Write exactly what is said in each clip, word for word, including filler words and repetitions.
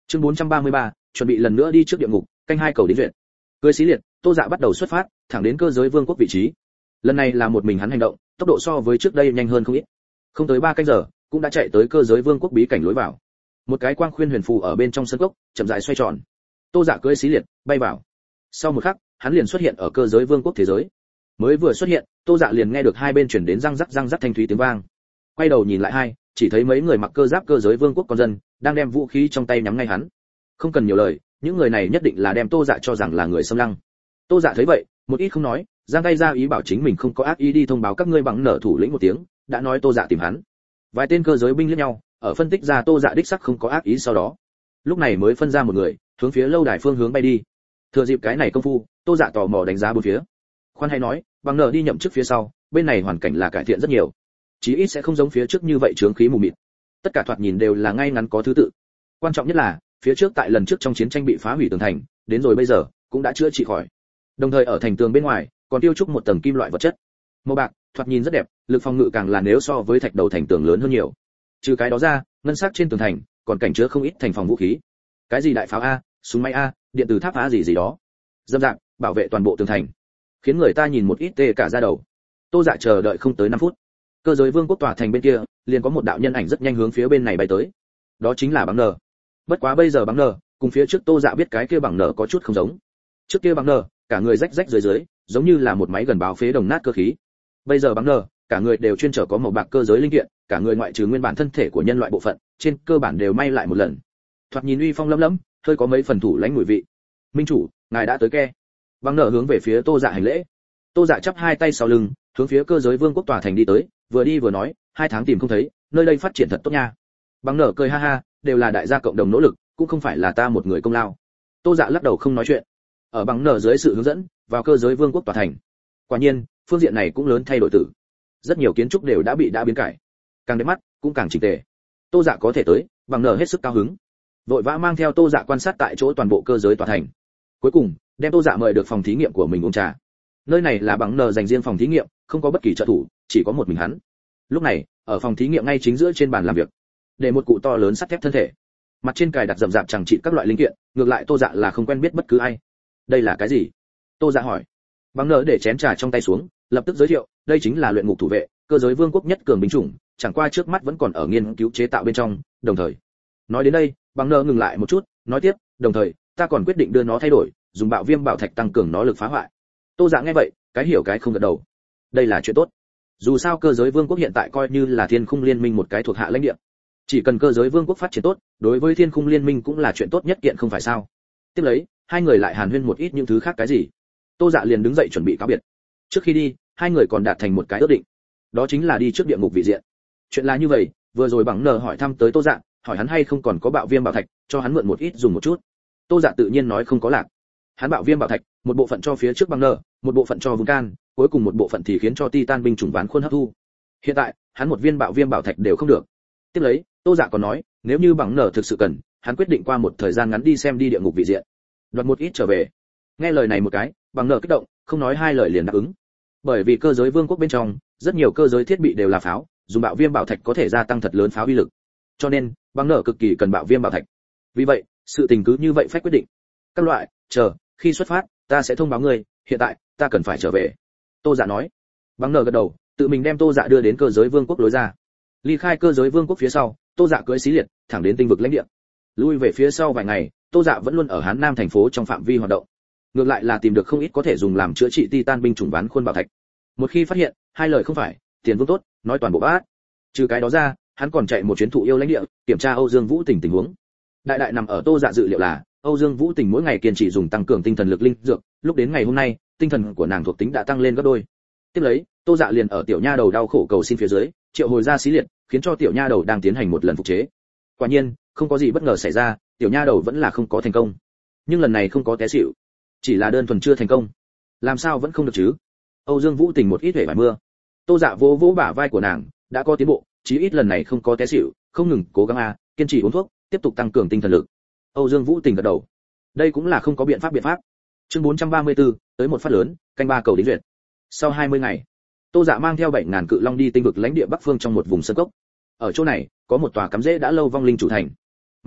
Chương bốn trăm ba mươi ba, chuẩn bị lần nữa đi trước địa ngục, canh hai cầu đính duyệt. Cưới xí liệt, Tô Dạ bắt đầu xuất phát, thẳng đến cơ giới vương quốc vị trí. Lần này là một mình hắn hành động, tốc độ so với trước đây nhanh hơn không ít. Không tới ba canh giờ, cũng đã chạy tới cơ giới vương quốc bí cảnh lối vào. Một cái quang khuyên huyền phù ở bên trong sân cốc, chậm rãi xoay tròn. Tô Dạ cưỡi xí liệt, bay vào. Sau một khắc, hắn liền xuất hiện ở cơ giới vương quốc thế giới. Mới vừa xuất hiện, Tô Dạ liền nghe được hai bên truyền đến răng rắc răng rắc thanh thúy tiếng vang. Quay đầu nhìn lại hai, chỉ thấy mấy người mặc cơ giáp cơ giới vương quốc con dân, đang đem vũ khí trong tay nhắm ngay hắn. Không cần nhiều lời, những người này nhất định là đem Tô Dạ cho rằng là người xâm lăng. Tô Dạ thấy vậy, một ít không nói, giang tay ra ý bảo chính mình không có ác ý đi thông báo các ngươi bằng nở thủ lĩnh một tiếng, đã nói Tô Dạ tìm hắn. Vài tên cơ giới binh liếc nhau, ở phân tích ra Tô Dạ đích xác không có ác ý sau đó, lúc này mới phân ra một người, hướng phía lâu đài phương hướng bay đi. Thừa dịp cái này công phu, Tô Dạ tò mò đánh giá bốn phía. Khoan hay nói, bằng nở đi nhậm chức phía sau, bên này hoàn cảnh là cải thiện rất nhiều, chí ít sẽ không giống phía trước như vậy chướng khí mù mịt. Tất cả thoạt nhìn đều là ngay ngắn có thứ tự. Quan trọng nhất là, phía trước tại lần trước trong chiến tranh bị phá hủy tường thành, đến rồi bây giờ cũng đã chữa trị khỏi. Đồng thời ở thành tường bên ngoài, còn tiêu trúc một tầng kim loại vật chất. Màu bạc, thoạt nhìn rất đẹp, lực phòng ngự càng là nếu so với thạch đầu thành tường lớn hơn nhiều. Trừ cái đó ra, ngân sắc trên tường thành còn cảnh chứa không ít thành phòng vũ khí. Cái gì đại pháo a, súng máy a, điện tử tháp a gì gì đó. Dâm dạng, bảo vệ toàn bộ tường thành, khiến người ta nhìn một ít tê cả da đầu. Tô Dạ chờ đợi không tới năm phút, cơ giới vương quốc tòa thành bên kia liền có một đạo nhân ảnh rất nhanh hướng phía bên này bay tới. Đó chính là Bằng Nở. Bất quá bây giờ Bằng Nở cùng phía trước Tô Dạ biết cái kia Bằng Nở có chút không giống. Trước kia Bằng Nở cả người rách rách dưới dưới, giống như là một máy gần báo phế đồng nát cơ khí. Bây giờ Bằng Nở cả người đều chuyên trở có màu bạc cơ giới linh kiện, cả người ngoại trừ nguyên bản thân thể của nhân loại bộ phận, trên cơ bản đều may lại một lần. Thoạt nhìn uy phong lẫm lẫm, hơi có mấy phần thủ lãnh mùi vị. Minh chủ, ngài đã tới ke. Bằng Nở hướng về phía Tô Dạ hành lễ. Tô Dạ chắp hai tay sau lưng, hướng phía cơ giới vương quốc tòa thành đi tới, vừa đi vừa nói, hai tháng tìm không thấy, nơi đây phát triển thật tốt nha. Bằng Nở cười ha ha, đều là đại gia cộng đồng nỗ lực, cũng không phải là ta một người công lao. Tô Dạ lắc đầu không nói chuyện. Ở Bằng Nở dưới sự hướng dẫn, vào cơ giới vương quốc tòa thành. Quả nhiên, phương diện này cũng lớn thay đổi tử. Rất nhiều kiến trúc đều đã bị đã biến cải, càng đẹp mắt, cũng càng chỉnh tề. Tô Dạ có thể tới, Bằng Nở hết sức cao hứng. Vội vã mang theo Tô Dạ quan sát tại chỗ toàn bộ cơ giới tòa thành. Cuối cùng, đem Tô Dạ mời được phòng thí nghiệm của mình uống trà. Nơi này là Bằng Nở dành riêng phòng thí nghiệm, không có bất kỳ trợ thủ, chỉ có một mình hắn. Lúc này, ở phòng thí nghiệm ngay chính giữa trên bàn làm việc, để một cụ to lớn sắt thép thân thể, mặt trên cài đặt rậm rạp chẳng trị các loại linh kiện, ngược lại Tô Dạ là không quen biết bất cứ ai. Đây là cái gì? Tô Dạ hỏi. Bằng Nở để chén trà trong tay xuống, lập tức giới thiệu, đây chính là luyện ngục thủ vệ, cơ giới vương quốc nhất cường binh chủng, chẳng qua trước mắt vẫn còn ở nghiên cứu chế tạo bên trong, đồng thời. Nói đến đây, Bằng Nở ngừng lại một chút, nói tiếp, đồng thời, ta còn quyết định đưa nó thay đổi, dùng bạo viêm bảo thạch tăng cường nó lực phá hoại. Tô Dạ nghe vậy, cái hiểu cái không gật đầu. Đây là chuyện tốt. Dù sao cơ giới vương quốc hiện tại coi như là thiên khung liên minh một cái thuộc hạ lãnh địa, chỉ cần cơ giới vương quốc phát triển tốt, đối với thiên khung liên minh cũng là chuyện tốt nhất kiện không phải sao? Tiếp lấy, hai người lại hàn huyên một ít những thứ khác cái gì. Tô Dạ liền đứng dậy chuẩn bị cáo biệt. Trước khi đi, hai người còn đạt thành một cái ước định, đó chính là đi trước địa ngục vị diện. Chuyện là như vậy, vừa rồi Bằng Nở hỏi thăm tới Tô Dạ, hỏi hắn hay không còn có bạo viêm bảo thạch, cho hắn mượn một ít dùng một chút. Tô Dạ tự nhiên nói không có lạc. Hắn bạo viêm bảo thạch, một bộ phận cho phía trước Bằng Nở, một bộ phận cho Vulcan, cuối cùng một bộ phận thì khiến cho Titan binh chủng ván khuôn hấp thu. Hiện tại, hắn một viên bạo viêm bảo thạch đều không được. Tiếp lấy, Tô Dạ còn nói, nếu như Bằng Nở thực sự cần, hắn quyết định qua một thời gian ngắn đi xem đi địa ngục vị diện, đoạt một ít trở về. Nghe lời này một cái, Bằng Nở kích động, không nói hai lời liền đáp ứng. Bởi vì cơ giới vương quốc bên trong, rất nhiều cơ giới thiết bị đều là pháo, dùng bạo viêm bảo thạch có thể gia tăng thật lớn pháo uy lực. Cho nên, Bằng Nở cực kỳ cần bạo viêm bảo thạch. Vì vậy, sự tình cứ như vậy phách quyết định. Các loại, chờ, khi xuất phát, ta sẽ thông báo ngươi, hiện tại, ta cần phải trở về. Tô Dạ nói. Bằng Nở gật đầu, tự mình đem Tô Dạ đưa đến cơ giới vương quốc lối ra. Ly khai cơ giới vương quốc phía sau, Tô Dạ cưỡi xí liệt, thẳng đến tinh vực lãnh địa. Lui về phía sau vài ngày, Tô Dạ vẫn luôn ở Hán Nam thành phố trong phạm vi hoạt động. Ngược lại là tìm được không ít có thể dùng làm chữa trị Titan binh chủng ván khuôn bảo thạch. Một khi phát hiện, hai lời không phải, tiền vương tốt, nói toàn bộ bát. Trừ cái đó ra, hắn còn chạy một chuyến thụ yêu lãnh địa, kiểm tra Âu Dương Vũ Tình tình huống. Đại đại nằm ở Tô Dạ dự liệu là, Âu Dương Vũ Tình mỗi ngày kiên trì dùng tăng cường tinh thần lực linh dược, lúc đến ngày hôm nay, tinh thần của nàng thuộc tính đã tăng lên gấp đôi. Tiếp lấy, Tô Dạ liền ở tiểu nha đầu đau khổ cầu xin phía dưới, triệu hồi ra xí liệt, khiến cho tiểu nha đầu đang tiến hành một lần phục chế. Quả nhiên, không có gì bất ngờ xảy ra, tiểu nha đầu vẫn là không có thành công. Nhưng lần này không có té xỉu, chỉ là đơn thuần chưa thành công. Làm sao vẫn không được chứ? Âu Dương Vũ Tình một ít hề vài mưa. Tô Dạ vỗ vỗ bả vai của nàng, đã có tiến bộ, chí ít lần này không có té xỉu, không ngừng cố gắng a, kiên trì uống thuốc, tiếp tục tăng cường tinh thần lực. Âu Dương Vũ Tình gật đầu. Đây cũng là không có biện pháp biện pháp. Chương bốn trăm ba mươi tư, tới một phát lớn, canh ba cầu đính duyệt. Sau hai mươi ngày, Tô Dạ mang theo bảy ngàn cự long đi tinh vực lãnh địa Bắc Phương trong một vùng sơn cốc. Ở chỗ này, có một tòa cắm rễ đã lâu vong linh chủ thành. Mà,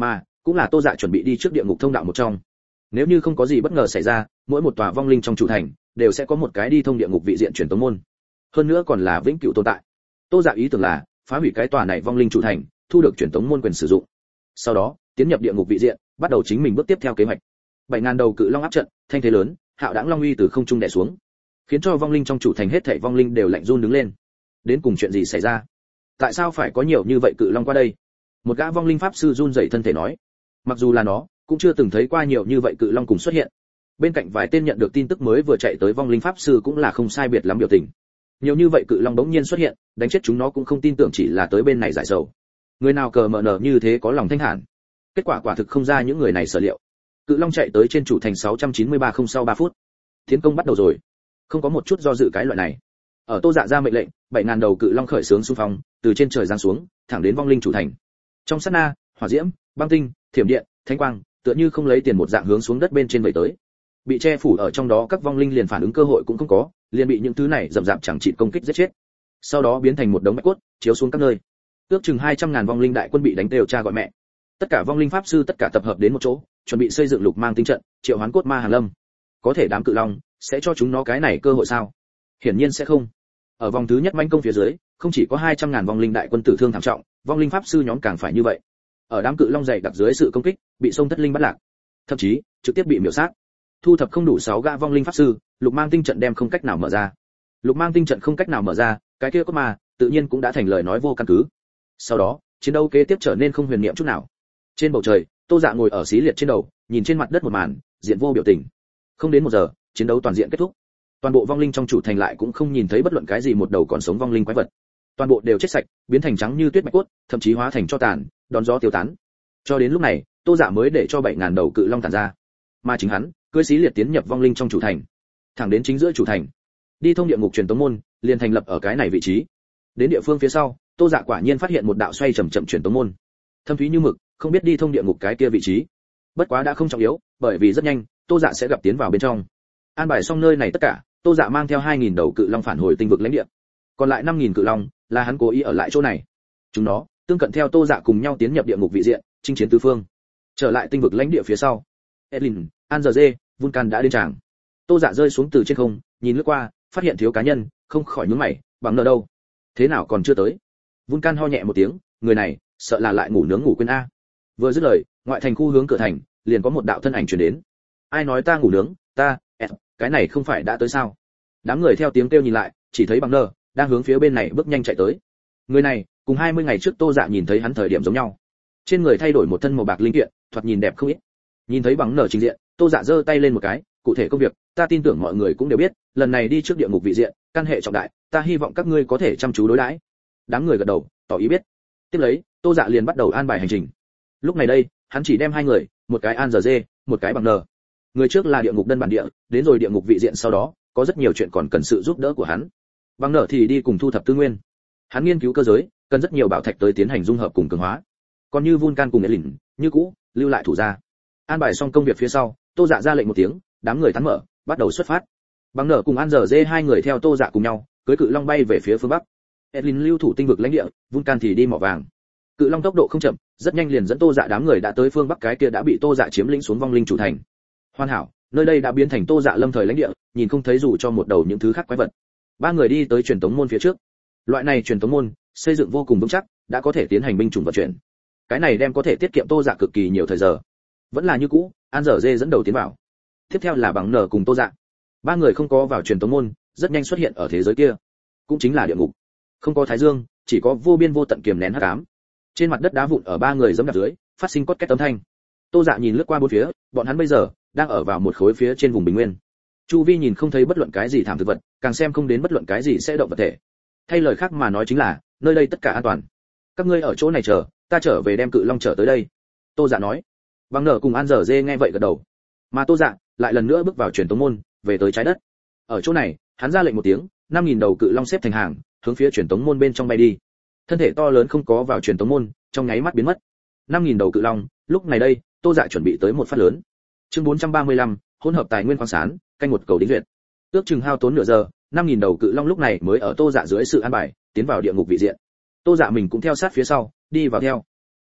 cũng là Tô Dạ chuẩn bị đi trước địa ngục thông đạo một trong. Nếu như không có gì bất ngờ xảy ra, mỗi một tòa vong linh trong chủ thành đều sẽ có một cái đi thông địa ngục vị diện truyền tống môn, hơn nữa còn là vĩnh cửu tồn tại. Tô Dạ ý tưởng là phá hủy cái tòa này vong linh chủ thành, thu được truyền tống môn quyền sử dụng, sau đó tiến nhập địa ngục vị diện, bắt đầu chính mình bước tiếp theo kế hoạch. Bảy ngàn đầu cự long áp trận, thanh thế lớn, hạo đãng long uy từ không trung đè xuống, khiến cho vong linh trong chủ thành hết thảy vong linh đều lạnh run đứng lên. Đến cùng chuyện gì xảy ra? Tại sao phải có nhiều như vậy cự long qua đây? Một gã vong linh pháp sư run rẩy thân thể nói. Mặc dù là nó, cũng chưa từng thấy qua nhiều như vậy cự long cùng xuất hiện. Bên cạnh vài tên nhận được tin tức mới vừa chạy tới vong linh pháp sư cũng là không sai biệt lắm biểu tình. Nhiều như vậy cự long bỗng nhiên xuất hiện, đánh chết chúng nó cũng không tin tưởng chỉ là tới bên này giải sầu. Người nào cờ mở nở như thế có lòng thanh thản. Kết quả quả thực không ra những người này sở liệu. Cự long chạy tới trên chủ thành sáu trăm chín mươi ba không sau ba phút. Tiến công bắt đầu rồi. Không có một chút do dự cái loại này. Ở Tô Dạ ra mệnh lệnh, bảy ngàn đầu cự long khởi xướng xung phong, từ trên trời giáng xuống, thẳng đến vong linh chủ thành. Trong sát na, hỏa diễm, băng tinh, thiểm điện, thánh quang, tựa như không lấy tiền một dạng hướng xuống đất bên trên vẩy tới. Bị che phủ ở trong đó các vong linh liền phản ứng cơ hội cũng không có, liền bị những thứ này rầm rạp chẳng trị công kích giết chết. Sau đó biến thành một đống bạch cốt, chiếu xuống các nơi. Ước chừng hai trăm ngàn vong linh đại quân bị đánh đều cha gọi mẹ. Tất cả vong linh pháp sư tất cả tập hợp đến một chỗ, chuẩn bị xây dựng lục mang tinh trận, triệu hoán cốt ma hàng lâm. Có thể đám cự long sẽ cho chúng nó cái này cơ hội sao? Hiển nhiên sẽ không. Ở vòng thứ nhất manh công phía dưới, không chỉ có hai trăm ngàn vong linh đại quân tử thương thảm trọng, vong linh pháp sư nhóm càng phải như vậy. Ở đám cự long dày đặc dưới sự công kích, bị sông thất linh bắt lạc, thậm chí trực tiếp bị miểu sát. Thu thập không đủ sáu gã vong linh pháp sư, lục mang tinh trận đem không cách nào mở ra. Lục mang tinh trận không cách nào mở ra, cái kia cốt ma tự nhiên cũng đã thành lời nói vô căn cứ. Sau đó, chiến đấu kế tiếp trở nên không huyền niệm chút nào. Trên bầu trời, Tô Dạ ngồi ở xí liệt trên đầu, nhìn trên mặt đất một màn, diện vô biểu tình. Không đến một giờ, chiến đấu toàn diện kết thúc. Toàn bộ vong linh trong chủ thành lại cũng không nhìn thấy bất luận cái gì một đầu còn sống vong linh quái vật. Toàn bộ đều chết sạch, biến thành trắng như tuyết bạch cốt, thậm chí hóa thành tro tàn, đón gió tiêu tán. Cho đến lúc này, Tô Dạ mới để cho bảy ngàn đầu cự long tản ra. Mà chính hắn, cưỡi xí liệt tiến nhập vong linh trong chủ thành, thẳng đến chính giữa chủ thành. Đi thông địa ngục truyền tống môn, liền thành lập ở cái này vị trí. Đến địa phương phía sau, Tô Dạ quả nhiên phát hiện một đạo xoay chậm chậm truyền tống môn. Thâm thúy như mực, không biết đi thông địa ngục cái kia vị trí. Bất quá đã không trọng yếu, bởi vì rất nhanh, Tô Dạ sẽ gặp tiến vào bên trong. An bài xong nơi này tất cả, Tô Dạ mang theo hai nghìn đầu cự long phản hồi tinh vực lãnh địa. Còn lại năm nghìn cự long là hắn cố ý ở lại chỗ này. Chúng nó tương cận theo Tô Dạ cùng nhau tiến nhập địa ngục vị diện, chinh chiến tứ phương. Trở lại tinh vực lãnh địa phía sau, Edlin, Angerze, Vulcan đã đến tràng. Tô Dạ rơi xuống từ trên không, nhìn lướt qua, phát hiện thiếu cá nhân, không khỏi nhướng mày, bằng nợ đâu? Thế nào còn chưa tới? Vulcan ho nhẹ một tiếng, người này, sợ là lại ngủ nướng ngủ quên a. Vừa dứt lời, ngoại thành khu hướng cửa thành, liền có một đạo thân ảnh truyền đến. Ai nói ta ngủ nướng, ta, cái này không phải đã tới sao? Đám người theo tiếng kêu nhìn lại, chỉ thấy bằng nợ đang hướng phía bên này bước nhanh chạy tới. Người này, cùng hai mươi ngày trước Tô Dạ nhìn thấy hắn thời điểm giống nhau. Trên người thay đổi một thân màu bạc linh kiện, thoạt nhìn đẹp không ít. Nhìn thấy bằng nợ trình diện, Tô Dạ giơ tay lên một cái, cụ thể công việc, ta tin tưởng mọi người cũng đều biết, lần này đi trước địa ngục vị diện, căn hệ trọng đại, ta hy vọng các ngươi có thể chăm chú đối đãi. Đám người gật đầu, tỏ ý biết. Tiếp lấy, Tô Dạ liền bắt đầu an bài hành trình. Lúc này đây, hắn chỉ đem hai người, một cái Angerze, một cái bằng nợ. Người trước là địa ngục đơn bản địa, đến rồi địa ngục vị diện sau đó, có rất nhiều chuyện còn cần sự giúp đỡ của hắn. Bằng nợ thì đi cùng thu thập tư nguyên. Hắn nghiên cứu cơ giới, cần rất nhiều bảo thạch tới tiến hành dung hợp cùng cường hóa. Còn như Vulcan cùng Elin, như cũ, lưu lại thủ gia. An bài xong công việc phía sau, Tô Dạ ra lệnh một tiếng, đám người thắng mở, bắt đầu xuất phát. Bằng nợ cùng Angerze hai người theo Tô Dạ cùng nhau, cưỡi cự long bay về phía phương bắc. Edlin lưu thủ tinh vực lãnh địa, Vulcan thì đi mỏ vàng. Cự long tốc độ không chậm, rất nhanh liền dẫn Tô Dạ đám người đã tới phương bắc cái kia đã bị Tô Dạ chiếm lĩnh xuống vong linh chủ thành. Hoàn hảo, nơi đây đã biến thành Tô Dạ lâm thời lãnh địa, nhìn không thấy dù cho một đầu những thứ khác quái vật. Ba người đi tới truyền tống môn phía trước. Loại này truyền tống môn, xây dựng vô cùng vững chắc, đã có thể tiến hành binh chủng vận chuyển. Cái này đem có thể tiết kiệm Tô Dạ cực kỳ nhiều thời giờ. Vẫn là như cũ, Angerze dẫn đầu tiến vào. Tiếp theo là bằng nở cùng Tô Dạ. Ba người không có vào truyền tống môn, rất nhanh xuất hiện ở thế giới kia, cũng chính là địa ngục. Không có thái dương, chỉ có vô biên vô tận kiềm nén hắc ám. Trên mặt đất đá vụn ở ba người giẫm đạp dưới, phát sinh cốt két âm thanh. Tô Dạ nhìn lướt qua bốn phía, bọn hắn bây giờ đang ở vào một khối phía trên vùng bình nguyên. Chu vi nhìn không thấy bất luận cái gì thảm thực vật, càng xem không đến bất luận cái gì sẽ động vật thể. Thay lời khác mà nói chính là, nơi đây tất cả an toàn. Các ngươi ở chỗ này chờ, ta trở về đem cự long trở tới đây. Tô Dạ nói. Bằng nở cùng Angerze nghe vậy gật đầu. Mà Tô Dạ lại lần nữa bước vào truyền tống môn, về tới trái đất. Ở chỗ này, hắn ra lệnh một tiếng, năm nghìn đầu cự long xếp thành hàng, hướng phía truyền tống môn bên trong bay đi. Thân thể to lớn không có vào truyền tống môn, trong nháy mắt biến mất. năm nghìn đầu cự long, lúc này đây, Tô Dạ chuẩn bị tới một phát lớn. Chương bốn trăm ba mươi lăm, hỗn hợp tài nguyên khoáng sản, canh một cầu đính duyệt. Ước chừng hao tốn nửa giờ, năm nghìn đầu cự long lúc này mới ở Tô Dạ dưới sự an bài, tiến vào địa ngục vị diện. Tô Dạ mình cũng theo sát phía sau, đi vào theo.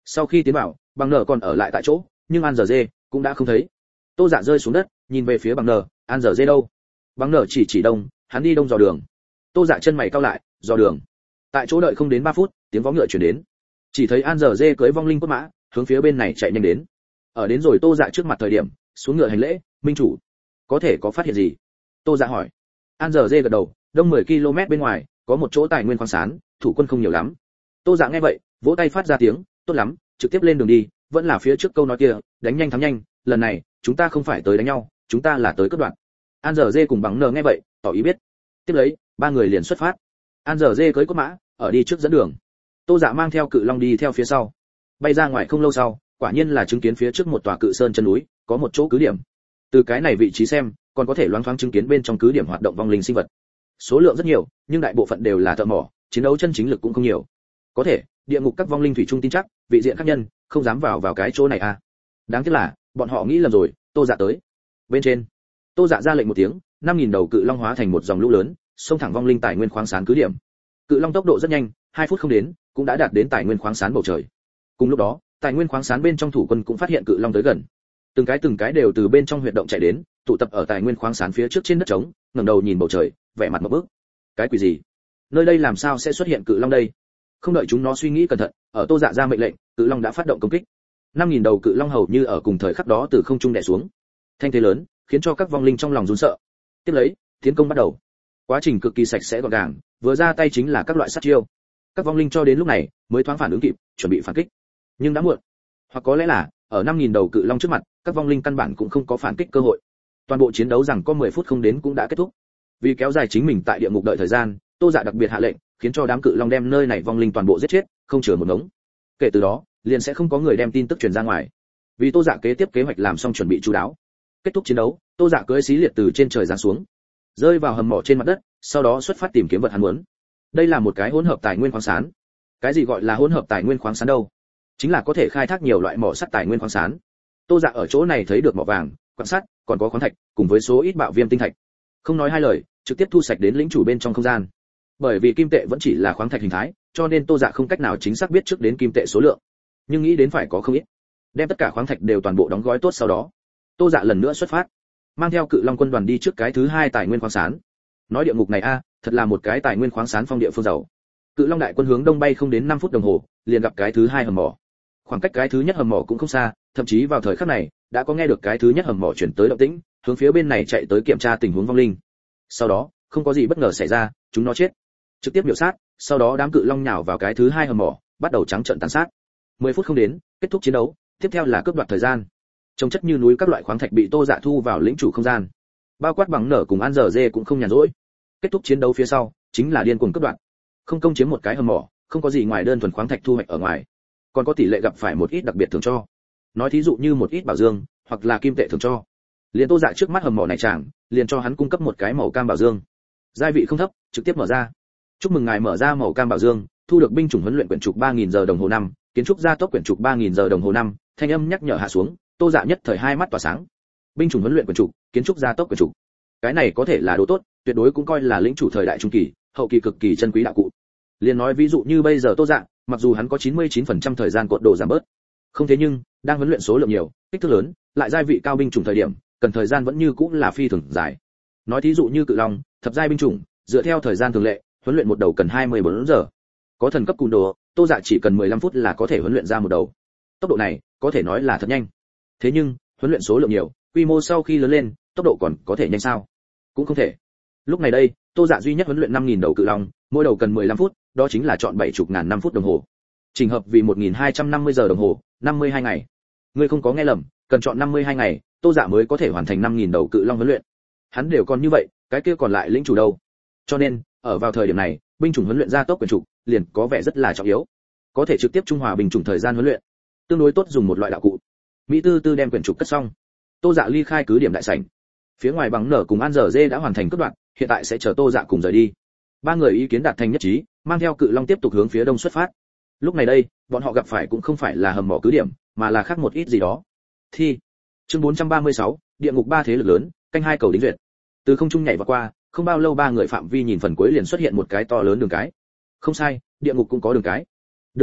Sau khi tiến vào, Bằng Nở còn ở lại tại chỗ, nhưng An Giờ Dê cũng đã không thấy. Tô Dạ rơi xuống đất, nhìn về phía Bằng Nở, An Giờ Dê đâu? Bằng Nở chỉ chỉ đông, hắn đi đông dò đường. Tô Dạ chân mày cau lại, dò đường. Tại chỗ đợi không đến ba phút, tiếng vó ngựa truyền đến. Chỉ thấy An Giờ Dê cưỡi vong linh cốt mã, hướng phía bên này chạy nhanh đến. Ở đến rồi Tô Dạ trước mặt thời điểm, xuống ngựa hành lễ, "Minh chủ, có thể có phát hiện gì?" Tô Dạ hỏi. An Giờ Dê gật đầu, "Đông mười ki lô mét bên ngoài, có một chỗ tài nguyên khoáng sản, thủ quân không nhiều lắm." Tô Dạ nghe vậy, vỗ tay phát ra tiếng, "Tốt lắm, trực tiếp lên đường đi, vẫn là phía trước câu nói kia, đánh nhanh thắng nhanh, lần này, chúng ta không phải tới đánh nhau, chúng ta là tới cướp đoạt." An Giờ Dê cùng Bằng Nở nghe vậy, tỏ ý biết. Tiếp lấy, ba người liền xuất phát. An Giờ Dê cưỡi cốt mã, ở đi trước dẫn đường. Tô Dạ mang theo Cự Long đi theo phía sau. Bay ra ngoài không lâu sau, quả nhiên là chứng kiến phía trước một tòa cự sơn chân núi, có một chỗ cứ điểm. Từ cái này vị trí xem, còn có thể loáng thoáng chứng kiến bên trong cứ điểm hoạt động vong linh sinh vật. Số lượng rất nhiều, nhưng đại bộ phận đều là thợ mỏ, chiến đấu chân chính lực cũng không nhiều. Có thể, địa ngục các vong linh thủy chung tin chắc, vị diện các nhân không dám vào vào cái chỗ này à. Đáng tiếc là, bọn họ nghĩ lầm rồi, Tô Dạ tới. Bên trên, Tô Dạ ra lệnh một tiếng, năm nghìn đầu cự long hóa thành một dòng lũ lớn, xông thẳng vong linh tài nguyên khoáng sản cứ điểm. Cự long tốc độ rất nhanh, hai phút không đến, cũng đã đạt đến tài nguyên khoáng sản bầu trời. Cùng lúc đó, tài nguyên khoáng sản bên trong thủ quân cũng phát hiện cự long tới gần. Từng cái từng cái đều từ bên trong huyệt động chạy đến, tụ tập ở tài nguyên khoáng sản phía trước trên đất trống, ngẩng đầu nhìn bầu trời, vẻ mặt ngộp bức. Cái quỷ gì? Nơi đây làm sao sẽ xuất hiện cự long đây? Không đợi chúng nó suy nghĩ cẩn thận, ở Tô Dạ ra mệnh lệnh, cự long đã phát động công kích. năm nghìn đầu cự long hầu như ở cùng thời khắc đó từ không trung đè xuống. Thanh thế lớn, khiến cho các vong linh trong lòng run sợ. Tiếp lấy, tiến công bắt đầu. Quá trình cực kỳ sạch sẽ gọn gàng, vừa ra tay chính là các loại sát chiêu. Các vong linh cho đến lúc này mới thoáng phản ứng kịp, chuẩn bị phản kích. Nhưng đã muộn. Hoặc có lẽ là, ở năm nghìn đầu cự long trước mặt, các vong linh căn bản cũng không có phản kích cơ hội. Toàn bộ chiến đấu rằng có mười phút không đến cũng đã kết thúc. Vì kéo dài chính mình tại địa ngục đợi thời gian, Tô Dạ đặc biệt hạ lệnh, khiến cho đám cự long đem nơi này vong linh toàn bộ giết chết, không chừa một ngống. Kể từ đó, liền sẽ không có người đem tin tức truyền ra ngoài. Vì Tô Dạ kế tiếp kế hoạch làm xong chuẩn bị chú đáo. Kết thúc chiến đấu, Tô Dạ cưỡi xí liệt từ trên trời giáng xuống, rơi vào hầm mỏ trên mặt đất, sau đó xuất phát tìm kiếm vật hắn muốn. Đây là một cái hỗn hợp tài nguyên khoáng sản. Cái gì gọi là hỗn hợp tài nguyên khoáng sản đâu? Chính là có thể khai thác nhiều loại mỏ sắt tài nguyên khoáng sản. Tô Dạ ở chỗ này thấy được mỏ vàng, quặng sắt, còn có khoáng thạch, cùng với số ít bạo viêm tinh thạch. Không nói hai lời, trực tiếp thu sạch đến lĩnh chủ bên trong không gian. Bởi vì kim tệ vẫn chỉ là khoáng thạch hình thái, cho nên Tô Dạ không cách nào chính xác biết trước đến kim tệ số lượng. Nhưng nghĩ đến phải có không ít. Đem tất cả khoáng thạch đều toàn bộ đóng gói tốt sau đó, Tô Dạ lần nữa xuất phát, mang theo Cự Long quân đoàn đi trước cái thứ hai tài nguyên khoáng sản. Nói địa ngục này a, thật là một cái tài nguyên khoáng sản phong địa phương giàu. Cự Long đại quân hướng đông bay không đến năm phút đồng hồ, liền gặp cái thứ hai hầm mỏ. Khoảng cách cái thứ nhất hầm mỏ cũng không xa, thậm chí vào thời khắc này, đã có nghe được cái thứ nhất hầm mỏ chuyển tới động tĩnh, hướng phía bên này chạy tới kiểm tra tình huống vong linh. Sau đó, không có gì bất ngờ xảy ra, chúng nó chết. Trực tiếp miểu sát, sau đó đám cự long nhào vào cái thứ hai hầm mỏ, bắt đầu trắng trợn tàn sát. mười phút không đến, kết thúc chiến đấu, tiếp theo là cướp đoạt thời gian. Trông chất như núi các loại khoáng thạch bị Tô Dạ thu vào lĩnh chủ không gian. Bao quát Bằng Nở cùng An Giờ Dê cũng không nhàn rỗi. Kết thúc chiến đấu phía sau, chính là điên cuồng cướp đoạt. Không công chiếm một cái hầm mỏ, không có gì ngoài đơn thuần khoáng thạch thu hoạch ở ngoài, còn có tỷ lệ gặp phải một ít đặc biệt thường cho. Nói thí dụ như một ít bảo dương, hoặc là kim tệ thường cho. Liền Tô Dạ trước mắt hầm mỏ này chàng, liền cho hắn cung cấp một cái màu cam bảo dương. Giai vị không thấp, trực tiếp mở ra. Chúc mừng ngài mở ra màu cam bảo dương, thu được binh chủng huấn luyện quyển trục ba nghìn giờ đồng hồ năm, kiến trúc gia tốc quyển trục ba nghìn giờ đồng hồ năm. Thanh âm nhắc nhở hạ xuống, Tô Dạ nhất thời hai mắt tỏa sáng. Binh chủng huấn luyện quyển trục, kiến trúc gia tốc quyển trục. Cái này có thể là đồ tốt, tuyệt đối cũng coi là lĩnh chủ thời đại trung kỳ, hậu kỳ cực kỳ chân quý đạo cụ. Liên nói ví dụ như bây giờ Tô Dạ, mặc dù hắn có chín mươi chín phần trăm thời gian cột độ giảm bớt, không thế nhưng đang huấn luyện số lượng nhiều, kích thước lớn, lại giai vị cao binh chủng thời điểm, cần thời gian vẫn như cũng là phi thường dài. Nói thí dụ như Cự Long, thập giai binh chủng, dựa theo thời gian thường lệ, huấn luyện một đầu cần hai mươi bốn giờ. Có thần cấp cùn đồ, Tô Dạ chỉ cần mười lăm phút là có thể huấn luyện ra một đầu. Tốc độ này, có thể nói là thật nhanh. Thế nhưng, huấn luyện số lượng nhiều, quy mô sau khi lớn lên, tốc độ còn có thể nhanh sao? Cũng không thể. Lúc này đây, Tô Dạ duy nhất huấn luyện năm nghìn đầu Cự Long, mỗi đầu cần mười lăm phút, đó chính là chọn bảy chục ngàn năm phút đồng hồ. Trình hợp vì một nghìn hai trăm năm mươi giờ đồng hồ, năm mươi hai ngày. Ngươi không có nghe lầm, cần chọn năm mươi hai ngày, Tô Dạ mới có thể hoàn thành năm nghìn đầu Cự Long huấn luyện. Hắn đều còn như vậy, cái kia còn lại lĩnh chủ đâu? Cho nên, ở vào thời điểm này, binh chủng huấn luyện gia tốc quyền trục, liền có vẻ rất là trọng yếu. Có thể trực tiếp trung hòa binh chủng thời gian huấn luyện, tương đối tốt dùng một loại đạo cụ. Mỹ Tư Tư đem quyền trục cất xong. Tô Dạ ly khai cứ điểm đại sảnh. Phía ngoài Bằng Nở cùng An Giờ Dê đã hoàn thành cướp đoạt, hiện tại sẽ chờ Tô Dạ cùng rời đi. Ba người ý kiến đạt thành nhất trí, mang theo Cự Long tiếp tục hướng phía đông xuất phát. Lúc này đây, bọn họ gặp phải cũng không phải là hầm mỏ cứ điểm, mà là khác một ít gì đó. Thi. Chương bốn trăm ba mươi sáu, địa ngục ba thế lực lớn, canh hai cầu đính duyệt. Từ không trung nhảy vào qua, không bao lâu ba người phạm vi nhìn phần cuối liền xuất hiện một cái to lớn đường cái. Không sai, địa ngục cũng có đường cái. Được rồi,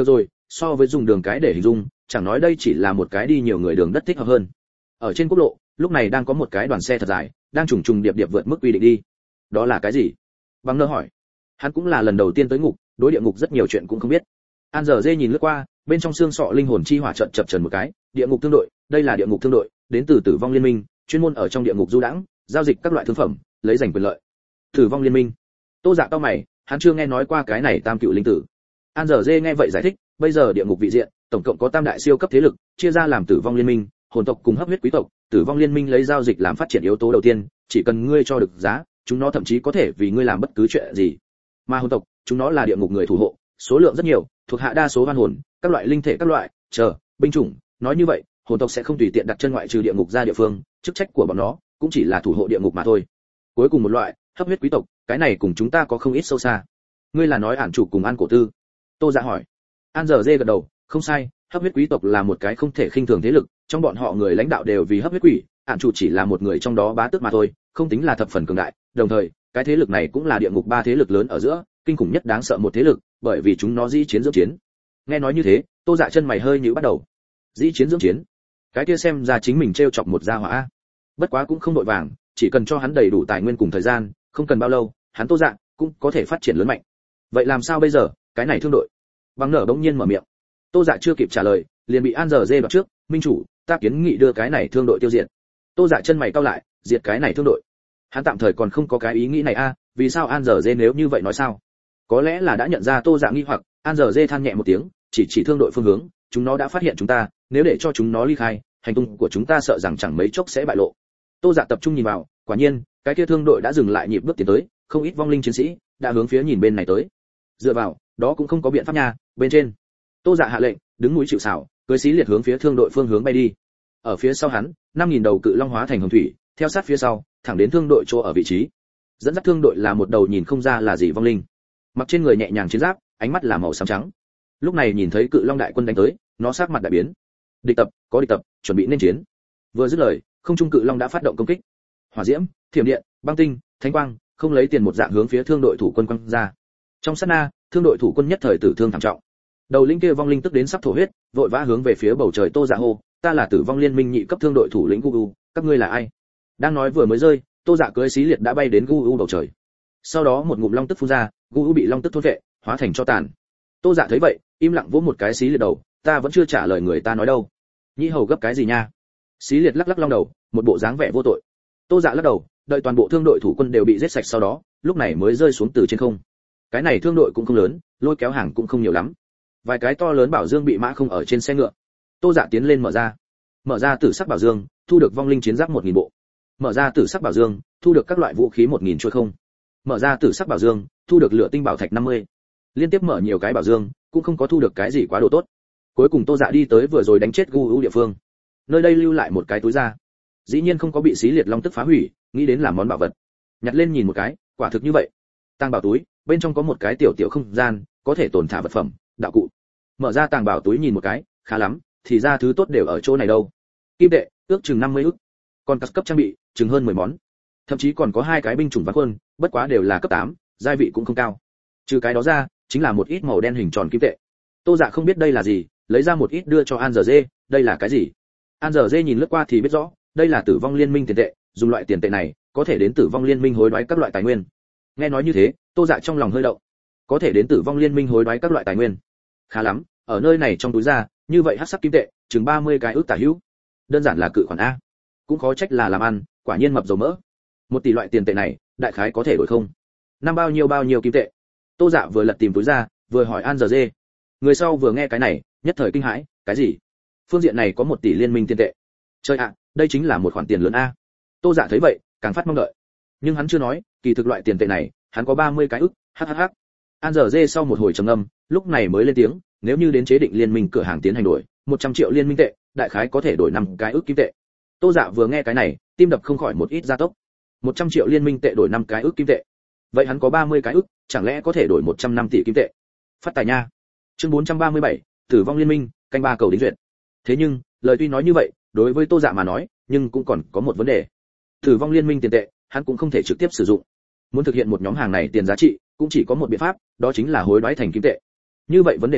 so với dùng đường cái để hình dung, chẳng nói đây chỉ là một cái đi nhiều người đường đất thích hợp hơn. Ở trên quốc lộ, lúc này đang có một cái đoàn xe thật dài, đang trùng trùng điệp điệp vượt mức quy định đi. Đó là cái gì? Bằng nơ hỏi. Hắn cũng là lần đầu tiên tới ngục, đối địa ngục rất nhiều chuyện cũng không biết. An giờ dê nhìn lướt qua, bên trong xương sọ linh hồn chi hỏa chợt chập chờn một cái, địa ngục thương đội, đây là địa ngục thương đội, đến từ Tử vong liên minh, chuyên môn ở trong địa ngục du đãng, giao dịch các loại thương phẩm, lấy giành quyền lợi. Tử vong liên minh. Tô Dạ cau mày, hắn chưa nghe nói qua cái này tam cựu linh tử. An giờ dê nghe vậy giải thích, bây giờ địa ngục vị diện, tổng cộng có tam đại siêu cấp thế lực, chia ra làm Tử vong liên minh, hồn tộc cùng hấp huyết quý tộc. Tử vong liên minh lấy giao dịch làm phát triển yếu tố đầu tiên, chỉ cần ngươi cho được giá, chúng nó thậm chí có thể vì ngươi làm bất cứ chuyện gì. Mà hồn tộc, chúng nó là địa ngục người thủ hộ, số lượng rất nhiều, thuộc hạ đa số oan hồn, các loại linh thể các loại, chờ, binh chủng, nói như vậy, hồn tộc sẽ không tùy tiện đặt chân ngoại trừ địa ngục ra địa phương, chức trách của bọn nó cũng chỉ là thủ hộ địa ngục mà thôi. Cuối cùng một loại, hấp huyết quý tộc, cái này cùng chúng ta có không ít sâu xa. Ngươi là nói Ản chủ cùng An cổ tư? Tô Dạ hỏi. An giờ dê gật đầu, không sai, hấp huyết quý tộc là một cái không thể khinh thường thế lực, trong bọn họ người lãnh đạo đều vì hấp huyết quỷ, Ản chủ chỉ là một người trong đó bá tước mà thôi, không tính là thập phần cường đại, đồng thời, cái thế lực này cũng là địa ngục ba thế lực lớn ở giữa, kinh khủng nhất đáng sợ một thế lực, bởi vì chúng nó dĩ chiến dưỡng chiến. Nghe nói như thế, Tô Dạ chân mày hơi nhíu bắt đầu. Dĩ chiến dưỡng chiến? Cái kia xem ra chính mình trêu chọc một gia hỏa. Bất quá cũng không đội vàng, chỉ cần cho hắn đầy đủ tài nguyên cùng thời gian, không cần bao lâu, hắn Tô Dạ cũng có thể phát triển lớn mạnh. Vậy làm sao bây giờ, cái này thương đội? Bằng nở bỗng nhiên mở miệng. Tô Dạ chưa kịp trả lời, liền bị An giờ dê đoạt trước, minh chủ, ta kiến nghị đưa cái này thương đội tiêu diệt. Tô Dạ chân mày cau lại, diệt cái này thương đội? Hắn tạm thời còn không có cái ý nghĩ này a, vì sao An giờ dê nếu như vậy nói sao? Có lẽ là đã nhận ra Tô Dạ nghi hoặc, An giờ dê than nhẹ một tiếng, chỉ chỉ thương đội phương hướng, chúng nó đã phát hiện chúng ta, nếu để cho chúng nó ly khai, hành tung của chúng ta sợ rằng chẳng mấy chốc sẽ bại lộ. Tô Dạ tập trung nhìn vào, quả nhiên, cái kia thương đội đã dừng lại nhịp bước tiến tới, không ít vong linh chiến sĩ đã hướng phía nhìn bên này tới. Dựa vào, đó cũng không có biện pháp nha, bên trên. Tô Dạ hạ lệnh, đứng núi chịu sào, cưỡi xí liệt hướng phía thương đội phương hướng bay đi. Ở phía sau hắn, năm nghìn đầu cự long hóa thành hồng thủy, theo sát phía sau, thẳng đến thương đội chỗ ở vị trí. Dẫn dắt thương đội là một đầu nhìn không ra là gì vong linh, mặc trên người nhẹ nhàng chiến giáp, ánh mắt là màu xám trắng. Lúc này nhìn thấy cự long đại quân đánh tới, nó sắc mặt đại biến. Địch tập, có địch tập, chuẩn bị nên chiến. Vừa dứt lời, không trung cự long đã phát động công kích. Hỏa diễm, thiểm điện, băng tinh, thánh quang, không lấy tiền một dạng hướng phía thương đội thủ quân quăng ra. Trong sát na, thương đội thủ quân nhất thời tử thương thảm trọng. Đầu linh kia vong linh tức đến sắp thổ huyết, vội vã hướng về phía bầu trời Tô Dạ hô, ta là Tử vong liên minh nhị cấp thương đội thủ lĩnh Gu, các ngươi là ai? Đang nói vừa mới rơi, Tô Dạ cưỡi xí liệt đã bay đến Gu bầu trời. Sau đó một ngụm long tức phun ra, Gu bị long tức thôn vệ, hóa thành cho tàn. Tô Dạ thấy vậy, im lặng vỗ một cái xí liệt đầu, ta vẫn chưa trả lời người ta nói đâu. Nhĩ hầu gấp cái gì nha? Xí liệt lắc lắc long đầu, một bộ dáng vẻ vô tội. Tô Dạ lắc đầu, đợi toàn bộ thương đội thủ quân đều bị giết sạch sau đó, lúc này mới rơi xuống từ trên không. Cái này thương đội cũng không lớn, lôi kéo hàng cũng không nhiều lắm. Vài cái to lớn bảo dương bị mã không ở trên xe ngựa. Tô Dạ tiến lên mở ra. Mở ra tử sắc bảo dương, thu được vong linh chiến giáp một nghìn bộ. Mở ra tử sắc bảo dương, thu được các loại vũ khí một nghìn chuôi không. Mở ra tử sắc bảo dương, thu được lửa tinh bảo thạch năm mươi. Liên tiếp mở nhiều cái bảo dương, cũng không có thu được cái gì quá đồ tốt. Cuối cùng Tô Dạ đi tới vừa rồi đánh chết Gu địa phương. Nơi đây lưu lại một cái túi da. Dĩ nhiên không có bị xí liệt long tức phá hủy, nghĩ đến làm món bảo vật. Nhặt lên nhìn một cái, quả thực như vậy. Tàng bảo túi, bên trong có một cái tiểu tiểu không gian, có thể tồn thả vật phẩm, đạo cụ. Mở ra tàng bảo túi nhìn một cái, khá lắm, thì ra thứ tốt đều ở chỗ này đâu. Kim tệ, ước chừng năm mươi ức. Còn các cấp trang bị, chừng hơn mười món. Thậm chí còn có hai cái binh chủng ván quân, bất quá đều là cấp tám, giai vị cũng không cao. Trừ cái đó ra, chính là một ít màu đen hình tròn kim tệ. Tô Dạ không biết đây là gì, lấy ra một ít đưa cho An giờ dê, đây là cái gì? An giờ dê nhìn lướt qua thì biết rõ, đây là Tử vong liên minh tiền tệ, dùng loại tiền tệ này, có thể đến Tử vong liên minh hối đoái các loại tài nguyên. Nghe nói như thế, Tô Dạ trong lòng hơi động. Có thể đến Tử vong liên minh hối đoái các loại tài nguyên. Khá lắm, ở nơi này trong túi ra, như vậy hắc sắc kim tệ, chừng ba mươi cái ước tả hữu. Đơn giản là cự khoản a. Cũng khó trách là làm ăn, quả nhiên mập dầu mỡ. Một tỷ loại tiền tệ này, đại khái có thể đổi không? Năm bao nhiêu bao nhiêu kim tệ? Tô Dạ vừa lật tìm túi ra, vừa hỏi An giờ dê. Người sau vừa nghe cái này, nhất thời kinh hãi, cái gì? Phương diện này có một tỷ liên minh tiền tệ. Trời ạ, đây chính là một khoản tiền lớn a. Tô Dạ thấy vậy, càng phát mong đợi. Nhưng hắn chưa nói, kỳ thực loại tiền tệ này, hắn có ba mươi cái ức, hhh. An giờ dê sau một hồi trầm ngâm, lúc này mới lên tiếng, nếu như đến chế định liên minh cửa hàng tiến hành đổi, một trăm triệu liên minh tệ, đại khái có thể đổi năm cái ức kim tệ. Tô Dạ vừa nghe cái này, tim đập không khỏi một ít gia tốc. một trăm triệu liên minh tệ đổi năm cái ức kim tệ. Vậy hắn có ba mươi cái ức, chẳng lẽ có thể đổi một trăm năm tỷ kim tệ? Phát tài nha. Chương bốn trăm ba mươi bảy, Tử vong liên minh, canh ba cầu đính duyệt. Thế nhưng, lời tuy nói như vậy, đối với Tô Dạ mà nói, nhưng cũng còn có một vấn đề. Tử vong liên minh tiền tệ, hắn cũng không thể trực tiếp sử dụng. Muốn thực hiện một nhóm hàng này tiền giá trị, cũng chỉ có một biện pháp, đó chính là hối đoái thành kim tệ. Như vậy vấn đề tới,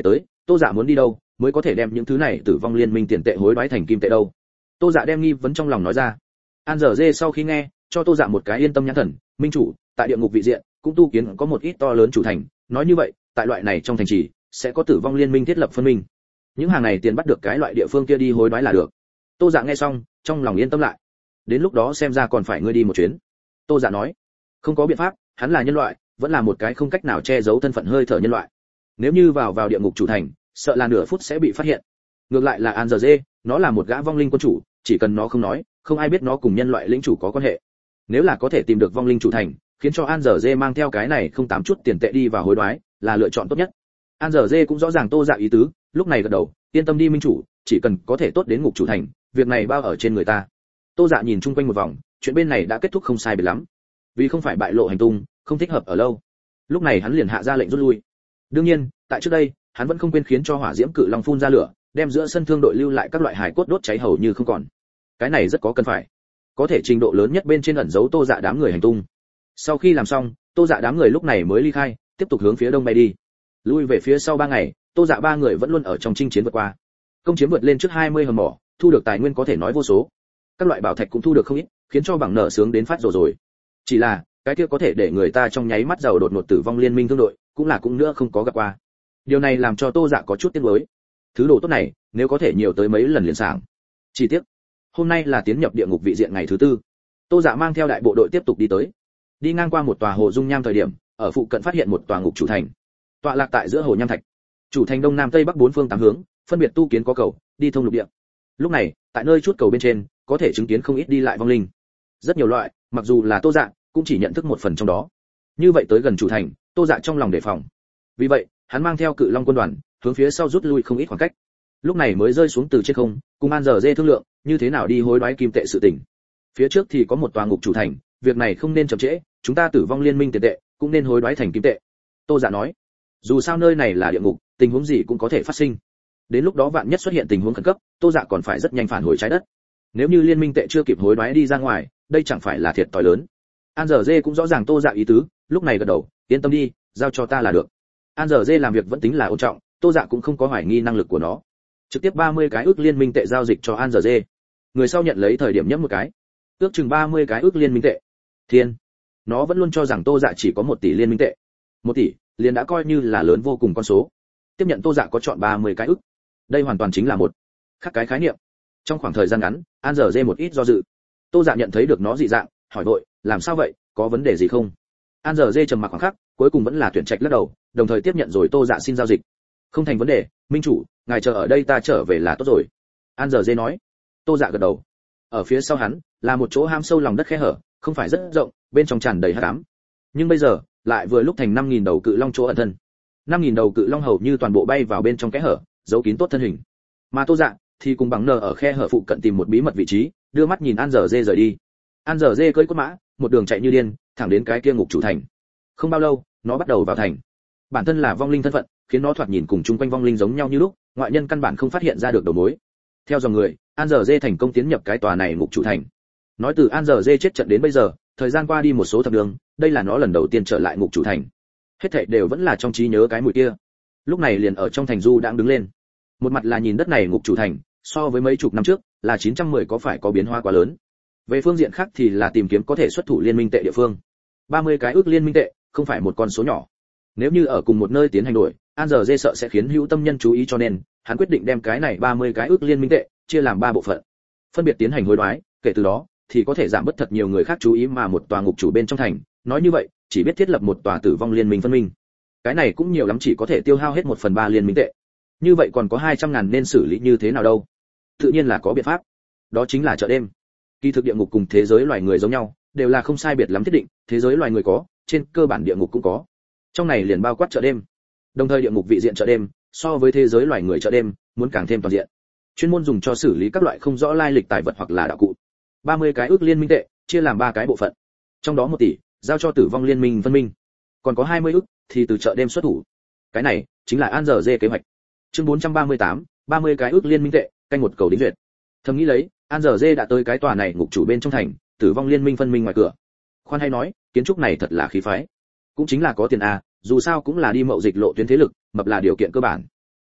Tô Dạ muốn đi đâu mới có thể đem những thứ này tử vong liên minh tiền tệ hối đoái thành kim tệ đâu? Tô Dạ đem nghi vấn trong lòng nói ra. An Dở Dê sau khi nghe, cho Tô Dạ một cái yên tâm nhãn thần, minh chủ, tại địa ngục vị diện, cũng tu kiến có một ít to lớn chủ thành, nói như vậy, tại loại này trong thành trì sẽ có tử vong liên minh thiết lập phân minh. Những hàng này tiền bắt được cái loại địa phương kia đi hối đoái là được. Tô Dạ nghe xong, trong lòng yên tâm lại. Đến lúc đó xem ra còn phải ngươi đi một chuyến. Tô Dạ nói. Không có biện pháp, hắn là nhân loại, vẫn là một cái không cách nào che giấu thân phận hơi thở nhân loại. Nếu như vào vào địa ngục chủ thành, sợ là nửa phút sẽ bị phát hiện. Ngược lại là An Dở Dê, nó là một gã vong linh quân chủ, chỉ cần nó không nói, không ai biết nó cùng nhân loại lĩnh chủ có quan hệ. Nếu là có thể tìm được vong linh chủ thành, khiến cho An Dở Dê mang theo cái này không tám chút tiền tệ đi vào hối đoái, là lựa chọn tốt nhất. An Dở Dê cũng rõ ràng Tô Dạ ý tứ, lúc này gật đầu, yên tâm đi minh chủ, chỉ cần có thể tốt đến ngục chủ thành, việc này bao ở trên người ta. Tô Dạ nhìn chung quanh một vòng, chuyện bên này đã kết thúc không sai biệt lắm. Vì không phải bại lộ hành tung, không thích hợp ở lâu. Lúc này hắn liền hạ ra lệnh rút lui. Đương nhiên, tại trước đây, hắn vẫn không quên khiến cho hỏa diễm cự long phun ra lửa, đem giữa sân thương đội lưu lại các loại hài cốt đốt cháy hầu như không còn. Cái này rất có cần phải. Có thể trình độ lớn nhất bên trên ẩn giấu Tô Dạ đám người hành tung. Sau khi làm xong, Tô Dạ đám người lúc này mới ly khai, tiếp tục hướng phía đông bay đi. Lui về phía sau ba ngày, Tô Dạ ba người vẫn luôn ở trong chinh chiến vượt qua. Công chiếm vượt lên trước hai mươi hầm mỏ, thu được tài nguyên có thể nói vô số. Các loại bảo thạch cũng thu được không ít, khiến cho bằng nợ sướng đến phát rồi rồi. Chỉ là, cái kia có thể để người ta trong nháy mắt giàu đột ngột tử vong liên minh thương đội, cũng là cũng nữa không có gặp qua. Điều này làm cho Tô Dạ có chút tiếc nuối. Thứ đồ tốt này, nếu có thể nhiều tới mấy lần liền sảng. Chỉ tiếc, hôm nay là tiến nhập địa ngục vị diện ngày thứ tư. Tô Dạ mang theo đại bộ đội tiếp tục đi tới. Đi ngang qua một tòa hồ dung nham thời điểm, ở phụ cận phát hiện một tòa ngục chủ thành. Tọa lạc tại giữa hồ nham thạch. Chủ thành đông nam tây bắc bốn phương tám hướng, phân biệt tu kiến có cầu, đi thông lục địa. Lúc này, tại nơi chút cầu bên trên, có thể chứng kiến không ít đi lại vong linh. Rất nhiều loại, mặc dù là Tô Dạ, cũng chỉ nhận thức một phần trong đó. Như vậy tới gần chủ thành, Tô Dạ trong lòng đề phòng. Vì vậy, hắn mang theo cự long quân đoàn, hướng phía sau rút lui không ít khoảng cách. Lúc này mới rơi xuống từ trên không, cùng An Dở Dê thương lượng, như thế nào đi hối đoái kim tệ sự tình. Phía trước thì có một tòa ngục chủ thành, việc này không nên chậm trễ, chúng ta tử vong liên minh tiền tệ, cũng nên hối đoái thành kim tệ. Tô Dạ nói, dù sao nơi này là địa ngục, tình huống gì cũng có thể phát sinh. Đến lúc đó vạn nhất xuất hiện tình huống khẩn cấp, Tô Dạ còn phải rất nhanh phản hồi trái đất. Nếu như liên minh tệ chưa kịp hối đoái đi ra ngoài, đây chẳng phải là thiệt thòi lớn. An Dở Dê cũng rõ ràng Tô Dạ ý tứ, lúc này gật đầu, yên tâm đi, giao cho ta là được. An Dở Dê làm việc vẫn tính là ổn trọng, Tô Dạ cũng không có hoài nghi năng lực của nó. Trực tiếp ba mươi cái ước liên minh tệ giao dịch cho An Dở Dê. Người sau nhận lấy thời điểm nhấp một cái, ước chừng ba mươi cái ước liên minh tệ. Thiên, nó vẫn luôn cho rằng Tô Dạ chỉ có một tỷ liên minh tệ. Một tỷ, liền đã coi như là lớn vô cùng con số. Tiếp nhận Tô Dạ có chọn ba mươi cái ước. Đây hoàn toàn chính là một khác cái khái niệm. Trong khoảng thời gian ngắn, An Dở Dê một ít do dự. Tô Dạ nhận thấy được nó dị dạng, hỏi vội, làm sao vậy, có vấn đề gì không? An Dở Dê trầm mặc khoảng khắc, cuối cùng vẫn là tuyển trạch lắc đầu, đồng thời tiếp nhận rồi Tô Dạ xin giao dịch. Không thành vấn đề, minh chủ, ngài chờ ở đây ta trở về là tốt rồi. An Dở Dê nói. Tô Dạ gật đầu. Ở phía sau hắn là một chỗ ham sâu lòng đất khe hở, không phải rất rộng, bên trong tràn đầy hắc ám. Nhưng bây giờ, lại vừa lúc thành năm nghìn đầu cự long chỗ ẩn thân. năm nghìn đầu cự long hầu như toàn bộ bay vào bên trong kẽ hở, giấu kín tốt thân hình. Mà Tô Dạ thì cùng bằng nờ ở khe hở phụ cận tìm một bí mật vị trí, đưa mắt nhìn An Dở Dê rời đi. An Dở Dê cưỡi cốt mã, một đường chạy như điên, thẳng đến cái kia ngục chủ thành. Không bao lâu, nó bắt đầu vào thành. Bản thân là vong linh thân phận, khiến nó thoạt nhìn cùng chung quanh vong linh giống nhau như lúc, ngoại nhân căn bản không phát hiện ra được đầu mối. Theo dòng người, An Dở Dê thành công tiến nhập cái tòa này ngục chủ thành. Nói từ An Dở Dê chết trận đến bây giờ, thời gian qua đi một số thập đường, đây là nó lần đầu tiên trở lại ngục chủ thành. Hết thảy đều vẫn là trong trí nhớ cái mùi kia. Lúc này liền ở trong thành du đang đứng lên. Một mặt là nhìn đất này ngục chủ thành, so với mấy chục năm trước, là chín trăm mười có phải có biến hóa quá lớn. Về phương diện khác thì là tìm kiếm có thể xuất thủ liên minh tệ địa phương. ba mươi cái ước liên minh tệ, không phải một con số nhỏ. Nếu như ở cùng một nơi tiến hành đổi, An Dở Dê sợ sẽ khiến hữu tâm nhân chú ý, cho nên hắn quyết định đem cái này ba mươi cái ước liên minh tệ chia làm ba bộ phận, phân biệt tiến hành hối đoái, kể từ đó thì có thể giảm bớt thật nhiều người khác chú ý mà một tòa ngục chủ bên trong thành, nói như vậy, chỉ biết thiết lập một tòa tử vong liên minh phân minh. Cái này cũng nhiều lắm chỉ có thể tiêu hao hết một phần ba liên minh tệ. Như vậy còn có hai trăm ngàn nên xử lý như thế nào đâu? Tự nhiên là có biện pháp. Đó chính là chợ đêm. Kỳ thực địa ngục cùng thế giới loài người giống nhau, đều là không sai biệt lắm thiết định, thế giới loài người có, trên cơ bản địa ngục cũng có. Trong này liền bao quát chợ đêm. Đồng thời địa ngục vị diện chợ đêm, so với thế giới loài người chợ đêm, muốn càng thêm toàn diện. Chuyên môn dùng cho xử lý các loại không rõ lai lịch tài vật hoặc là đạo cụ. ba mươi cái ước liên minh tệ, chia làm ba cái bộ phận. Trong đó một tỷ, giao cho tử vong liên minh phân minh. Còn có hai mươi ước, thì từ chợ đêm xuất thủ. Cái này, chính là An Dở Dê kế hoạch. Chương bốn trăm ba mươi tám, ba mươi cái ước liên minh tệ, canh một cầu đính duyệt. Thầm nghĩ lấy, An Dở Dê đã tới cái tòa này ngục chủ bên trong thành, tử vong liên minh phân minh ngoài cửa. Khoan hay nói, kiến trúc này thật là khí phái. Cũng chính là có tiền a, dù sao cũng là đi mậu dịch lộ tuyến thế lực, mập là điều kiện cơ bản.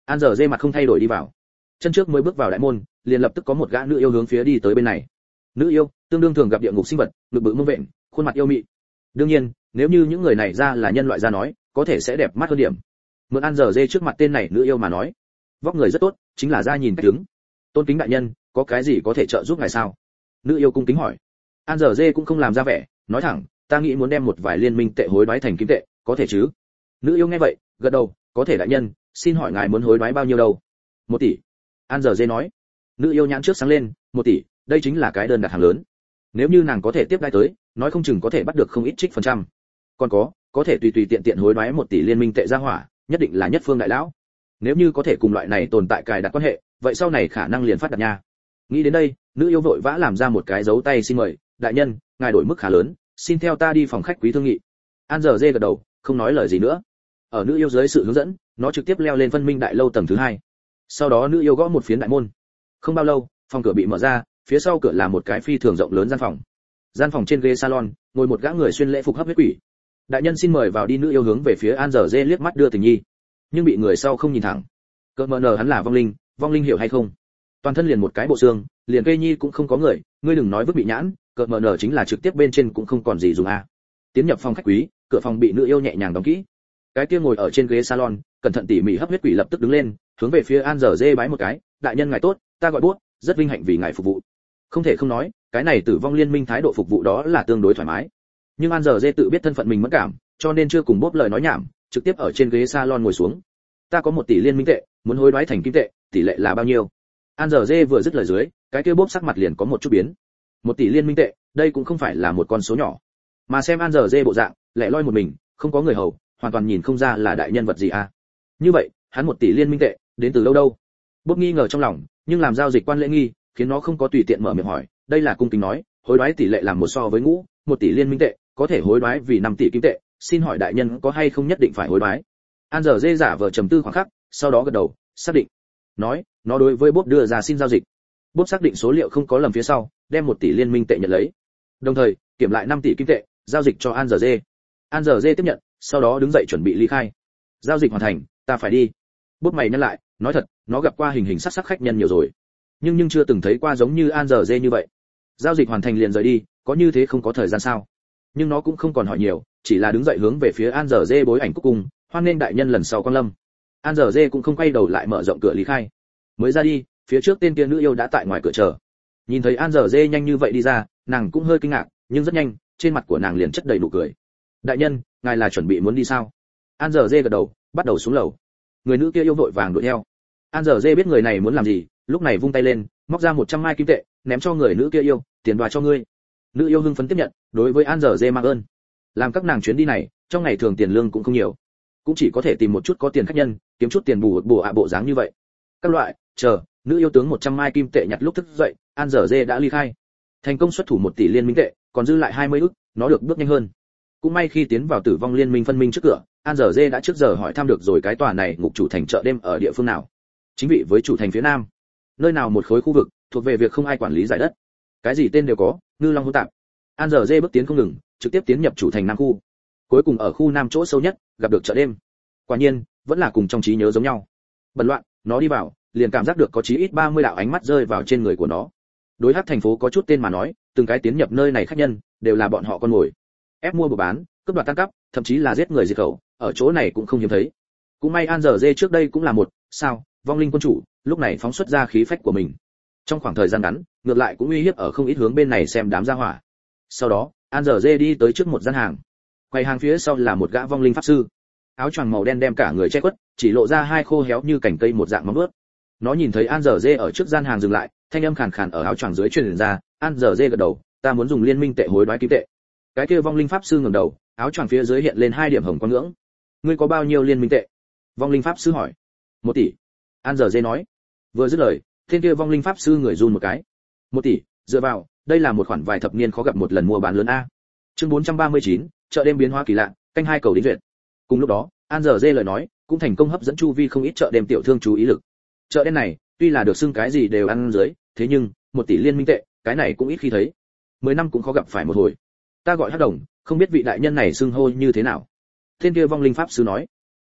An giờ dê mặt không thay đổi đi vào. Chân trước mới bước vào đại môn, liền lập tức có một gã nữ yêu hướng phía đi tới bên này. Nữ yêu, tương đương thường gặp địa ngục sinh vật, ngực bự mông vện, khuôn mặt yêu mị. Đương nhiên, nếu như những người này ra là nhân loại ra nói, có thể sẽ đẹp mắt hơn điểm. Mượn An giờ dê trước mặt tên này nữ yêu mà nói, vóc người rất tốt, chính là da nhìn tướng. Tôn kính đại nhân, có cái gì có thể trợ giúp ngài sao? Nữ yêu cung kính hỏi. An giờ dê cũng không làm ra vẻ, nói thẳng, ta nghĩ muốn đem một vài liên minh tệ hối đoái thành kim tệ, có thể chứ? Nữ yêu nghe vậy, gật đầu, có thể đại nhân, xin hỏi ngài muốn hối đoái bao nhiêu đâu? Một tỷ. An giờ dê nói. Nữ yêu nhãn trước sáng lên, một tỷ, đây chính là cái đơn đặt hàng lớn. Nếu như nàng có thể tiếp đai tới, nói không chừng có thể bắt được không ít trích phần trăm. Còn có, có thể tùy tùy tiện tiện hối đoái một tỷ liên minh tệ ra hỏa, nhất định là nhất phương đại lão. Nếu như có thể cùng loại này tồn tại cài đặt quan hệ, vậy sau này khả năng liền phát đạt nha. Nghĩ đến đây, nữ yêu vội vã làm ra một cái dấu tay xin mời, đại nhân, ngài đổi mức khá lớn, xin theo ta đi phòng khách quý thương nghị. An giờ dê gật đầu, không nói lời gì nữa. Ở nữ yêu dưới sự hướng dẫn, nó trực tiếp leo lên phân minh đại lâu tầng thứ hai. Sau đó nữ yêu gõ một phiến đại môn. Không bao lâu, phòng cửa bị mở ra, phía sau cửa là một cái phi thường rộng lớn gian phòng. Gian phòng trên ghế salon, ngồi một gã người xuyên lễ phục hấp huyết quỷ. Đại nhân xin mời vào đi. Nữ yêu hướng về phía An giờ dê liếc mắt đưa tình nhi, nhưng bị người sau không nhìn thẳng. Cỡ mờ nờ hắn là vong linh, vong linh hiểu hay không? Toàn thân liền một cái bộ xương, liền cây nhi cũng không có người, ngươi đừng nói vứt bị nhãn, cỡ mờ nờ chính là trực tiếp bên trên cũng không còn gì dùng a. Tiến nhập phòng khách quý, cửa phòng bị nữ yêu nhẹ nhàng đóng kỹ. Cái kia ngồi ở trên ghế salon, cẩn thận tỉ mỉ hấp huyết quỷ lập tức đứng lên, hướng về phía An giờ dê bái một cái, đại nhân ngài tốt, ta gọi bút, rất vinh hạnh vì ngài phục vụ. Không thể không nói, cái này tử vong liên minh thái độ phục vụ đó là tương đối thoải mái. Nhưng An giờ dê tự biết thân phận mình mẫn cảm, cho nên chưa cùng bốp lời nói nhảm, trực tiếp ở trên ghế salon ngồi xuống. Ta có một tỷ liên minh tệ, muốn hối đoái thành kim tệ, tỷ lệ là bao nhiêu? An giờ dê vừa dứt lời dưới, cái kia bốp sắc mặt liền có một chút biến. Một tỷ liên minh tệ, đây cũng không phải là một con số nhỏ. Mà xem An giờ dê bộ dạng, lẻ loi một mình, không có người hầu, hoàn toàn nhìn không ra là đại nhân vật gì à. Như vậy, hắn một tỷ liên minh tệ, đến từ đâu đâu? Bốp nghi ngờ trong lòng, nhưng làm giao dịch quan lễ nghi, khiến nó không có tùy tiện mở miệng hỏi, đây là cung kính nói, hối đoái tỷ lệ làm một so với ngũ, một tỷ liên minh tệ, có thể hối đoái vì năm tỷ kim tệ, xin hỏi đại nhân có hay không nhất định phải hối đoái? An giờ dê giả vờ trầm tư khoảng khắc, sau đó gật đầu, xác định. Nói, nó đối với Bốp đưa ra xin giao dịch. Bốp xác định số liệu không có lầm phía sau, đem một tỷ liên minh tệ nhận lấy. Đồng thời, kiểm lại năm tỷ kim tệ, giao dịch cho An giờ dê. An giờ dê tiếp nhận, sau đó đứng dậy chuẩn bị ly khai. Giao dịch hoàn thành, ta phải đi. Bốp mày nhăn lại, nói thật, nó gặp qua hình hình sắc sắc khách nhân nhiều rồi, nhưng nhưng chưa từng thấy qua giống như An giờ dê như vậy. Giao dịch hoàn thành liền rời đi, có như thế không có thời gian sao? Nhưng nó cũng không còn hỏi nhiều, chỉ là đứng dậy hướng về phía An giờ dê bối ảnh cuối cùng, hoan nghênh đại nhân lần sau quan lâm. An giờ dê cũng không quay đầu lại mở rộng cửa lý khai. Mới ra đi, phía trước tên kia nữ yêu đã tại ngoài cửa chờ. Nhìn thấy An giờ dê nhanh như vậy đi ra, nàng cũng hơi kinh ngạc, nhưng rất nhanh, trên mặt của nàng liền chất đầy nụ cười. Đại nhân, ngài là chuẩn bị muốn đi sao? An giờ dê gật đầu, bắt đầu xuống lầu. Người nữ kia yêu vội vàng đuổi theo. An giờ dê biết người này muốn làm gì, lúc này vung tay lên, móc ra một trăm mai kim tệ, ném cho người nữ kia yêu, tiền đoà cho ngươi. Nữ yêu hưng phấn tiếp nhận, đối với An giờ dê mang ơn. Làm các nàng chuyến đi này, trong ngày thường tiền lương cũng không nhiều, cũng chỉ có thể tìm một chút có tiền khách nhân, kiếm chút tiền bù bù ạ bộ dáng như vậy. Các loại, chờ, nữ yêu tướng một trăm mai kim tệ nhặt lúc thức dậy, An giờ dê đã ly khai. Thành công xuất thủ một tỷ liên minh tệ, còn dư lại hai mươi ức, nó được bước nhanh hơn. Cũng may khi tiến vào tử vong liên minh phân minh trước cửa, An giờ dê đã trước giờ hỏi thăm được rồi cái tòa này ngục chủ thành chợ đêm ở địa phương nào. Chính vị với chủ thành phía nam, nơi nào một khối khu vực thuộc về việc không ai quản lý giải đất, cái gì tên đều có, ngư long hỗn tạp. An giờ dê bước tiến không ngừng, trực tiếp tiến nhập chủ thành nam khu. Cuối cùng ở khu nam chỗ sâu nhất, gặp được chợ đêm. Quả nhiên, vẫn là cùng trong trí nhớ giống nhau. Bần loạn, nó đi vào, liền cảm giác được có chí ít ba mươi đạo ánh mắt rơi vào trên người của nó. Đối hắc thành phố có chút tên mà nói, từng cái tiến nhập nơi này khách nhân, đều là bọn họ con mồi. Ép mua buộc bán, cướp đoạt tan cắp, thậm chí là giết người diệt khẩu, ở chỗ này cũng không hiếm thấy. Cũng may An giờ dê trước đây cũng là một, sao, vong linh quân chủ, lúc này phóng xuất ra khí phách của mình. Trong khoảng thời gian ngắn, ngược lại cũng uy hiếp ở không ít hướng bên này xem đám gia hỏa. Sau đó, An giờ dê đi tới trước một gian hàng. Quầy hàng phía sau là một gã vong linh pháp sư. Áo choàng màu đen đem cả người che khuất, chỉ lộ ra hai khô héo như cành cây một dạng móng vuốt. Nó nhìn thấy An giờ dê ở trước gian hàng dừng lại, thanh âm khàn khàn ở áo choàng dưới truyền ra, An giờ dê gật đầu, ta muốn dùng liên minh tệ hối đoái kim tệ. Cái kia vong linh pháp sư ngẩng đầu, áo choàng phía dưới hiện lên hai điểm hồng quang ngưỡng. Ngươi có bao nhiêu liên minh tệ? Vong linh pháp sư hỏi. Một tỷ. An giờ dê nói. Vừa dứt lời, tên kia vong linh pháp sư người run một cái. Một tỷ, dựa vào, đây là một khoản vài thập niên khó gặp một lần mua bán lớn a. Chương bốn trăm ba mươi chín, chợ đêm biến hóa kỳ lạ, canh hai cầu đính duyệt. Cùng lúc đó, An giờ dê lời nói, cũng thành công hấp dẫn chu vi không ít chợ đêm tiểu thương chú ý lực. Chợ đêm này, tuy là được xưng cái gì đều ăn dưới, thế nhưng, một tỷ liên minh tệ, cái này cũng ít khi thấy. Mười năm cũng khó gặp phải một hồi. Ta gọi Hắc Đồng, không biết vị đại nhân này xưng hô như thế nào. Tên kia vong linh pháp sư nói.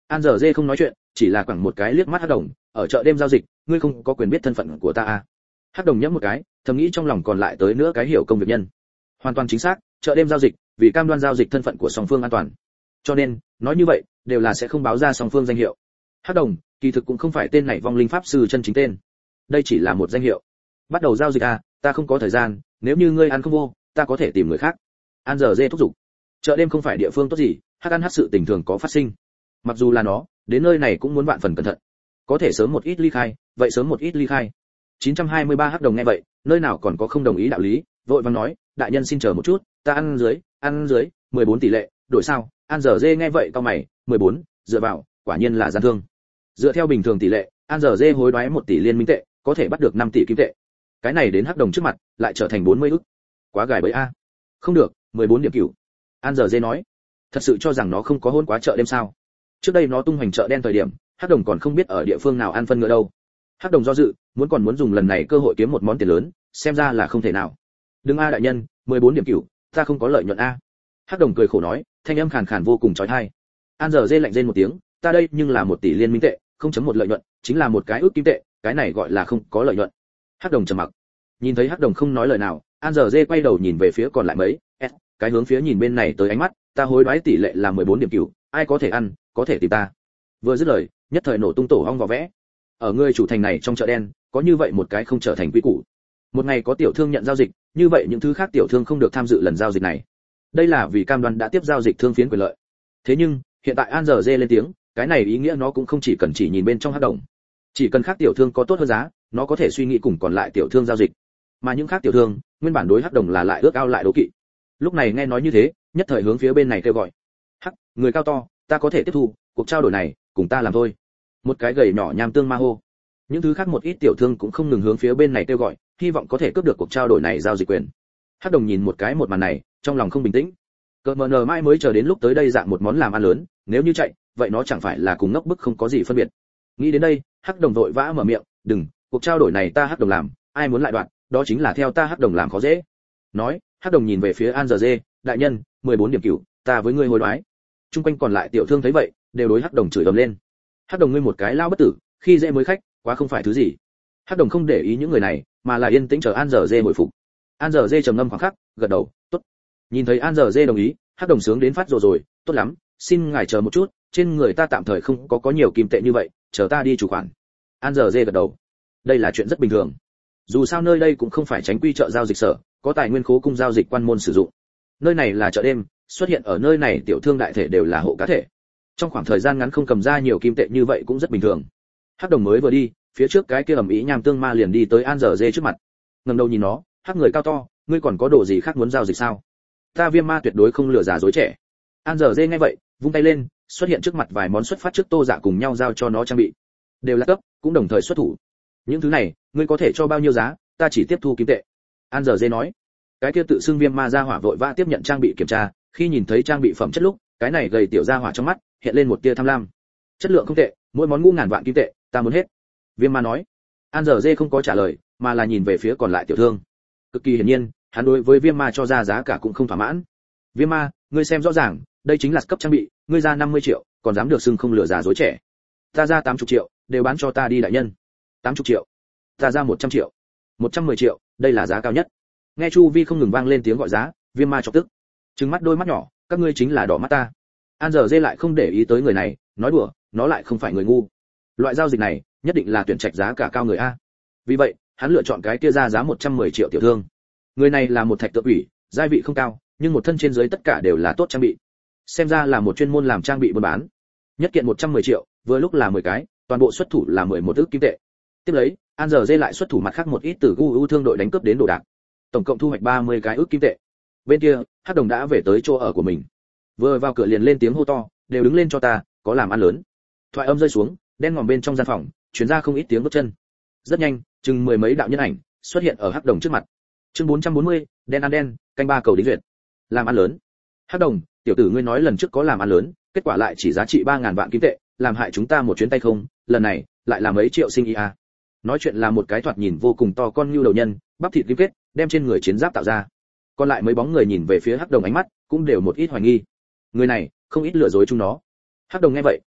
An giờ dê không nói chuyện, chỉ là quẳng một cái liếc mắt Hắc Đồng, ở chợ đêm giao dịch, ngươi không có quyền biết thân phận của ta à? Hắc Đồng nhấp một cái, thầm nghĩ trong lòng còn lại tới nữa cái hiểu công việc nhân. Hoàn toàn chính xác, chợ đêm giao dịch, vì cam đoan giao dịch thân phận của song phương an toàn. Cho nên, nói như vậy, đều là sẽ không báo ra song phương danh hiệu. Hắc Đồng, kỳ thực cũng không phải tên này vong linh pháp sư chân chính tên. Đây chỉ là một danh hiệu. Bắt đầu giao dịch à, ta không có thời gian, nếu như ngươi ăn không vô, ta có thể tìm người khác. An giờ dê thúc giục. Chợ đêm không phải địa phương tốt gì, Hắc ăn Hắc sự tình thường có phát sinh. Mặc dù là nó, đến nơi này cũng muốn vạn phần cẩn thận. Có thể sớm một ít ly khai, vậy sớm một ít ly khai. chín trăm hai mươi ba Hắc Đồng nghe vậy, nơi nào còn có không đồng ý đạo lý, vội vàng nói, đại nhân xin chờ một chút, ta ăn dưới, ăn dưới, mười bốn tỷ lệ, đổi sao? An giờ dê nghe vậy cau mày, mười bốn, dựa vào, quả nhiên là gian thương. Dựa theo bình thường tỷ lệ, An giờ dê hối đoái một tỷ liên minh tệ, có thể bắt được năm tỷ kim tệ. Cái này đến Hắc Đồng trước mặt, lại trở thành bốn mươi ức. Quá gài bẫy a. Không được, mười bốn điểm cửu. An giờ dê nói, thật sự cho rằng nó không có hôn quá chợ đêm sao? Trước đây nó tung hoành chợ đen thời điểm, Hắc Đồng còn không biết ở địa phương nào ăn phân ngựa đâu. Hắc Đồng do dự, muốn còn muốn dùng lần này cơ hội kiếm một món tiền lớn, xem ra là không thể nào. Đừng a đại nhân, mười bốn điểm cửu, ta không có lợi nhuận a. Hắc Đồng cười khổ nói, thanh âm khàn khàn vô cùng chói tai. An giờ dê lạnh rên một tiếng, ta đây nhưng là một tỷ liên minh tệ, không chấm một lợi nhuận, chính là một cái ước kim tệ, cái này gọi là không có lợi nhuận. Hắc Đồng trầm mặc. Nhìn thấy Hắc Đồng không nói lời nào, An giờ dê quay đầu nhìn về phía còn lại mấy, S, cái hướng phía nhìn bên này tới ánh mắt, ta hối đoái tỷ lệ là mười bốn điểm cửu, ai có thể ăn, có thể tìm ta. Vừa dứt lời, nhất thời nổ tung tổ ong vỏ vẽ. Ở người chủ thành này trong chợ đen, có như vậy một cái không trở thành quy củ. Một ngày có tiểu thương nhận giao dịch, như vậy những thứ khác tiểu thương không được tham dự lần giao dịch này. Đây là vì cam đoan đã tiếp giao dịch thương phiến quyền lợi. Thế nhưng, hiện tại An giờ dê lên tiếng, cái này ý nghĩa nó cũng không chỉ cần chỉ nhìn bên trong Hắc Đồng. Chỉ cần khác tiểu thương có tốt hơn giá, nó có thể suy nghĩ cùng còn lại tiểu thương giao dịch. Mà những khác tiểu thương, nguyên bản đối Hắc Đồng là lại ước ao lại đố kỵ. Lúc này nghe nói như thế, nhất thời hướng phía bên này kêu gọi. Hắc, người cao to, ta có thể tiếp thu, cuộc trao đổi này, cùng ta làm thôi. Một cái gầy nhỏ nham tương ma hô. Những thứ khác một ít tiểu thương cũng không ngừng hướng phía bên này kêu gọi, hy vọng có thể cướp được cuộc trao đổi này giao dịch quyền. Hắc Đồng nhìn một cái một màn này, trong lòng không bình tĩnh. Cờ mờ nờ mai mới chờ đến lúc tới đây dạng một món làm ăn lớn, nếu như chạy, vậy nó chẳng phải là cùng ngốc bức không có gì phân biệt. Nghĩ đến đây, Hắc Đồng vội vã mở miệng, đừng, cuộc trao đổi này ta Hắc Đồng làm, ai muốn lại đoạn, đó chính là theo ta Hắc Đồng làm khó dễ. Nói, Hắc Đồng nhìn về phía An giờ dê, đại nhân, mười bốn điểm cửu, ta với ngươi hối đoái. Trung quanh còn lại tiểu thương thấy vậy, đều đối Hắc Đồng chửi ầm lên. Hắc Đồng ngươi một cái lao bất tử, khi dễ mới khách, quá không phải thứ gì. Hắc Đồng không để ý những người này, mà là yên tĩnh chờ An giờ dê hồi phục. An giờ dê trầm ngâm khoảng khắc, gật đầu, tốt. Nhìn thấy An giờ dê đồng ý, Hắc Đồng sướng đến phát rồi rồi, tốt lắm, xin ngài chờ một chút, trên người ta tạm thời không có có nhiều kim tệ như vậy, chờ ta đi chủ khoản. An giờ dê gật đầu. Đây là chuyện rất bình thường. Dù sao nơi đây cũng không phải tránh quy chợ giao dịch sở, có tài nguyên khố cung giao dịch quan môn sử dụng. Nơi này là chợ đêm, xuất hiện ở nơi này tiểu thương đại thể đều là hộ cá thể. Trong khoảng thời gian ngắn không cầm ra nhiều kim tệ như vậy cũng rất bình thường. Hắc Đồng mới vừa đi, phía trước cái kia ầm ĩ nham tương ma liền đi tới An giờ dê trước mặt. Ngẩng đầu nhìn nó, Hắc người cao to, ngươi còn có đồ gì khác muốn giao dịch sao? Ta Viêm Ma tuyệt đối không lừa già dối trẻ. An giờ dê nghe vậy, vung tay lên, xuất hiện trước mặt vài món xuất phát trước Tô Dạ cùng nhau giao cho nó trang bị. Đều là cấp, cũng đồng thời xuất thủ. Những thứ này, ngươi có thể cho bao nhiêu giá, ta chỉ tiếp thu kim tệ. An giờ dê nói. Cái kia tự xưng Viêm Ma gia hỏa vội vã tiếp nhận trang bị kiểm tra, khi nhìn thấy trang bị phẩm chất lúc, cái này gầy tiểu gia hỏa trong mắt hiện lên một tia tham lam. Chất lượng không tệ, mỗi món ngũ ngàn vạn kim tệ, ta muốn hết. Viêm Ma nói. An giờ dê không có trả lời, mà là nhìn về phía còn lại tiểu thương. Cực kỳ hiển nhiên, hắn đối với Viêm Ma cho ra giá cả cũng không thỏa mãn. Viêm Ma, ngươi xem rõ ràng, đây chính là cấp trang bị, ngươi ra năm mươi triệu, còn dám được xưng không lừa già dối trẻ. Ta ra tám mươi triệu, đều bán cho ta đi đại nhân. tám mươi triệu. Ta ra một trăm triệu. một trăm mười triệu, đây là giá cao nhất. Nghe chu vi không ngừng vang lên tiếng gọi giá, Viêm Ma chọc tức. Trừng mắt đôi mắt nhỏ, các ngươi chính là đỏ mắt ta. An giờ dê lại không để ý tới người này, nói đùa, nó lại không phải người ngu. Loại giao dịch này, nhất định là tuyển trạch giá cả cao người a. Vì vậy, hắn lựa chọn cái kia ra giá một trăm mười triệu tiểu thương. Người này là một thạch tự ủy, gia vị không cao, nhưng một thân trên dưới tất cả đều là tốt trang bị. Xem ra là một chuyên môn làm trang bị buôn bán. Nhất kiện một trăm mười triệu, vừa lúc là mười cái, toàn bộ xuất thủ là mười một ức kim tệ. Tiếp lấy, An giờ dê lại xuất thủ mặt khác một ít từ gu u thương đội đánh cướp đến đồ đạc. Tổng cộng thu hoạch ba mươi cái ức kim tệ. Bên kia, Hắc Đồng đã về tới chỗ ở của mình. Vừa vào cửa liền lên tiếng hô to, đều đứng lên cho ta, có làm ăn lớn. Thoại âm rơi xuống, đen ngòm bên trong gian phòng, truyền ra không ít tiếng bước chân. Rất nhanh, chừng mười mấy đạo nhân ảnh xuất hiện ở Hắc Đồng trước mặt. Chương bốn trăm bốn mươi, đen ăn đen, canh ba cầu đính duyệt. Làm ăn lớn. Hắc Đồng, tiểu tử ngươi nói lần trước có làm ăn lớn, kết quả lại chỉ giá trị ba ngàn vạn kim tệ, làm hại chúng ta một chuyến tay không, lần này lại là mấy triệu sinh ý à. Nói chuyện là một cái thoạt nhìn vô cùng to con nhu đầu nhân, bắp thịt kim kết, đem trên người chiến giáp tạo ra. Còn lại mấy bóng người nhìn về phía Hắc Đồng ánh mắt cũng đều một ít hoài nghi. Người này không ít lừa dối chúng nó. Hắc Đồng nghe vậy,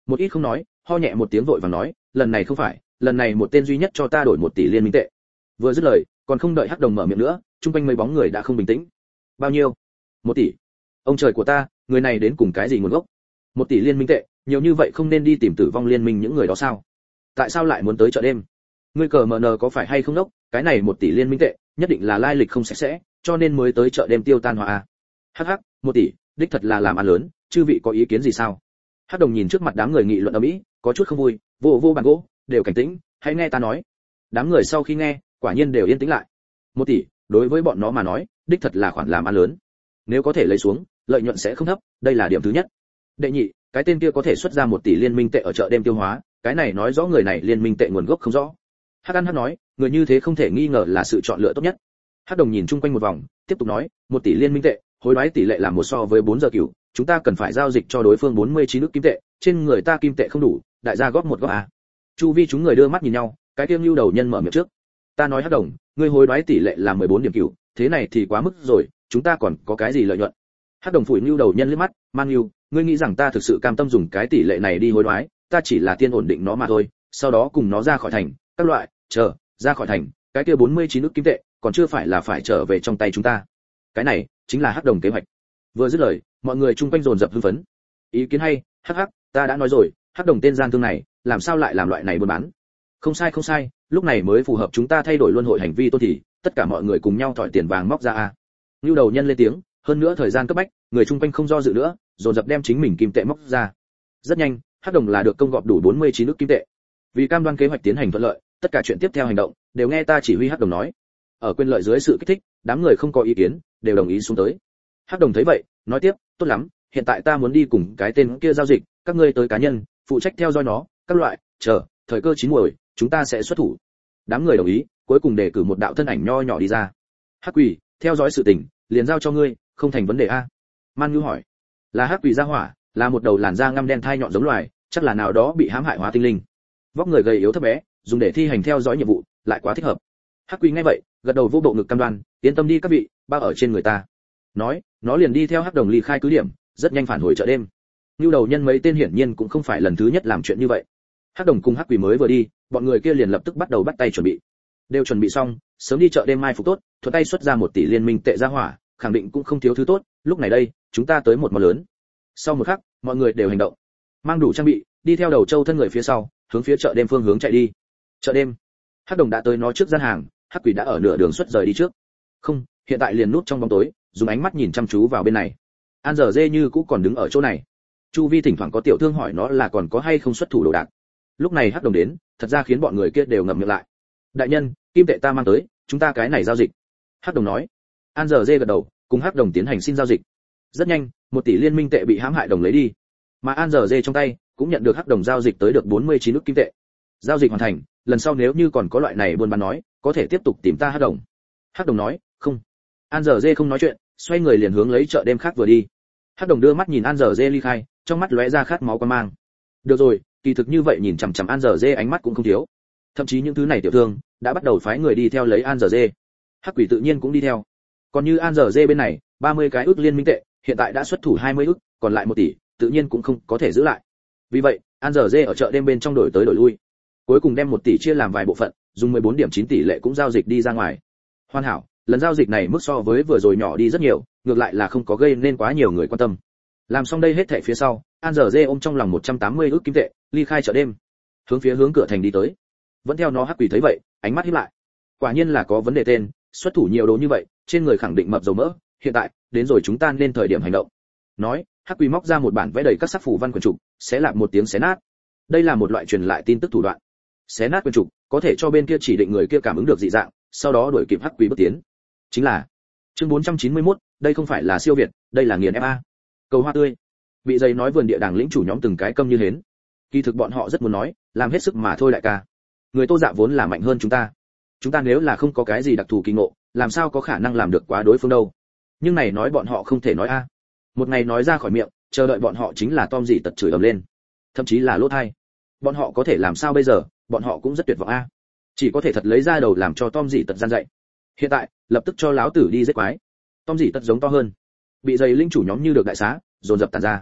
một ít không nói, ho nhẹ một tiếng vội vàng nói, lần này không phải, lần này một tên duy nhất cho ta đổi một tỷ liên minh tệ. Vừa dứt lời, còn không đợi hắc đồng mở miệng nữa, chung quanh mấy bóng người đã không bình tĩnh. Bao nhiêu? Một tỷ. Ông trời của ta, người này đến cùng cái gì nguồn gốc? Một tỷ liên minh tệ, nhiều như vậy không nên đi tìm tử vong liên minh những người đó sao? Tại sao lại muốn tới chợ đêm? Ngươi cờ mờ nờ có phải hay không đốc, cái này một tỷ liên minh tệ, nhất định là lai lịch không sạch sẽ, cho nên mới tới chợ đêm tiêu tan hòa à? Hắc hắc, một tỷ, đích thật là làm ăn lớn, chư vị có ý kiến gì sao? Hắc đồng nhìn trước mặt đám người nghị luận ầm ĩ, có chút không vui, vô vô bàn gỗ, đều cảnh tĩnh, hãy nghe ta nói. Đám người sau khi nghe, quả nhiên đều yên tĩnh lại. Một tỷ, đối với bọn nó mà nói, đích thật là khoản làm ăn lớn. Nếu có thể lấy xuống, lợi nhuận sẽ không thấp, đây là điểm thứ nhất. Đệ nhị, cái tên kia có thể xuất ra một tỷ liên minh tệ ở chợ đêm tiêu hóa, cái này nói rõ người này liên minh tệ nguồn gốc không rõ. Hắc An Hắc nói, người như thế không thể nghi ngờ là sự chọn lựa tốt nhất. Hắc Đồng nhìn chung quanh một vòng, tiếp tục nói, một tỷ liên minh tệ, hối đoái tỷ lệ là một so với bốn giờ cửu, chúng ta cần phải giao dịch cho đối phương bốn mươi chín nước kim tệ, trên người ta kim tệ không đủ, đại gia góp một góp à. Chu vi chúng người đưa mắt nhìn nhau, cái tiêm lưu đầu nhân mở miệng trước. Ta nói Hắc Đồng, ngươi hối đoái tỷ lệ là mười bốn điểm cửu, thế này thì quá mức rồi, chúng ta còn có cái gì lợi nhuận? Hắc Đồng phủi lưu đầu nhân liếc mắt, man lưu, ngươi nghĩ rằng ta thực sự cam tâm dùng cái tỷ lệ này đi hối đoái, ta chỉ là tiên ổn định nó mà thôi, sau đó cùng nó ra khỏi thành, các loại, chờ, ra khỏi thành, cái kia bốn mươi chín nước kim tệ, còn chưa phải là phải trở về trong tay chúng ta. Cái này chính là Hắc Đồng kế hoạch. Vừa dứt lời, mọi người chung quanh dồn dập hưng phấn. Ý kiến hay, hắc hắc, ta đã nói rồi, Hắc Đồng tên gian thương này, làm sao lại làm loại này buôn bán? Không sai không sai, lúc này mới phù hợp chúng ta thay đổi luân hội hành vi tôn thì, tất cả mọi người cùng nhau thỏi tiền vàng móc ra a. Nưu đầu nhân lên tiếng, hơn nữa thời gian cấp bách, người chung quanh không do dự nữa, dồn dập đem chính mình kim tệ móc ra. Rất nhanh, Hắc Đồng là được công gọp đủ bốn mươi chín nước kim tệ. Vì cam đoan kế hoạch tiến hành thuận lợi, tất cả chuyện tiếp theo hành động đều nghe ta chỉ huy. Hắc Đồng nói. Ở quyền lợi dưới sự kích thích, đám người không có ý kiến, đều đồng ý xuống tới. Hắc Đồng thấy vậy, nói tiếp, tốt lắm, hiện tại ta muốn đi cùng cái tên kia giao dịch, các ngươi tới cá nhân, phụ trách theo dõi nó, các loại, chờ, thời cơ chín muồi, chúng ta sẽ xuất thủ. Đám người đồng ý, cuối cùng đề cử một đạo thân ảnh nho nhỏ đi ra. Hắc Quỷ, theo dõi sự tình, liền giao cho ngươi, không thành vấn đề a. Man Ngư hỏi. Là Hắc Quỷ gia hỏa, là một đầu làn da ngăm đen thai nhọn giống loài, chắc là nào đó bị hãm hại hóa tinh linh. Vóc người gầy yếu thấp bé, dùng để thi hành theo dõi nhiệm vụ, lại quá thích hợp. Hắc Quỷ nghe vậy, gật đầu vô bộ ngực cam đoan, yên tâm đi các vị, bao ở trên người ta. Nói, nó liền đi theo Hắc Đồng ly khai cứ điểm, rất nhanh phản hồi chợ đêm. Nưu đầu nhân mấy tên hiển nhiên cũng không phải lần thứ nhất làm chuyện như vậy. Hắc Đồng cùng Hắc Quỷ mới vừa đi, bọn người kia liền lập tức bắt đầu bắt tay chuẩn bị. Đều chuẩn bị xong, sớm đi chợ đêm mai phục tốt, thuận tay xuất ra một tỷ liên minh tệ ra hỏa, khẳng định cũng không thiếu thứ tốt, lúc này đây, chúng ta tới một món lớn. Sau một khắc, mọi người đều hành động, mang đủ trang bị, đi theo đầu châu thân người phía sau, hướng phía chợ đêm phương hướng chạy đi. Chợ đêm. Hắc Đồng đã tới nó trước gian hàng, Hắc Quỷ đã ở nửa đường xuất rời đi trước. Không, hiện tại liền núp trong bóng tối, dùng ánh mắt nhìn chăm chú vào bên này. An giờ dê như cũ còn đứng ở chỗ này. Chu vi thỉnh thoảng có tiểu thương hỏi nó là còn có hay không xuất thủ đồ đạc. Lúc này Hắc Đồng đến, thật ra khiến bọn người kia đều ngậm miệng lại. Đại nhân, kim tệ ta mang tới, chúng ta cái này giao dịch. Hắc Đồng nói. An giờ dê gật đầu, cùng Hắc Đồng tiến hành xin giao dịch. Rất nhanh, một tỷ liên minh tệ bị hãm hại đồng lấy đi, mà An giờ dê trong tay cũng nhận được Hắc Đồng giao dịch tới được bốn mươi chín nước kim tệ. Giao dịch hoàn thành, lần sau nếu như còn có loại này buôn bán nói, có thể tiếp tục tìm ta Hắc Đồng. Hắc Đồng nói, không. An giờ dê không nói chuyện, xoay người liền hướng lấy chợ đêm khác vừa đi. Hắc Đồng đưa mắt nhìn An giờ dê ly khai, trong mắt lóe ra khát máu quan mang. Được rồi, kỳ thực như vậy nhìn chằm chằm An giờ dê ánh mắt cũng không thiếu. Thậm chí những thứ này tiểu thương đã bắt đầu phái người đi theo lấy An giờ dê. Hắc Quỷ tự nhiên cũng đi theo. Còn như An giờ dê bên này, ba mươi cái ước liên minh tệ, hiện tại đã xuất thủ hai mươi ước, còn lại một tỷ, tự nhiên cũng không có thể giữ lại. Vì vậy, An giờ dê ở chợ đêm bên trong đổi tới đổi lui, cuối cùng đem một tỷ chia làm vài bộ phận, dùng mười bốn điểm chín tỷ lệ cũng giao dịch đi ra ngoài. Hoàn hảo, lần giao dịch này mức so với vừa rồi nhỏ đi rất nhiều, ngược lại là không có gây nên quá nhiều người quan tâm. Làm xong đây hết thảy phía sau, An giờ dê ôm trong lòng một trăm tám mươi ước kim tệ, ly khai chợ đêm, hướng phía hướng cửa thành đi tới. Vẫn theo nó Hắc Quỷ thấy vậy, ánh mắt híp lại. Quả nhiên là có vấn đề tên, xuất thủ nhiều đồ như vậy, trên người khẳng định mập dầu mỡ, hiện tại, đến rồi chúng ta nên thời điểm hành động. Nói, Hắc Quỷ móc ra một bản vẽ đầy các sắc phù văn quyển trục, xé lạc một tiếng xé nát. Đây là một loại truyền lại tin tức thủ đoạn. Xé nát quyển trục, có thể cho bên kia chỉ định người kia cảm ứng được dị dạng, sau đó đuổi kịp Hắc Quỷ bước tiến. Chính là chương bốn trăm chín mươi mốt, đây không phải là siêu việt, đây là nghiền ép a. Cầu hoa tươi. Bị dày nói vườn địa đàng lĩnh chủ nhóm từng cái câm như hến. Kỳ thực bọn họ rất muốn nói, làm hết sức mà thôi đại ca. Người Tô Dạ vốn là mạnh hơn chúng ta. Chúng ta nếu là không có cái gì đặc thù kỳ ngộ, làm sao có khả năng làm được quá đối phương đâu. Nhưng này nói bọn họ không thể nói a. Một ngày nói ra khỏi miệng, chờ đợi bọn họ chính là Tom dị tật chửi ầm lên, thậm chí là lỗ tai. Bọn họ có thể làm sao bây giờ, bọn họ cũng rất tuyệt vọng a. Chỉ có thể thật lấy ra đầu làm cho Tom dị tật gian dạy. Hiện tại, lập tức cho láo tử đi giết quái. Tom dị tật giống to hơn. Bị dày linh chủ nhóm như được đại xá, dồn dập tàn ra.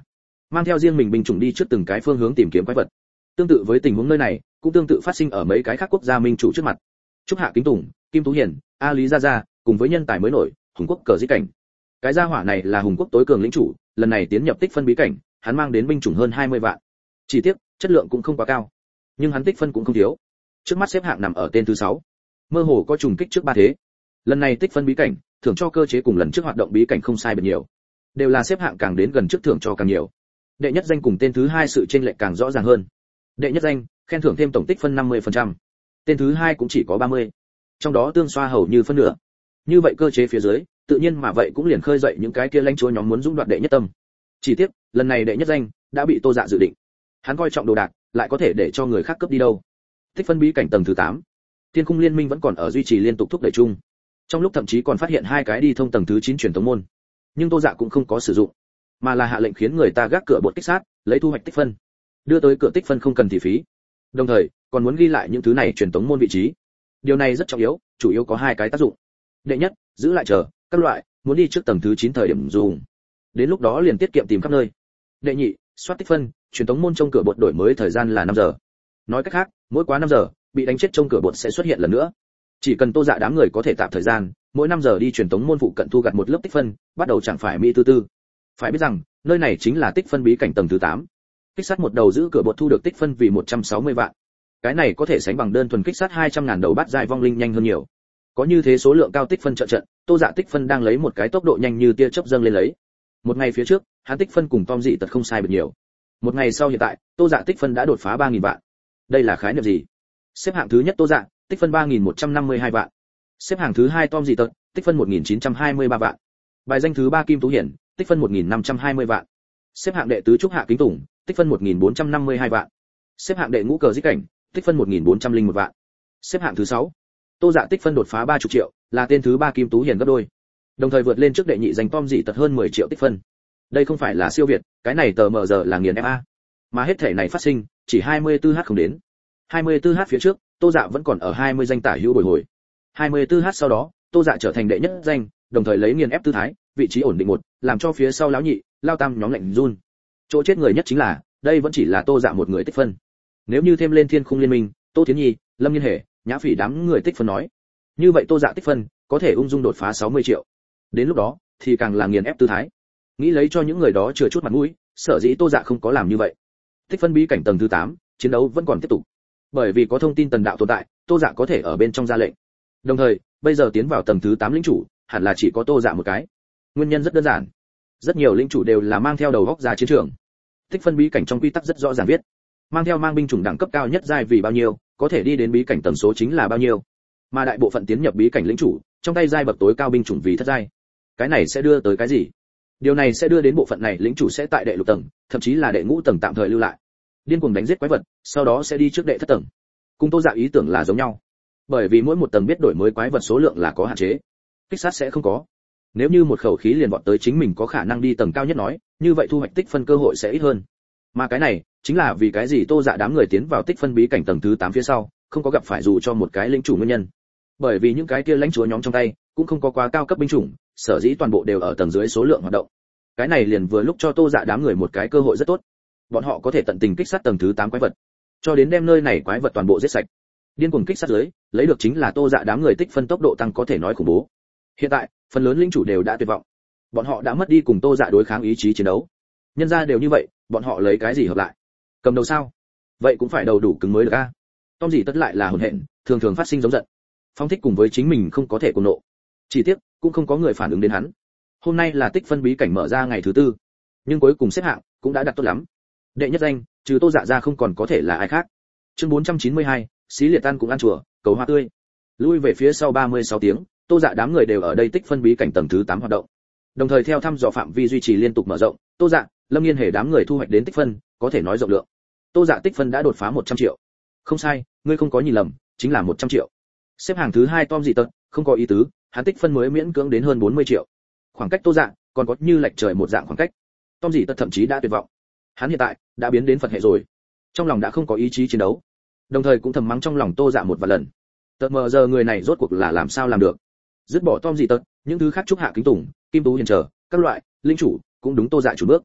mang theo riêng mình binh chủng đi trước từng cái phương hướng tìm kiếm quái vật. Tương tự với tình huống nơi này, cũng tương tự phát sinh ở mấy cái khác quốc gia minh chủ trước mặt. Trúc Hạ Kính Tùng, Kim Tú Hiền, A Lý Gia Gia, cùng với nhân tài mới nổi, Hùng Quốc Cờ Dĩ Cảnh. Cái gia hỏa này là Hùng Quốc tối cường lĩnh chủ, lần này tiến nhập tích phân bí cảnh, hắn mang đến binh chủng hơn hai mươi vạn. Chỉ tiếc, chất lượng cũng không quá cao, nhưng hắn tích phân cũng không thiếu. Trước mắt xếp hạng nằm ở tên thứ sáu, mơ hồ có trùng kích trước ba thế. Lần này tích phân bí cảnh, thưởng cho cơ chế cùng lần trước hoạt động bí cảnh không sai biệt nhiều, đều là xếp hạng càng đến gần trước thưởng cho càng nhiều. Đệ nhất danh cùng tên thứ hai sự chênh lệch càng rõ ràng hơn. Đệ nhất danh, khen thưởng thêm tổng tích phân năm mươi phần trăm. Tên thứ hai cũng chỉ có ba mươi. Trong đó tương xoa hầu như phân nửa. Như vậy cơ chế phía dưới, tự nhiên mà vậy cũng liền khơi dậy những cái kia lãnh chúa nhóm muốn dũng đoạt đệ nhất tâm. Chỉ tiếc, lần này đệ nhất danh đã bị Tô Dạ dự định. Hắn coi trọng đồ đạc, lại có thể để cho người khác cướp đi đâu. Tích phân bí cảnh tầng thứ tám, Thiên Khung Liên Minh vẫn còn ở duy trì liên tục thúc đẩy chung. Trong lúc thậm chí còn phát hiện hai cái đi thông tầng thứ chín truyền tống môn. Nhưng Tô Dạ cũng không có sử dụng, mà là hạ lệnh khiến người ta gác cửa bột kích sát, lấy thu hoạch tích phân. Đưa tới cửa tích phân không cần thị phí. Đồng thời, còn muốn ghi lại những thứ này truyền tống môn vị trí. Điều này rất trọng yếu, chủ yếu có hai cái tác dụng. Đệ nhất, giữ lại chờ các loại muốn đi trước tầng thứ chín thời điểm dùng. Đến lúc đó liền tiết kiệm tìm khắp nơi. Đệ nhị, soát tích phân, truyền tống môn trong cửa bột đổi mới thời gian là năm giờ. Nói cách khác, mỗi quá năm giờ, bị đánh chết trong cửa bột sẽ xuất hiện lần nữa. Chỉ cần Tô Dạ đám người có thể tạm thời gian, mỗi năm giờ đi truyền tống môn phụ cận thu gặt một lớp tích phân, bắt đầu chẳng phải mỹ tư tư. Phải biết rằng, nơi này chính là tích phân bí cảnh tầng thứ tám. Kích sát một đầu giữ cửa bột thu được tích phân vì một trăm sáu mươi vạn. Cái này có thể sánh bằng đơn thuần kích sát hai trăm ngàn đầu bát giai vong linh nhanh hơn nhiều. Có như thế số lượng cao tích phân trợ trận, Tô Dạ tích phân đang lấy một cái tốc độ nhanh như tia chớp dâng lên lấy. Một ngày phía trước, hắn tích phân cùng Tom Dị Tật không sai biệt nhiều. Một ngày sau hiện tại, Tô Dạ tích phân đã đột phá ba nghìn vạn. Đây là khái niệm gì? Xếp hạng thứ nhất Tô Dạ, tích phân ba nghìn một trăm năm mươi hai vạn. Xếp hạng thứ hai Tom Dị Tật, tích phân một nghìn chín trăm hai mươi ba vạn. Bài danh thứ ba Kim Tú Hiển, tích phân một nghìn năm trăm hai mươi vạn. Xếp hạng đệ tứ Trúc Hạ Kính Tùng, tích phân một nghìn bốn trăm năm mươi hai vạn. Xếp hạng đệ ngũ Cờ Dĩ Cảnh, tích phân một nghìn bốn trăm lẻ một vạn. Xếp hạng thứ sáu, Tô Dạ tích phân đột phá ba mươi triệu, là tên thứ ba Kim Tú Hiển gấp đôi. Đồng thời vượt lên trước đệ nhị giành Tom Dị Tật hơn mười triệu tích phân. Đây không phải là siêu việt, cái này tờ mờ giờ là nghiền ép a. Mà hết thể này phát sinh, chỉ hai mươi tư h không đến. hai mươi tư h phía trước, Tô Dạ vẫn còn ở hai mươi danh tả hữu bồi hồi. hai mươi tư h sau đó, Tô Dạ trở thành đệ nhất danh, đồng thời lấy nghiền ép tư thái, vị trí ổn định một, làm cho phía sau lão nhị, lao tam nhóm lạnh run. Chỗ chết người nhất chính là, đây vẫn chỉ là Tô Dạ một người tích phân. Nếu như thêm lên Thiên Khung Liên Minh, Tô Thiến Nhi, Lâm Nghiên Hề, Nhã Phỉ đám người tích phân nói, như vậy Tô Dạ tích phân có thể ung dung đột phá sáu mươi triệu. Đến lúc đó, thì càng là nghiền ép tư thái. Nghĩ lấy cho những người đó chừa chút mặt mũi, sở dĩ Tô Dạ không có làm như vậy. Tích phân bí cảnh tầng thứ tám, chiến đấu vẫn còn tiếp tục. Bởi vì có thông tin tần đạo tồn tại, Tô Dạ có thể ở bên trong ra lệnh. Đồng thời, bây giờ tiến vào tầng thứ tám lĩnh chủ, hẳn là chỉ có Tô Dạ một cái. Nguyên nhân rất đơn giản. Rất nhiều lĩnh chủ đều là mang theo đầu góc ra chiến trường. Tích phân bí cảnh trong quy tắc rất rõ ràng viết, mang theo mang binh chủng đẳng cấp cao nhất giai vì bao nhiêu, có thể đi đến bí cảnh tầng số chính là bao nhiêu. Mà đại bộ phận tiến nhập bí cảnh lĩnh chủ, trong tay giai bậc tối cao binh chủng vì thất giai. Cái này sẽ đưa tới cái gì? Điều này sẽ đưa đến bộ phận này lĩnh chủ sẽ tại đệ lục tầng, thậm chí là đệ ngũ tầng tạm thời lưu lại, điên cuồng đánh giết quái vật, sau đó sẽ đi trước đệ thất tầng. Cùng Tô Dạ ý tưởng là giống nhau, bởi vì mỗi một tầng biết đổi mới quái vật số lượng là có hạn chế, kích sát sẽ không có. Nếu như một khẩu khí liền vọt tới chính mình có khả năng đi tầng cao nhất nói, như vậy thu hoạch tích phân cơ hội sẽ ít hơn. Mà cái này chính là vì cái gì Tô Dạ đám người tiến vào tích phân bí cảnh tầng thứ tám phía sau, không có gặp phải dù cho một cái lĩnh chủ nguyên nhân. Bởi vì những cái kia lãnh chúa nhóm trong tay cũng không có quá cao cấp binh chủng, sở dĩ toàn bộ đều ở tầng dưới số lượng hoạt động. Cái này liền vừa lúc cho Tô Dạ đám người một cái cơ hội rất tốt. Bọn họ có thể tận tình kích sát tầng thứ tám quái vật, cho đến đem nơi này quái vật toàn bộ giết sạch. Điên cuồng kích sát dưới, lấy được chính là Tô Dạ đám người tích phân tốc độ tăng có thể nói khủng bố. Hiện tại, phần lớn lĩnh chủ đều đã tuyệt vọng. Bọn họ đã mất đi cùng Tô Dạ đối kháng ý chí chiến đấu. Nhân ra đều như vậy, bọn họ lấy cái gì hợp lại? Cầm đầu sao? Vậy cũng phải đầu đủ cứng mới được a. Tom Dị Tất lại là hồn hện, thường thường phát sinh giống giận. Phong thích cùng với chính mình không có thể cùng nộ. Chỉ tiếc, cũng không có người phản ứng đến hắn. Hôm nay là tích phân bí cảnh mở ra ngày thứ tư, nhưng cuối cùng xếp hạng cũng đã đặt tốt lắm. Đệ nhất danh, trừ Tô Dạ ra không còn có thể là ai khác. Chương bốn trăm chín mươi hai, xí liệt tan cũng ăn chùa, cầu hoa tươi. Lui về phía sau ba mươi sáu tiếng, Tô Dạ đám người đều ở đây tích phân bí cảnh tầng thứ tám hoạt động. Đồng thời theo thăm dò phạm vi duy trì liên tục mở rộng, Tô Dạ, Lâm Nghiên Hề đám người thu hoạch đến tích phân, có thể nói rộng lượng. Tô Dạ tích phân đã đột phá một trăm triệu. Không sai, ngươi không có nhìn lầm, chính là một trăm triệu. Xếp hàng thứ hai Tom Dị Tật, không có ý tứ, hắn tích phân mới miễn cưỡng đến hơn bốn mươi triệu. Khoảng cách Tô Dạ còn có như lệch trời một dạng khoảng cách. Tom Dị Tật thậm chí đã tuyệt vọng. Hắn hiện tại đã biến đến Phật hệ rồi, trong lòng đã không có ý chí chiến đấu. Đồng thời cũng thầm mắng trong lòng Tô Dạ một vài lần. Tật mờ giờ người này rốt cuộc là làm sao làm được? Dứt bỏ Tom Dị Tật, những thứ khác Trúc Hạ Kính Tùng, Kim Tú Hiền chờ, các loại linh chủ cũng đúng Tô Dạ chủ bước.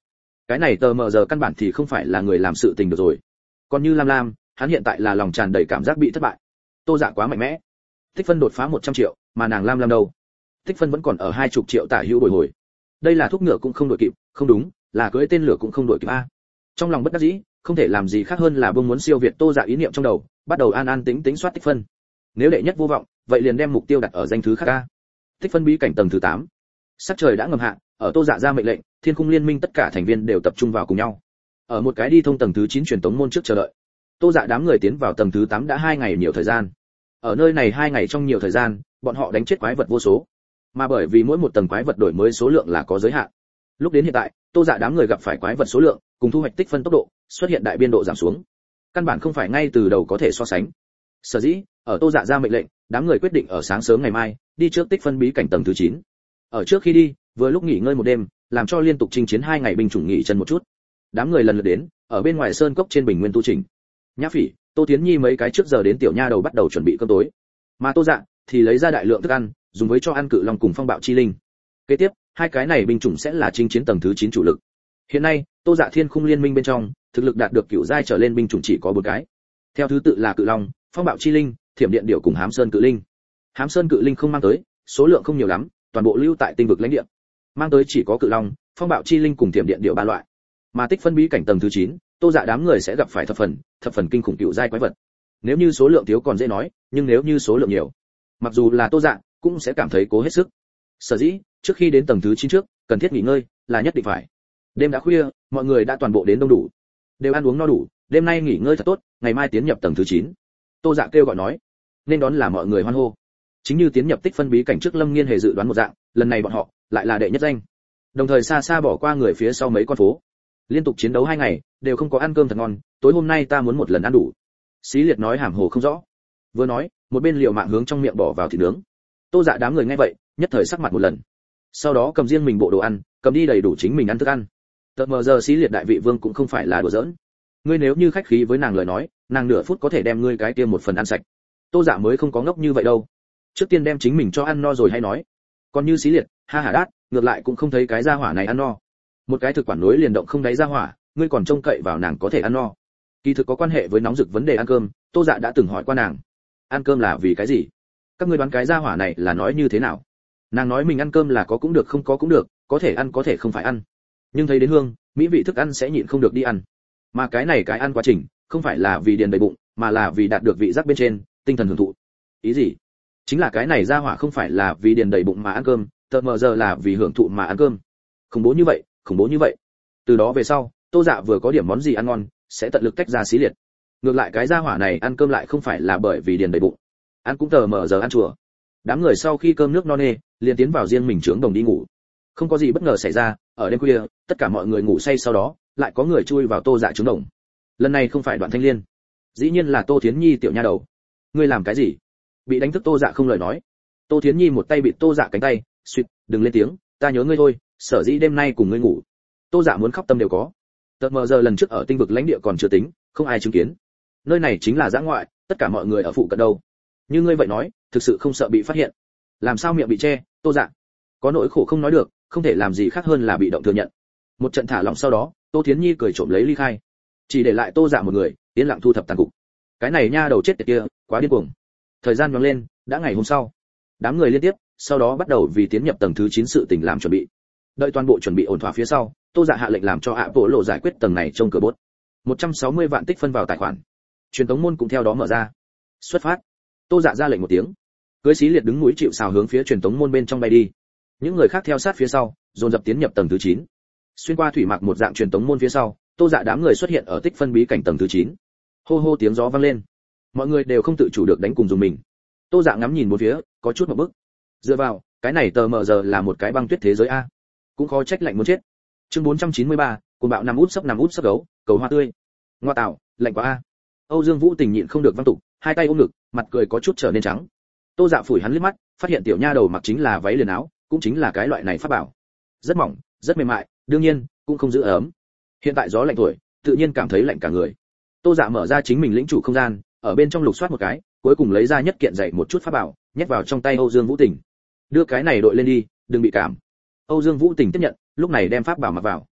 cái này tờ mờ giờ căn bản thì không phải là người làm sự tình được rồi. Còn như Lam Lam, hắn hiện tại là lòng tràn đầy cảm giác bị thất bại. Tô Dạ quá mạnh mẽ, tích phân đột phá một trăm triệu, mà nàng Lam Lam đâu? Tích phân vẫn còn ở hai chục triệu tả hữu bồi hồi. Đây là thuốc ngựa cũng không đổi kịp, không đúng, là cưỡi tên lửa cũng không đổi kịp a. Trong lòng bất đắc dĩ, không thể làm gì khác hơn là buông muốn siêu việt Tô Dạ ý niệm trong đầu, bắt đầu an an tính tính soát tích phân. Nếu đệ nhất vô vọng, vậy liền đem mục tiêu đặt ở danh thứ khác a. Tích phân bí cảnh tầng thứ tám. Sắc trời đã ngầm hạ, ở Tô Dạ ra mệnh lệnh, Thiên Khung Liên Minh tất cả thành viên đều tập trung vào cùng nhau. Ở một cái đi thông tầng thứ chín truyền tống môn trước chờ đợi. Tô Dạ đám người tiến vào tầng thứ tám đã hai ngày nhiều thời gian. Ở nơi này hai ngày trong nhiều thời gian, bọn họ đánh chết quái vật vô số. Mà bởi vì mỗi một tầng quái vật đổi mới số lượng là có giới hạn. Lúc đến hiện tại, Tô Dạ đám người gặp phải quái vật số lượng, cùng thu hoạch tích phân tốc độ, xuất hiện đại biên độ giảm xuống. Căn bản không phải ngay từ đầu có thể so sánh. Sở dĩ, ở Tô Dạ ra mệnh lệnh, đám người quyết định ở sáng sớm ngày mai, đi trước tích phân bí cảnh tầng thứ chín. Ở trước khi đi, vừa lúc nghỉ ngơi một đêm, làm cho liên tục chinh chiến hai ngày binh chủng nghỉ chân một chút. Đám người lần lượt đến, ở bên ngoài sơn cốc trên bình nguyên tu chỉnh. Nhã Phỉ, Tô Thiến Nhi mấy cái trước giờ đến tiểu nha đầu bắt đầu chuẩn bị cơm tối. Mà Tô Dạ thì lấy ra đại lượng thức ăn, dùng với cho ăn cự long cùng phong bạo chi linh. Kế tiếp, hai cái này binh chủng sẽ là chinh chiến tầng thứ chín chủ lực. Hiện nay, Tô Dạ Thiên Khung Liên Minh bên trong, thực lực đạt được cửu giai trở lên binh chủng chỉ có bốn cái. Theo thứ tự là cự long, phong bạo chi linh, thiểm điện điểu cùng hám sơn cự linh. Hám sơn cự linh không mang tới, số lượng không nhiều lắm, toàn bộ lưu tại tinh vực lãnh địa. Mang tới chỉ có cự long, phong bạo chi linh cùng thiểm điện điểu ba loại. Mà tích phân bí cảnh tầng thứ chín, Tô Dạ đám người sẽ gặp phải thập phần, thập phần kinh khủng cửu giai quái vật. Nếu như số lượng thiếu còn dễ nói, nhưng nếu như số lượng nhiều, mặc dù là Tô Dạ cũng sẽ cảm thấy cố hết sức. Sở dĩ, trước khi đến tầng thứ chín trước, cần thiết nghỉ ngơi là nhất định phải. Đêm đã khuya, mọi người đã toàn bộ đến đông đủ, đều ăn uống no đủ, đêm nay nghỉ ngơi thật tốt, ngày mai tiến nhập tầng thứ chín. Tô Dạ kêu gọi nói, nên đón là mọi người hoan hô. Chính như tiến nhập tích phân bí cảnh trước Lâm Nghiên hề dự đoán một dạng, lần này bọn họ lại là đệ nhất danh. Đồng thời xa xa bỏ qua người phía sau mấy con phố. Liên tục chiến đấu hai ngày, đều không có ăn cơm thật ngon, tối hôm nay ta muốn một lần ăn đủ. Xí Liệt nói hàm hồ không rõ. Vừa nói, một bên liều mạng hướng trong miệng bỏ vào thịt nướng. Tô Dạ đám người nghe vậy, nhất thời sắc mặt một lần. Sau đó cầm riêng mình bộ đồ ăn, cầm đi đầy đủ chính mình ăn thức ăn. Tợt mờ giờ Xí Liệt đại vị vương cũng không phải là đùa giỡn. Ngươi nếu như khách khí với nàng lời nói, nàng nửa phút có thể đem ngươi cái kia một phần ăn sạch. Tô Dạ mới không có ngốc như vậy đâu. Trước tiên đem chính mình cho ăn no rồi hay nói. Còn như Xí Liệt, ha hả đát, ngược lại cũng không thấy cái gia hỏa này ăn no. Một cái thực quản nối liền động không đáy gia hỏa, ngươi còn trông cậy vào nàng có thể ăn no. Kỳ thực có quan hệ với nóng rực vấn đề ăn cơm, Tô Dạ đã từng hỏi qua nàng. Ăn cơm là vì cái gì? Các ngươi đoán cái gia hỏa này là nói như thế nào? Nàng nói mình ăn cơm là có cũng được không có cũng được, có thể ăn có thể không phải ăn. Nhưng thấy đến hương, mỹ vị thức ăn sẽ nhịn không được đi ăn. Mà cái này cái ăn quá trình, không phải là vì điền đầy bụng, mà là vì đạt được vị giác bên trên, tinh thần hưởng thụ. Ý gì? Chính là cái này gia hỏa không phải là vì điền đầy bụng mà ăn cơm, tờ mờ giờ là vì hưởng thụ mà ăn cơm. Khủng bố như vậy, khủng bố như vậy. Từ đó về sau, Tô Dạ vừa có điểm món gì ăn ngon, sẽ tận lực tách ra Xí Liệt. Ngược lại cái gia hỏa này ăn cơm lại không phải là bởi vì điền đầy bụng, ăn cũng tờ mờ giờ ăn chùa. Đám người sau khi cơm nước no nê, liền tiến vào riêng mình trướng đồng đi ngủ. Không có gì bất ngờ xảy ra, ở đêm khuya, tất cả mọi người ngủ say sau đó, lại có người chui vào Tô Dạ trướng đồng. Lần này không phải Đoạn Thanh Liên, dĩ nhiên là Tô Thiến Nhi tiểu nha đầu. Ngươi làm cái gì? Bị đánh thức Tô Dạ không lời nói. Tô Thiến Nhi một tay bị Tô Dạ cánh tay, suýt, đừng lên tiếng, ta nhớ ngươi thôi, sở dĩ đêm nay cùng ngươi ngủ. Tô Dạ muốn khóc tâm đều có. Tật mờ giờ lần trước ở tinh vực lãnh địa còn chưa tính, không ai chứng kiến. Nơi này chính là dã ngoại, tất cả mọi người ở phụ cận đâu. Như ngươi vậy nói, thực sự không sợ bị phát hiện. Làm sao miệng bị che, Tô Dạ có nỗi khổ không nói được, không thể làm gì khác hơn là bị động thừa nhận. Một trận thả lỏng sau đó, Tô Thiến Nhi cười trộm lấy ly khai, chỉ để lại Tô Dạ một người, yên lặng thu thập tàn cục. Cái này nha đầu chết tiệt kia, quá điên cuồng. Thời gian nhoáng lên, đã ngày hôm sau. Đám người liên tiếp, sau đó bắt đầu vì tiến nhập tầng thứ chín sự tình làm chuẩn bị. Đợi toàn bộ chuẩn bị ổn thỏa phía sau, Tô Dạ hạ lệnh làm cho ạ bộ lộ giải quyết tầng này trong cửa bốt. một trăm sáu mươi vạn tích phân vào tài khoản. Truyền tống môn cũng theo đó mở ra. Xuất phát. Tô Dạ ra lệnh một tiếng. Cưới Xí Liệt đứng mũi chịu sào hướng phía truyền tống môn bên trong bay đi. Những người khác theo sát phía sau, dồn dập tiến nhập tầng thứ chín. Xuyên qua thủy mạc một dạng truyền tống môn phía sau, Tô Dạ đám người xuất hiện ở tích phân bí cảnh tầng thứ chín. Hô hô tiếng gió vang lên. Mọi người đều không tự chủ được đánh cùng dùng mình. Tô Dạ ngắm nhìn một phía, có chút một bức. Dựa vào, cái này tờ mờ giờ là một cái băng tuyết thế giới a. Cũng khó trách lạnh muốn chết. Chương bốn trăm chín mươi ba, cuồng bạo nằm út sấp nằm út sấp gấu, cầu hoa tươi. Ngoa tạo, lạnh quá a. Âu Dương Vũ Tình nhịn không được văng tục, hai tay ôm ngực, mặt cười có chút trở nên trắng. Tô Dạ phủi hắn liếc mắt, phát hiện tiểu nha đầu mặc chính là váy liền áo, cũng chính là cái loại này pháp bảo. Rất mỏng, rất mềm mại, đương nhiên cũng không giữ ấm. Hiện tại gió lạnh thổi, tự nhiên cảm thấy lạnh cả người. Tô Dạ mở ra chính mình lĩnh chủ không gian, ở bên trong lục soát một cái, cuối cùng lấy ra nhất kiện dạy một chút pháp bảo, nhét vào trong tay Âu Dương Vũ Tình. Đưa cái này đội lên đi, đừng bị cảm. Âu Dương Vũ Tình tiếp nhận, lúc này đem pháp bảo mặc vào.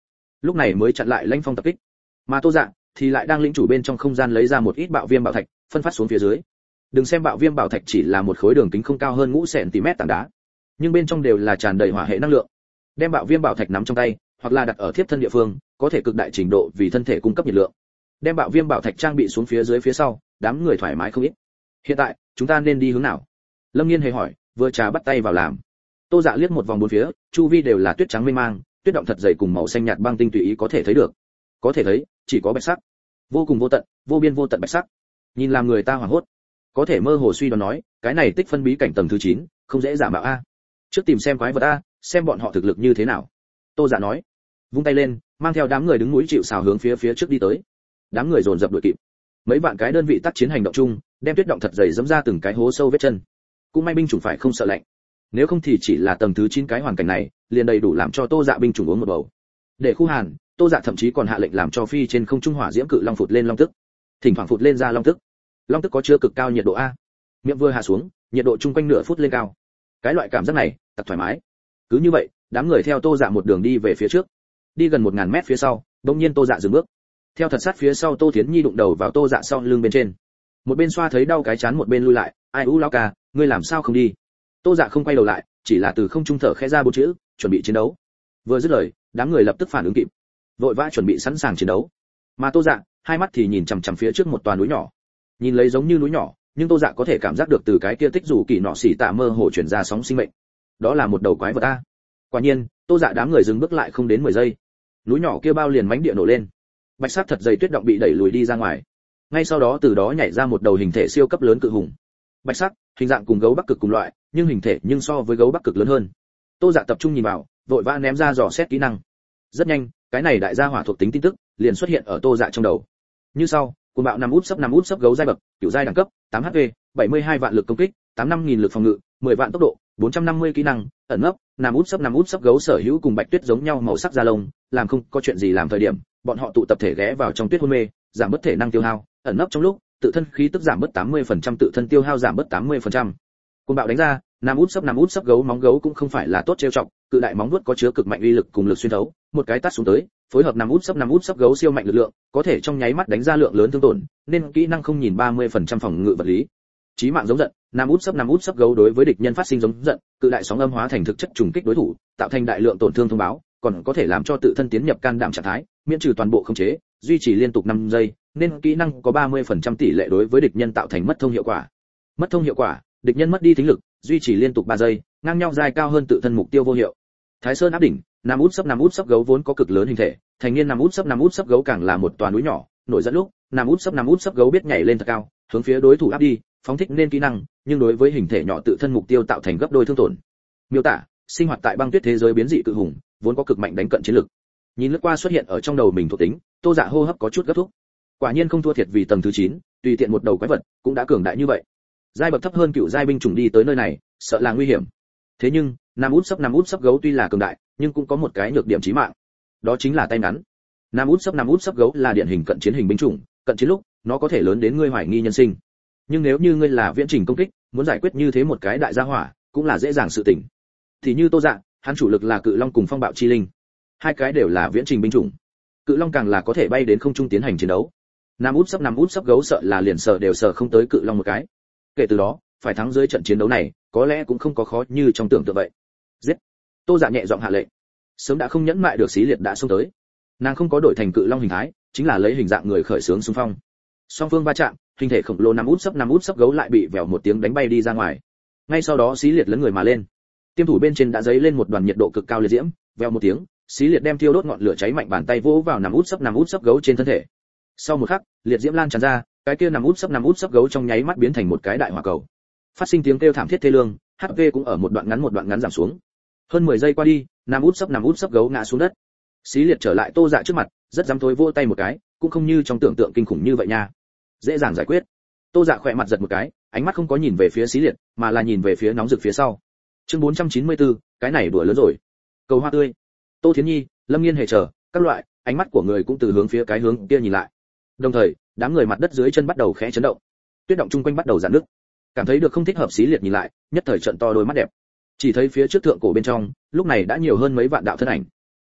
lúc này mới chặn lại lãnh phong tập kích. Mà Tô Dạ thì lại đang lĩnh chủ bên trong không gian lấy ra một ít bạo viêm bảo thạch, phân phát xuống phía dưới. Đừng xem bạo viêm bảo thạch chỉ là một khối đường kính không cao hơn ngũ cm tảng đá, nhưng bên trong đều là tràn đầy hỏa hệ năng lượng. Đem bạo viêm bảo thạch nắm trong tay, hoặc là đặt ở thiếp thân địa phương, có thể cực đại trình độ vì thân thể cung cấp nhiệt lượng. Đem bạo viêm bảo thạch trang bị xuống phía dưới phía sau, đám người thoải mái không ít. Hiện tại, chúng ta nên đi hướng nào? Lâm Nghiên hề hỏi, vừa trà bắt tay vào làm. Tô Dạ liếc một vòng bốn phía, chu vi đều là tuyết trắng mênh mang, tuyết động thật dày cùng màu xanh nhạt băng tinh tùy ý có thể thấy được. Có thể thấy, chỉ có bạch sắc, vô cùng vô tận, vô biên vô tận bạch sắc. Nhìn làm người ta hoảng hốt. Có thể mơ hồ suy đoán nói, cái này tích phân bí cảnh tầng thứ chín, không dễ giả mạo a. Trước tìm xem quái vật a, xem bọn họ thực lực như thế nào. Tô Dạ nói, vung tay lên, mang theo đám người đứng núi chịu sào hướng phía phía trước đi tới. Đám người dồn dập đuổi kịp. Mấy vạn cái đơn vị tác chiến hành động chung, đem tuyết động thật dày dẫm ra từng cái hố sâu vết chân. Cũng may binh chủng phải không sợ lạnh. Nếu không thì chỉ là tầng thứ chín cái hoàn cảnh này, liền đầy đủ làm cho Tô Dạ binh chủng uống một bầu. Để khu hàn, Tô Dạ thậm chí còn hạ lệnh làm cho phi trên không trung hỏa diễm cự long phụt lên long tức. Thỉnh thoảng phụt lên ra long tức. Long tức có chứa cực cao nhiệt độ a. Miệng vừa hạ xuống, nhiệt độ chung quanh nửa phút lên cao. Cái loại cảm giác này, thật thoải mái. Cứ như vậy, đám người theo Tô Dạ một đường đi về phía trước. Đi gần một nghìn mét phía sau, đột nhiên Tô Dạ dừng bước. Theo thật sát phía sau Tô Thiến Nhi đụng đầu vào Tô Dạ sau lưng bên trên. Một bên xoa thấy đau cái chán một bên lui lại, ai u lão ca, ngươi làm sao không đi? Tô Dạ không quay đầu lại, chỉ là từ không trung thở khẽ ra bốn chữ, chuẩn bị chiến đấu. Vừa dứt lời, đám người lập tức phản ứng kịp, vội vã chuẩn bị sẵn sàng chiến đấu. Mà Tô Dạ, hai mắt thì nhìn chằm chằm phía trước một tòa núi nhỏ. Nhìn lấy giống như núi nhỏ, nhưng Tô Dạ có thể cảm giác được từ cái kia tích rủ kỳ nọ xỉ tạ mơ hồ truyền ra sóng sinh mệnh. Đó là một đầu quái vật a. Quả nhiên, Tô Dạ đám người dừng bước lại không đến mười giây. Núi nhỏ kia bao liền mãnh địa nổ lên. Bạch sắc thật dày tuyết động bị đẩy lùi đi ra ngoài. Ngay sau đó từ đó nhảy ra một đầu hình thể siêu cấp lớn cự hùng. Bạch sắc, hình dạng cùng gấu Bắc Cực cùng loại, nhưng hình thể nhưng so với gấu Bắc Cực lớn hơn. Tô Dạ tập trung nhìn vào, vội vã ném ra dò xét kỹ năng. Rất nhanh, cái này đại gia hỏa thuộc tính tin tức liền xuất hiện ở Tô Dạ trong đầu. Như sau, cuồng bạo nằm út sấp nằm út sấp gấu giai bậc, cửu giai đẳng cấp, tám hát pê, bảy mươi hai vạn lực công kích, tám mươi lăm nghìn lực phòng ngự, mười vạn tốc độ, bốn trăm năm mươi kỹ năng, ẩn nấp, nằm út sấp nằm út sấp gấu sở hữu cùng Bạch Tuyết giống nhau màu sắc da lông, làm không có chuyện gì làm thời điểm, bọn họ tụ tập thể ghé vào trong tuyết hôn mê, giảm bớt thể năng tiêu hao, ẩn nấp trong lúc, tự thân khí tức giảm bớt tám mươi phần trăm, tự thân tiêu hao giảm bớt tám mươi phần trăm. Cuồng bạo đánh ra, nằm út sấp nằm út sấp gấu móng gấu cũng không phải là tốt trêu chọc, cự đại móng vuốt có chứa cực mạnh uy lực cùng lực xuyên thấu, một cái tát xuống tới, phối hợp nằm út sấp nằm út sấp gấu siêu mạnh lực lượng, có thể trong nháy mắt đánh ra lượng lớn thương tổn, nên kỹ năng không nhìn ba mươi phần trăm phòng ngự vật lý. Chí mạng giống giận, nằm út sấp nằm út sấp gấu đối với địch nhân phát sinh giống giận, cự đại sóng âm hóa thành thực chất trùng kích đối thủ, tạo thành đại lượng tổn thương thông báo, còn có thể làm cho tự thân tiến nhập can đảm trạng thái, miễn trừ toàn bộ khống chế, duy trì liên tục năm giây, nên kỹ năng có ba mươi phần trăm tỷ lệ đối với địch nhân tạo thành mất thông hiệu quả. Mất thông hiệu quả, địch nhân mất đi thính lực, duy trì liên tục ba giây, ngang nhau dài cao hơn tự thân mục tiêu vô hiệu. Thái Sơn áp đỉnh, nằm út sấp nằm út sấp gấu vốn có cực lớn hình thể, thành niên nằm út sấp nằm út sấp gấu càng là một tòa núi nhỏ, nổi dẫn lúc, nằm út sấp nằm út sấp gấu biết nhảy lên thật cao, hướng phía đối thủ áp đi, phóng thích nên kỹ năng, nhưng đối với hình thể nhỏ tự thân mục tiêu tạo thành gấp đôi thương tổn. Miêu tả, sinh hoạt tại băng tuyết thế giới biến dị cự hùng, vốn có cực mạnh đánh cận chiến lực. Nhìn lướt qua xuất hiện ở trong đầu mình thuộc tính, Tô Dạ hô hấp có chút gấp thúc. Quả nhiên không thua thiệt vì tầng thứ chín, tùy tiện một đầu quái vật cũng đã cường đại như vậy. Giai bậc thấp hơn cựu giai binh chủng đi tới nơi này, sợ là nguy hiểm. Thế nhưng, nam út sấp nam út sấp gấu tuy là cường đại, nhưng cũng có một cái nhược điểm chí mạng. Đó chính là tay ngắn. Nam út sấp nam út sấp gấu là điển hình cận chiến hình binh chủng, cận chiến lúc, nó có thể lớn đến ngươi hoài nghi nhân sinh. Nhưng nếu như ngươi là viễn trình công kích, muốn giải quyết như thế một cái đại gia hỏa, cũng là dễ dàng sự tình. Thì như Tô Dạ, hắn chủ lực là cự long cùng phong bạo chi linh. Hai cái đều là viễn trình binh chủng. Cự long càng là có thể bay đến không trung tiến hành chiến đấu. Nam út sấp nam út sấp gấu sợ là liền sợ đều sợ không tới cự long một cái. Kể từ đó, phải thắng dưới trận chiến đấu này, có lẽ cũng không có khó như trong tưởng tượng vậy. Giết! Tô Dạ nhẹ giọng hạ lệnh. Sớm đã không nhẫn mại được xí liệt đã xông tới. Nàng không có đổi thành cự long hình thái, chính là lấy hình dạng người khởi sướng xung phong. Song phương va chạm, hình thể khổng lồ nằm út sấp nằm út sấp gấu lại bị vèo một tiếng đánh bay đi ra ngoài. Ngay sau đó xí liệt lấn người mà lên. Tiêm thủ bên trên đã dấy lên một đoàn nhiệt độ cực cao liệt diễm, vèo một tiếng, xí liệt đem thiêu đốt ngọn lửa cháy mạnh bàn tay vỗ vào nằm út sấp nằm út sấp gấu trên thân thể. Sau một khắc, liệt diễm lan tràn ra, cái kia nằm út sấp nằm út sấp gấu trong nháy mắt biến thành một cái đại hỏa cầu. Phát sinh tiếng kêu thảm thiết thê lương, hát pê cũng ở một đoạn ngắn một đoạn ngắn giảm xuống. Hơn mười giây qua đi, nằm út sấp nằm út sấp gấu ngã xuống đất. Xí liệt trở lại Tô Dạ trước mặt, rất dám thối vỗ tay một cái, cũng không như trong tưởng tượng kinh khủng như vậy nha. Dễ dàng giải quyết. Tô Dạ khỏe mặt giật một cái, ánh mắt không có nhìn về phía xí liệt, mà là nhìn về phía nóng rực phía sau. Chương bốn trăm chín mươi tư, cái này đùa lớn rồi. Cầu hoa tươi. Tô Thiến Nhi, Lâm Nghiên hề chờ, các loại, ánh mắt của người cũng từ hướng phía cái hướng kia nhìn lại. Đồng thời, đám người mặt đất dưới chân bắt đầu khẽ chấn động. Tuyết động chung quanh bắt đầu giãn nước. Cảm thấy được không thích hợp xí liệt nhìn lại, nhất thời trợn to đôi mắt đẹp. Chỉ thấy phía trước thượng cổ bên trong, lúc này đã nhiều hơn mấy vạn đạo thân ảnh.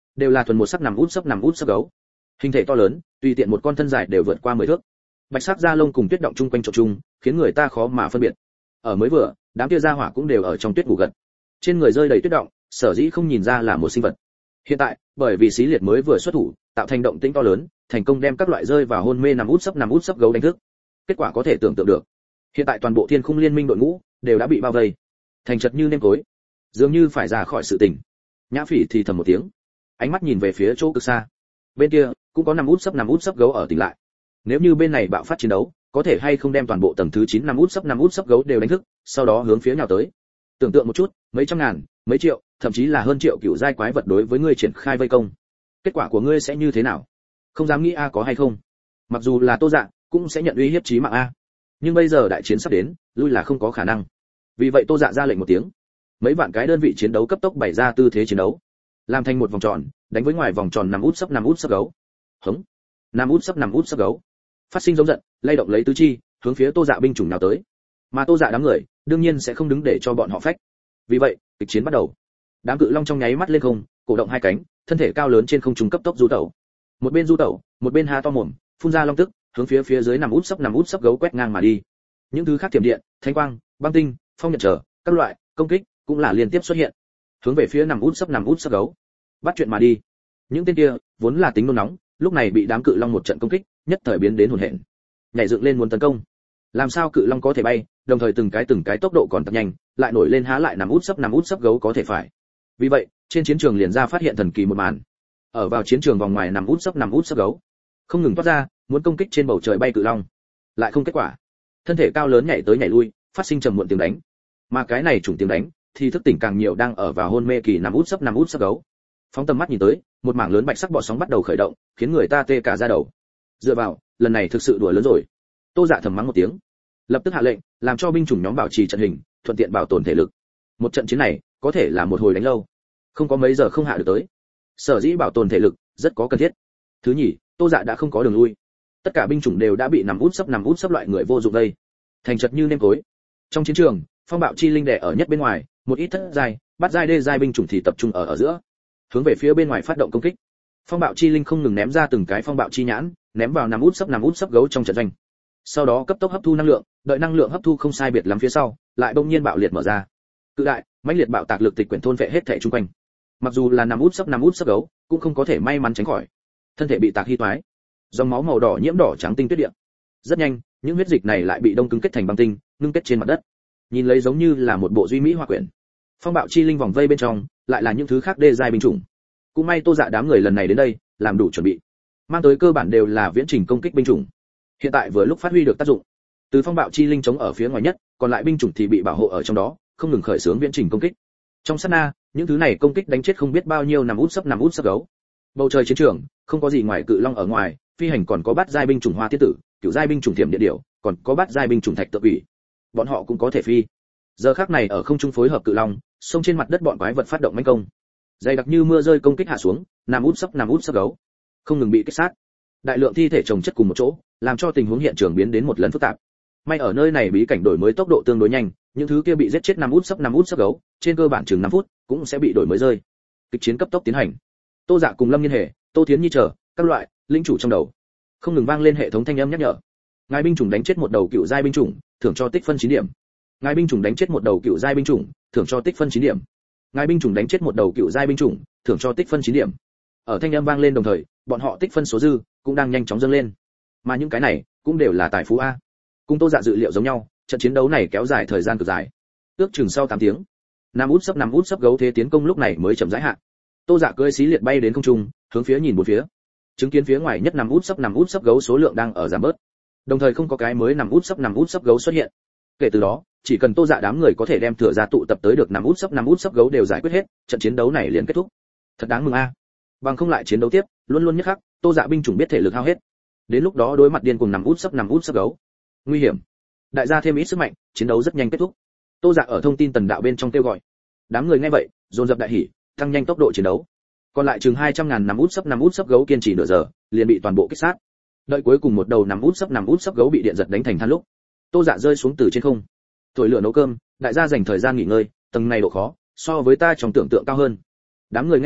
đều là thuần một sắc nằm út sấp nằm út sấp gấu. Hình thể to lớn, tùy tiện một con thân dài đều vượt qua mười thước. Bạch sắc da lông cùng tuyết động chung quanh trộn chung, khiến người ta khó mà phân biệt. Ở mới vừa, đám kia gia hỏa cũng đều ở trong tuyết ngủ gật. Trên người rơi đầy tuyết động, sở dĩ không nhìn ra là một sinh vật. Hiện tại, bởi vì xí liệt mới vừa xuất thủ, tạo thành động tĩnh to lớn, thành công đem các loại rơi vào hôn mê nằm út sấp nằm út sấp gấu đánh thức. Kết quả có thể tưởng tượng được. Hiện tại toàn bộ Thiên Khung Liên Minh đội ngũ đều đã bị bao vây, thành chật như nêm cối, dường như phải ra khỏi sự tình. Nhã Phỉ thì thầm một tiếng, ánh mắt nhìn về phía chỗ cực xa. Bên kia cũng có nằm út sấp nằm út sấp gấu ở tỉnh lại. Nếu như bên này bạo phát chiến đấu, có thể hay không đem toàn bộ tầng thứ chín nằm út sấp nằm út sấp gấu đều đánh thức, sau đó hướng phía nhào tới. Tưởng tượng một chút, mấy trăm ngàn, mấy triệu, thậm chí là hơn triệu cựu giai quái vật đối với ngươi triển khai vây công. Kết quả của ngươi sẽ như thế nào? Không dám nghĩ a có hay không. Mặc dù là Tô Dạ, cũng sẽ nhận uy hiếp chí mạng a. Nhưng bây giờ đại chiến sắp đến, lui là không có khả năng. Vì vậy Tô Dạ ra lệnh một tiếng. Mấy vạn cái đơn vị chiến đấu cấp tốc bày ra tư thế chiến đấu, làm thành một vòng tròn, đánh với ngoài vòng tròn nằm út sấp nằm út sấp gấu. Hống. Nằm út sấp nằm út sấp gấu. Phát sinh giống giận, lay động lấy tứ chi, hướng phía Tô Dạ binh chủng nào tới. Mà Tô Dạ đám người, đương nhiên sẽ không đứng để cho bọn họ phách. Vì vậy, kịch chiến bắt đầu. Đám cự long trong nháy mắt lên không, cổ động hai cánh, thân thể cao lớn trên không trung cấp tốc du tẩu. Một bên du tẩu, một bên há to mồm, phun ra long tức, hướng phía phía dưới nằm út sấp nằm út sấp gấu quét ngang mà đi. Những thứ khác thiểm điện, thanh quang, băng tinh, phong nhật trở, các loại công kích cũng là liên tiếp xuất hiện, hướng về phía nằm út sấp nằm út sấp gấu, bắt chuyện mà đi. Những tên kia vốn là tính nôn nóng, lúc này bị đám cự long một trận công kích, nhất thời biến đến hồn hện, nhảy dựng lên muốn tấn công. Làm sao cự long có thể bay, đồng thời từng cái từng cái tốc độ còn thật nhanh, lại nổi lên há lại nằm út sấp nằm út sấp gấu có thể phải. Vì vậy, trên chiến trường liền ra phát hiện thần kỳ một màn. Ở vào chiến trường vòng ngoài nằm út sấp nằm út sấp gấu, không ngừng toát ra, muốn công kích trên bầu trời bay cự long, lại không kết quả. Thân thể cao lớn nhảy tới nhảy lui, phát sinh trầm muộn tiếng đánh. Mà cái này chủng tiếng đánh, thì thức tỉnh càng nhiều đang ở vào hôn mê kỳ nằm út sấp nằm út sấp gấu. Phóng tầm mắt nhìn tới, một mảng lớn bạch sắc bọt sóng bắt đầu khởi động, khiến người ta tê cả da đầu. Dựa vào, lần này thực sự đùa lớn rồi. Tô Dạ thầm mắng một tiếng, lập tức hạ lệnh, làm cho binh chủng nhóm bảo trì trận hình, thuận tiện bảo tồn thể lực. Một trận chiến này, có thể là một hồi đánh lâu, không có mấy giờ không hạ được tới. Sở dĩ bảo tồn thể lực rất có cần thiết. Thứ nhì, Tô Dạ đã không có đường lui. Tất cả binh chủng đều đã bị nằm út sấp nằm út sấp loại người vô dụng đây, thành chật như nêm cối. Trong chiến trường, phong bạo chi linh đè ở nhất bên ngoài, một ít thất giai, bát giai đê giai binh chủng thì tập trung ở ở giữa, hướng về phía bên ngoài phát động công kích. Phong bạo chi linh không ngừng ném ra từng cái phong bạo chi nhãn, ném vào nằm út sấp nằm út sấp gấu trong trận doanh. Sau đó cấp tốc hấp thu năng lượng, đợi năng lượng hấp thu không sai biệt lắm phía sau, lại bỗng nhiên bạo liệt mở ra. Cự đại, mãnh liệt bạo tạc lực tịch quyển thôn vệ hết thảy xung quanh. Mặc dù là nằm út sấp nằm út sấp gấu, cũng không có thể may mắn tránh khỏi. Thân thể bị tạc hy toái, dòng máu màu đỏ nhiễm đỏ trắng tinh tuyết địa. Rất nhanh, những huyết dịch này lại bị đông cứng kết thành băng tinh, ngưng kết trên mặt đất. Nhìn lấy giống như là một bộ duy mỹ hoa quyển. Phong bạo chi linh vòng vây bên trong, lại là những thứ khác đê giai binh chủng. Cũng may Tô Dạ đám người lần này đến đây, làm đủ chuẩn bị. Mang tới cơ bản đều là viễn trình công kích binh chủng. Hiện tại vừa lúc phát huy được tác dụng. Từ phong bạo chi linh chống ở phía ngoài nhất, còn lại binh chủng thì bị bảo hộ ở trong đó, không ngừng khởi xướng viễn trình công kích. Trong sát na, những thứ này công kích đánh chết không biết bao nhiêu nằm út sấp nằm út sấp gấu. Bầu trời chiến trường, không có gì ngoài cự long ở ngoài, phi hành còn có bát giai binh chủng hoa tiết tử, cửu giai binh chủng thiểm điện điểu, còn có bát giai binh chủng thạch tự ủy. Bọn họ cũng có thể phi. Giờ khắc này ở không trung phối hợp cự long, xông trên mặt đất bọn quái vật phát động mãnh công. Dày đặc như mưa rơi công kích hạ xuống, nằm út sấp nằm út sấp gấu, không ngừng bị kích sát. Đại lượng thi thể chồng chất cùng một chỗ, làm cho tình huống hiện trường biến đến một lần phức tạp. May ở nơi này bí cảnh đổi mới tốc độ tương đối nhanh, những thứ kia bị giết chết nằm út sấp nằm út sấp gấu, trên cơ bản chừng năm phút cũng sẽ bị đổi mới rơi. Kịch chiến cấp tốc tiến hành. Tô Dạ cùng Lâm Nhiên Hề, Tô Thiến Nhi chờ, các loại linh chủ trong đầu, không ngừng vang lên hệ thống thanh âm nhắc nhở. Ngài binh chủng đánh chết một đầu cựu giai binh chủng, thưởng cho tích phân chín điểm. Ngài binh chủng đánh chết một đầu cựu giai binh chủng, thưởng cho tích phân chín điểm. Ngài binh chủng đánh chết một đầu cựu giai binh chủng, thưởng cho tích phân chín điểm. Ở thanh âm vang lên đồng thời, bọn họ tích phân số dư cũng đang nhanh chóng dâng lên. Mà những cái này cũng đều là tài phú a. Cùng Tô Dạ dự liệu giống nhau, trận chiến đấu này kéo dài thời gian cực dài. Ước chừng sau tám tiếng, Nam út sấp Nam út sấp gấu thế tiến công lúc này mới chậm rãi hạ. Tô Dạ cưỡi xí liệt bay đến không trung, hướng phía nhìn bốn phía. Chứng kiến phía ngoài nhất Nam út sấp Nam út sấp gấu số lượng đang ở giảm bớt. Đồng thời không có cái mới Nam út sấp Nam út sấp gấu xuất hiện. Kể từ đó, chỉ cần Tô Dạ đám người có thể đem thừa ra tụ tập tới được Nam út sấp Nam út sấp gấu đều giải quyết hết, trận chiến đấu này liền kết thúc. Thật đáng mừng a. Bằng không lại chiến đấu tiếp, luôn luôn nhất khắc, Tô Dạ binh chủng biết thể lực hao hết. Đến lúc đó đối mặt điên cùng Nam út sấp Nam út sấp gấu, nguy hiểm. Đại gia thêm ít sức mạnh, chiến đấu rất nhanh kết thúc. Tô Dạ ở thông tin tần đạo bên trong kêu gọi. Đám người nghe vậy, dồn dập đại hỉ, tăng nhanh tốc độ chiến đấu. Còn lại chừng hai trăm ngàn Nam út sấp Nam út sấp gấu kiên trì nửa giờ, liền bị toàn bộ kích sát. Đợi cuối cùng một đầu Nam út sấp Nam út sấp gấu bị điện giật đánh thành than lúc, Tô Dạ rơi xuống từ trên không. Thổi lửa nấu cơm, đại gia dành thời gian nghỉ ngơi, tầng này độ khó so với ta trong tưởng tượng cao hơn. Đám người nghe vậy,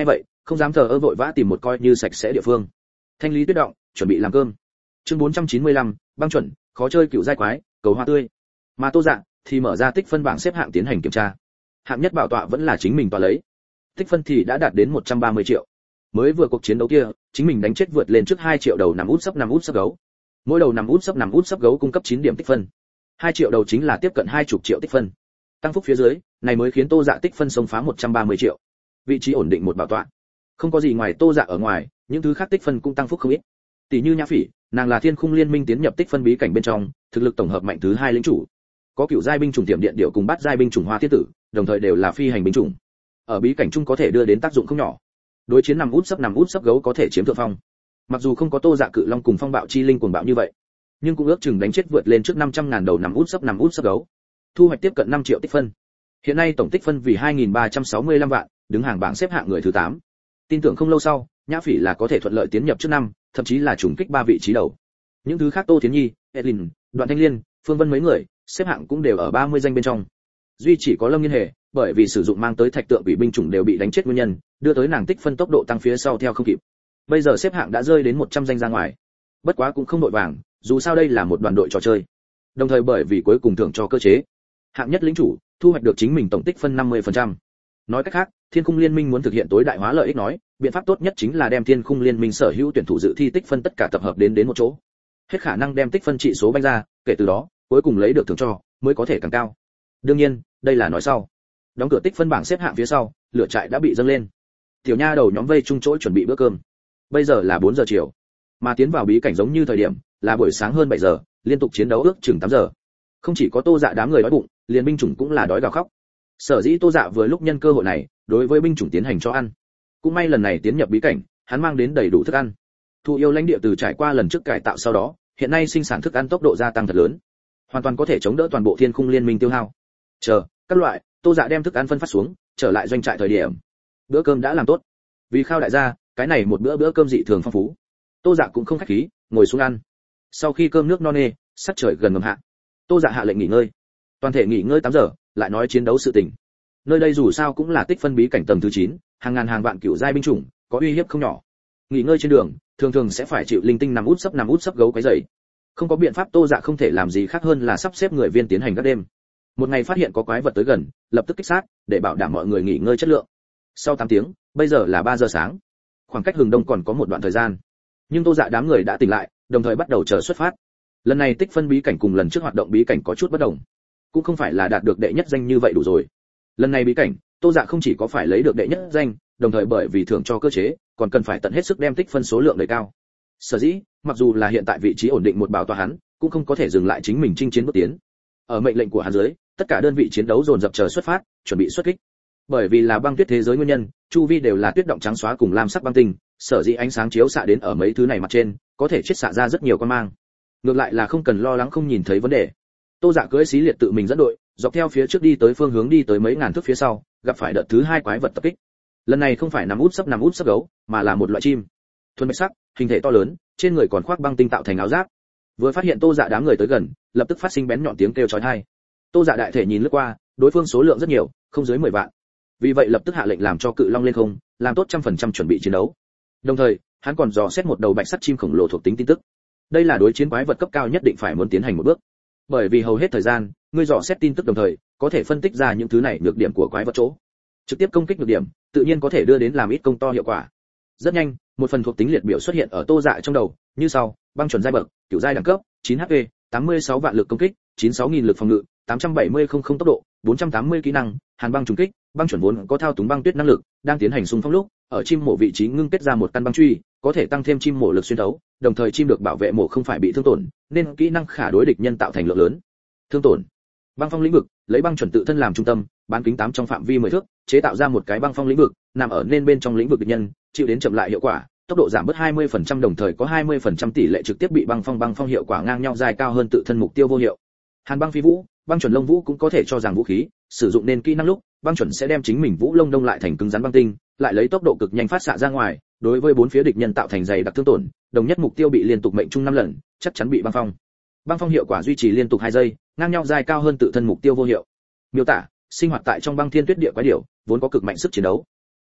không dám thờ ơ vội vã tìm một coi như sạch sẽ địa phương. Thanh lý tuyết động, chuẩn bị làm cơm. Chương bốn trăm chín mươi lăm, băng chuẩn, khó chơi cựu giai quái, cầu hoa tươi. Mà Tô Dạ thì mở ra tích phân bảng xếp hạng tiến hành kiểm tra. Hạng nhất bảo tọa vẫn là chính mình tọa lấy. Tích phân thì đã đạt đến một trăm ba mươi triệu. Mới vừa cuộc chiến đấu kia, chính mình đánh chết vượt lên trước hai triệu đầu nằm út sấp nằm út sấp gấu. Mỗi đầu nằm út sấp nằm út sấp gấu cung cấp chín điểm tích phân. hai triệu đầu chính là tiếp cận hai mươi triệu tích phân. Tăng phúc phía dưới, này mới khiến Tô Dạ tích phân xông phá một trăm ba mươi triệu. Vị trí ổn định một bảo tọa. Không có gì ngoài Tô Dạ ở ngoài, những thứ khác tích phân cũng tăng phúc không ít. Tỷ như Nhã Phỉ, nàng là Thiên Khung Liên Minh tiến nhập tích phân bí cảnh bên trong, thực lực tổng hợp mạnh thứ hai lĩnh chủ. Có cựu giai binh chủng tiềm điện điệu cùng bát giai binh chủng Hoa Thiên Tử, đồng thời đều là phi hành binh chủng. Ở bí cảnh chung có thể đưa đến tác dụng không nhỏ. Đối chiến nằm út sấp nằm út sấp gấu có thể chiếm thượng phong. Mặc dù không có Tô Dạ cự long cùng phong bạo chi linh cuồng bạo như vậy, nhưng cũng ước chừng đánh chết vượt lên trước năm trăm ngàn đầu nằm út sấp nằm út sấp gấu. Thu hoạch tiếp cận năm triệu tích phân. Hiện nay tổng tích phân vì hai nghìn ba trăm sáu mươi lăm vạn, đứng hàng bảng xếp hạng người thứ tám. Tin tưởng không lâu sau, Nhã Phỉ là có thể thuận lợi tiến nhập trước năm, thậm chí là trùng kích ba vị trí đầu. Những thứ khác Tô Thiến Nhi, Edlin, Đoạn Thanh Liên, Phương Vân mấy người, xếp hạng cũng đều ở ba mươi danh bên trong. Duy chỉ có Lâm Nghiên Hề, bởi vì sử dụng mang tới thạch tượng quỷ binh chủng đều bị đánh chết nguyên nhân, đưa tới nàng tích phân tốc độ tăng phía sau theo không kịp. Bây giờ xếp hạng đã rơi đến một trăm danh ra ngoài. Bất quá cũng không đội vàng, dù sao đây là một đoàn đội trò chơi. Đồng thời bởi vì cuối cùng thưởng cho cơ chế, hạng nhất lĩnh chủ thu hoạch được chính mình tổng tích phân năm mươi phần trăm. Nói cách khác, Thiên Khung Liên Minh muốn thực hiện tối đại hóa lợi ích nói, biện pháp tốt nhất chính là đem Thiên Khung Liên Minh sở hữu tuyển thủ dự thi tích phân tất cả tập hợp đến đến một chỗ. Hết khả năng đem tích phân trị số banh ra, kể từ đó, cuối cùng lấy được thưởng cho mới có thể càng cao. Đương nhiên, đây là nói sau. Đóng cửa tích phân bảng xếp hạng phía sau, lửa trại đã bị dâng lên. Tiểu nha đầu nhóm vây chung chỗ chuẩn bị bữa cơm. Bây giờ là bốn giờ chiều, mà tiến vào bí cảnh giống như thời điểm là buổi sáng hơn bảy giờ, liên tục chiến đấu ước chừng tám giờ. Không chỉ có Tô Dạ đám người đói bụng, liền binh chủng cũng là đói gào khóc. Sở dĩ Tô Dạ vừa lúc nhân cơ hội này, đối với binh chủng tiến hành cho ăn. Cũng may lần này tiến nhập bí cảnh, hắn mang đến đầy đủ thức ăn. Thụ yêu lãnh địa từ trải qua lần trước cải tạo sau đó, hiện nay sinh sản thức ăn tốc độ gia tăng thật lớn, hoàn toàn có thể chống đỡ toàn bộ Thiên Khung Liên Minh tiêu hao. Chờ, các loại, Tô Dạ đem thức ăn phân phát xuống, trở lại doanh trại thời điểm. Bữa cơm đã làm tốt. Vì khao đại gia, cái này một bữa bữa cơm dị thường phong phú. Tô Dạ cũng không khách khí, ngồi xuống ăn. Sau khi cơm nước no nê, sắc trời gần ngầm hạ. Tô Dạ hạ lệnh nghỉ ngơi. Toàn thể nghỉ ngơi tám giờ, lại nói chiến đấu sự tình. Nơi đây dù sao cũng là tích phân bí cảnh tầng thứ chín, hàng ngàn hàng vạn cựu giai binh chủng, có uy hiếp không nhỏ. Nghỉ ngơi trên đường, thường thường sẽ phải chịu linh tinh nằm út sấp nằm út sấp gấu quấy rầy. Không có biện pháp, Tô Dạ không thể làm gì khác hơn là sắp xếp người viên tiến hành các đêm. Một ngày phát hiện có quái vật tới gần, lập tức kích sát, để bảo đảm mọi người nghỉ ngơi chất lượng. Sau tám tiếng, bây giờ là ba giờ sáng. Khoảng cách hừng đông còn có một đoạn thời gian. Nhưng Tô Dạ đám người đã tỉnh lại, đồng thời bắt đầu chờ xuất phát. Lần này tích phân bí cảnh cùng lần trước hoạt động bí cảnh có chút bất đồng, cũng không phải là đạt được đệ nhất danh như vậy đủ rồi. Lần này bí cảnh, Tô Dạ không chỉ có phải lấy được đệ nhất danh, đồng thời bởi vì thưởng cho cơ chế, còn cần phải tận hết sức đem tích phân số lượng đẩy cao. Sở dĩ, mặc dù là hiện tại vị trí ổn định một bảo tọa hắn, cũng không có thể dừng lại chính mình chinh chiến bước tiến. Ở mệnh lệnh của hắn dưới, tất cả đơn vị chiến đấu dồn dập chờ xuất phát, chuẩn bị xuất kích. Bởi vì là băng tuyết thế giới nguyên nhân, chu vi đều là tuyết động trắng xóa cùng lam sắc băng tinh, sở dĩ ánh sáng chiếu xạ đến ở mấy thứ này mặt trên, có thể chiết xạ ra rất nhiều quang mang. Ngược lại là không cần lo lắng không nhìn thấy vấn đề. Tô Dạ cưỡi xí liệt tự mình dẫn đội, dọc theo phía trước đi tới phương hướng đi tới mấy ngàn thước phía sau, gặp phải đợt thứ hai quái vật tập kích. Lần này không phải nằm út sấp nằm út sấp gấu, mà là một loại chim. Thuần bạch sắc, hình thể to lớn, trên người còn khoác băng tinh tạo thành áo giáp. Vừa phát hiện Tô Dạ đám người tới gần, lập tức phát sinh bén nhọn tiếng kêu chói tai. Tô Dạ đại thể nhìn lướt qua, đối phương số lượng rất nhiều, không dưới mười vạn. Vì vậy lập tức hạ lệnh làm cho cự long lên không, làm tốt trăm phần trăm chuẩn bị chiến đấu. Đồng thời, hắn còn dò xét một đầu bạch sắt chim khổng lồ thuộc tính tin tức. Đây là đối chiến quái vật cấp cao nhất định phải muốn tiến hành một bước. Bởi vì hầu hết thời gian, ngươi dò xét tin tức đồng thời, có thể phân tích ra những thứ này nhược điểm của quái vật chỗ. Trực tiếp công kích nhược điểm, tự nhiên có thể đưa đến làm ít công to hiệu quả. Rất nhanh, một phần thuộc tính liệt biểu xuất hiện ở Tô Dạ trong đầu, như sau: băng chuẩn giai bậc, cửu giai đẳng cấp, chín hát pê, tám mươi sáu vạn lực công kích, chín mươi sáu nghìn lực phòng ngự, tám trăm bảy mươi không không tốc độ, bốn trăm tám mươi kỹ năng, hàn băng trùng kích, băng chuẩn vốn có thao túng băng tuyết năng lực, đang tiến hành xung phong lúc, ở chim mổ vị trí ngưng kết ra một căn băng truy, có thể tăng thêm chim mổ lực xuyên thấu, đồng thời chim được bảo vệ mổ không phải bị thương tổn, nên kỹ năng khả đối địch nhân tạo thành lượng lớn thương tổn. Băng phong lĩnh vực, lấy băng chuẩn tự thân làm trung tâm, bán kính tám trong phạm vi mười thước, chế tạo ra một cái băng phong lĩnh vực, nằm ở nên bên trong lĩnh vực địch nhân, chịu đến chậm lại hiệu quả, tốc độ giảm bớt hai mươi phần trăm, đồng thời có hai mươi phần trăm tỷ lệ trực tiếp bị băng phong băng phong hiệu quả ngang nhau dài cao hơn tự thân mục tiêu vô hiệu. Hàn băng phi vũ, băng chuẩn lông vũ cũng có thể cho rằng vũ khí, sử dụng nên kỹ năng lúc, băng chuẩn sẽ đem chính mình vũ lông đông lại thành cứng rắn băng tinh, lại lấy tốc độ cực nhanh phát xạ ra ngoài, đối với bốn phía địch nhân tạo thành dày đặc thương tổn, đồng nhất mục tiêu bị liên tục mệnh trung năm lần, chắc chắn bị băng phong. Băng phong hiệu quả duy trì liên tục hai giây, ngang nhau dài cao hơn tự thân mục tiêu vô hiệu. Miêu tả: sinh hoạt tại trong băng thiên tuyết địa quái điểu, vốn có cực mạnh sức chiến đấu.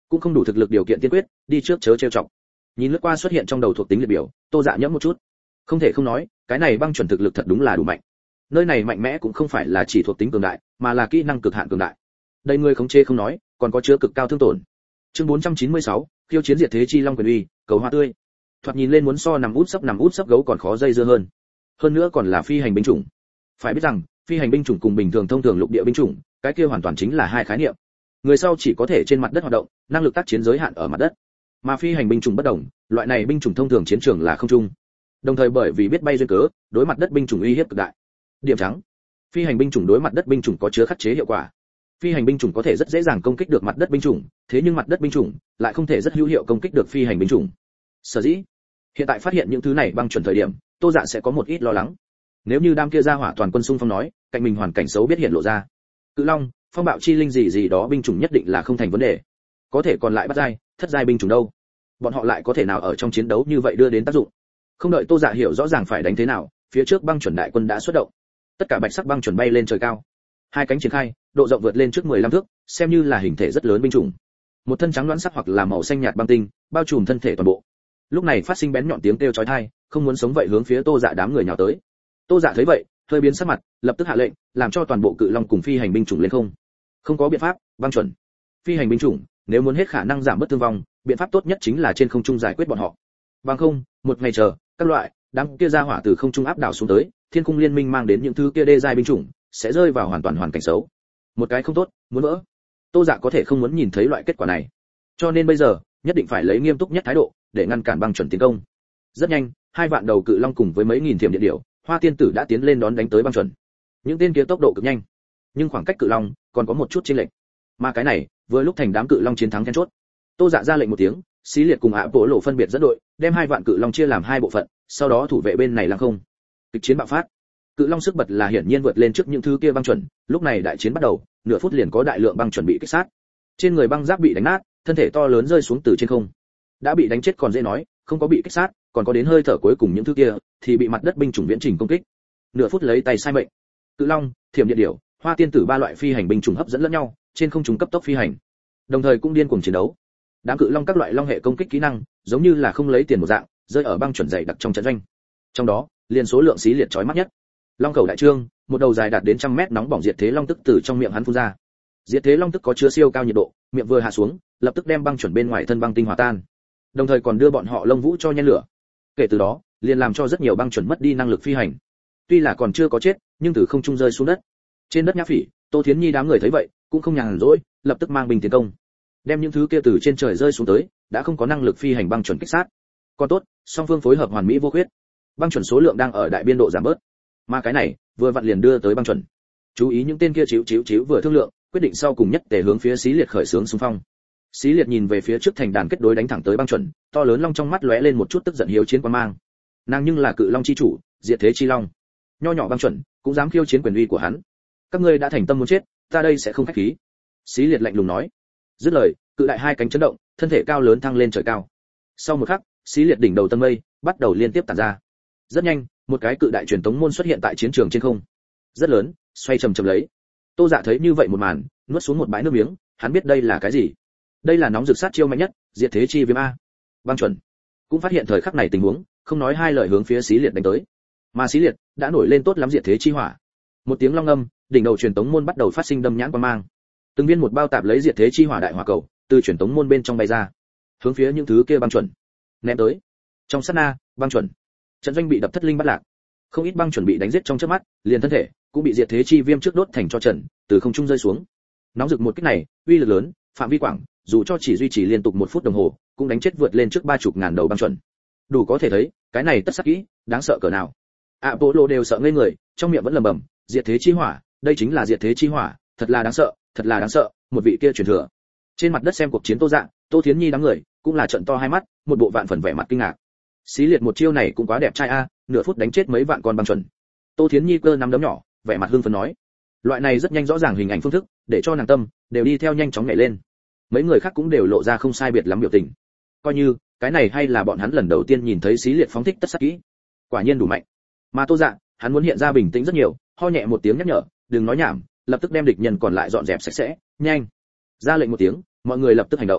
cũng không đủ thực lực điều kiện tiên quyết, đi trước chớ trêu chọc. Nhìn lướt qua xuất hiện trong đầu thuộc tính liệt biểu, Tô Dạ nhẫm một chút. Không thể không nói, cái này băng chuẩn thực lực thật đúng là đủ mạnh. Nơi này mạnh mẽ cũng không phải là chỉ thuộc tính cường đại, mà là kỹ năng cực hạn cường đại. Đây người khống chế không nói, còn có chứa cực cao thương tổn. Chương bốn trăm chín mươi sáu, khiêu chiến diệt thế chi long quyền uy, cầu hoa tươi. Thoạt nhìn lên muốn so nằm út sấp nằm út sấp gấu còn khó dây dưa hơn. Hơn nữa còn là phi hành binh chủng. Phải biết rằng, phi hành binh chủng cùng bình thường thông thường lục địa binh chủng, cái kia hoàn toàn chính là hai khái niệm. Người sau chỉ có thể trên mặt đất hoạt động, năng lực tác chiến giới hạn ở mặt đất. Mà phi hành binh chủng bất đồng, loại này binh chủng thông thường chiến trường là không trung. Đồng thời bởi vì biết bay duyên cớ, đối mặt đất binh chủng uy hiếp cực đại. Điểm trắng. Phi hành binh chủng đối mặt đất binh chủng có chứa khắc chế hiệu quả. Phi hành binh chủng có thể rất dễ dàng công kích được mặt đất binh chủng, thế nhưng mặt đất binh chủng lại không thể rất hữu hiệu công kích được phi hành binh chủng. Sở dĩ, hiện tại phát hiện những thứ này băng chuẩn thời điểm, Tô Dạ sẽ có một ít lo lắng. Nếu như đám kia ra hỏa toàn quân xung phong nói, cạnh mình hoàn cảnh xấu biết hiện lộ ra. Cự Long, phong bạo chi linh gì gì đó binh chủng nhất định là không thành vấn đề. Có thể còn lại bắt giai, thất giai binh chủng đâu? Bọn họ lại có thể nào ở trong chiến đấu như vậy đưa đến tác dụng? Không đợi Tô Dạ hiểu rõ ràng phải đánh thế nào, phía trước băng chuẩn đại quân đã xuất động. Tất cả bạch sắc băng chuẩn bay lên trời cao. Hai cánh triển khai, độ rộng vượt lên trước mười lăm thước, xem như là hình thể rất lớn binh chủng. Một thân trắng loãng sắc hoặc là màu xanh nhạt băng tinh, bao trùm thân thể toàn bộ. Lúc này phát sinh bén nhọn tiếng kêu chói tai, không muốn sống vậy hướng phía Tô Dạ đám người nhào tới. Tô Dạ thấy vậy, hơi biến sắc mặt, lập tức hạ lệnh, làm cho toàn bộ cự long cùng phi hành binh chủng lên không. Không có biện pháp, băng chuẩn. Phi hành binh chủng, nếu muốn hết khả năng giảm bớt thương vong, biện pháp tốt nhất chính là trên không trung giải quyết bọn họ. Bằng không, một ngày chờ, các loại đám kia ra hỏa từ không trung áp đảo xuống tới, thiên cung liên minh mang đến những thứ kia đê giai binh chủng, sẽ rơi vào hoàn toàn hoàn cảnh xấu. Một cái không tốt, muốn vỡ. Tô Dạ có thể không muốn nhìn thấy loại kết quả này. Cho nên bây giờ, nhất định phải lấy nghiêm túc nhất thái độ, để ngăn cản băng chuẩn tiến công. Rất nhanh, hai vạn đầu cự long cùng với mấy nghìn thiểm điện điểu, Hoa tiên tử đã tiến lên đón đánh tới băng chuẩn. Những tên kia tốc độ cực nhanh, nhưng khoảng cách cự long còn có một chút chênh lệch. Mà cái này, vừa lúc thành đám cự long chiến thắng then chốt. Tô Dạ ra lệnh một tiếng, Xí Liệt cùng Ạ Bộ Lộ phân biệt dẫn đội, đem hai vạn cự long chia làm hai bộ phận, sau đó thủ vệ bên này lăng không. Kịch chiến bạo phát. Cự long sức bật là hiển nhiên vượt lên trước những thứ kia băng chuẩn, lúc này đại chiến bắt đầu, nửa phút liền có đại lượng băng chuẩn bị kích sát. Trên người băng giáp bị đánh nát, thân thể to lớn rơi xuống từ trên không. Đã bị đánh chết còn dễ nói, không có bị kích sát, còn có đến hơi thở cuối cùng những thứ kia thì bị mặt đất binh chủng viễn trình công kích. Nửa phút lấy tay sai mệnh. Cự long, thiểm điện điểu, Hoa tiên tử ba loại phi hành binh chủng hấp dẫn lẫn nhau, trên không trung cấp tốc phi hành. Đồng thời cũng điên cuồng chiến đấu. Đám cự long các loại long hệ công kích kỹ năng, giống như là không lấy tiền một dạng, rơi ở băng chuẩn dày đặc trong trận doanh. Trong đó, liền số lượng Xí Liệt chói mắt nhất. Long khẩu đại trương, một đầu dài đạt đến trăm mét nóng bỏng diệt thế long tức từ trong miệng hắn phun ra. Diệt thế long tức có chứa siêu cao nhiệt độ, miệng vừa hạ xuống, lập tức đem băng chuẩn bên ngoài thân băng tinh hòa tan. Đồng thời còn đưa bọn họ lông vũ cho nhen lửa. Kể từ đó, liền làm cho rất nhiều băng chuẩn mất đi năng lực phi hành. Tuy là còn chưa có chết, nhưng từ không trung rơi xuống đất. Trên đất Nhã Phỉ, Tô Thiến Nhi đám người thấy vậy, cũng không nhàn rỗi, lập tức mang binh tiến công. Đem những thứ kia từ trên trời rơi xuống tới, đã không có năng lực phi hành băng chuẩn kích sát. Còn tốt, song phương phối hợp hoàn mỹ vô khuyết. Băng chuẩn số lượng đang ở đại biên độ giảm bớt. Mà cái này, vừa vặn liền đưa tới băng chuẩn. Chú ý những tên kia chíu chíu chíu vừa thương lượng, quyết định sau cùng nhất để hướng phía Xí Liệt khởi xướng xung phong. Xí Liệt nhìn về phía trước thành đàn kết đối đánh thẳng tới băng chuẩn, to lớn long trong mắt lóe lên một chút tức giận hiếu chiến quan mang. Nàng nhưng là cự long chi chủ, diệt thế chi long. Nho nhỏ băng chuẩn, cũng dám khiêu chiến quyền uy của hắn. Các ngươi đã thành tâm muốn chết, ta đây sẽ không khách khí. Xí Liệt lạnh lùng nói. Dứt lời, cự đại hai cánh chấn động, thân thể cao lớn thăng lên trời cao. Sau một khắc, Xí Liệt đỉnh đầu tân mây, bắt đầu liên tiếp tản ra. Rất nhanh, một cái cự đại truyền tống môn xuất hiện tại chiến trường trên không. Rất lớn, xoay chầm chầm lấy. Tô Dạ thấy như vậy một màn, nuốt xuống một bãi nước miếng, hắn biết đây là cái gì. Đây là nóng rực sát chiêu mạnh nhất, diệt thế chi viêm a. Băng chuẩn cũng phát hiện thời khắc này tình huống, không nói hai lời hướng phía Xí Liệt đánh tới. Mà Xí Liệt đã nổi lên tốt lắm diệt thế chi hỏa. Một tiếng long âm, đỉnh đầu truyền tống môn bắt đầu phát sinh đâm nhãn quang mang. Từng viên một bao tạp lấy diệt thế chi hỏa đại hỏa cầu, từ truyền tống môn bên trong bay ra, hướng phía những thứ kia băng chuẩn ném tới. Trong sát na, băng chuẩn trận doanh bị đập thất linh bắt lạc, không ít băng chuẩn bị đánh giết trong chớp mắt, liền thân thể cũng bị diệt thế chi viêm trước đốt thành cho trần, từ không trung rơi xuống. Nóng rực một kích này, uy lực lớn, phạm vi quảng, dù cho chỉ duy trì liên tục một phút đồng hồ, cũng đánh chết vượt lên trước ba chục ngàn đầu băng chuẩn. Đủ có thể thấy, cái này tất sắc kỹ, đáng sợ cỡ nào. Apollo đều sợ ngây người, trong miệng vẫn lẩm bẩm, diệt thế chi hỏa, đây chính là diệt thế chi hỏa, thật là đáng sợ, thật là đáng sợ, một vị kia truyền thừa. Trên mặt đất xem cuộc chiến Tô Dạ, Tô Thiến Nhi đám người, cũng là trợn to hai mắt, một bộ vạn phần vẻ mặt kinh ngạc. Xí Liệt một chiêu này cũng quá đẹp trai a, nửa phút đánh chết mấy vạn con băng chuẩn. Tô Thiến Nhi cơ nắm đấm nhỏ, vẻ mặt hưng phấn nói, loại này rất nhanh rõ ràng hình ảnh phương thức, để cho nàng tâm đều đi theo nhanh chóng nhảy lên. Mấy người khác cũng đều lộ ra không sai biệt lắm biểu tình. Coi như cái này hay là bọn hắn lần đầu tiên nhìn thấy Xí Liệt phóng thích tất sát kỹ, quả nhiên đủ mạnh. Mà Tô Dạ, hắn muốn hiện ra bình tĩnh rất nhiều, ho nhẹ một tiếng nhắc nhở, đừng nói nhảm, lập tức đem địch nhân còn lại dọn dẹp sạch sẽ, nhanh. Ra lệnh một tiếng, mọi người lập tức hành động.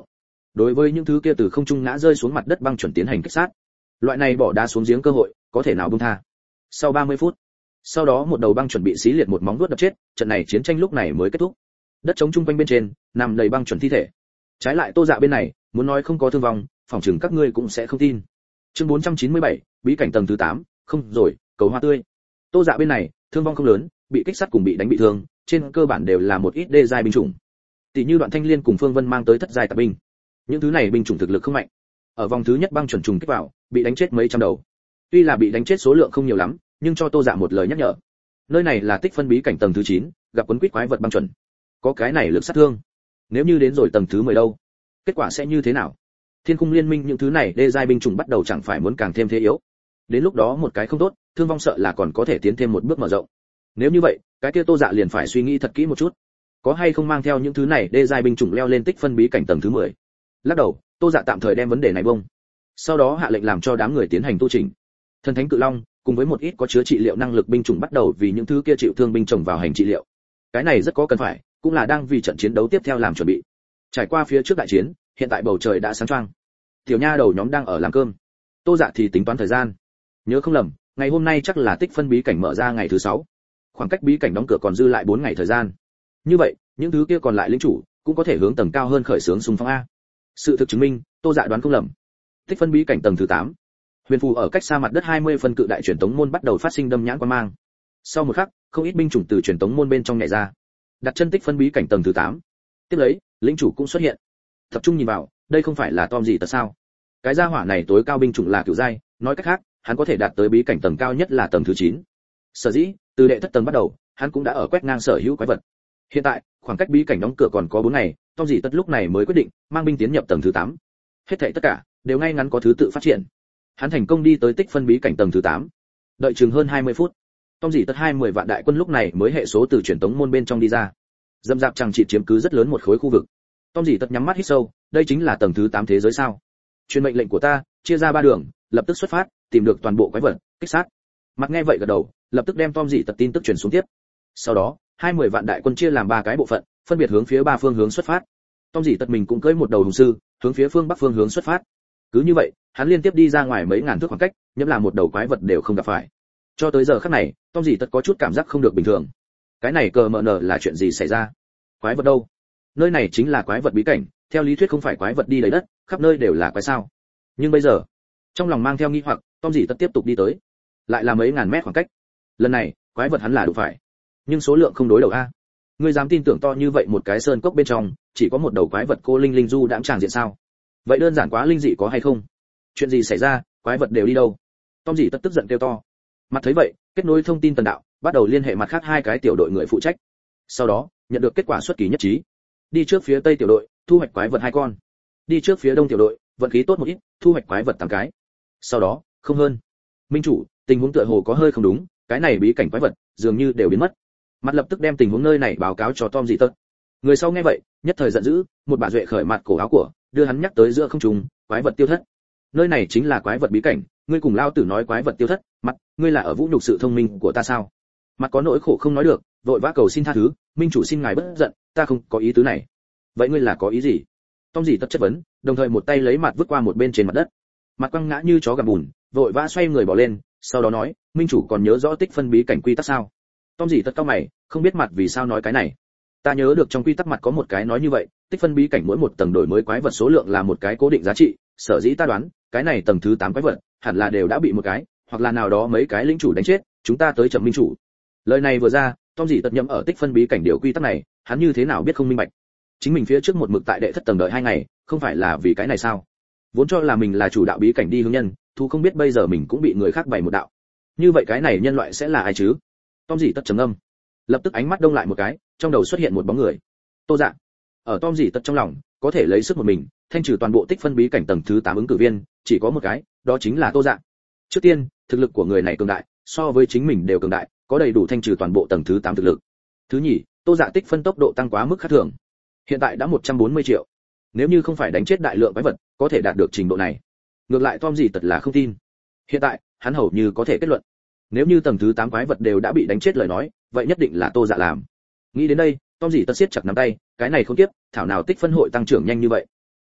đối với những thứ kia từ không trung ngã rơi xuống mặt đất băng chuẩn tiến hành kích sát. Loại này bỏ đá xuống giếng cơ hội, có thể nào buông tha. Sau ba mươi phút, sau đó một đầu băng chuẩn bị xí liệt một móng vuốt đập chết, trận này chiến tranh lúc này mới kết thúc. Đất trống chung quanh bên trên, nằm đầy băng chuẩn thi thể. Trái lại Tô Dạ bên này, muốn nói không có thương vong, phỏng chừng các ngươi cũng sẽ không tin. Chương bốn trăm chín mươi bảy, bí cảnh tầng thứ tám, không rồi, cầu hoa tươi. Tô Dạ bên này, thương vong không lớn, bị kích sát cùng bị đánh bị thương, trên cơ bản đều là một ít đê giai binh chủng. Tỷ như Đoạn Thanh Liên cùng Phương Vân mang tới thất giai tạp binh. Những thứ này binh chủng thực lực không mạnh. Ở vòng thứ nhất băng chuẩn trùng kích vào, bị đánh chết mấy trăm đầu. Tuy là bị đánh chết số lượng không nhiều lắm, nhưng cho Tô Dạ một lời nhắc nhở. Nơi này là tích phân bí cảnh tầng thứ chín, gặp quấn quýt quái vật băng chuẩn. Có cái này lực sát thương. Nếu như đến rồi tầng thứ mười đâu, kết quả sẽ như thế nào? Thiên Cung Liên Minh những thứ này đê giai binh chủng bắt đầu chẳng phải muốn càng thêm thế yếu. Đến lúc đó một cái không tốt, thương vong sợ là còn có thể tiến thêm một bước mở rộng. Nếu như vậy, cái kia Tô Dạ liền phải suy nghĩ thật kỹ một chút, có hay không mang theo những thứ này đê giai binh chủng leo lên tích phân bí cảnh tầng thứ mười. Lắc đầu, Tô Dạ tạm thời đem vấn đề này bông. Sau đó hạ lệnh làm cho đám người tiến hành tu chỉnh. Thần thánh cự long cùng với một ít có chứa trị liệu năng lực binh chủng bắt đầu vì những thứ kia chịu thương binh chồng vào hành trị liệu. Cái này rất có cần phải, cũng là đang vì trận chiến đấu tiếp theo làm chuẩn bị. Trải qua phía trước đại chiến, hiện tại bầu trời đã sáng choang. Tiểu nha đầu nhóm đang ở làm cơm. Tô Dạ thì tính toán thời gian. Nhớ không lầm, ngày hôm nay chắc là tích phân bí cảnh mở ra ngày thứ sáu. Khoảng cách bí cảnh đóng cửa còn dư lại bốn ngày thời gian. Như vậy, những thứ kia còn lại lĩnh chủ cũng có thể hướng tầng cao hơn khởi xướng xung phong a. Sự thực chứng minh, Tô Dạ đoán không lầm. Tích phân bí cảnh tầng thứ tám. Huyền phù ở cách xa mặt đất hai mươi phân cự đại truyền tống môn bắt đầu phát sinh đâm nhãn quang mang. Sau một khắc, không ít binh chủng từ truyền tống môn bên trong nhảy ra, đặt chân tích phân bí cảnh tầng thứ tám. Tiếp lấy, lĩnh chủ cũng xuất hiện. Tập trung nhìn vào, đây không phải là Tom gì tật sao? Cái gia hỏa này tối cao binh chủng là cửu giai, nói cách khác, hắn có thể đạt tới bí cảnh tầng cao nhất là tầng thứ chín. Sở dĩ, từ đệ thất tầng bắt đầu, hắn cũng đã ở quét ngang sở hữu quái vật. Hiện tại, khoảng cách bí cảnh đóng cửa còn có bốn ngày, Tom gì tất lúc này mới quyết định mang binh tiến nhập tầng thứ tám. Hết thảy tất cả đều ngay ngắn có thứ tự phát triển. Hắn thành công đi tới tích phân bí cảnh tầng thứ tám. Đợi chừng hơn hai mươi phút, Tom gì tất hai mươi vạn đại quân lúc này mới hệ số từ truyền tống môn bên trong đi ra. Dâm dạp chẳng chỉ chiếm cứ rất lớn một khối khu vực. Tom gì tất nhắm mắt hít sâu, đây chính là tầng thứ tám thế giới sao? Truyền mệnh lệnh của ta, chia ra ba đường, lập tức xuất phát, tìm được toàn bộ quái vật, kích sát. Mặt nghe vậy gật đầu, lập tức đem Tom gì tất tin tức truyền xuống tiếp. Sau đó, hai mươi vạn đại quân chia làm ba cái bộ phận, phân biệt hướng phía ba phương hướng xuất phát. Tom gì tất mình cũng cưỡi một đầu hùng sư, hướng phía phương bắc phương hướng xuất phát. Cứ như vậy, hắn liên tiếp đi ra ngoài mấy ngàn thước khoảng cách, nhắm là một đầu quái vật đều không gặp phải. Cho tới giờ khắc này, Tom gì tất có chút cảm giác không được bình thường. Cái này cờ mờ nở là chuyện gì xảy ra? Quái vật đâu? Nơi này chính là quái vật bí cảnh, theo lý thuyết không phải quái vật đi lấy đất, khắp nơi đều là quái sao? Nhưng bây giờ, trong lòng mang theo nghi hoặc, Tom gì tất tiếp tục đi tới. Lại là mấy ngàn mét khoảng cách. Lần này, quái vật hắn là đủ phải, nhưng số lượng không đối đầu a. Ngươi dám tin tưởng to như vậy một cái sơn cốc bên trong, chỉ có một đầu quái vật cô linh linh du đãng tràng diện sao? Vậy đơn giản quá linh dị có hay không? Chuyện gì xảy ra, quái vật đều đi đâu? Tom gì tất tức giận kêu to. Mặt thấy vậy, kết nối thông tin tần đạo, bắt đầu liên hệ mặt khác hai cái tiểu đội người phụ trách. Sau đó, nhận được kết quả xuất kỳ nhất trí. Đi trước phía tây tiểu đội, thu hoạch quái vật hai con. Đi trước phía đông tiểu đội, vận khí tốt một ít, thu hoạch quái vật tám cái. Sau đó, không hơn. Minh chủ, tình huống tựa hồ có hơi không đúng, cái này bí cảnh quái vật dường như đều biến mất. Mặt lập tức đem tình huống nơi này báo cáo cho Tom dị tật. Người sau nghe vậy, nhất thời giận dữ, một bà duệ khởi mặt cổ áo của, đưa hắn nhắc tới giữa không trung, quái vật tiêu thất. Nơi này chính là quái vật bí cảnh, ngươi cùng lao tử nói quái vật tiêu thất, mặt, ngươi là ở vũ nhục sự thông minh của ta sao? Mặt có nỗi khổ không nói được, vội vã cầu xin tha thứ, minh chủ xin ngài bất giận, ta không có ý tứ này. Vậy ngươi là có ý gì? Tom dị tật chất vấn, đồng thời một tay lấy mặt vứt qua một bên trên mặt đất. Mặt quăng ngã như chó gặm bùn, vội vã xoay người bỏ lên, sau đó nói, minh chủ còn nhớ rõ tích phân bí cảnh quy tắc sao? Tom dị tật cau mày, không biết mặt vì sao nói cái này. Ta nhớ được trong quy tắc mặt có một cái nói như vậy, tích phân bí cảnh mỗi một tầng đổi mới quái vật số lượng là một cái cố định giá trị, sở dĩ ta đoán, cái này tầng thứ tám quái vật, hẳn là đều đã bị một cái, hoặc là nào đó mấy cái lĩnh chủ đánh chết, chúng ta tới chậm minh chủ. Lời này vừa ra, Tom dị tật nhậm ở tích phân bí cảnh điều quy tắc này, hắn như thế nào biết không minh bạch. Chính mình phía trước một mực tại đệ thất tầng đợi hai ngày, không phải là vì cái này sao? Vốn cho là mình là chủ đạo bí cảnh đi hướng nhân, thu không biết bây giờ mình cũng bị người khác bày một đạo. Như vậy cái này nhân loại sẽ là ai chứ? Tom dị tật trầm ngâm, lập tức ánh mắt đông lại một cái, trong đầu xuất hiện một bóng người. Tô Dạ. Ở Tom dị tật trong lòng, có thể lấy sức một mình thanh trừ toàn bộ tích phân bí cảnh tầng thứ tám ứng cử viên, chỉ có một cái, đó chính là Tô Dạ. Trước tiên, thực lực của người này cường đại, so với chính mình đều cường đại, có đầy đủ thanh trừ toàn bộ tầng thứ tám thực lực. Thứ nhì, Tô Dạ tích phân tốc độ tăng quá mức khác thường. Hiện tại đã một trăm bốn mươi triệu. Nếu như không phải đánh chết đại lượng quái vật, có thể đạt được trình độ này. Ngược lại Tom dị tật là không tin. Hiện tại, hắn hầu như có thể kết luận, nếu như tầng thứ tám quái vật đều đã bị đánh chết lời nói, vậy nhất định là Tô Dạ làm. Nghĩ đến đây, Tom dị tật siết chặt nắm tay, cái này không tiếp, thảo nào tích phân hội tăng trưởng nhanh như vậy.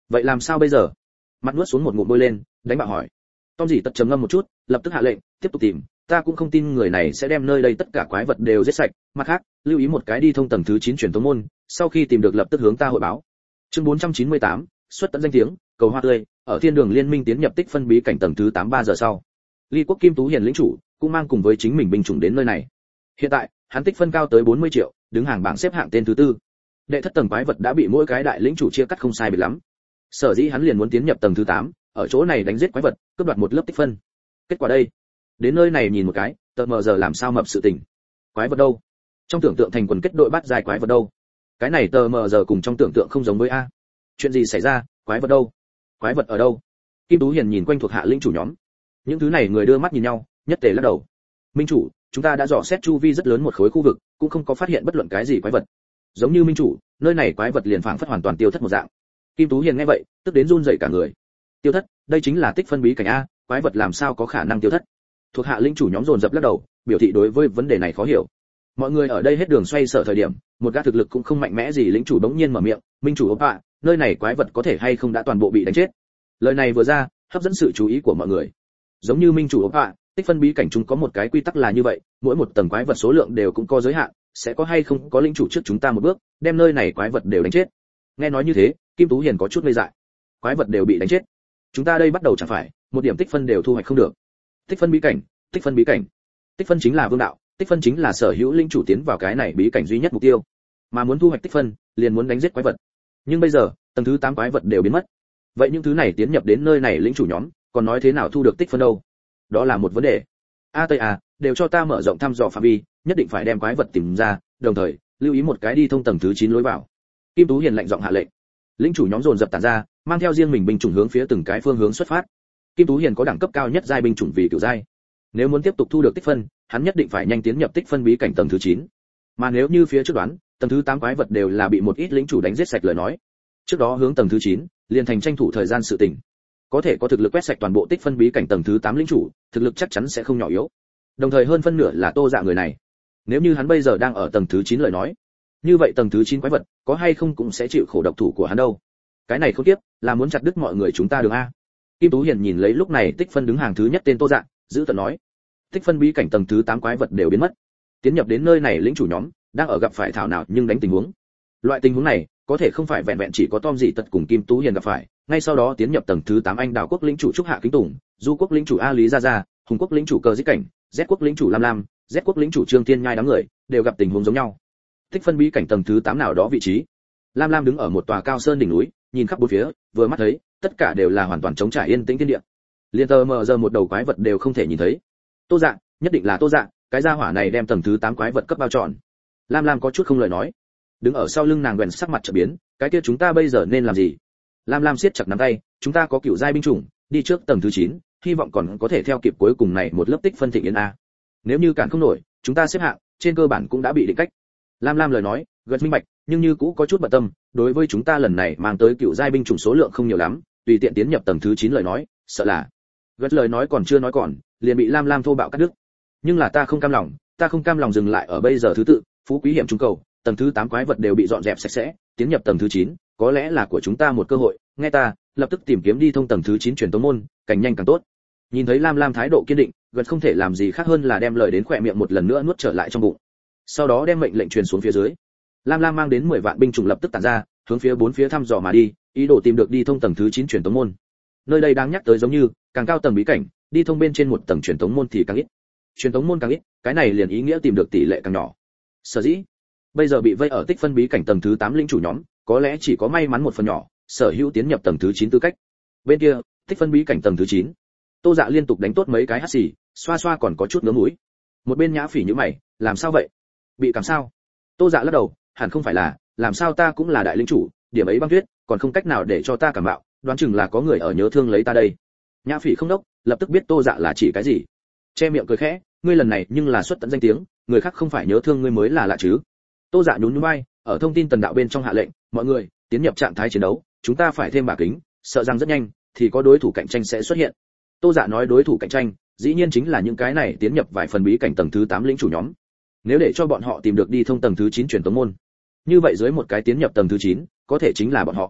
vậy làm sao bây giờ? Mặt nuốt xuống một ngụm bôi lên, đánh bạo hỏi. Tom dĩ tật trầm ngâm một chút, lập tức hạ lệnh, tiếp tục tìm, ta cũng không tin người này sẽ đem nơi đây tất cả quái vật đều giết sạch, mặt khác, lưu ý một cái đi thông tầng thứ chín truyền tống môn, sau khi tìm được lập tức hướng ta hội báo. Chương bốn trăm chín mươi tám, xuất tận danh tiếng, cầu hoa tươi, ở thiên đường liên minh tiến nhập tích phân bí cảnh tầng thứ tám ba giờ sau. Ly Quốc Kim Tú Hiền lĩnh chủ, cũng mang cùng với chính mình binh chủng đến nơi này. Hiện tại, hắn tích phân cao tới bốn mươi triệu, đứng hàng bảng xếp hạng tên thứ tư. Đệ thất tầng quái vật đã bị mỗi cái đại lĩnh chủ chia cắt không sai biệt lắm. Sở dĩ hắn liền muốn tiến nhập tầng thứ tám, ở chỗ này đánh giết quái vật, cướp đoạt một lớp tích phân. Kết quả đây, đến nơi này nhìn một cái, tờ mờ giờ làm sao mập sự tình. Quái vật đâu? Trong tưởng tượng thành quần kết đội bắt dài quái vật đâu? Cái này tờ mờ giờ cùng trong tưởng tượng không giống với a. Chuyện gì xảy ra? Quái vật đâu? Quái vật ở đâu? Kim Tú Hiền nhìn quanh thuộc hạ lĩnh chủ nhóm. Những thứ này người đưa mắt nhìn nhau, nhất tề lắc đầu. Minh chủ, chúng ta đã dò xét chu vi rất lớn một khối khu vực, cũng không có phát hiện bất luận cái gì quái vật. Giống như minh chủ, nơi này quái vật liền phảng phất hoàn toàn tiêu thất một dạng. Kim Tú Hiền nghe vậy, tức đến run rẩy cả người. Tiêu thất, đây chính là tích phân bí cảnh a, quái vật làm sao có khả năng tiêu thất? Thuộc hạ lĩnh chủ nhóm dồn dập lắc đầu, biểu thị đối với vấn đề này khó hiểu. Mọi người ở đây hết đường xoay sở thời điểm, một gã thực lực cũng không mạnh mẽ gì lĩnh chủ bỗng nhiên mở miệng, minh chủ oppa, nơi này quái vật có thể hay không đã toàn bộ bị đánh chết. Lời này vừa ra, hấp dẫn sự chú ý của mọi người. Giống như minh chủ oppa, tích phân bí cảnh chúng có một cái quy tắc là như vậy, mỗi một tầng quái vật số lượng đều cũng có giới hạn, sẽ có hay không có lĩnh chủ trước chúng ta một bước, đem nơi này quái vật đều đánh chết. Nghe nói như thế, Kim Tú Hiền có chút ngây dại. Quái vật đều bị đánh chết, chúng ta đây bắt đầu chẳng phải một điểm tích phân đều thu hoạch không được. Tích phân bí cảnh, tích phân bí cảnh, tích phân chính là vương đạo, tích phân chính là sở hữu lĩnh chủ tiến vào cái này bí cảnh duy nhất mục tiêu, mà muốn thu hoạch tích phân liền muốn đánh giết quái vật. Nhưng bây giờ tầng thứ tám quái vật đều biến mất, vậy những thứ này tiến nhập đến nơi này lĩnh chủ nhóm còn nói thế nào thu được tích phân đâu? Đó là một vấn đề. A Tây à, đều cho ta mở rộng thăm dò phạm vi, nhất định phải đem quái vật tìm ra, đồng thời lưu ý một cái đi thông tầng thứ chín lối vào. Kim Tú Hiền lạnh giọng hạ lệnh. Lĩnh chủ nhóm dồn dập tản ra, mang theo riêng mình binh chủng hướng phía từng cái phương hướng xuất phát. Kim Tú Hiền có đẳng cấp cao nhất giai binh chủng vì cửu giai. Nếu muốn tiếp tục thu được tích phân, hắn nhất định phải nhanh tiến nhập tích phân bí cảnh tầng thứ chín. Mà nếu như phía trước đoán, tầng thứ tám quái vật đều là bị một ít lĩnh chủ đánh giết sạch lời nói, trước đó hướng tầng thứ chín, liền thành tranh thủ thời gian sự tình. Có thể có thực lực quét sạch toàn bộ tích phân bí cảnh tầng thứ tám lĩnh chủ, thực lực chắc chắn sẽ không nhỏ yếu. Đồng thời hơn phân nửa là Tô Dạ người này. Nếu như hắn bây giờ đang ở tầng thứ chín lời nói, như vậy tầng thứ chín quái vật có hay không cũng sẽ chịu khổ độc thủ của hắn đâu. Cái này không tiếp, là muốn chặt đứt mọi người chúng ta đường a. Kim Tú Hiền nhìn lấy lúc này tích phân đứng hàng thứ nhất tên Tô Dạ, giữ tợn nói: tích phân bí cảnh tầng thứ tám quái vật đều biến mất. Tiến nhập đến nơi này lĩnh chủ nhóm đang ở gặp phải thảo nào nhưng đánh tình huống. Loại tình huống này, có thể không phải vẹn vẹn chỉ có Tom Dị Tật cùng Kim Tú Hiền gặp phải, ngay sau đó tiến nhập tầng thứ tám Anh Đào quốc lĩnh chủ Trúc Hạ Kính Tùng, Du quốc lĩnh chủ A Lý Gia Gia, Hùng quốc lĩnh chủ Cờ Dích Cảnh, Z quốc lĩnh chủ Lam Lam, Z quốc lĩnh chủ Trương Thiên Nhai đám người đều gặp tình huống giống nhau. Tích phân bí cảnh tầng thứ tám nào đó vị trí. Lam Lam đứng ở một tòa cao sơn đỉnh núi, nhìn khắp bốn phía, vừa mắt thấy, tất cả đều là hoàn toàn trống trải yên tĩnh thiên địa. Liên tờ mờ giờ một đầu quái vật đều không thể nhìn thấy. Tô Dạ, nhất định là Tô Dạ, cái gia hỏa này đem tầng thứ tám quái vật cấp bao trọn. Lam Lam có chút không lời nói. Đứng ở sau lưng nàng Gwen sắc mặt trở biến, cái kia chúng ta bây giờ nên làm gì? Lam Lam siết chặt nắm tay, chúng ta có cựu giai binh chủng, đi trước tầng thứ chín, hy vọng còn có thể theo kịp cuối cùng này một lớp tích phân thịnh yến a. Nếu như cản không nổi, chúng ta xếp hạng, trên cơ bản cũng đã bị định cách. Lam Lam lời nói, Gwen minh bạch, nhưng như cũ có chút bận tâm, đối với chúng ta lần này mang tới cựu giai binh chủng số lượng không nhiều lắm, tùy tiện tiến nhập tầng thứ chín lời nói, sợ là. Gwen lời nói còn chưa nói còn, liền bị Lam Lam thô bạo cắt đứt. Nhưng là ta không cam lòng, ta không cam lòng dừng lại ở bây giờ thứ tự, phú quý hiểm trung cầu, tầng thứ tám quái vật đều bị dọn dẹp sạch sẽ, tiến nhập tầng thứ chín, có lẽ là của chúng ta một cơ hội, nghe ta, lập tức tìm kiếm đi thông tầng thứ chín truyền tống môn, càng nhanh càng tốt. Nhìn thấy Lam Lam thái độ kiên định, Gật không thể làm gì khác hơn là đem lời đến khỏe miệng một lần nữa nuốt trở lại trong bụng. Sau đó đem mệnh lệnh truyền xuống phía dưới. Lam Lam mang đến mười vạn binh chủng lập tức tản ra, hướng phía bốn phía thăm dò mà đi, ý đồ tìm được đi thông tầng thứ chín truyền tống môn. Nơi đây đang nhắc tới giống như, càng cao tầng bí cảnh, đi thông bên trên một tầng truyền tống môn thì càng ít. Truyền tống môn càng ít, cái này liền ý nghĩa tìm được tỷ lệ càng nhỏ. Sở dĩ, bây giờ bị vây ở tích phân bí cảnh tầng thứ tám linh chủ nhóm, có lẽ chỉ có may mắn một phần nhỏ, sở hữu tiến nhập tầng thứ chín tư cách. Bên kia, tích phân bí cảnh tầng thứ chín. Tô Dạ liên tục đánh tốt mấy cái hắt xì, xoa xoa còn có chút ngứa mũi. Một bên Nhã Phỉ nhíu mày, làm sao vậy? Bị cảm sao? Tô Dạ lắc đầu, hẳn không phải là, làm sao ta cũng là đại linh chủ, điểm ấy băng tuyết, còn không cách nào để cho ta cảm mạo, đoán chừng là có người ở nhớ thương lấy ta đây. Nhã Phỉ không đốc, lập tức biết Tô Dạ là chỉ cái gì. Che miệng cười khẽ, ngươi lần này nhưng là xuất tận danh tiếng, người khác không phải nhớ thương ngươi mới là lạ chứ. Tô Dạ nhún nhún vai, ở thông tin tần đạo bên trong hạ lệnh, mọi người, tiến nhập trạng thái chiến đấu, chúng ta phải thêm bả kính, sợ rằng rất nhanh thì có đối thủ cạnh tranh sẽ xuất hiện. Tô Dạ nói đối thủ cạnh tranh, dĩ nhiên chính là những cái này tiến nhập vài phần bí cảnh tầng thứ tám lĩnh chủ nhóm. Nếu để cho bọn họ tìm được đi thông tầng thứ chín truyền tống môn, như vậy dưới một cái tiến nhập tầng thứ chín, có thể chính là bọn họ.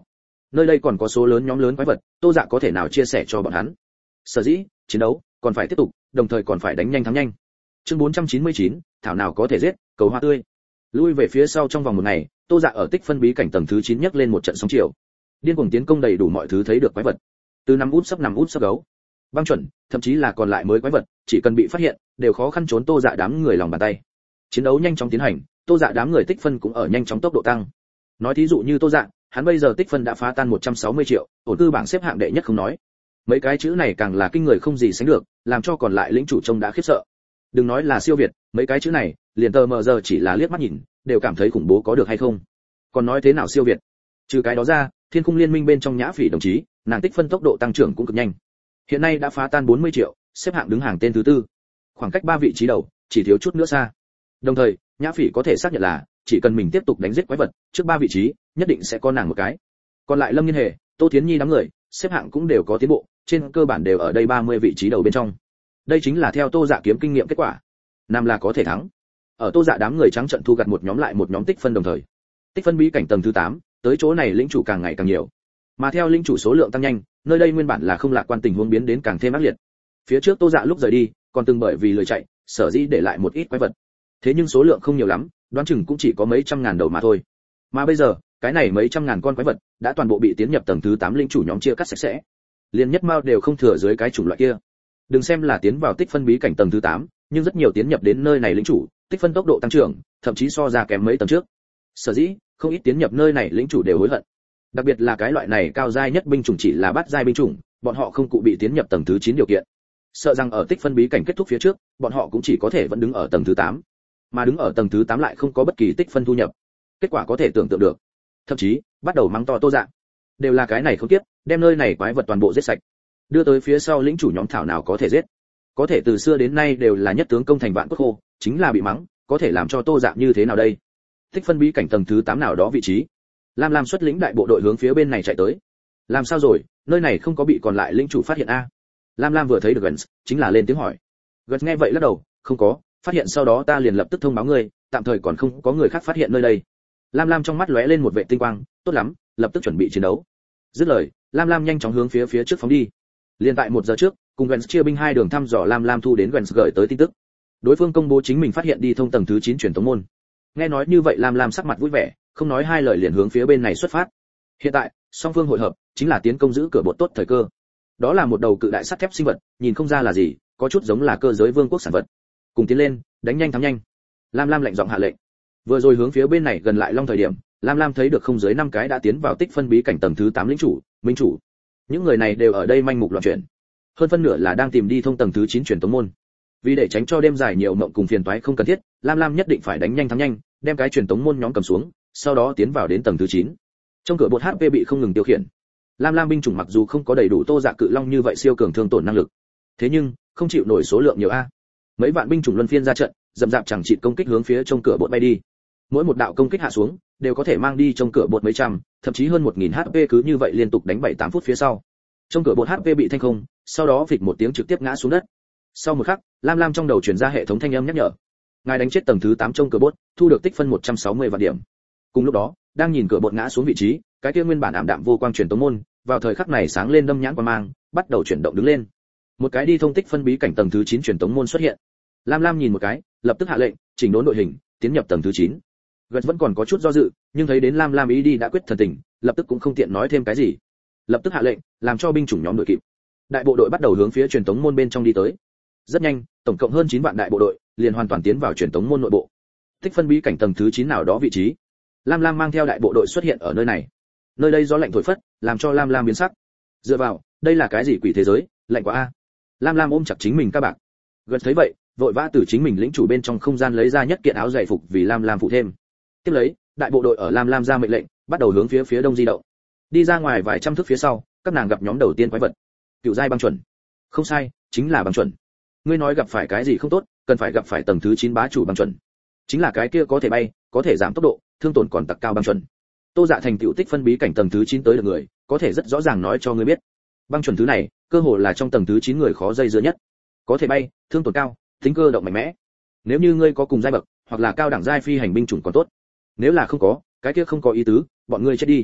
Nơi đây còn có số lớn nhóm lớn quái vật, Tô Dạ có thể nào chia sẻ cho bọn hắn. Sở dĩ, chiến đấu còn phải tiếp tục, đồng thời còn phải đánh nhanh thắng nhanh. Chương bốn trăm chín mươi chín, thảo nào có thể giết, cầu hoa tươi. Lui về phía sau trong vòng một ngày, Tô Dạ ở tích phân bí cảnh tầng thứ chín nhấc lên một trận sóng chiều. Điên cuồng tiến công đầy đủ mọi thứ thấy được quái vật. Từ năm út sắp nằm út sắp gấu, băng chuẩn, thậm chí là còn lại mới quái vật, chỉ cần bị phát hiện, đều khó khăn trốn Tô Dạ đám người lòng bàn tay. Chiến đấu nhanh chóng tiến hành, Tô Dạ đám người tích phân cũng ở nhanh chóng tốc độ tăng. Nói thí dụ như Tô Dạ, hắn bây giờ tích phân đã phá tan một trăm sáu mươi triệu, ổn cư bảng xếp hạng đệ nhất không nói. Mấy cái chữ này càng là kinh người không gì sánh được, làm cho còn lại lĩnh chủ trông đã khiếp sợ. Đừng nói là siêu việt, mấy cái chữ này, liền tờ mờ giờ chỉ là liếc mắt nhìn, đều cảm thấy khủng bố có được hay không. Còn nói thế nào siêu việt? Trừ cái đó ra, Thiên Khung Liên Minh bên trong Nhã Phỉ đồng chí, nàng tích phân tốc độ tăng trưởng cũng cực nhanh. Hiện nay đã phá tan bốn mươi triệu, xếp hạng đứng hàng tên thứ tư. Khoảng cách ba vị trí đầu, chỉ thiếu chút nữa xa. Đồng thời, Nhã Phỉ có thể xác nhận là, chỉ cần mình tiếp tục đánh giết quái vật, trước ba vị trí, nhất định sẽ có nàng một cái. Còn lại Lâm Nghiên Hề, Tô Thiến Nhi đám người, xếp hạng cũng đều có tiến bộ, trên cơ bản đều ở đây ba mươi vị trí đầu bên trong. Đây chính là theo Tô Dạ kiếm kinh nghiệm kết quả. Nam là có thể thắng. Ở Tô Dạ đám người trắng trận thu gặt một nhóm lại một nhóm tích phân đồng thời. Tích phân bí cảnh tầng thứ tám, tới chỗ này lĩnh chủ càng ngày càng nhiều. Mà theo lĩnh chủ số lượng tăng nhanh, nơi đây nguyên bản là không lạc quan tình huống biến đến càng thêm ác liệt. Phía trước Tô Dạ lúc rời đi, còn từng bởi vì lười chạy, sở dĩ để lại một ít quái vật. Thế nhưng số lượng không nhiều lắm, đoán chừng cũng chỉ có mấy trăm ngàn đầu mà thôi. Mà bây giờ, cái này mấy trăm ngàn con quái vật đã toàn bộ bị tiến nhập tầng thứ tám lĩnh chủ nhóm chia cắt sạch sẽ. Liên nhất mao đều không thừa dưới cái chủng loại kia. Đừng xem là tiến vào tích phân bí cảnh tầng thứ tám, nhưng rất nhiều tiến nhập đến nơi này lĩnh chủ, tích phân tốc độ tăng trưởng, thậm chí so ra kém mấy tầng trước. Sở dĩ, không ít tiến nhập nơi này lĩnh chủ đều hối hận. Đặc biệt là cái loại này cao giai nhất binh chủng chỉ là bát giai binh chủng, bọn họ không cụ bị tiến nhập tầng thứ chín điều kiện. Sợ rằng ở tích phân bí cảnh kết thúc phía trước, bọn họ cũng chỉ có thể vẫn đứng ở tầng thứ tám. Mà đứng ở tầng thứ tám lại không có bất kỳ tích phân thu nhập. Kết quả có thể tưởng tượng được. Thậm chí, bắt đầu mắng to Tô Dạ. Đều là cái này không tiếp, đem nơi này quái vật toàn bộ giết sạch. Đưa tới phía sau lĩnh chủ nhóm thảo nào có thể giết. Có thể từ xưa đến nay đều là nhất tướng công thành vạn cốt khô, chính là bị mắng, có thể làm cho Tô Dạ như thế nào đây? Tích phân bí cảnh tầng thứ tám nào đó vị trí. Lam Lam xuất lĩnh đại bộ đội hướng phía bên này chạy tới. Làm sao rồi, nơi này không có bị còn lại lĩnh chủ phát hiện a? Lam Lam vừa thấy được Guns, chính là lên tiếng hỏi. Guns nghe vậy lắc đầu, không có, phát hiện sau đó ta liền lập tức thông báo ngươi, tạm thời còn không có người khác phát hiện nơi đây. Lam Lam trong mắt lóe lên một vệ tinh quang, tốt lắm, lập tức chuẩn bị chiến đấu. Dứt lời, Lam Lam nhanh chóng hướng phía phía trước phóng đi. Liên tại một giờ trước, cùng Guns chia binh hai đường thăm dò Lam Lam thu đến Guns gửi tới tin tức. Đối phương công bố chính mình phát hiện đi thông tầng thứ chín truyền tống môn. Nghe nói như vậy Lam Lam sắc mặt vui vẻ, không nói hai lời liền hướng phía bên này xuất phát. Hiện tại, song phương hội hợp, chính là tiến công giữ cửa bột tốt thời cơ. Đó là một đầu cự đại sắt thép sinh vật, nhìn không ra là gì, có chút giống là cơ giới vương quốc sản vật. Cùng tiến lên, đánh nhanh thắng nhanh. Lam Lam lạnh giọng hạ lệnh. Vừa rồi hướng phía bên này gần lại long thời điểm, Lam Lam thấy được không dưới năm cái đã tiến vào tích phân bí cảnh tầng thứ tám lĩnh chủ, minh chủ. Những người này đều ở đây manh mục loạn chuyển. Hơn phân nửa là đang tìm đi thông tầng thứ chín truyền tống môn. Vì để tránh cho đêm dài nhiều mộng cùng phiền toái không cần thiết, Lam Lam nhất định phải đánh nhanh thắng nhanh, đem cái truyền tống môn nhóm cầm xuống, sau đó tiến vào đến tầng thứ chín. Trong cửa bột hát pê bị không ngừng tiêu khiển. Lam Lam binh chủng mặc dù không có đầy đủ Tô Dạ cự long như vậy siêu cường thương tổn năng lực, thế nhưng không chịu nổi số lượng nhiều a. Mấy vạn binh chủng luân phiên ra trận, dậm dạp chẳng chịt công kích hướng phía trong cửa bột bay đi. Mỗi một đạo công kích hạ xuống, đều có thể mang đi trong cửa bột mấy trăm, thậm chí hơn một nghìn hát pê cứ như vậy liên tục đánh bảy tám phút phía sau. Trong cửa bột hát pê bị thanh không, sau đó phịch một tiếng trực tiếp ngã xuống đất. Sau một khắc, Lam Lam trong đầu truyền ra hệ thống thanh âm nhắc nhở. Ngài đánh chết tầng thứ tám trong cửa bột, thu được tích phân một trăm sáu mươi vạn điểm. Cùng lúc đó, đang nhìn cửa bột ngã xuống vị trí, cái kia nguyên bản ảm đạm vô quang truyền tống môn, vào thời khắc này sáng lên đâm nhãn quang mang, bắt đầu chuyển động đứng lên. Một cái đi thông tích phân bí cảnh tầng thứ chín truyền tống môn xuất hiện. Lam Lam nhìn một cái, lập tức hạ lệnh, chỉnh đốn đội hình, tiến nhập tầng thứ chín. Gật vẫn còn có chút do dự, nhưng thấy đến Lam Lam ý đi đã quyết thần tình, lập tức cũng không tiện nói thêm cái gì. Lập tức hạ lệnh, làm cho binh chủng nhóm đội kịp. Đại bộ đội bắt đầu hướng phía truyền tống môn bên trong đi tới. Rất nhanh, tổng cộng hơn chín vạn đại bộ đội liền hoàn toàn tiến vào truyền tống môn nội bộ. Tích phân bí cảnh tầng thứ chín nào đó vị trí. Lam Lam mang theo đại bộ đội xuất hiện ở nơi này. Nơi đây gió lạnh thổi phất, làm cho Lam Lam biến sắc. Dựa vào, đây là cái gì quỷ thế giới, lạnh quá a. Lam Lam ôm chặt chính mình các bạn. Gần thấy vậy, vội vã từ chính mình lĩnh chủ bên trong không gian lấy ra nhất kiện áo dày phục vì Lam Lam phụ thêm. Tiếp lấy, đại bộ đội ở Lam Lam ra mệnh lệnh, bắt đầu hướng phía phía đông di động. Đi ra ngoài vài trăm thước phía sau, các nàng gặp nhóm đầu tiên quái vật. Cựu giai băng chuẩn. Không sai, chính là băng chuẩn. Ngươi nói gặp phải cái gì không tốt, cần phải gặp phải tầng thứ chín bá chủ băng chuẩn. Chính là cái kia có thể bay, có thể giảm tốc độ, thương tổn còn tặc cao băng chuẩn. Tô Dạ thành tựu tích phân bí cảnh tầng thứ chín tới được người, có thể rất rõ ràng nói cho ngươi biết. Băng chuẩn thứ này, cơ hồ là trong tầng thứ chín người khó dây dưa nhất. Có thể bay, thương tổn cao, tính cơ động mạnh mẽ. Nếu như ngươi có cùng giai bậc, hoặc là cao đẳng giai phi hành binh chủng còn tốt. Nếu là không có, cái kia không có ý tứ, bọn ngươi chết đi.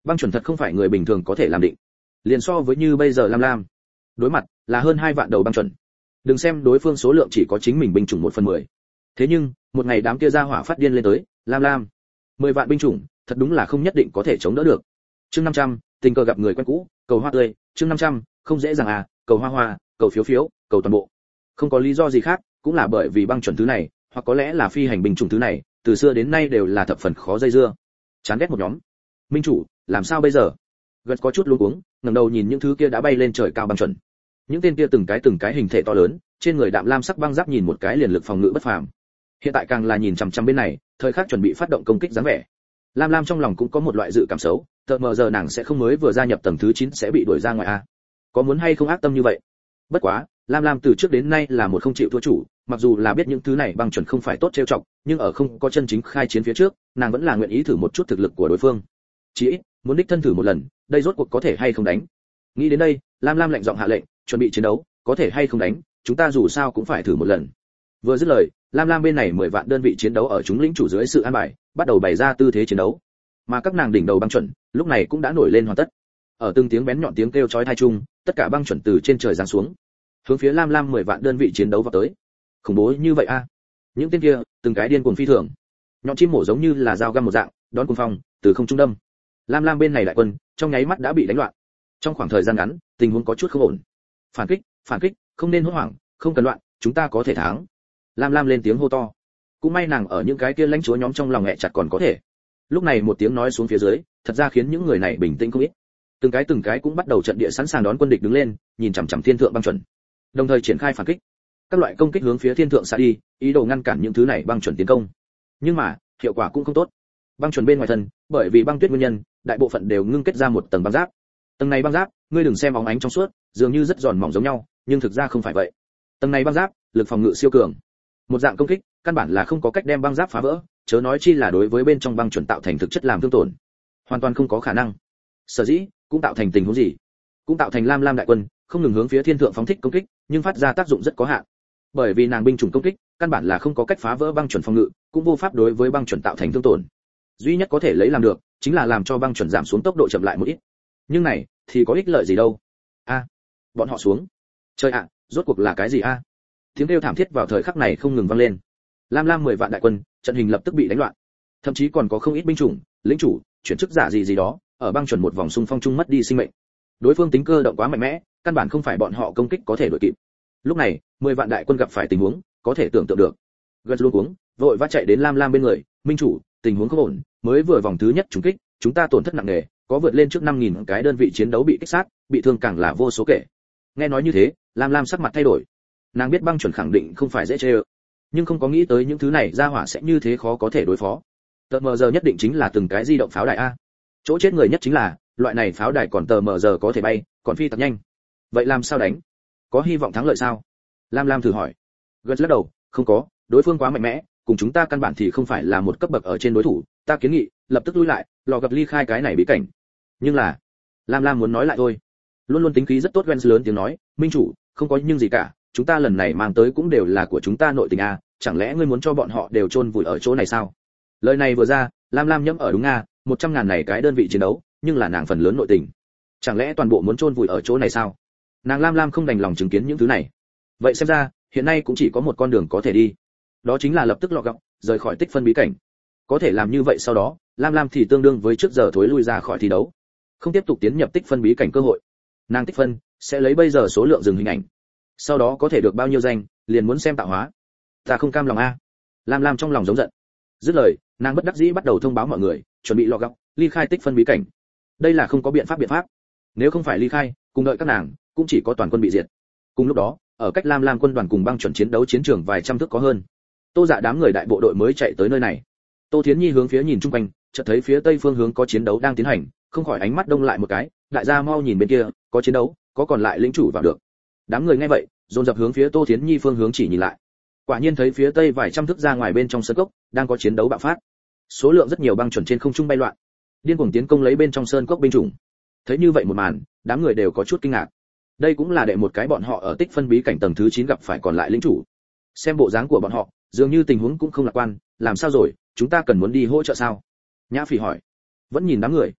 Băng chuẩn thật không phải người bình thường có thể làm định. Liền so với như bây giờ Lam Lam, đối mặt là hơn hai vạn đầu băng chuẩn. Đừng xem đối phương số lượng chỉ có chính mình binh chủng một phần mười. Thế nhưng, một ngày đám kia ra hỏa phát điên lên tới, Lam Lam, mười vạn binh chủng, thật đúng là không nhất định có thể chống đỡ được. Chương năm trăm, tình cờ gặp người quen cũ, cầu hoa tươi, chương năm trăm, không dễ dàng à, cầu hoa hoa, cầu phiếu phiếu, cầu toàn bộ. Không có lý do gì khác, cũng là bởi vì băng chuẩn thứ này, hoặc có lẽ là phi hành binh chủng thứ này, từ xưa đến nay đều là thập phần khó dây dưa. Chán ghét một nhóm. Minh chủ, làm sao bây giờ? Gật có chút luống cuống, ngẩng đầu nhìn những thứ kia đã bay lên trời cao băng chuẩn. Những tên kia từng cái từng cái hình thể to lớn, trên người đạm lam sắc băng giáp nhìn một cái liền lực phòng ngự bất phàm. Hiện tại càng là nhìn chằm chằm bên này, thời khắc chuẩn bị phát động công kích dáng vẻ. Lam Lam trong lòng cũng có một loại dự cảm xấu, tờ mờ giờ nàng sẽ không mới vừa gia nhập tầng thứ chín sẽ bị đuổi ra ngoài a. Có muốn hay không ác tâm như vậy? Bất quá, Lam Lam từ trước đến nay là một không chịu thua chủ, mặc dù là biết những thứ này băng chuẩn không phải tốt trêu chọc, nhưng ở không có chân chính khai chiến phía trước, nàng vẫn là nguyện ý thử một chút thực lực của đối phương. Chỉ ít, muốn đích thân thử một lần, đây rốt cuộc có thể hay không đánh. Nghĩ đến đây, Lam Lam lạnh giọng hạ lệnh, chuẩn bị chiến đấu, có thể hay không đánh, chúng ta dù sao cũng phải thử một lần. Vừa dứt lời, Lam Lam bên này mười vạn đơn vị chiến đấu ở chúng lĩnh chủ dưới sự an bài, bắt đầu bày ra tư thế chiến đấu. Mà các nàng đỉnh đầu băng chuẩn, lúc này cũng đã nổi lên hoàn tất. Ở từng tiếng bén nhọn tiếng kêu chói tai chung, tất cả băng chuẩn từ trên trời giáng xuống, hướng phía Lam Lam mười vạn đơn vị chiến đấu vào tới. Khủng bố như vậy a. Những tên kia, từng cái điên cuồng phi thường. Nhọn chim mổ giống như là dao găm một dạng, đón cuồng phong, từ không trung đâm. Lam Lam bên này đại quân, trong nháy mắt đã bị đánh loạn. Trong khoảng thời gian ngắn, tình huống có chút không ổn. Phản kích, phản kích, không nên hốt hoảng, không cần loạn, chúng ta có thể thắng. Lam Lam lên tiếng hô to. Cũng may nàng ở những cái kia lãnh chúa nhóm trong lòng hẹ chặt còn có thể. Lúc này một tiếng nói xuống phía dưới, thật ra khiến những người này bình tĩnh không ít. Từng cái từng cái cũng bắt đầu trận địa sẵn sàng đón quân địch đứng lên, nhìn chằm chằm thiên thượng băng chuẩn. Đồng thời triển khai phản kích. Các loại công kích hướng phía thiên thượng xạ đi, ý đồ ngăn cản những thứ này băng chuẩn tiến công. Nhưng mà, hiệu quả cũng không tốt. Băng chuẩn bên ngoài thân, bởi vì băng tuyết nguyên nhân, đại bộ phận đều ngưng kết ra một tầng băng giáp. Tầng này băng giáp, ngươi đừng xem óng ánh trong suốt, dường như rất giòn mỏng giống nhau, nhưng thực ra không phải vậy. Tầng này băng giáp, lực phòng ngự siêu cường. Một dạng công kích, căn bản là không có cách đem băng giáp phá vỡ, chớ nói chi là đối với bên trong băng chuẩn tạo thành thực chất làm thương tổn. Hoàn toàn không có khả năng. Sở dĩ, cũng tạo thành tình huống gì? Cũng tạo thành Lam Lam đại quân, không ngừng hướng phía thiên thượng phóng thích công kích, nhưng phát ra tác dụng rất có hạn. Bởi vì nàng binh chủng công kích, căn bản là không có cách phá vỡ băng chuẩn phòng ngự, cũng vô pháp đối với băng chuẩn tạo thành thương tổn. Duy nhất có thể lấy làm được, chính là làm cho băng chuẩn giảm xuống tốc độ chậm lại một ít. Nhưng này, thì có ích lợi gì đâu? A, bọn họ xuống. Trời ạ, rốt cuộc là cái gì a? Tiếng kêu thảm thiết vào thời khắc này không ngừng vang lên. Lam Lam mười vạn đại quân, trận hình lập tức bị đánh loạn. Thậm chí còn có không ít binh chủng, lĩnh chủ, chuyển chức giả gì gì đó, ở băng chuẩn một vòng xung phong chung mất đi sinh mệnh. Đối phương tính cơ động quá mạnh mẽ, căn bản không phải bọn họ công kích có thể đuổi kịp. Lúc này, mười vạn đại quân gặp phải tình huống, có thể tưởng tượng được. Gật luôn cuống, vội vã chạy đến Lam Lam bên người, "Minh chủ, tình huống không ổn, mới vừa vòng thứ nhất trúng kích, chúng ta tổn thất nặng nề, có vượt lên trước năm nghìn cái đơn vị chiến đấu bị kích sát, bị thương càng là vô số kể." Nghe nói như thế, Lam Lam sắc mặt thay đổi. Nàng biết băng chuẩn khẳng định không phải dễ chơi, nhưng không có nghĩ tới những thứ này ra hỏa sẽ như thế khó có thể đối phó. Tờ mờ giờ nhất định chính là từng cái di động pháo đài a. Chỗ chết người nhất chính là, loại này pháo đài còn tờ mờ giờ có thể bay, còn phi thật nhanh. Vậy làm sao đánh? Có hy vọng thắng lợi sao? Lam Lam thử hỏi. Gật lắc đầu, không có, đối phương quá mạnh mẽ, cùng chúng ta căn bản thì không phải là một cấp bậc ở trên đối thủ, ta kiến nghị, lập tức lui lại, lò gặp ly khai cái này bí cảnh. Nhưng là, Lam Lam muốn nói lại thôi. Luôn luôn tính khí rất tốt Gwen lớn tiếng nói, "Minh chủ, không có nhưng gì cả, chúng ta lần này mang tới cũng đều là của chúng ta nội tình a, chẳng lẽ ngươi muốn cho bọn họ đều chôn vùi ở chỗ này sao?" Lời này vừa ra, Lam Lam nhẫm ở đúng nga, một trăm ngàn này cái đơn vị chiến đấu, nhưng là nàng phần lớn nội tình. Chẳng lẽ toàn bộ muốn chôn vùi ở chỗ này sao? Nàng Lam Lam không đành lòng chứng kiến những thứ này. Vậy xem ra, hiện nay cũng chỉ có một con đường có thể đi. Đó chính là lập tức lọ gọng, rời khỏi tích phân bí cảnh. Có thể làm như vậy sau đó, Lam Lam thì tương đương với trước giờ thối lui ra khỏi thi đấu, không tiếp tục tiến nhập tích phân bí cảnh cơ hội. Nàng tích phân sẽ lấy bây giờ số lượng dừng hình ảnh. Sau đó có thể được bao nhiêu danh, liền muốn xem tạo hóa. Ta không cam lòng a. Lam Lam trong lòng giống giận. Dứt lời, nàng bất đắc dĩ bắt đầu thông báo mọi người, chuẩn bị lọ gọng, ly khai tích phân bí cảnh. Đây là không có biện pháp biện pháp. Nếu không phải ly khai, cùng đợi các nàng, cũng chỉ có toàn quân bị diệt. Cùng lúc đó, ở cách Lam Lam quân đoàn cùng băng chuẩn chiến đấu chiến trường vài trăm thước có hơn. Tô Dạ đám người đại bộ đội mới chạy tới nơi này. Tô Thiến Nhi hướng phía nhìn chung quanh, chợt thấy phía tây phương hướng có chiến đấu đang tiến hành, không khỏi ánh mắt đông lại một cái, đại gia mau nhìn bên kia, có chiến đấu, có còn lại lĩnh chủ vào được. Đám người nghe vậy, dồn dập hướng phía Tô Thiến Nhi phương hướng chỉ nhìn lại. Quả nhiên thấy phía tây vài trăm thước ra ngoài bên trong sơn cốc, đang có chiến đấu bạo phát. Số lượng rất nhiều băng chuẩn trên không trung bay loạn, điên cuồng tiến công lấy bên trong sơn cốc binh chủng. Thấy như vậy một màn, đám người đều có chút kinh ngạc. Đây cũng là đệ một cái bọn họ ở tích phân bí cảnh tầng thứ chín gặp phải còn lại lĩnh chủ. Xem bộ dáng của bọn họ, dường như tình huống cũng không lạc quan, làm sao rồi, chúng ta cần muốn đi hỗ trợ sao? Nhã Phỉ hỏi. Vẫn nhìn đám người.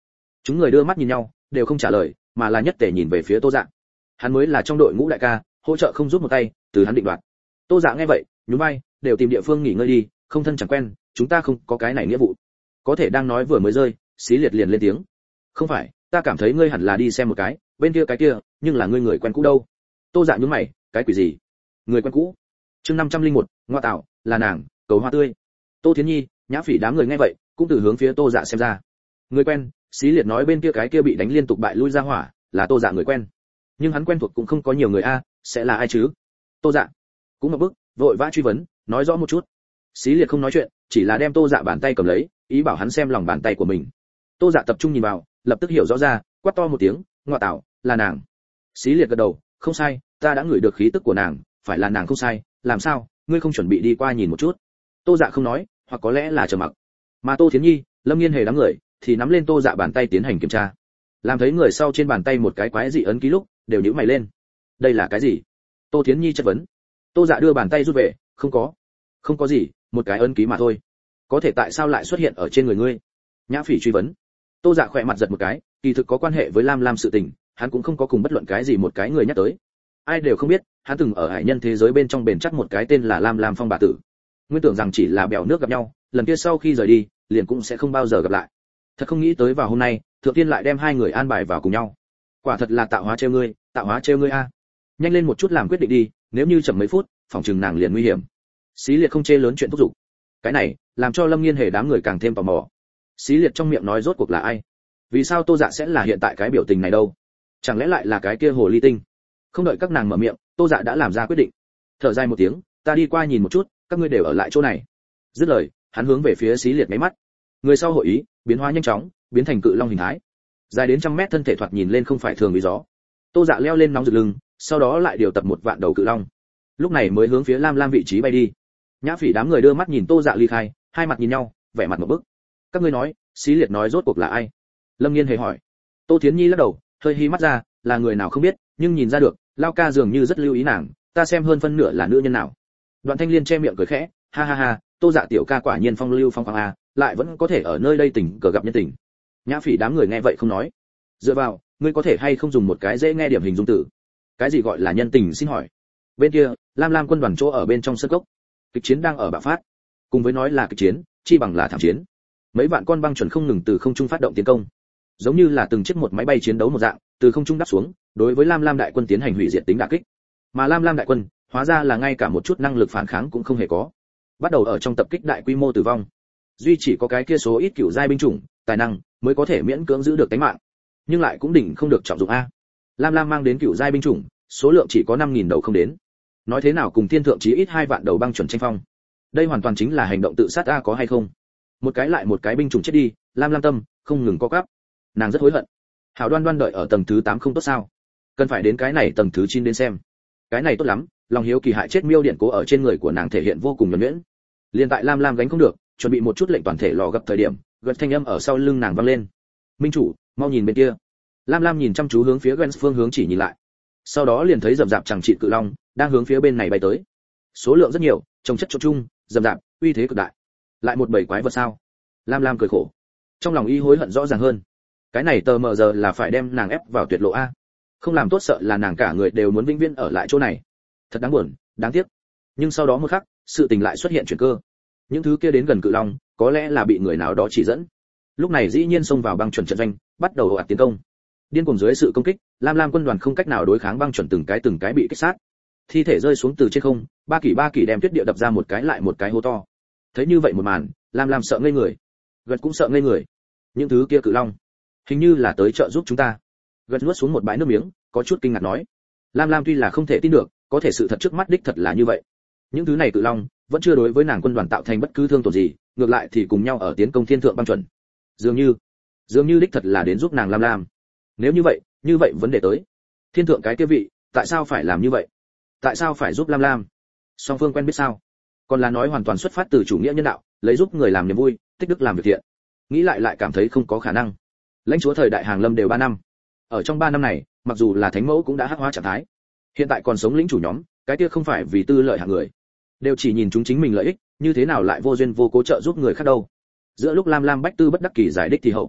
Chúng người đưa mắt nhìn nhau, đều không trả lời, mà là nhất tề nhìn về phía Tô Dạ. Hắn mới là trong đội ngũ đại ca, hỗ trợ không giúp một tay, từ hắn định đoạt. Tô Dạ nghe vậy, nhún vai, đều tìm địa phương nghỉ ngơi đi, không thân chẳng quen, chúng ta không có cái này nghĩa vụ. Có thể đang nói vừa mới rơi, Xí Liệt liền lên tiếng. Không phải, ta cảm thấy ngươi hẳn là đi xem một cái, bên kia cái kia, nhưng là ngươi người quen cũ đâu. Tô Dạ nhún mày, cái quỷ gì? Người quen cũ? Chương năm trăm lẻ một, ngoa tạo, là nàng, cầu hoa tươi. Tô Thiến Nhi, Nhã Phỉ đám người nghe vậy, cũng từ hướng phía Tô Dạ xem ra. Người quen, Xí Liệt nói bên kia cái kia bị đánh liên tục bại lui ra hỏa, là Tô Dạ người quen. Nhưng hắn quen thuộc cũng không có nhiều người a, sẽ là ai chứ? Tô Dạ cũng một bước, vội vã truy vấn, nói rõ một chút. Xí Liệt không nói chuyện, chỉ là đem Tô Dạ bàn tay cầm lấy, ý bảo hắn xem lòng bàn tay của mình. Tô Dạ tập trung nhìn vào, lập tức hiểu rõ ra, quát to một tiếng, ngoa tạo, là nàng. Xí Liệt gật đầu, không sai, ta đã ngửi được khí tức của nàng, phải là nàng không sai, làm sao, ngươi không chuẩn bị đi qua nhìn một chút? Tô Dạ không nói, hoặc có lẽ là trầm mặc. Mà Tô Thiến Nhi, Lâm Nghiên Hề đám người thì nắm lên Tô Dạ bàn tay tiến hành kiểm tra. Làm thấy người sau trên bàn tay một cái quái dị ấn ký lúc, đều nhíu mày lên. Đây là cái gì? Tô Thiến Nhi chất vấn. Tô Dạ đưa bàn tay rút về, không có, không có gì, một cái ấn ký mà thôi. Có thể tại sao lại xuất hiện ở trên người ngươi? Nhã Phỉ truy vấn. Tô Dạ khỏe mặt giật một cái, kỳ thực có quan hệ với Lam Lam sự tình, hắn cũng không có cùng bất luận cái gì một cái người nhắc tới. Ai đều không biết, hắn từng ở hải nhân thế giới bên trong bền chắc một cái tên là Lam Lam Phong bà tử. Nguyên tưởng rằng chỉ là bèo nước gặp nhau, lần kia sau khi rời đi, liền cũng sẽ không bao giờ gặp lại. Thật không nghĩ tới vào hôm nay, Thượng Tiên lại đem hai người an bài vào cùng nhau. Quả thật là tạo hóa trêu ngươi, tạo hóa trêu ngươi a. Nhanh lên một chút làm quyết định đi, nếu như chậm mấy phút, phòng trường nàng liền nguy hiểm. Xí Liệt không chê lớn chuyện thúc giục. Cái này, làm cho Lâm Nghiên Hề đám người càng thêm tò mò. Xí Liệt trong miệng nói rốt cuộc là ai? Vì sao Tô Dạ sẽ là hiện tại cái biểu tình này đâu? Chẳng lẽ lại là cái kia hồ ly tinh? Không đợi các nàng mở miệng, Tô Dạ đã làm ra quyết định. Thở dài một tiếng, ta đi qua nhìn một chút, các ngươi đều ở lại chỗ này. Dứt lời, hắn hướng về phía Xí Liệt mấy mắt. Người sau hội ý, biến hóa nhanh chóng, biến thành cự long hình thái. Dài đến trăm mét thân thể thoạt nhìn lên không phải thường vì gió. Tô Dạ leo lên nóng rực lưng, sau đó lại điều tập một vạn đầu cự long. Lúc này mới hướng phía Lam Lam vị trí bay đi. Nhã Phỉ đám người đưa mắt nhìn Tô Dạ ly khai, hai mặt nhìn nhau, vẻ mặt một bức. Các ngươi nói, Xí Liệt nói rốt cuộc là ai? Lâm Nghiên Hề hỏi. Tô Thiến Nhi lắc đầu, hơi hí mắt ra, là người nào không biết, nhưng nhìn ra được, Lao ca dường như rất lưu ý nàng, ta xem hơn phân nửa là nữ nhân nào. Đoạn Thanh Liên che miệng cười khẽ, ha ha ha, Tô Dạ tiểu ca quả nhiên phong lưu phong khoáng a, lại vẫn có thể ở nơi đây tình cờ gặp nhân tình. Nhã Phỉ đám người nghe vậy không nói. Dựa vào, ngươi có thể hay không dùng một cái dễ nghe điểm hình dung từ? Cái gì gọi là nhân tình xin hỏi? Bên kia, Lam Lam quân đoàn chỗ ở bên trong sân cốc, kịch chiến đang ở bạo phát. Cùng với nói là kịch chiến, chi bằng là thảm chiến. Mấy vạn con băng chuẩn không ngừng từ không trung phát động tiến công, giống như là từng chiếc một máy bay chiến đấu một dạng, từ không trung đáp xuống, đối với Lam Lam đại quân tiến hành hủy diệt tính đả kích. Mà Lam Lam đại quân, hóa ra là ngay cả một chút năng lực phản kháng cũng không hề có. Bắt đầu ở trong tập kích đại quy mô tử vong. Duy chỉ có cái kia số ít cựu giai binh chủng, tài năng mới có thể miễn cưỡng giữ được tính mạng, nhưng lại cũng đỉnh không được trọng dụng a. Lam Lam mang đến cựu giai binh chủng, số lượng chỉ có năm nghìn đầu không đến. Nói thế nào cùng thiên thượng chí ít hai vạn đầu băng chuẩn tranh phong. Đây hoàn toàn chính là hành động tự sát a, có hay không? Một cái lại một cái binh chủng chết đi, Lam Lam tâm không ngừng co quắp. Nàng rất hối hận. Hảo Đoan Đoan đợi ở tầng thứ tám không tốt sao? Cần phải đến cái này tầng thứ chín đến xem. Cái này tốt lắm, lòng hiếu kỳ hại chết miêu điện cố ở trên người của nàng thể hiện vô cùng nhuần nhuyễn. Liên tại Lam Lam gánh không được, chuẩn bị một chút lệnh toàn thể lò gặp thời điểm, gật thanh âm ở sau lưng nàng vang lên. Minh chủ, mau nhìn bên kia. Lam Lam nhìn chăm chú hướng phía Gwen phương hướng chỉ nhìn lại. Sau đó liền thấy rậm rạp chẳng trị cự long đang hướng phía bên này bay tới. Số lượng rất nhiều, trồng chất trộn chung, rậm rạp, uy thế cực đại. Lại một bầy quái vật sao? Lam Lam cười khổ. Trong lòng y hối hận rõ ràng hơn. Cái này tờ mờ giờ là phải đem nàng ép vào tuyệt lộ a. Không làm tốt sợ là nàng cả người đều muốn vĩnh viễn ở lại chỗ này. Thật đáng buồn, đáng tiếc. Nhưng sau đó một khắc, sự tình lại xuất hiện chuyển cơ. Những thứ kia đến gần cự long, có lẽ là bị người nào đó chỉ dẫn. Lúc này dĩ nhiên xông vào băng chuẩn trận doanh, bắt đầu ồ ạt tiến công. Điên cuồng dưới sự công kích, Lam Lam quân đoàn không cách nào đối kháng băng chuẩn từng cái từng cái bị kích sát. Thi thể rơi xuống từ trên không, ba kỷ ba kỷ đem tuyết địa đập ra một cái lại một cái hố to. Thấy như vậy một màn, Lam Lam sợ ngây người. Gật cũng sợ ngây người. Những thứ kia cự long, hình như là tới trợ giúp chúng ta. Gật nuốt xuống một bãi nước miếng, có chút kinh ngạc nói. Lam Lam tuy là không thể tin được, có thể sự thật trước mắt đích thật là như vậy. Những thứ này cự long vẫn chưa đối với nàng quân đoàn tạo thành bất cứ thương tổn gì, ngược lại thì cùng nhau ở tiến công thiên thượng băng chuẩn. Dường như, dường như đích thật là đến giúp nàng Lam Lam. Nếu như vậy, như vậy vấn đề tới. Thiên thượng cái kia vị, tại sao phải làm như vậy? Tại sao phải giúp Lam Lam? Song phương quen biết sao? Còn là nói hoàn toàn xuất phát từ chủ nghĩa nhân đạo, lấy giúp người làm niềm vui, tích đức làm việc thiện. Nghĩ lại lại cảm thấy không có khả năng. Lãnh chúa thời đại Hàng Lâm đều ba năm. Ở trong ba năm này, mặc dù là thánh mẫu cũng đã hắc hóa trạng thái. Hiện tại còn sống lĩnh chủ nhóm, cái kia không phải vì tư lợi hạng người, đều chỉ nhìn chúng chính mình lợi ích, như thế nào lại vô duyên vô cố trợ giúp người khác đâu. Giữa lúc Lam Lam bách tư bất đắc kỳ giải đích thì hậu,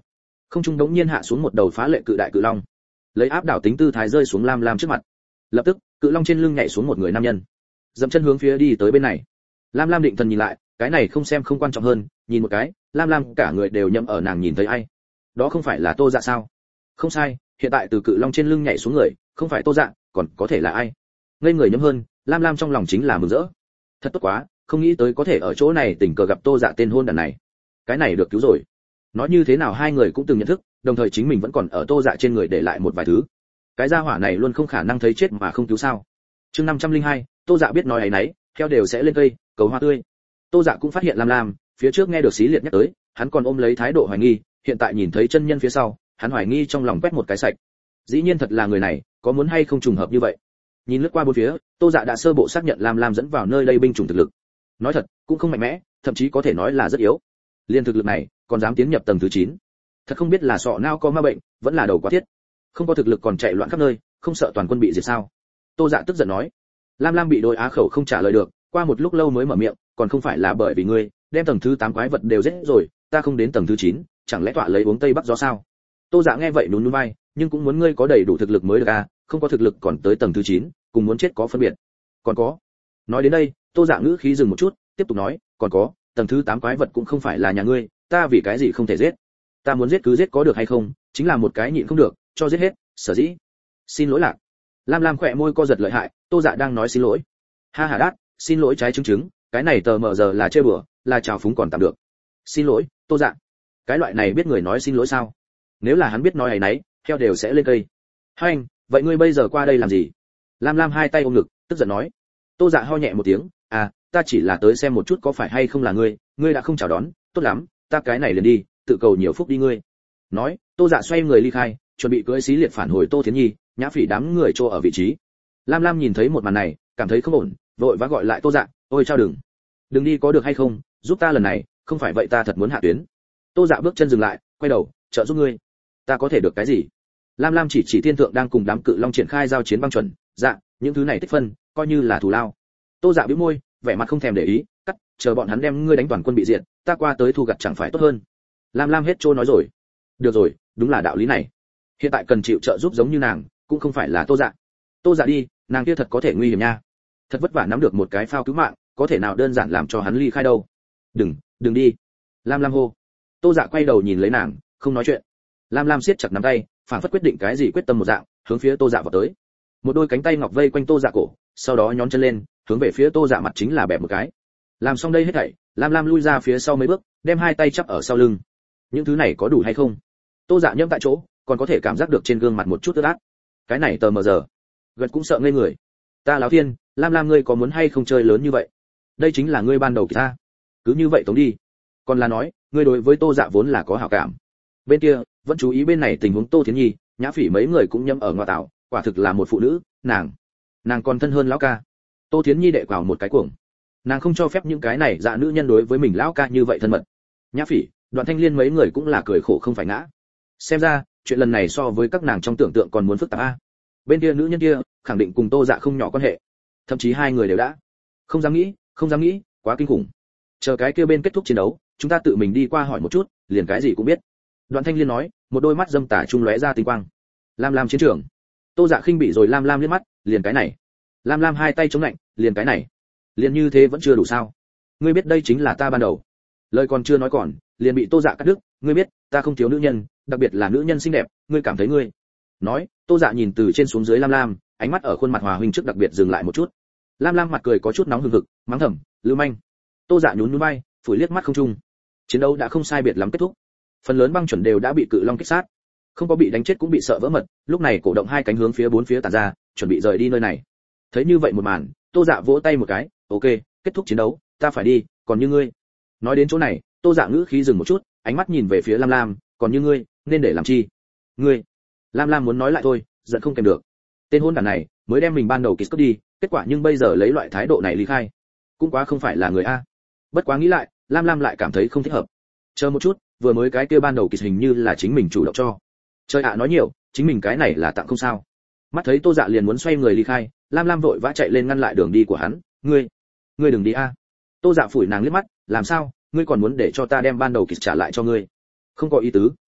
Không trung đống nhiên hạ xuống một đầu phá lệ cự đại cự long, lấy áp đảo tính tư thái rơi xuống lam lam trước mặt. Lập tức cự long trên lưng nhảy xuống một người nam nhân, dậm chân hướng phía đi tới bên này. Lam lam định thần nhìn lại, cái này không xem không quan trọng hơn, nhìn một cái, lam lam cả người đều nhậm ở nàng nhìn thấy ai. Đó không phải là Tô Dạ sao? Không sai, hiện tại từ cự long trên lưng nhảy xuống người, không phải Tô Dạ, còn có thể là ai? Ngây người nhấm hơn, lam lam trong lòng chính là mừng rỡ. Thật tốt quá, không nghĩ tới có thể ở chỗ này tình cờ gặp Tô Dạ tên hôn đàn này. Cái này được cứu rồi. Nói như thế nào hai người cũng từng nhận thức, đồng thời chính mình vẫn còn ở Tô Dạ trên người để lại một vài thứ. Cái gia hỏa này luôn không khả năng thấy chết mà không cứu sao? Chương năm trăm linh hai, Tô Dạ biết nói ấy nấy, theo đều sẽ lên cây, cầu hoa tươi. Tô Dạ cũng phát hiện lam lam, phía trước nghe được Xí Liệt nhắc tới, hắn còn ôm lấy thái độ hoài nghi, hiện tại nhìn thấy chân nhân phía sau, hắn hoài nghi trong lòng quét một cái sạch. Dĩ nhiên thật là người này, có muốn hay không trùng hợp như vậy. Nhìn lướt qua bốn phía, Tô Dạ đã sơ bộ xác nhận lam lam dẫn vào nơi đây binh chủng thực lực. Nói thật, cũng không mạnh mẽ, thậm chí có thể nói là rất yếu. Liên thực lực này, còn dám tiến nhập tầng thứ chín. Thật không biết là sọ não có ma bệnh, vẫn là đầu quá thiết. Không có thực lực còn chạy loạn khắp nơi, không sợ toàn quân bị diệt sao? Tô Dạ tức giận nói. Lam Lam bị đôi á khẩu không trả lời được, qua một lúc lâu mới mở miệng, còn không phải là bởi vì ngươi đem tầng thứ tám quái vật đều giết rồi, ta không đến tầng thứ chín, chẳng lẽ tọa lấy uống tây bắc gió sao? Tô Dạ nghe vậy nhún nhún vai, nhưng cũng muốn ngươi có đầy đủ thực lực mới được à, không có thực lực còn tới tầng thứ chín, cùng muốn chết có phân biệt. Còn có. Nói đến đây, Tô Dạ ngữ khí dừng một chút, tiếp tục nói, còn có, tầng thứ tám quái vật cũng không phải là nhà ngươi, ta vì cái gì không thể giết? Ta muốn giết cứ giết có được hay không, chính là một cái nhịn không được, cho giết hết, sở dĩ. Xin lỗi lạc. Lam Lam khỏe môi co giật lợi hại, Tô Dạ đang nói xin lỗi. Ha ha đát, xin lỗi trái chứng chứng, cái này tờ mờ giờ là chơi bừa, là trào phúng còn tạm được. Xin lỗi, Tô Dạ. Cái loại này biết người nói xin lỗi sao? Nếu là hắn biết nói ấy nấy, theo đều sẽ lên cây. Hai anh, vậy ngươi bây giờ qua đây làm gì? Lam Lam hai tay ôm ngực, tức giận nói. Tô Dạ ho nhẹ một tiếng, à, ta chỉ là tới xem một chút có phải hay không là ngươi, ngươi đã không chào đón, tốt lắm, ta cái này liền đi, tự cầu nhiều phúc đi ngươi. Nói, Tô Dạ xoay người ly khai, chuẩn bị cưỡi Xí Liệt phản hồi Tô Thiến Nhi, Nhã Phỉ đám người trô ở vị trí. Lam Lam nhìn thấy một màn này, cảm thấy không ổn, vội vã gọi lại Tô Dạ, ôi chao đừng, đừng đi có được hay không, giúp ta lần này, không phải vậy ta thật muốn hạ tuyến. Tô Dạ bước chân dừng lại, quay đầu, trợ giúp ngươi. Ta có thể được cái gì? Lam Lam chỉ chỉ thiên thượng đang cùng đám cự long triển khai giao chiến băng chuẩn, dạ, những thứ này tích phân, coi như là thù lao. Tô Dạ bĩu môi, vẻ mặt không thèm để ý, cắt, chờ bọn hắn đem ngươi đánh toàn quân bị diệt, ta qua tới thu gặt chẳng phải tốt hơn. Lam Lam hết trôi nói rồi. Được rồi, đúng là đạo lý này. Hiện tại cần chịu trợ giúp giống như nàng, cũng không phải là Tô Dạ. Tô Dạ đi, nàng kia thật có thể nguy hiểm nha. Thật vất vả nắm được một cái phao cứu mạng, có thể nào đơn giản làm cho hắn ly khai đâu. Đừng, đừng đi. Lam Lam hô. Tô Dạ quay đầu nhìn lấy nàng, không nói chuyện. Lam Lam siết chặt nắm tay, phảng phất quyết định cái gì quyết tâm một dạng, hướng phía Tô Dạ vào tới. Một đôi cánh tay ngọc vây quanh Tô Dạ cổ, sau đó nhón chân lên, hướng về phía Tô Dạ mặt chính là bẹp một cái. Làm xong đây hết thảy, Lam Lam lui ra phía sau mấy bước, đem hai tay chắp ở sau lưng. Những thứ này có đủ hay không? Tô Dạ nhẫm tại chỗ, còn có thể cảm giác được trên gương mặt một chút ướt át. Cái này tờ mờ giờ, gật cũng sợ ngây người. Ta láo thiên, Lam Lam ngươi có muốn hay không chơi lớn như vậy? Đây chính là ngươi ban đầu kỳ ta. Cứ như vậy tống đi. Còn là nói, ngươi đối với Tô Dạ vốn là có hảo cảm. Bên kia, vẫn chú ý bên này tình huống Tô Thiến Nhi, Nhã Phỉ mấy người cũng nhâm ở ngoại tảo, quả thực là một phụ nữ, nàng, nàng còn thân hơn lão ca. Tô Thiến Nhi đệ quào một cái cuồng. Nàng không cho phép những cái này dạ nữ nhân đối với mình lão ca như vậy thân mật. Nhã Phỉ, Đoạn Thanh Liên mấy người cũng là cười khổ không phải ngã. Xem ra, chuyện lần này so với các nàng trong tưởng tượng còn muốn phức tạp a. Bên kia nữ nhân kia, khẳng định cùng Tô Dạ không nhỏ quan hệ. Thậm chí hai người đều đã. Không dám nghĩ, không dám nghĩ, quá kinh khủng. Chờ cái kia bên kết thúc chiến đấu, chúng ta tự mình đi qua hỏi một chút, liền cái gì cũng biết. Đoạn Thanh Liên nói, một đôi mắt dâm tà trung lóe ra tinh quang. Lam Lam chiến trường. Tô Dạ khinh bị rồi Lam Lam liếc mắt, liền cái này. Lam Lam hai tay chống lạnh, liền cái này. Liền như thế vẫn chưa đủ sao? Ngươi biết đây chính là ta ban đầu. Lời còn chưa nói còn, liền bị Tô Dạ cắt đứt, ngươi biết, ta không thiếu nữ nhân, đặc biệt là nữ nhân xinh đẹp, ngươi cảm thấy ngươi. Nói, Tô Dạ nhìn từ trên xuống dưới Lam Lam, ánh mắt ở khuôn mặt hòa huynh trước đặc biệt dừng lại một chút. Lam Lam mặt cười có chút nóng hừng hực, mắng thầm, lưu manh. Tô Dạ nhún nhún vai, phủi liếc mắt không trung. Chiến đấu đã không sai biệt lắm kết thúc. Phần lớn băng chuẩn đều đã bị cự long kích sát, không có bị đánh chết cũng bị sợ vỡ mật, lúc này cổ động hai cánh hướng phía bốn phía tản ra, chuẩn bị rời đi nơi này. Thấy như vậy một màn, Tô Dạ vỗ tay một cái, ok, kết thúc chiến đấu, ta phải đi, còn như ngươi. Nói đến chỗ này, Tô Dạ ngữ khí dừng một chút, ánh mắt nhìn về phía Lam Lam, còn như ngươi, nên để làm chi? Ngươi? Lam Lam muốn nói lại thôi, giận không kèm được. Tên hôn đản này, mới đem mình ban đầu kiss đi, kết quả nhưng bây giờ lấy loại thái độ này ly khai, cũng quá không phải là người a. Bất quá nghĩ lại, Lam Lam lại cảm thấy không thích hợp. Chờ một chút, vừa mới cái kia ban đầu kiss hình như là chính mình chủ động cho. Trời ạ nói nhiều, chính mình cái này là tặng không sao. Mắt thấy Tô Dạ liền muốn xoay người ly khai, Lam Lam vội vã chạy lên ngăn lại đường đi của hắn, ngươi, ngươi đừng đi a. Tô Dạ phủi nàng liếc mắt, làm sao, ngươi còn muốn để cho ta đem ban đầu kiss trả lại cho ngươi? Không có ý tứ,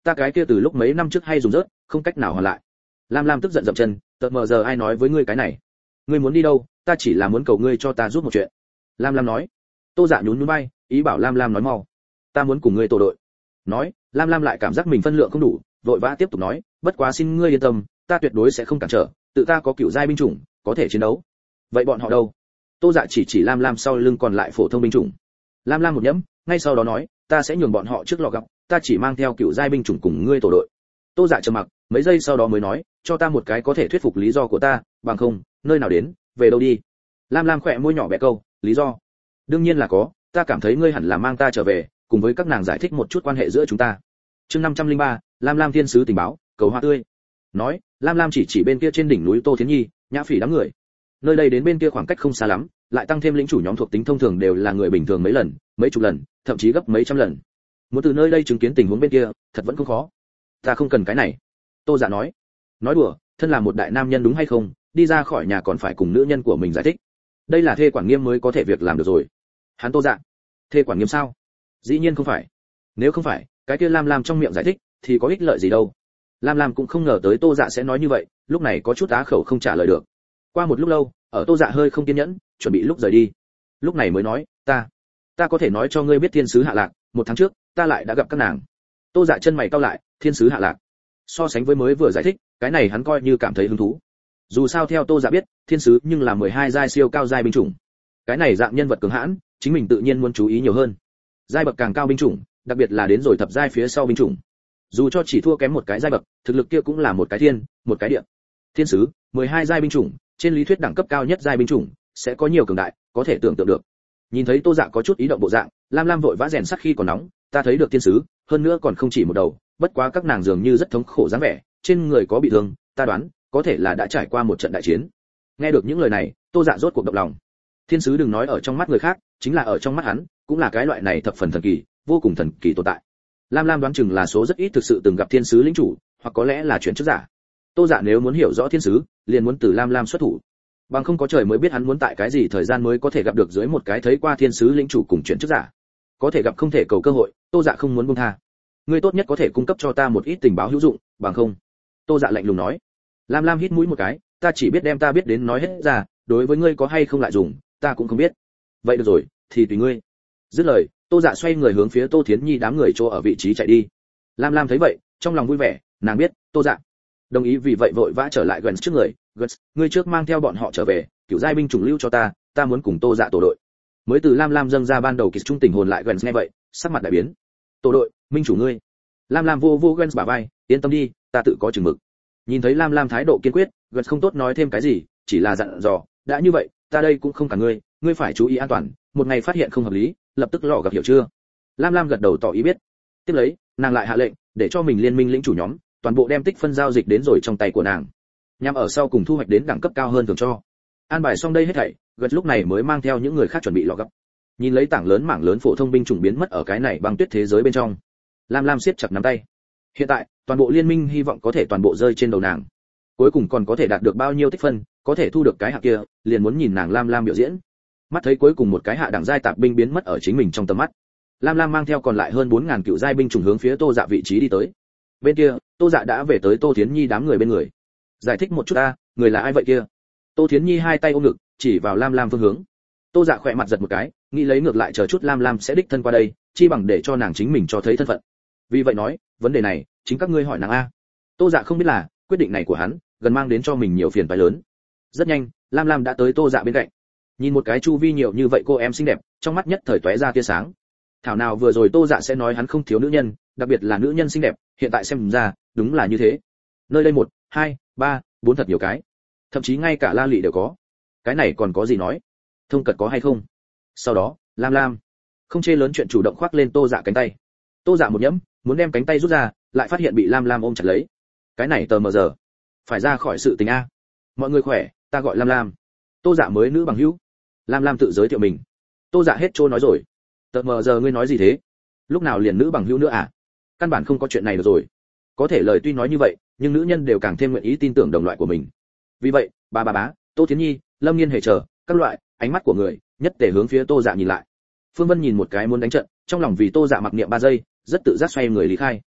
ta cái kia từ lúc mấy năm trước hay dùng rớt, không cách nào hoàn lại. Lam Lam tức giận dậm chân, tợt mờ giờ ai nói với ngươi cái này? Ngươi muốn đi đâu? Ta chỉ là muốn cầu ngươi cho ta giúp một chuyện. Lam Lam nói. Tô Dạ nhún nhún vai, ý bảo Lam Lam nói mau. Ta muốn cùng ngươi tổ đội. Nói, Lam Lam lại cảm giác mình phân lượng không đủ, vội vã tiếp tục nói, bất quá xin ngươi yên tâm, ta tuyệt đối sẽ không cản trở, tự ta có cựu giai binh chủng, có thể chiến đấu. Vậy bọn họ đâu? Tô Dạ chỉ chỉ Lam Lam sau lưng còn lại phổ thông binh chủng. Lam Lam một nhẫm, ngay sau đó nói, ta sẽ nhường bọn họ trước lọ gặp, ta chỉ mang theo cựu giai binh chủng cùng ngươi tổ đội. Tô Dạ trầm mặc, mấy giây sau đó mới nói, cho ta một cái có thể thuyết phục lý do của ta, bằng không, nơi nào đến, về đâu đi. Lam Lam khẽ môi nhỏ bẻ câu, lý do? Đương nhiên là có, ta cảm thấy ngươi hẳn là mang ta trở về, cùng với các nàng giải thích một chút quan hệ giữa chúng ta. Chương năm trăm lẻ ba, Lam Lam thiên sứ tình báo, cầu hoa tươi. Nói, Lam Lam chỉ chỉ bên kia trên đỉnh núi Tô Thiến Nhi, Nhã Phỉ đám người. Nơi đây đến bên kia khoảng cách không xa lắm, lại tăng thêm lĩnh chủ nhóm thuộc tính thông thường đều là người bình thường mấy lần, mấy chục lần, thậm chí gấp mấy trăm lần. Muốn từ nơi đây chứng kiến tình huống bên kia, thật vẫn không khó. Ta không cần cái này. Tô Dạ nói. Nói đùa, thân là một đại nam nhân đúng hay không, đi ra khỏi nhà còn phải cùng nữ nhân của mình giải thích. Đây là thê quản nghiêm mới có thể việc làm được rồi. Hắn Tô Dạ. Thê quản nghiêm sao? Dĩ nhiên không phải. Nếu không phải, cái kia Lam Lam trong miệng giải thích thì có ích lợi gì đâu. Lam Lam cũng không ngờ tới Tô Dạ sẽ nói như vậy, lúc này có chút á khẩu không trả lời được. Qua một lúc lâu, ở Tô Dạ hơi không kiên nhẫn, chuẩn bị lúc rời đi. Lúc này mới nói, ta, ta có thể nói cho ngươi biết thiên sứ hạ lạc, một tháng trước, ta lại đã gặp các nàng. Tô Dạ chân mày cau lại, thiên sứ hạ lạc. So sánh với mới vừa giải thích, cái này hắn coi như cảm thấy hứng thú. Dù sao theo Tô Dạ biết, thiên sứ nhưng là mười hai giai siêu cao giai binh chủng. Cái này dạng nhân vật cường hãn, chính mình tự nhiên muốn chú ý nhiều hơn. Giai bậc càng cao binh chủng, đặc biệt là đến rồi thập giai phía sau binh chủng. Dù cho chỉ thua kém một cái giai bậc, thực lực kia cũng là một cái thiên, một cái địa. Thiên sứ, mười hai giai binh chủng, trên lý thuyết đẳng cấp cao nhất giai binh chủng, sẽ có nhiều cường đại, có thể tưởng tượng được. Nhìn thấy Tô Dạ có chút ý động bộ dạng, Lam Lam vội vã rèn sắt khi còn nóng, ta thấy được thiên sứ, hơn nữa còn không chỉ một đầu, bất quá các nàng dường như rất thống khổ dáng vẻ, trên người có bị thương, ta đoán, có thể là đã trải qua một trận đại chiến. Nghe được những lời này, Tô Dạ rốt cuộc động lòng. Thiên sứ đừng nói ở trong mắt người khác, chính là ở trong mắt hắn, cũng là cái loại này thập phần thần kỳ, vô cùng thần kỳ tồn tại. Lam Lam đoán chừng là số rất ít thực sự từng gặp thiên sứ lĩnh chủ, hoặc có lẽ là chuyển chức giả. Tô Dạ nếu muốn hiểu rõ thiên sứ, liền muốn từ Lam Lam xuất thủ. Bằng không có trời mới biết hắn muốn tại cái gì thời gian mới có thể gặp được dưới một cái thấy qua thiên sứ lĩnh chủ cùng chuyển chức giả. Có thể gặp không thể cầu cơ hội, Tô Dạ không muốn buông tha. Ngươi tốt nhất có thể cung cấp cho ta một ít tình báo hữu dụng, bằng không. Tô Dạ lạnh lùng nói. Lam Lam hít mũi một cái, ta chỉ biết đem ta biết đến nói hết ra, đối với ngươi có hay không lại dùng, ta cũng không biết. Vậy được rồi, thì tùy ngươi. Dứt lời, Tô Dạ xoay người hướng phía Tô Thiến Nhi đám người chỗ ở vị trí chạy đi. Lam Lam thấy vậy, trong lòng vui vẻ, nàng biết, Tô Dạ đồng ý, vì vậy vội vã trở lại gần trước người, "Gần, ngươi trước mang theo bọn họ trở về, cửu giai binh chủng lưu cho ta, ta muốn cùng Tô Dạ tổ đội." Mới từ Lam Lam dâng ra ban đầu kỳ trung tình hồn lại gần nghe vậy, sắc mặt đại biến. "Tổ đội, minh chủ ngươi?" Lam Lam vô vô gần bả vai, "Yên tâm đi, ta tự có chừng mực." Nhìn thấy Lam Lam thái độ kiên quyết, gần không tốt nói thêm cái gì, chỉ là dặn dò, "Đã như vậy, ta đây cũng không cả ngươi, ngươi phải chú ý an toàn, một ngày phát hiện không hợp lý, lập tức lọ gặp, hiểu chưa?" Lam Lam gật đầu tỏ ý biết. Tiếp lấy, nàng lại hạ lệnh, để cho mình liên minh lĩnh chủ nhóm, toàn bộ đem tích phân giao dịch đến rồi trong tay của nàng, nhằm ở sau cùng thu hoạch đến đẳng cấp cao hơn thường cho. An bài xong đây hết thảy, gật lúc này mới mang theo những người khác chuẩn bị lọ gặp. Nhìn lấy tảng lớn mảng lớn phổ thông binh chủng biến mất ở cái này băng tuyết thế giới bên trong, Lam Lam siết chặt nắm tay. Hiện tại, toàn bộ liên minh hy vọng có thể toàn bộ rơi trên đầu nàng. Cuối cùng còn có thể đạt được bao nhiêu tích phân, có thể thu được cái hạ kia, liền muốn nhìn nàng Lam Lam biểu diễn. Mắt thấy cuối cùng một cái hạ đẳng giai tạp binh biến mất ở chính mình trong tầm mắt, Lam Lam mang theo còn lại hơn bốn nghìn cựu giai binh chủng hướng phía Tô Dạ vị trí đi tới. Bên kia, Tô Dạ đã về tới Tô Thiến Nhi đám người bên người. "Giải thích một chút a, người là ai vậy kia?" Tô Thiến Nhi hai tay ôm ngực, chỉ vào Lam Lam phương hướng. Tô Dạ khỏe mặt giật một cái, nghĩ lấy ngược lại chờ chút Lam Lam sẽ đích thân qua đây, chi bằng để cho nàng chính mình cho thấy thân phận. Vì vậy nói, vấn đề này, chính các ngươi hỏi nàng a. Tô Dạ không biết là, quyết định này của hắn, gần mang đến cho mình nhiều phiền toái lớn. Rất nhanh, Lam Lam đã tới Tô Dạ bên cạnh. Nhìn một cái chu vi nhiều như vậy cô em xinh đẹp, trong mắt nhất thời tóe ra tia sáng. Thảo nào vừa rồi Tô Dạ sẽ nói hắn không thiếu nữ nhân, đặc biệt là nữ nhân xinh đẹp, hiện tại xem ra, đúng là như thế. Nơi đây một, hai, ba, bốn thật nhiều cái. Thậm chí ngay cả La Lị đều có. Cái này còn có gì nói? Thông cật có hay không? Sau đó, Lam Lam không chê lớn chuyện chủ động khoác lên Tô Dạ cánh tay. Tô Dạ một nhẫm, muốn đem cánh tay rút ra, lại phát hiện bị Lam Lam ôm chặt lấy. Cái này tờ mờ giờ, phải ra khỏi sự tình a. Mọi người khỏe, ta gọi Lam Lam. Tô Dạ mới nữ bằng hữu. Lam Lam tự giới thiệu mình. Tô Dạ hết trôi nói rồi. Tờ mờ giờ ngươi nói gì thế? Lúc nào liền nữ bằng hữu nữa à? Căn bản không có chuyện này được rồi. Có thể lời tuy nói như vậy, nhưng nữ nhân đều càng thêm nguyện ý tin tưởng đồng loại của mình. Vì vậy, bà bà bá, Tô Thiến Nhi, Lâm Nhiên hề chờ, các loại ánh mắt của người nhất để hướng phía Tô Dạ nhìn lại. Phương Vân nhìn một cái muốn đánh trận, trong lòng vì Tô Dạ mặc niệm ba giây, rất tự giác xoay người lý khai.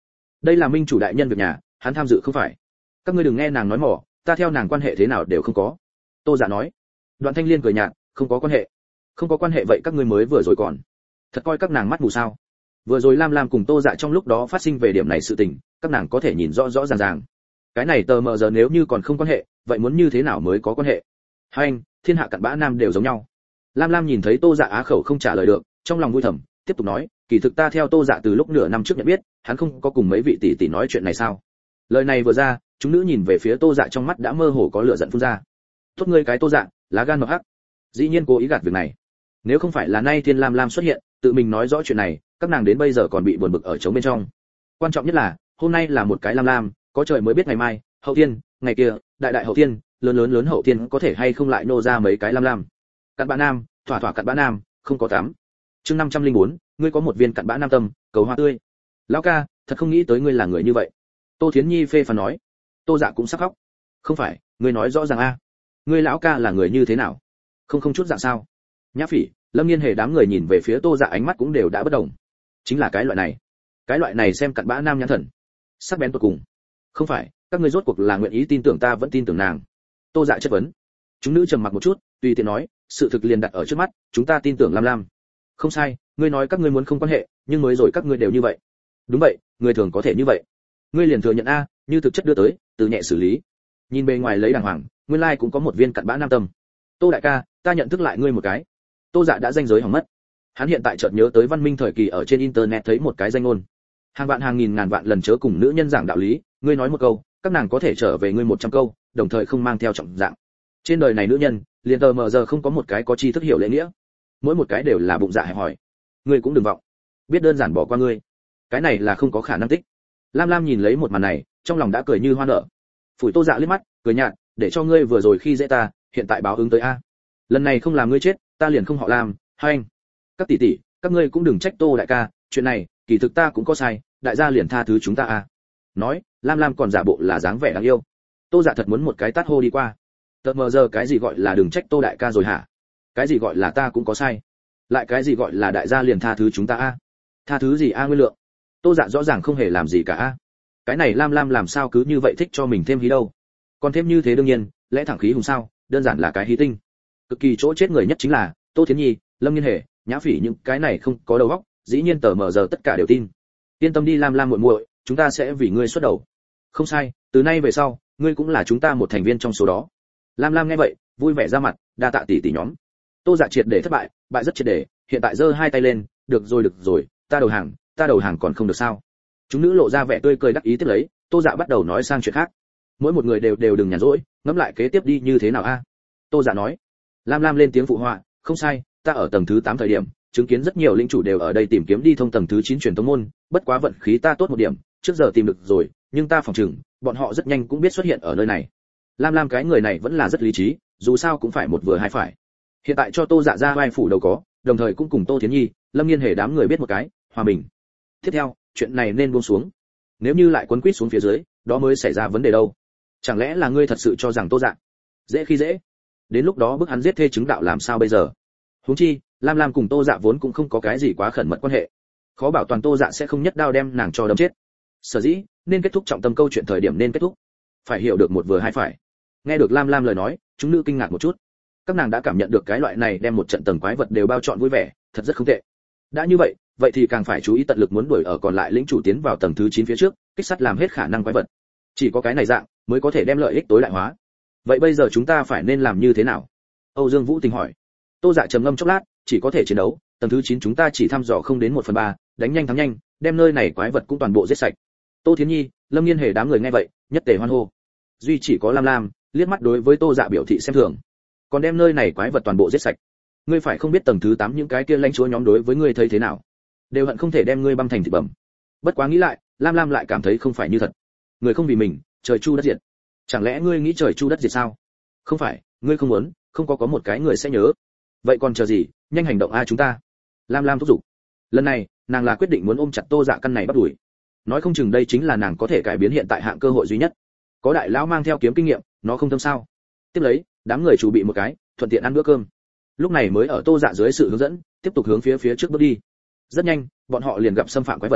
đây là minh chủ đại nhân việc nhà, hắn tham dự không phải. Các ngươi đừng nghe nàng nói mỏ, ta theo nàng quan hệ thế nào đều không có. Tô Dạ nói. Đoạn Thanh Liên cười nhạt, không có quan hệ. Không có quan hệ vậy các ngươi mới vừa rồi còn thật coi các nàng mắt mù sao? Vừa rồi Lam Lam cùng Tô Dạ trong lúc đó phát sinh về điểm này sự tình, các nàng có thể nhìn rõ rõ ràng ràng. Cái này tờ mờ giờ nếu như còn không quan hệ, vậy muốn như thế nào mới có quan hệ? Hai anh, thiên hạ cặn bã nam đều giống nhau. Lam Lam nhìn thấy Tô Dạ á khẩu không trả lời được, trong lòng vui thầm, tiếp tục nói, kỳ thực ta theo Tô Dạ từ lúc nửa năm trước nhận biết, hắn không có cùng mấy vị tỷ tỷ nói chuyện này sao? Lời này vừa ra, chúng nữ nhìn về phía Tô Dạ trong mắt đã mơ hồ có lửa giận phun ra. Tốt ngươi cái Tô Dạ, lá gan mập hắc. Dĩ nhiên cố ý gạt việc này. Nếu không phải là nay Thiên Lam Lam xuất hiện, tự mình nói rõ chuyện này, các nàng đến bây giờ còn bị buồn bực ở trống bên trong. Quan trọng nhất là, hôm nay là một cái Lam Lam, có trời mới biết ngày mai, hậu thiên, ngày kia, đại đại hậu thiên, lớn lớn lớn hậu thiên có thể hay không lại nô ra mấy cái Lam Lam. Cặn bã nam, thỏa thỏa cặn bã nam, không có tám. Chương năm trăm linh bốn, ngươi có một viên cặn bã nam tâm, cầu hoa tươi. Lão ca, thật không nghĩ tới ngươi là người như vậy. Tô Thiến Nhi phê phán nói. Tô Dạ cũng sắp khóc. Không phải, ngươi nói rõ ràng a. Ngươi lão ca là người như thế nào? Không không chút dạng sao? Nhã Phỉ, Lâm Nghiên Hề đám người nhìn về phía Tô Dạ ánh mắt cũng đều đã bất đồng. Chính là cái loại này. Cái loại này xem cặn bã nam nhãn thần. Sắc bén tột cùng. Không phải, các ngươi rốt cuộc là nguyện ý tin tưởng ta vẫn tin tưởng nàng. Tô Dạ chất vấn. Chúng nữ trầm mặc một chút, tùy tiện nói, sự thực liền đặt ở trước mắt, chúng ta tin tưởng Lam Lam. Không sai, ngươi nói các ngươi muốn không quan hệ, nhưng mới rồi các ngươi đều như vậy. Đúng vậy, người thường có thể như vậy. Ngươi liền thừa nhận a, như thực chất đưa tới, từ nhẹ xử lý. Nhìn bề ngoài lấy đàng hoàng, nguyên lai cũng có một viên cặn bã nam tâm. Tô đại ca, ta nhận thức lại ngươi một cái. Tô Dạ đã danh giới hỏng mất. Hắn hiện tại chợt nhớ tới văn minh thời kỳ ở trên internet thấy một cái danh ngôn. Hàng vạn hàng nghìn ngàn vạn lần chớ cùng nữ nhân giảng đạo lý, ngươi nói một câu, các nàng có thể trở về ngươi một trăm câu, đồng thời không mang theo trọng dạng. Trên đời này nữ nhân, liền tờ mờ giờ không có một cái có tri thức hiểu lễ nghĩa. Mỗi một cái đều là bụng dạ hẹp hòi. Ngươi cũng đừng vọng. Biết đơn giản bỏ qua ngươi. Cái này là không có khả năng tích. Lam Lam nhìn lấy một màn này, trong lòng đã cười như hoa nở. Phủi Tô Dạ liếc mắt, cười nhạt, để cho ngươi vừa rồi khi dễ ta, hiện tại báo ứng tới a. Lần này không làm ngươi chết, ta liền không họ Lam, hai anh. Các tỷ tỷ, các ngươi cũng đừng trách Tô đại ca, chuyện này, kỳ thực ta cũng có sai, đại gia liền tha thứ chúng ta a. Nói, Lam Lam còn giả bộ là dáng vẻ đáng yêu. Tô Dạ thật muốn một cái tát hô đi qua. Tợt mờ giờ cái gì gọi là đừng trách Tô đại ca rồi hả? Cái gì gọi là ta cũng có sai? Lại cái gì gọi là đại gia liền tha thứ chúng ta a? Tha thứ gì a Nguyên Lượng? Tô Dạ rõ ràng không hề làm gì cả a. Cái này Lam Lam làm sao cứ như vậy thích cho mình thêm hí đâu? Còn thêm như thế đương nhiên, lẽ thẳng khí hùng sao, đơn giản là cái hí tinh. Cực kỳ chỗ chết người nhất chính là Tô Thiến Nhi, Lâm Nghiên Hề, Nhã Phỉ, những cái này không có đầu óc, dĩ nhiên tờ mờ giờ tất cả đều tin. Yên tâm đi Lam Lam muội muội, chúng ta sẽ vì ngươi xuất đầu. Không sai, từ nay về sau, ngươi cũng là chúng ta một thành viên trong số đó. Lam Lam nghe vậy, vui vẻ ra mặt, đa tạ tỷ tỷ nhóm. Tô Dạ triệt để thất bại, bại rất triệt để, hiện tại giơ hai tay lên, được rồi được rồi, ta đầu hàng, ta đầu hàng còn không được sao? Chúng nữ lộ ra vẻ tươi cười đắc ý tiếp lấy, Tô Dạ bắt đầu nói sang chuyện khác. Mỗi một người đều đều đừng nhàn rỗi, ngẫm lại kế tiếp đi như thế nào a? Tô Dạ nói. Lam Lam lên tiếng phụ họa, không sai, ta ở tầng thứ tám thời điểm, chứng kiến rất nhiều linh chủ đều ở đây tìm kiếm đi thông tầng thứ chín truyền tông môn, bất quá vận khí ta tốt một điểm, trước giờ tìm được rồi, nhưng ta phòng chừng, bọn họ rất nhanh cũng biết xuất hiện ở nơi này. Lam Lam cái người này vẫn là rất lý trí, dù sao cũng phải một vừa hai phải. Hiện tại cho Tô Dạ ra vai phủ đầu có, đồng thời cũng cùng Tô Thiến Nhi, Lâm Nghiên Hề đám người biết một cái, hòa bình. Tiếp theo, chuyện này nên buông xuống. Nếu như lại quấn quýt xuống phía dưới, đó mới xảy ra vấn đề đâu. Chẳng lẽ là ngươi thật sự cho rằng Tô Dạ dễ khi dễ? Đến lúc đó bức hắn giết thê chứng đạo làm sao bây giờ? Huống chi, Lam Lam cùng Tô Dạ vốn cũng không có cái gì quá khẩn mật quan hệ. Khó bảo toàn Tô Dạ sẽ không nhất đao đem nàng cho đâm chết. Sở dĩ, nên kết thúc trọng tâm câu chuyện thời điểm nên kết thúc. Phải hiểu được một vừa hai phải. Nghe được Lam Lam lời nói, chúng nữ kinh ngạc một chút. Các nàng đã cảm nhận được cái loại này đem một trận tầng quái vật đều bao trọn vui vẻ, thật rất không tệ. Đã như vậy, vậy thì càng phải chú ý tận lực muốn đuổi ở còn lại lĩnh chủ tiến vào tầng thứ chín phía trước, kích sát làm hết khả năng quái vật. Chỉ có cái này dạng mới có thể đem lợi ích tối đại hóa. Vậy bây giờ chúng ta phải nên làm như thế nào? Âu Dương Vũ Tình hỏi. Tô Dạ trầm ngâm chốc lát, chỉ có thể chiến đấu, tầng thứ chín chúng ta chỉ thăm dò không đến một phần ba, đánh nhanh thắng nhanh, đem nơi này quái vật cũng toàn bộ giết sạch. Tô Thiến Nhi, Lâm Nghiên Hề đám người nghe vậy, nhất tề hoan hô. Duy chỉ có Lam Lam liếc mắt đối với Tô Dạ biểu thị xem thường. Còn đem nơi này quái vật toàn bộ giết sạch. Ngươi phải không biết tầng thứ tám những cái kia lãnh chúa nhóm đối với ngươi thấy thế nào, đều hận không thể đem ngươi băm thành thịt bầm. Bất quá nghĩ lại, Lam Lam lại cảm thấy không phải như thật. Người không vì mình, trời chu đất diệt. Chẳng lẽ ngươi nghĩ trời chu đất diệt sao? Không phải, ngươi không muốn, không có có một cái người sẽ nhớ. Vậy còn chờ gì, nhanh hành động a chúng ta. Lam Lam thúc giục. Lần này, nàng là quyết định muốn ôm chặt Tô Dạ căn này bắt đuổi. Nói không chừng đây chính là nàng có thể cải biến hiện tại hạng cơ hội duy nhất. Có đại lão mang theo kiếm kinh nghiệm, nó không thâm sao? Tiếp lấy, đám người chuẩn bị một cái, thuận tiện ăn bữa cơm. Lúc này mới ở Tô Dạ dưới sự hướng dẫn, tiếp tục hướng phía phía trước bước đi. Rất nhanh, bọn họ liền gặp xâm phạm quái vật.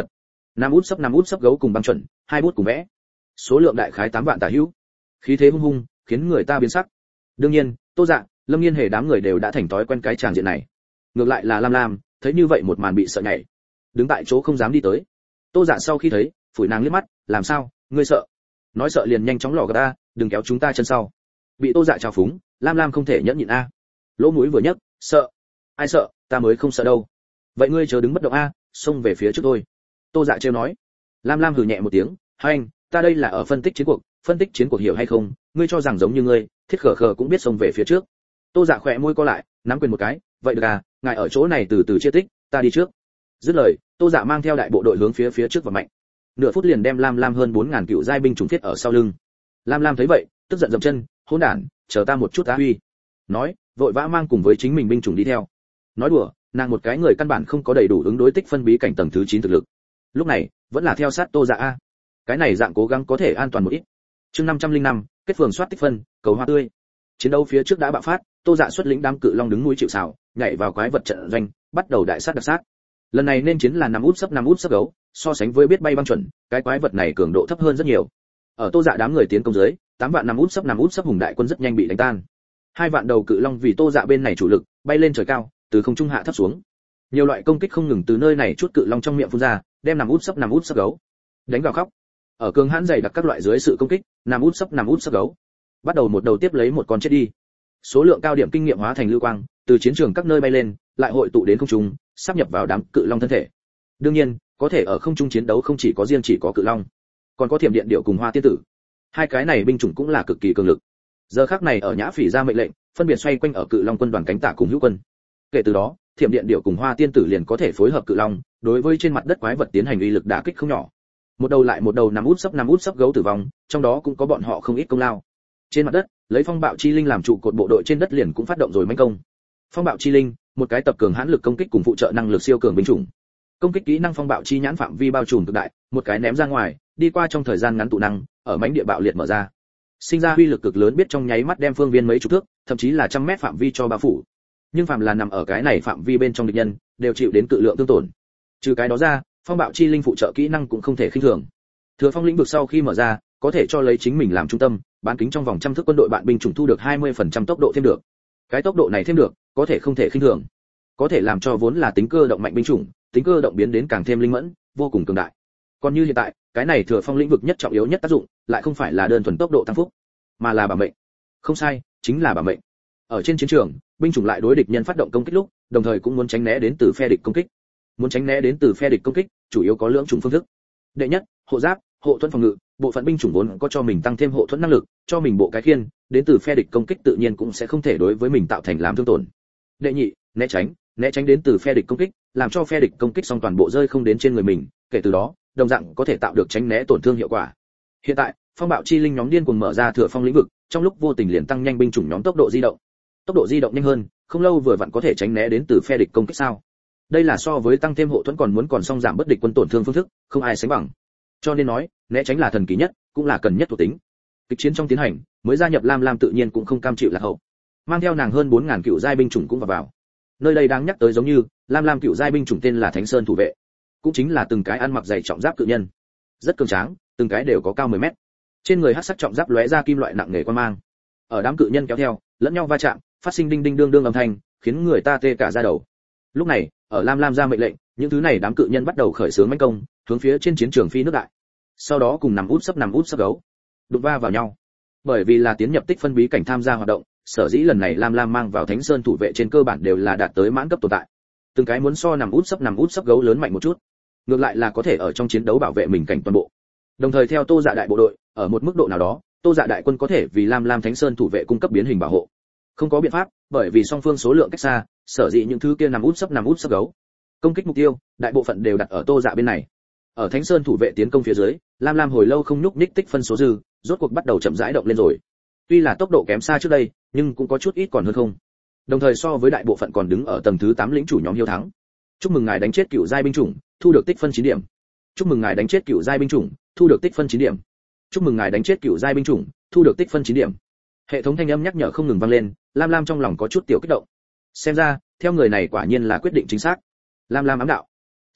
Nam út sấp năm út sấp gấu cùng băng chuẩn, hai bút cùng vẽ. Số lượng đại khái tám vạn tả hữu. Khí thế hung hung, khiến người ta biến sắc. Đương nhiên, Tô Dạ, Lâm Nghiên Hề đám người đều đã thành thói quen cái tràng diện này. Ngược lại là Lam Lam, thấy như vậy một màn bị sợ nhảy, đứng tại chỗ không dám đi tới. Tô Dạ sau khi thấy, phủi nàng liếc mắt, làm sao, ngươi sợ? Nói sợ liền nhanh chóng lò gạt ta, đừng kéo chúng ta chân sau. Bị Tô Dạ trào phúng, Lam Lam không thể nhẫn nhịn a. Lỗ mũi vừa nhấc, sợ? Ai sợ, ta mới không sợ đâu. Vậy ngươi chờ đứng bất động a, xông về phía trước thôi. Tô Dạ trêu nói. Lam Lam hừ nhẹ một tiếng, anh, ta đây là ở phân tích chiến cuộc, phân tích chiến cuộc hiểu hay không? Ngươi cho rằng giống như ngươi, thiết khờ khờ cũng biết xông về phía trước. Tô Dạ khỏe môi co lại, nắm quyền một cái, vậy được à, ngài ở chỗ này từ từ chia tích, ta đi trước. Dứt lời, Tô Dạ mang theo đại bộ đội hướng phía phía trước và mạnh. Nửa phút liền đem Lam Lam hơn bốn ngàn cựu giai binh chủng thiết ở sau lưng. Lam Lam thấy vậy, tức giận dậm chân, hỗn đản, chờ ta một chút ta huy. Nói, vội vã mang cùng với chính mình binh chủng đi theo. Nói đùa, nàng một cái người căn bản không có đầy đủ ứng đối tích phân bí cảnh tầng thứ chín thực lực. Lúc này, vẫn là theo sát Tô Dạ a. Cái này dạng cố gắng có thể an toàn một ít. Chương năm trăm linh năm, kết phường soát tích phân, cầu hoa tươi. Chiến đấu phía trước đã bạo phát, Tô Dạ xuất lĩnh đám cự long đứng núi chịu sào, nhảy vào quái vật trận doanh, bắt đầu đại sát đặc sát. Lần này nên chiến là năm út sấp năm út sấp gấu, so sánh với biết bay băng chuẩn, cái quái vật này cường độ thấp hơn rất nhiều. Ở Tô Dạ đám người tiến công dưới, tám vạn năm út sấp năm út sấp hùng đại quân rất nhanh bị đánh tan. Hai vạn đầu cự long vì Tô Dạ bên này chủ lực, bay lên trời cao, từ không trung hạ thấp xuống. Nhiều loại công kích không ngừng từ nơi này chút cự long trong miệng phun ra, đem năm út sấp năm út sấp gấu đánh vào khóc. Ở cường hãn dày đặc các loại dưới sự công kích, năm út sấp năm út sấp gấu bắt đầu một đầu tiếp lấy một con chết đi. Số lượng cao điểm kinh nghiệm hóa thành lưu quang, từ chiến trường các nơi bay lên, lại hội tụ đến không trung, sáp nhập vào đám cự long thân thể. Đương nhiên, có thể ở không trung chiến đấu không chỉ có riêng chỉ có cự long, còn có thiểm điện điệu cùng hoa tiên tử. Hai cái này binh chủng cũng là cực kỳ cường lực. Giờ khắc này ở Nhã Phỉ ra mệnh lệnh, phân biệt xoay quanh ở cự long quân đoàn cánh tả cùng hữu quân. Kể từ đó, thiểm điện điệu cùng hoa tiên tử liền có thể phối hợp cự long, đối với trên mặt đất quái vật tiến hành uy lực đả kích không nhỏ. Một đầu lại một đầu nằm út sấp nằm út sấp gấu tử vong, trong đó cũng có bọn họ không ít công lao. Trên mặt đất, lấy phong bạo chi linh làm trụ cột bộ đội trên đất liền cũng phát động rồi mãnh công. Phong bạo chi linh, một cái tập cường hãn lực công kích cùng phụ trợ năng lực siêu cường binh chủng. Công kích kỹ năng phong bạo chi nhãn phạm vi bao trùm cực đại, một cái ném ra ngoài, đi qua trong thời gian ngắn tụ năng, ở mãnh địa bạo liệt mở ra. Sinh ra uy lực cực lớn biết trong nháy mắt đem phương viên mấy chục thước, thậm chí là trăm mét phạm vi cho bao phủ. Nhưng phạm là nằm ở cái này phạm vi bên trong địch nhân, đều chịu đến cự lượng tương tổn. Trừ cái đó ra, phong bạo chi linh phụ trợ kỹ năng cũng không thể khinh thường. Thừa phong lĩnh vực sau khi mở ra, có thể cho lấy chính mình làm trung tâm, bán kính trong vòng trăm thước quân đội bạn binh chủng thu được hai mươi phần trăm tốc độ thêm được. Cái tốc độ này thêm được, có thể không thể khinh thường. Có thể làm cho vốn là tính cơ động mạnh binh chủng, tính cơ động biến đến càng thêm linh mẫn, vô cùng cường đại. Còn như hiện tại, cái này thừa phong lĩnh vực nhất trọng yếu nhất tác dụng, lại không phải là đơn thuần tốc độ tăng phúc, mà là bảo mệnh. Không sai, chính là bảo mệnh. Ở trên chiến trường, binh chủng lại đối địch nhân phát động công kích lúc, đồng thời cũng muốn tránh né đến từ phe địch công kích. Muốn tránh né đến từ phe địch công kích, chủ yếu có lưỡng chủng phương thức. Đệ nhất, hộ giáp, hộ thuẫn phòng ngự, bộ phận binh chủng vốn có cho mình tăng thêm hộ thuẫn năng lực, cho mình bộ cái khiên, đến từ phe địch công kích tự nhiên cũng sẽ không thể đối với mình tạo thành làm thương tổn. Đệ nhị, né tránh, né tránh đến từ phe địch công kích, làm cho phe địch công kích xong toàn bộ rơi không đến trên người mình, kể từ đó, đồng dạng có thể tạo được tránh né tổn thương hiệu quả. Hiện tại, phong bạo chi linh nhóm điên cuồng mở ra thừa phong lĩnh vực, trong lúc vô tình liền tăng nhanh binh chủng nhóm tốc độ di động. Tốc độ di động nhanh hơn, không lâu vừa vặn có thể tránh né đến từ phe địch công kích sao? Đây là so với tăng thêm hộ thuẫn còn muốn còn song giảm bất địch quân tổn thương phương thức, không ai sánh bằng. Cho nên nói, né tránh là thần kỳ nhất, cũng là cần nhất thuộc tính. Kịch chiến trong tiến hành, mới gia nhập Lam Lam tự nhiên cũng không cam chịu lạc hậu. Mang theo nàng hơn bốn ngàn cựu giai binh chủng cũng vào vào. Nơi đây đáng nhắc tới giống như, Lam Lam cựu giai binh chủng tên là Thánh Sơn thủ vệ, cũng chính là từng cái ăn mặc dày trọng giáp cự nhân, rất cường tráng, từng cái đều có cao mười mét. Trên người hắc sắc trọng giáp lóe ra kim loại nặng nề quan mang. Ở đám cự nhân kéo theo, lẫn nhau va chạm, phát sinh đinh đinh đương đương âm thanh, khiến người ta tê cả da đầu. Lúc này, ở Lam Lam ra mệnh lệnh, những thứ này đám cự nhân bắt đầu khởi xướng mãnh công, hướng phía trên chiến trường phi nước đại. Sau đó cùng nằm út sấp nằm út sấp gấu, đụng va vào nhau. Bởi vì là tiến nhập tích phân bí cảnh tham gia hoạt động, sở dĩ lần này Lam Lam mang vào Thánh Sơn thủ vệ trên cơ bản đều là đạt tới mãn cấp tồn tại. Từng cái muốn so nằm út sấp nằm út sấp gấu lớn mạnh một chút, ngược lại là có thể ở trong chiến đấu bảo vệ mình cảnh toàn bộ. Đồng thời theo Tô Dạ đại bộ đội, ở một mức độ nào đó, Tô Dạ đại quân có thể vì Lam Lam Thánh Sơn thủ vệ cung cấp biến hình bảo hộ. Không có biện pháp, bởi vì song phương số lượng cách xa, sở dĩ những thứ kia nằm út sấp nằm út sấp gấu, công kích mục tiêu, đại bộ phận đều đặt ở Tô Dạ bên này. Ở Thánh Sơn thủ vệ tiến công phía dưới, Lam Lam hồi lâu không nhúc nhích tích phân số dư, rốt cuộc bắt đầu chậm rãi động lên rồi. Tuy là tốc độ kém xa trước đây, nhưng cũng có chút ít còn hơn không. Đồng thời so với đại bộ phận còn đứng ở tầng thứ tám lĩnh chủ nhóm hiếu thắng. Chúc mừng ngài đánh chết cựu giai binh chủng, thu được tích phân chín điểm. Chúc mừng ngài đánh chết cựu giai binh chủng, thu được tích phân chín điểm. Chúc mừng ngài đánh chết cựu giai binh chủng, thu được tích phân chín điểm. Hệ thống thanh âm nhắc nhở không ngừng vang lên, Lam Lam trong lòng có chút tiểu kích động. Xem ra, theo người này quả nhiên là quyết định chính xác. Lam Lam ám đạo.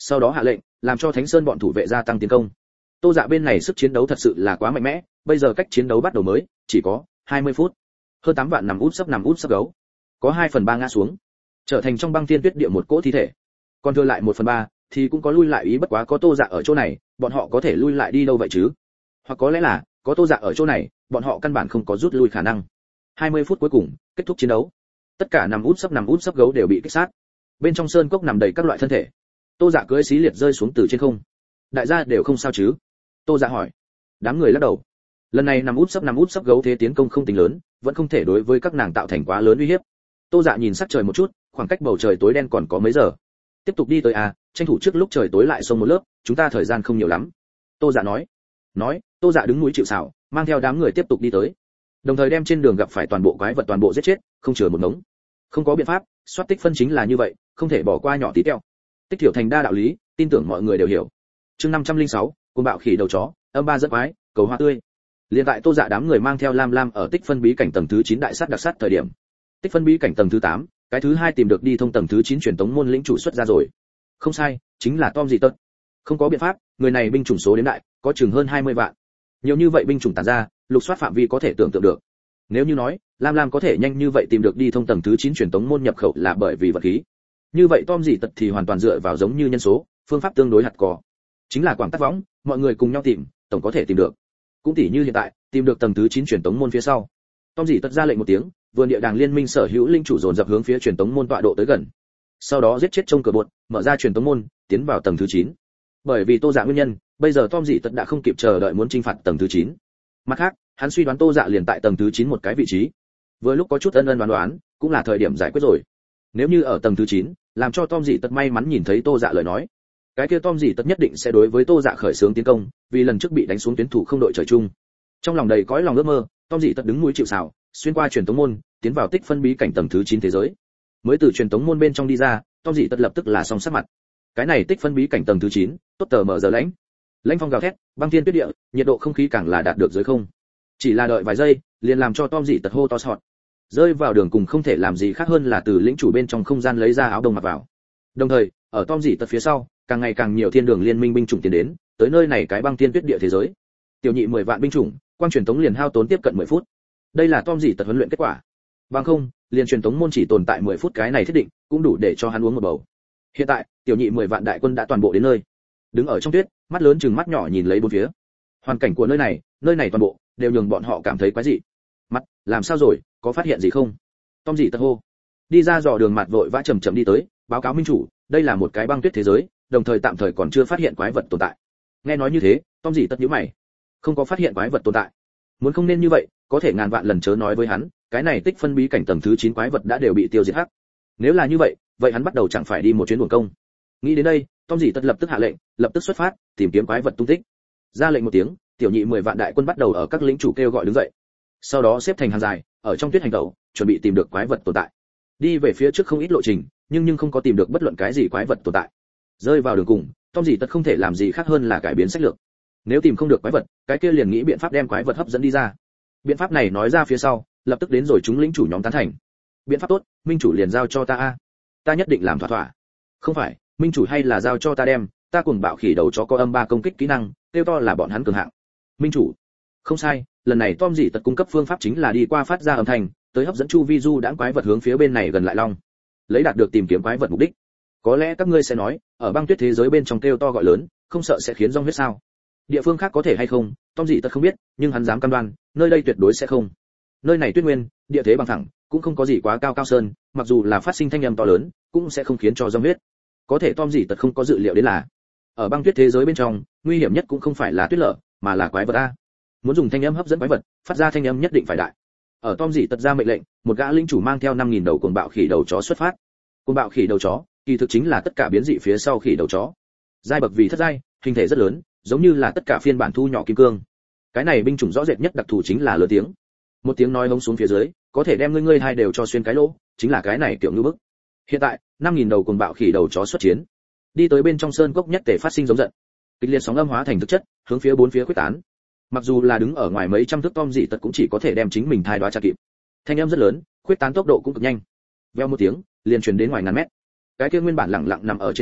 sau đó hạ lệnh làm cho Thánh Sơn bọn thủ vệ gia tăng tiến công. Tô Dạ bên này sức chiến đấu thật sự là quá mạnh mẽ, bây giờ cách chiến đấu bắt đầu mới chỉ có hai mươi phút. Hơn tám vạn nằm úp sấp nằm úp sấp gấu, có hai phần ba ngã xuống, trở thành trong băng thiên tuyết địa một cỗ thi thể. Còn thừa lại một phần ba thì cũng có lui lại ý, bất quá có Tô Dạ ở chỗ này, bọn họ có thể lui lại đi đâu vậy chứ? Hoặc có lẽ là có Tô Dạ ở chỗ này, bọn họ căn bản không có rút lui khả năng. hai mươi phút cuối cùng, kết thúc chiến đấu. Tất cả nằm úp sấp nằm úp sấp gấu đều bị kích sát. Bên trong sơn cốc nằm đầy các loại thân thể. Tô Dạ cưỡi xí liệt rơi xuống từ trên không. Đại gia đều không sao chứ? Tô Dạ hỏi. Đám người lắc đầu. Lần này nằm úp sấp nằm úp sấp gấu thế tiến công không tính lớn, vẫn không thể đối với các nàng tạo thành quá lớn uy hiếp. Tô Dạ nhìn sắc trời một chút, khoảng cách bầu trời tối đen còn có mấy giờ. Tiếp tục đi tới à, tranh thủ trước lúc trời tối lại xông một lớp, chúng ta thời gian không nhiều lắm. Tô Dạ nói. Nói, Tô Dạ đứng núi chịu sào, mang theo đám người tiếp tục đi tới. Đồng thời đem trên đường gặp phải toàn bộ quái vật toàn bộ giết chết, không chừa một ngống. Không có biện pháp, soát tích phân chính là như vậy, không thể bỏ qua nhỏ tí teo. Tích thiểu thành đa đạo lý, tin tưởng mọi người đều hiểu. Chương năm trăm lẻ sáu, cuồng bạo khỉ đầu chó, âm ba rất quái, cầu hoa tươi. Liên tại Tô Dạ đám người mang theo Lam Lam ở tích phân bí cảnh tầng thứ chín đại sát đặc sát thời điểm. Tích phân bí cảnh tầng thứ tám, cái thứ hai tìm được đi thông tầng thứ chín truyền tống môn lĩnh chủ xuất ra rồi. Không sai, chính là Tom Dị Tật. Không có biện pháp, người này binh chủng số đến đại, có chừng hơn hai mươi vạn. Nhiều như vậy binh chủng tản ra, lục soát phạm vi có thể tưởng tượng được. Nếu như nói, Lam Lam có thể nhanh như vậy tìm được đi thông tầng thứ chín truyền tống môn nhập khẩu là bởi vì vật khí. Như vậy Tom Dị Tật thì hoàn toàn dựa vào giống như nhân số, phương pháp tương đối hạt cò. Chính là quảng tắc võng, mọi người cùng nhau tìm, tổng có thể tìm được. Cũng tỉ như hiện tại, tìm được tầng thứ chín truyền tống môn phía sau. Tom Dị Tật ra lệnh một tiếng, vườn địa đàng liên minh sở hữu linh chủ dồn dập hướng phía truyền tống môn tọa độ tới gần. Sau đó giết chết trông cửa bột, mở ra truyền tống môn, tiến vào tầng thứ chín. Bởi vì Tô Dạ nguyên nhân, bây giờ Tom Dị Tật đã không kịp chờ đợi muốn chinh phạt tầng thứ chín. Mặt khác, hắn suy đoán Tô Dạ liền tại tầng thứ chín một cái vị trí. Vừa lúc có chút ân ân đoán đoán, cũng là thời điểm giải quyết rồi. Nếu như ở tầng thứ chín, làm cho Tom Dị Tật may mắn nhìn thấy Tô Dạ lời nói, cái kia Tom Dị Tật nhất định sẽ đối với Tô Dạ khởi xướng tiến công, vì lần trước bị đánh xuống tuyến thủ không đội trời chung. Trong lòng đầy cõi lòng ước mơ, Tom Dị Tật đứng núi chịu sào, xuyên qua truyền tống môn, tiến vào tích phân bí cảnh tầng thứ chín thế giới. Mới từ truyền tống môn bên trong đi ra, Tom Dị Tật lập tức là song sắc mặt. Cái này tích phân bí cảnh tầng thứ chín, tốt tờ mở giờ lãnh. Lãnh phong gào thét, băng thiên tuyết địa, nhiệt độ không khí càng là đạt được dưới không. Chỉ là đợi vài giây, liền làm cho Tom Dị Tật hô to sọt. Rơi vào đường cùng không thể làm gì khác hơn là từ lĩnh chủ bên trong không gian lấy ra áo đông mặc vào. Đồng thời, ở Tom Dị Tật phía sau, càng ngày càng nhiều thiên đường liên minh binh chủng tiến đến, tới nơi này cái băng thiên tuyết địa thế giới. Tiểu nhị mười vạn binh chủng, quang truyền tống liền hao tốn tiếp cận mười phút. Đây là Tom Dị Tật huấn luyện kết quả. Bằng không, liền truyền tống môn chỉ tồn tại mười phút cái này thiết định, cũng đủ để cho hắn uống một bầu. Hiện tại, tiểu nhị mười vạn đại quân đã toàn bộ đến nơi. Đứng ở trong tuyết, mắt lớn chừng mắt nhỏ nhìn lấy bốn phía. Hoàn cảnh của nơi này, nơi này toàn bộ đều nhường bọn họ cảm thấy quái dị. Mắt, làm sao rồi, có phát hiện gì không? Tom Dị Tật hô. Đi ra dò đường mặt vội vã chậm chậm đi tới, báo cáo minh chủ, đây là một cái băng tuyết thế giới, đồng thời tạm thời còn chưa phát hiện quái vật tồn tại. Nghe nói như thế, Tom Dị Tật nhíu mày. Không có phát hiện quái vật tồn tại. Muốn không nên như vậy, có thể ngàn vạn lần chớ nói với hắn, cái này tích phân bí cảnh tầng thứ chín quái vật đã đều bị tiêu diệt hắc. Nếu là như vậy, vậy hắn bắt đầu chẳng phải đi một chuyến uổng công. Nghĩ đến đây, Tom Dị Tật lập tức hạ lệnh, lập tức xuất phát, tìm kiếm quái vật tung tích. Ra lệnh một tiếng, tiểu nhị mười vạn đại quân bắt đầu ở các lĩnh chủ kêu gọi đứng dậy. Sau đó xếp thành hàng dài, ở trong tuyết hành động, chuẩn bị tìm được quái vật tồn tại. Đi về phía trước không ít lộ trình, nhưng nhưng không có tìm được bất luận cái gì quái vật tồn tại. Rơi vào đường cùng, Tom Dị Tật không thể làm gì khác hơn là cải biến sách lược. Nếu tìm không được quái vật, cái kia liền nghĩ biện pháp đem quái vật hấp dẫn đi ra. Biện pháp này nói ra phía sau, lập tức đến rồi chúng lĩnh chủ nhóm tán thành. Biện pháp tốt, minh chủ liền giao cho ta a. Ta nhất định làm thỏa thỏa. Không phải, minh chủ hay là giao cho ta đem, ta cùng bạo khỉ đầu chó có âm ba công kích kỹ năng, tiêu to là bọn hắn cường hạng. Minh chủ. Không sai, lần này Tom Dị Tật cung cấp phương pháp chính là đi qua phát ra âm thanh, tới hấp dẫn chu vi du đãng quái vật hướng phía bên này gần lại long. Lấy đạt được tìm kiếm quái vật mục đích. Có lẽ các ngươi sẽ nói, ở băng tuyết thế giới bên trong kêu to gọi lớn, không sợ sẽ khiến rong huyết sao? Địa phương khác có thể hay không, Tom Dị Tật không biết, nhưng hắn dám cam đoan, nơi đây tuyệt đối sẽ không. Nơi này tuyết nguyên, địa thế bằng thẳng, cũng không có gì quá cao cao sơn, mặc dù là phát sinh thanh âm to lớn, cũng sẽ không khiến cho rong huyết. Có thể Tom Dị Tật không có dự liệu đến là, ở băng tuyết thế giới bên trong, nguy hiểm nhất cũng không phải là tuyết lở, mà là quái vật a. Muốn dùng thanh âm hấp dẫn quái vật, phát ra thanh âm nhất định phải đại. Ở Tom Dị Tật ra mệnh lệnh, một gã linh chủ mang theo năm nghìn đầu cuồng bạo khỉ đầu chó xuất phát. Cuồng bạo khỉ đầu chó, kỳ thực chính là tất cả biến dị phía sau khỉ đầu chó. Giai bậc vì thất giai, hình thể rất lớn, giống như là tất cả phiên bản thu nhỏ kim cương. Cái này binh chủng rõ rệt nhất đặc thù chính là lớn tiếng. Một tiếng nói hống xuống phía dưới, có thể đem ngươi ngươi hai đều cho xuyên cái lỗ, chính là cái này kiểu như bức. Hiện tại, năm nghìn đầu cuồng bạo khỉ đầu chó xuất chiến. Đi tới bên trong sơn cốc nhất thể phát sinh giống giận. Kịch liệt sóng âm hóa thành thực chất, hướng phía bốn phía quyết tán. Mặc dù là đứng ở ngoài mấy trăm thước Tom Dị Tật cũng chỉ có thể đem chính mình thai đoá tra kịp. Thanh âm rất lớn, quyết tán tốc độ cũng cực nhanh. Veo một tiếng, liền truyền đến ngoài ngàn mét. Cái kia nguyên bản lặng lặng nằm ở trên cây,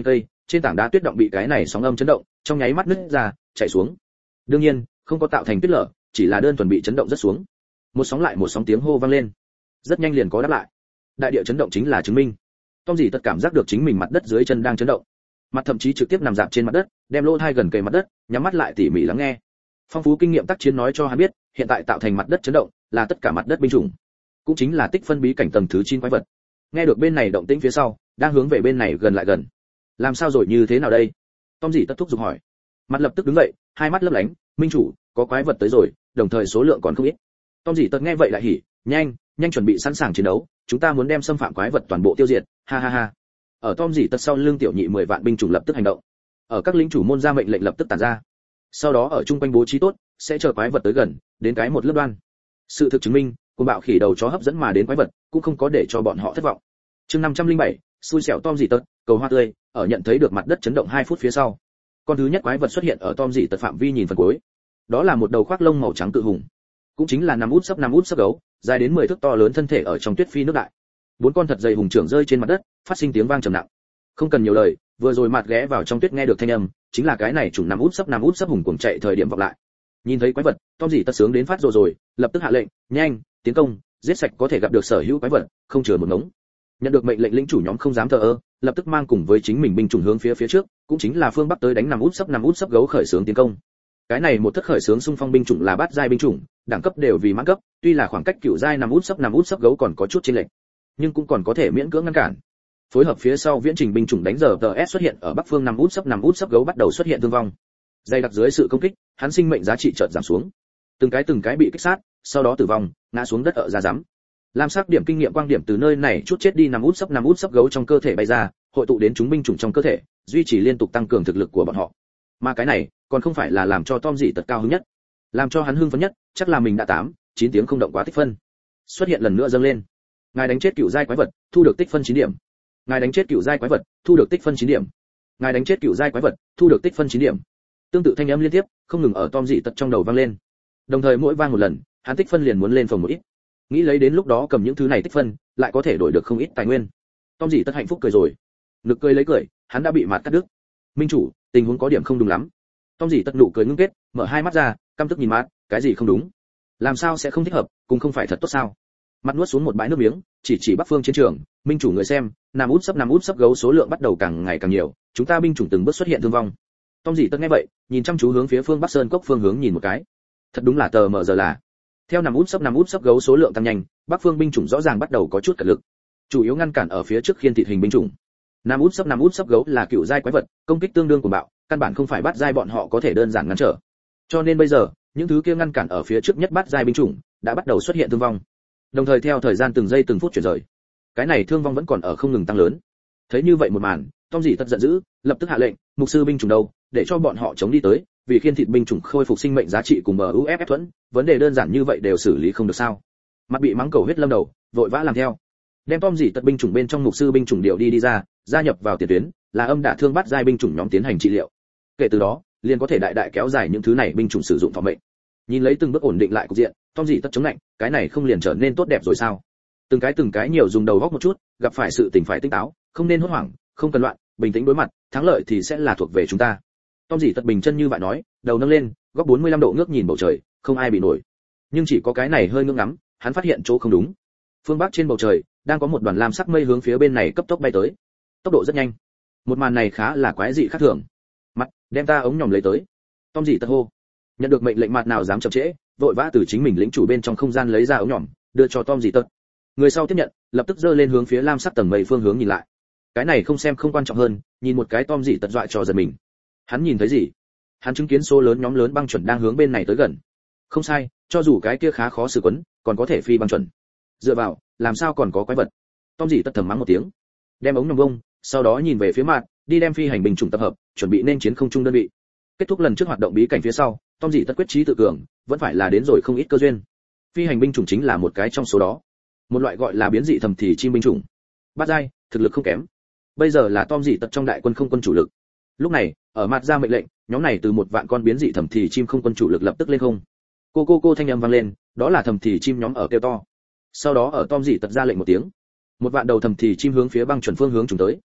trên tảng đá tuyết động bị cái này sóng âm chấn động, trong nháy mắt nứt ra, chảy xuống. Đương nhiên, không có tạo thành tuyết lở, chỉ là đơn thuần bị chấn động rất xuống. Một sóng lại một sóng tiếng hô vang lên. Rất nhanh liền có đáp lại. Đại địa chấn động chính là chứng minh. Tom Dĩ Tất cảm giác được chính mình mặt đất dưới chân đang chấn động. Mặt thậm chí trực tiếp nằm dạp trên mặt đất, đem lỗ tai gần kề mặt đất, nhắm mắt lại tỉ mỉ lắng nghe. Phong phú kinh nghiệm tác chiến nói cho hắn biết, hiện tại tạo thành mặt đất chấn động là tất cả mặt đất binh chủng, cũng chính là tích phân bí cảnh tầng thứ chín quái vật. Nghe được bên này động tĩnh phía sau, đang hướng về bên này gần lại gần. Làm sao rồi, như thế nào đây? Tom Dĩ Tất thúc giục hỏi. Mặt lập tức đứng dậy, hai mắt lấp lánh, minh chủ, có quái vật tới rồi, đồng thời số lượng còn không ít. Tom Dĩ Tất nghe vậy lại hỉ, nhanh, nhanh chuẩn bị sẵn sàng chiến đấu, chúng ta muốn đem xâm phạm quái vật toàn bộ tiêu diệt, ha ha ha. Ở Tom Dĩ Tất sau lưng tiểu nhị mười vạn binh chủng lập tức hành động. Ở các lính chủ môn ra mệnh lệnh lập tức tản ra. Sau đó ở trung quanh bố trí tốt, sẽ chờ quái vật tới gần, đến cái một lớp đoan. Sự thực chứng minh, cuồng bạo khỉ đầu chó hấp dẫn mà đến quái vật, cũng không có để cho bọn họ thất vọng. Chương năm trăm linh bảy, xui xẻo Tom Dĩ Tất, cầu hoa tươi, ở nhận thấy được mặt đất chấn động hai phút phía sau. Con thứ nhất quái vật xuất hiện ở Tom Dĩ Tất phạm vi nhìn phần cuối. Đó là một đầu khoác lông màu trắng cự hùng, cũng chính là nằm út sấp nằm út sấp gấu, dài đến mười thước to lớn thân thể ở trong tuyết phi nước đại. Bốn con thật dày hùng trưởng rơi trên mặt đất, phát sinh tiếng vang trầm nặng. Không cần nhiều lời, vừa rồi mặt ghé vào trong tuyết nghe được thanh âm, chính là cái này chủng nằm út sấp nằm út sấp hùng cuồng chạy thời điểm vọng lại. Nhìn thấy quái vật, Tom Dĩ Tất sướng đến phát rồi rồi, lập tức hạ lệnh, nhanh, tiến công, giết sạch có thể gặp được sở hữu quái vật, không chừa một ngống. Nhận được mệnh lệnh, lĩnh chủ nhóm không dám thờ ơ, lập tức mang cùng với chính mình binh chủng hướng phía phía trước, cũng chính là phương bắc tới đánh nằm út sấp nằm út sấp gấu khởi xướng tiến công. Cái này một thất khởi xướng xung phong binh chủng là bát giai binh chủng, đẳng cấp đều vì mãn cấp, tuy là khoảng cách cửu giai nằm út sấp nằm út sấp gấu còn có chút chênh lệch, nhưng cũng còn có thể miễn cưỡng ngăn cản. Phối hợp phía sau viễn trình binh chủng đánh giờ tê ét xuất hiện ở bắc phương nằm út sấp nằm út sấp gấu bắt đầu xuất hiện thương vong. Dày đặc dưới sự công kích, hắn sinh mệnh giá trị chợt giảm xuống. Từng cái từng cái bị kích sát, sau đó tử vong, ngã xuống đất ở ra rắm. Lam sắc điểm kinh nghiệm quang điểm từ nơi này chút chết đi nằm út sấp nằm út sấp gấu trong cơ thể bay ra, hội tụ đến chúng binh chủng trong cơ thể, duy trì liên tục tăng cường thực lực của bọn họ. Mà cái này, còn không phải là làm cho Tom Dĩ Tất cao hứng nhất, làm cho hắn hưng phấn nhất, chắc là mình đã tám, chín tiếng không động quá tích phân. Xuất hiện lần nữa dâng lên. Ngài đánh chết cựu giai quái vật, thu được tích phân chín điểm. Ngài đánh chết cựu giai quái vật, thu được tích phân chín điểm. Ngài đánh chết cựu giai quái vật, thu được tích phân chín điểm. Tương tự thanh âm liên tiếp, không ngừng ở Tom Dĩ Tất trong đầu vang lên. Đồng thời mỗi vang một lần, hắn tích phân liền muốn lên phòng một ít. Nghĩ lấy đến lúc đó cầm những thứ này tích phân, lại có thể đổi được không ít tài nguyên. Tom Dĩ Tất hạnh phúc cười rồi. Nực cười lấy cười, hắn đã bị mạt cắt đứt. Minh chủ, tình huống có điểm không đúng lắm. Tom Dĩ Tất nụ cười ngưng kết, mở hai mắt ra, căm tức nhìn mạt, cái gì không đúng? Làm sao sẽ không thích hợp, cũng không phải thật tốt sao? Mặt nuốt xuống một bãi nước miếng, chỉ chỉ bắc phương chiến trường, minh chủ người xem, nằm út sấp nằm út sấp gấu số lượng bắt đầu càng ngày càng nhiều, chúng ta binh chủng từng bước xuất hiện thương vong. Tom Dĩ Tất nghe vậy, nhìn chăm chú hướng phía phương Bắc Sơn Cốc phương hướng nhìn một cái. Thật đúng là tờ mờ giờ là. Theo nằm út sấp nằm út sấp gấu số lượng tăng nhanh, Bắc phương binh chủng rõ ràng bắt đầu có chút cật lực. Chủ yếu ngăn cản ở phía trước khiên thịt hình binh chủng. Nằm út sấp nằm út sấp gấu là cựu giai quái vật, công kích tương đương của bạo, căn bản không phải bắt giai bọn họ có thể đơn giản ngăn trở. Cho nên bây giờ, những thứ kia ngăn cản ở phía trước nhất bắt giai binh chủng đã bắt đầu xuất hiện thương vong. Đồng thời theo thời gian từng giây từng phút chuyển rời, cái này thương vong vẫn còn ở không ngừng tăng lớn. Thấy như vậy một màn, Tom Dĩ Tất giận dữ, lập tức hạ lệnh, mục sư binh chủng đâu, để cho bọn họ chống đi tới, vì khiên thịt binh chủng khôi phục sinh mệnh giá trị cùng bờ u ép ép thuẫn, vấn đề đơn giản như vậy đều xử lý không được sao? Mặt bị mắng cầu huyết lâm đầu, vội vã làm theo. Đem Tom Dĩ Tất binh chủng bên trong mục sư binh chủng điều đi đi ra, gia nhập vào tiền tuyến, là âm đả thương bắt giai binh chủng nhóm tiến hành trị liệu. Kể từ đó, liền có thể đại đại kéo dài những thứ này binh chủng sử dụng thọ mệnh. Nhìn lấy từng bước ổn định lại cục diện, Tom Dĩ Tất chống lạnh, cái này không liền trở nên tốt đẹp rồi sao? Từng cái từng cái nhiều dùng đầu góc một chút, gặp phải sự tình phải tỉnh táo, không nên hốt hoảng, không cần loạn, bình tĩnh đối mặt, thắng lợi thì sẽ là thuộc về chúng ta. Tom Dĩ Tất bình chân như vậy nói, đầu nâng lên, góc bốn mươi lăm độ ngước nhìn bầu trời, không ai bị nổi. Nhưng chỉ có cái này hơi ngưỡng ngắm, hắn phát hiện chỗ không đúng. Phương Bắc trên bầu trời, đang có một đoàn lam sắc mây hướng phía bên này cấp tốc bay tới. Tốc độ rất nhanh. Một màn này khá là quái dị khác thường. Mặt, đem ta ống nhòm lấy tới. Tom Dĩ Tất hô. Nhận được mệnh lệnh, mặt nào dám chậm trễ, vội vã từ chính mình lĩnh chủ bên trong không gian lấy ra ống nhòm, đưa cho Tom Dĩ Tất. Người sau tiếp nhận, lập tức giơ lên hướng phía lam sắc tầng mây phương hướng nhìn lại. Cái này không xem không quan trọng hơn, nhìn một cái Tom Dĩ Tất dọa cho giật mình. Hắn nhìn thấy gì? Hắn chứng kiến số lớn nhóm lớn băng chuẩn đang hướng bên này tới gần. Không sai, cho dù cái kia khá khó xử quấn, còn có thể phi băng chuẩn. Dựa vào, làm sao còn có quái vật? Tom Dĩ Tất thầm mắng một tiếng, đem ống nhòm bông, sau đó nhìn về phía mặt, đi đem phi hành binh chủng tập hợp, chuẩn bị nên chiến không trung đơn vị. Kết thúc lần trước hoạt động bí cảnh phía sau, Tom Dĩ Tất quyết chí tự cường, vẫn phải là đến rồi không ít cơ duyên. Phi hành binh chủng chính là một cái trong số đó. Một loại gọi là biến dị thầm thì chim binh chủng. Bát giai, thực lực không kém. Bây giờ là Tom Dĩ Tất trong đại quân không quân chủ lực. Lúc này, ở mặt ra mệnh lệnh, nhóm này từ một vạn con biến dị thầm thì chim không quân chủ lực lập tức lên không. Cô cô cô thanh âm vang lên, đó là thầm thì chim nhóm ở kêu to. Sau đó ở Tom Dĩ Tất ra lệnh một tiếng, một vạn đầu thầm thì chim hướng phía băng chuẩn phương hướng chúng tới.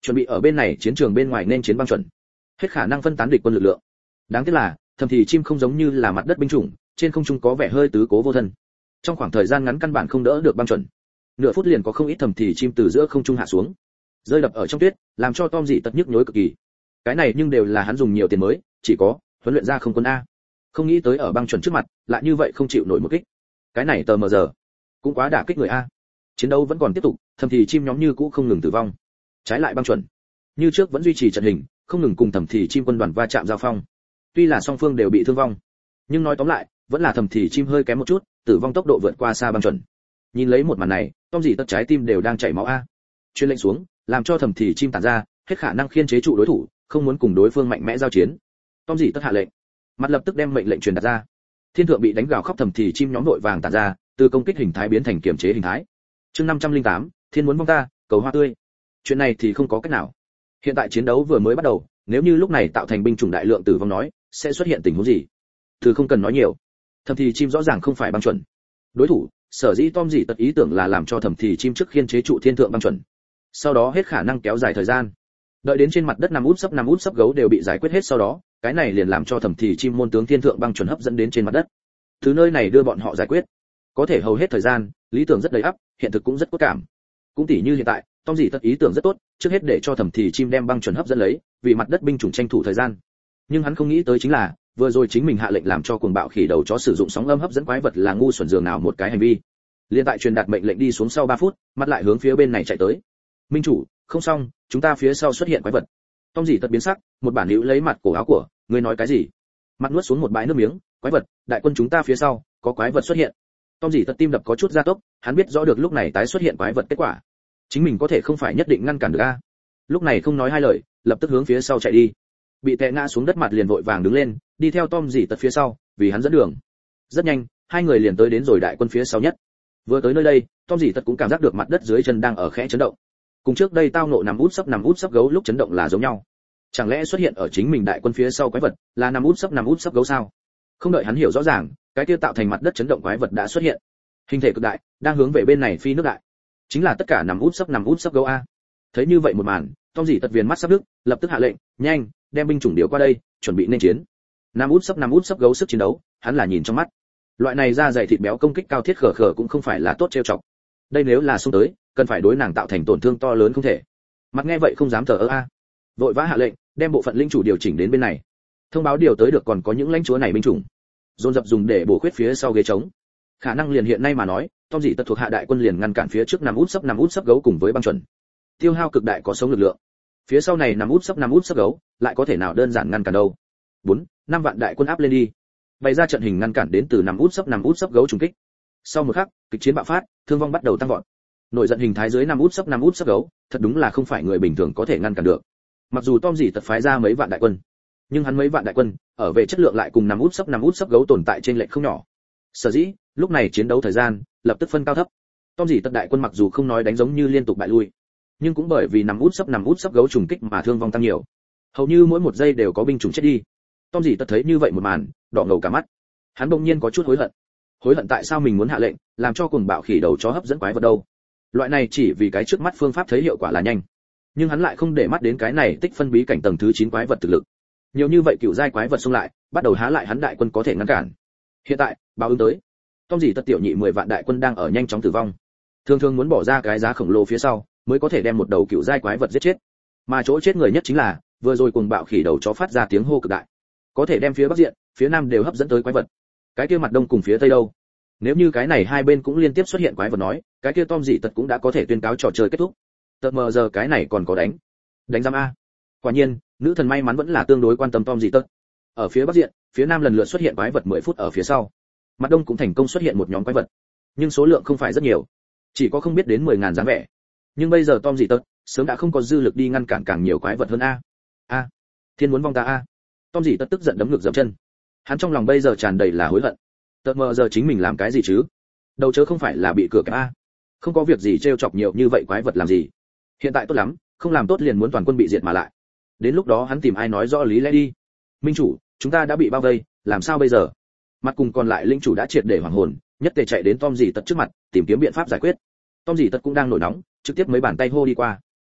chuẩn bị ở bên này chiến trường bên ngoài nên chiến băng chuẩn, hết khả năng phân tán địch quân lực lượng. Đáng tiếc là thầm thì chim không giống như là mặt đất binh chủng, trên không trung có vẻ hơi tứ cố vô thân, trong khoảng thời gian ngắn căn bản không đỡ được băng chuẩn. Nửa phút liền có không ít thầm thì chim từ giữa không trung hạ xuống, rơi đập ở trong tuyết, làm cho Tom dị tật nhức nhối cực kỳ. Cái này nhưng đều là hắn dùng nhiều tiền mới, chỉ có huấn luyện ra không quân a. Không nghĩ tới ở băng chuẩn trước mặt, lại như vậy không chịu nổi một kích. Cái này tờ mờ giờ, cũng quá đả kích người a. Chiến đấu vẫn còn tiếp tục, thầm thì chim nhóm như cũ không ngừng tử vong. Trái lại băng chuẩn, như trước vẫn duy trì trận hình, không ngừng cùng thầm thì chim quân đoàn va chạm giao phong. Tuy là song phương đều bị thương vong, nhưng nói tóm lại, vẫn là thầm thì chim hơi kém một chút, tử vong tốc độ vượt qua xa băng chuẩn. Nhìn lấy một màn này, Tom dị tật trái tim đều đang chảy máu a. Truyền lệnh xuống, làm cho thầm thì chim tản ra, hết khả năng khiên chế trụ đối thủ, không muốn cùng đối phương mạnh mẽ giao chiến. Tom dị tật hạ lệnh, mặt lập tức đem mệnh lệnh truyền đạt ra. Thiên thượng bị đánh gào khóc thầm thì chim nhóm đội vàng tản ra, từ công kích hình thái biến thành kiểm chế hình thái. Chương năm trăm lẻ tám, Thiên muốn vong ta, cầu hoa tươi. Chuyện này thì không có cách nào. Hiện tại chiến đấu vừa mới bắt đầu, nếu như lúc này tạo thành binh chủng đại lượng tử vong nói, sẽ xuất hiện tình huống gì? Từ không cần nói nhiều. Thầm thì chim rõ ràng không phải băng chuẩn. Đối thủ, sở dĩ Tom dị tật ý tưởng là làm cho thầm thì chim trước khiên chế trụ thiên thượng băng chuẩn. Sau đó hết khả năng kéo dài thời gian. Đợi đến trên mặt đất nằm út sấp nằm út sấp gấu đều bị giải quyết hết sau đó, cái này liền làm cho thầm thì chim môn tướng thiên thượng băng chuẩn hấp dẫn đến trên mặt đất. Từ nơi này đưa bọn họ giải quyết. Có thể hầu hết thời gian, lý tưởng rất đầy ắp, hiện thực cũng rất cốt cảm. Cũng tỉ như hiện tại, Tom dị tật ý tưởng rất tốt, trước hết để cho thầm thì chim đem băng chuẩn hấp dẫn lấy, vì mặt đất binh chủng tranh thủ thời gian. Nhưng hắn không nghĩ tới chính là, vừa rồi chính mình hạ lệnh làm cho cuồng bạo khỉ đầu chó sử dụng sóng âm hấp dẫn quái vật là ngu xuẩn dường nào một cái hành vi. Liên tại truyền đạt mệnh lệnh đi xuống sau ba phút, mặt lại hướng phía bên này chạy tới. Minh chủ, không xong, chúng ta phía sau xuất hiện quái vật. Tom dị tật biến sắc, một bản hữu lấy mặt cổ áo của, ngươi nói cái gì? Mặt nuốt xuống một bãi nước miếng, quái vật, đại quân chúng ta phía sau, có quái vật xuất hiện. Tom dị tật tim đập có chút gia tốc, hắn biết rõ được lúc này tái xuất hiện quái vật kết quả. Chính mình có thể không phải nhất định ngăn cản được a. Lúc này không nói hai lời, lập tức hướng phía sau chạy đi. Bị té ngã xuống đất mặt liền vội vàng đứng lên, đi theo Tom dị tật phía sau, vì hắn dẫn đường. Rất nhanh, hai người liền tới đến rồi đại quân phía sau nhất. Vừa tới nơi đây, Tom dị tật cũng cảm giác được mặt đất dưới chân đang ở khẽ chấn động. Cùng trước đây tao nộ nằm út sấp nằm út sấp gấu lúc chấn động là giống nhau. Chẳng lẽ xuất hiện ở chính mình đại quân phía sau quái vật là nằm út sấp nằm út sấp gấu sao? Không đợi hắn hiểu rõ ràng, cái kia tạo thành mặt đất chấn động quái vật đã xuất hiện. Hình thể cực đại, đang hướng về bên này phi nước đại. Chính là tất cả nằm út sấp nằm út sấp gấu a. Thấy như vậy một màn, Tom dị tật viền mắt sắp đứt, lập tức hạ lệnh, nhanh, đem binh chủng điều qua đây, chuẩn bị nên chiến. Nằm út sấp nằm út sấp gấu sức chiến đấu, hắn là nhìn trong mắt. Loại này da dày thịt béo công kích cao thiết khở khở cũng không phải là tốt trêu chọc. Đây nếu là xông tới, cần phải đối nàng tạo thành tổn thương to lớn không thể. Mặt nghe vậy không dám thở ơ a. Vội vã hạ lệnh, đem bộ phận linh chủ điều chỉnh đến bên này. Thông báo điều tới được còn có những lãnh chúa này binh chủng. Dồn dập dùng để bổ khuyết phía sau ghế trống. Khả năng liền hiện nay mà nói, Tom dị tật thuộc hạ đại quân liền ngăn cản phía trước nằm út sấp nằm út sấp gấu cùng với băng chuẩn. Tiêu hao cực đại có sống lực lượng. Phía sau này nằm út sấp nằm út sấp gấu, lại có thể nào đơn giản ngăn cản đâu. Bốn, năm vạn đại quân áp lên đi. Bày ra trận hình ngăn cản đến từ nằm út sấp nằm út sấp gấu trùng kích. Sau một khắc, kịch chiến bạo phát, thương vong bắt đầu tăng vọt. Nổi giận hình thái dưới nằm út sấp nằm út sấp gấu, thật đúng là không phải người bình thường có thể ngăn cản được. Mặc dù Tom dị tật phái ra mấy vạn đại quân, nhưng hắn mấy vạn đại quân, ở về chất lượng lại cùng nằm út sấp nằm út sấp gấu tồn tại trên lệch không nhỏ. Sở dĩ, lúc này chiến đấu thời gian, lập tức phân cao thấp. Tom dị tật đại quân mặc dù không nói đánh giống như liên tục bại lui, nhưng cũng bởi vì nằm út sấp nằm út sấp gấu trùng kích mà thương vong tăng nhiều. Hầu như mỗi một giây đều có binh chủng chết đi. Tom dị tật thấy như vậy một màn, đỏ ngầu cả mắt. Hắn bỗng nhiên có chút hối hận. Hối hận tại sao mình muốn hạ lệnh, làm cho cuồng bạo khỉ đầu chó hấp dẫn quái vật đâu. Loại này chỉ vì cái trước mắt phương pháp thấy hiệu quả là nhanh, nhưng hắn lại không để mắt đến cái này tích phân bí cảnh tầng thứ chín quái vật thực lực. Nhiều như vậy cựu giai quái vật xông lại, bắt đầu há lại hắn đại quân có thể ngăn cản. Hiện tại, báo ứng tới. Tom dị tật tiểu nhị mười vạn đại quân đang ở nhanh chóng tử vong. Thường thường muốn bỏ ra cái giá khổng lồ phía sau, mới có thể đem một đầu cựu giai quái vật giết chết. Mà chỗ chết người nhất chính là, vừa rồi cuồng bạo khỉ đầu chó phát ra tiếng hô cực đại, có thể đem phía bắc diện, phía nam đều hấp dẫn tới quái vật. Cái kia mặt đông cùng phía tây đâu? Nếu như cái này hai bên cũng liên tiếp xuất hiện quái vật nói, cái kia Tom dị tật cũng đã có thể tuyên cáo trò chơi kết thúc. Tờ mờ giờ cái này còn có đánh. Đánh giam a. Quả nhiên, nữ thần may mắn vẫn là tương đối quan tâm Tom dị tật. Ở phía bắc diện, phía nam lần lượt xuất hiện quái vật mười phút ở phía sau. Mặt đông cũng thành công xuất hiện một nhóm quái vật, nhưng số lượng không phải rất nhiều, chỉ có không biết đến mười ngàn dáng vẻ. Nhưng bây giờ Tom dị tật sớm đã không có dư lực đi ngăn cản càng nhiều quái vật hơn a. A, thiên muốn vong ta a. Tom dị tật tức giận đấm ngược dậm chân. Hắn trong lòng bây giờ tràn đầy là hối hận. Tờ mờ giờ chính mình làm cái gì chứ? Đầu chớ không phải là bị cửa kẹp a. Không có việc gì trêu chọc nhiều như vậy quái vật làm gì. Hiện tại tốt lắm, không làm tốt liền muốn toàn quân bị diệt mà lại. Đến lúc đó hắn tìm ai nói rõ lý lẽ đi. Minh chủ, chúng ta đã bị bao vây, làm sao bây giờ? Mặt cùng còn lại linh chủ đã triệt để hoảng hồn, nhất tề chạy đến Tom dị tật trước mặt, tìm kiếm biện pháp giải quyết. Tom dị tật cũng đang nổi nóng, trực tiếp mấy bàn tay hô đi qua.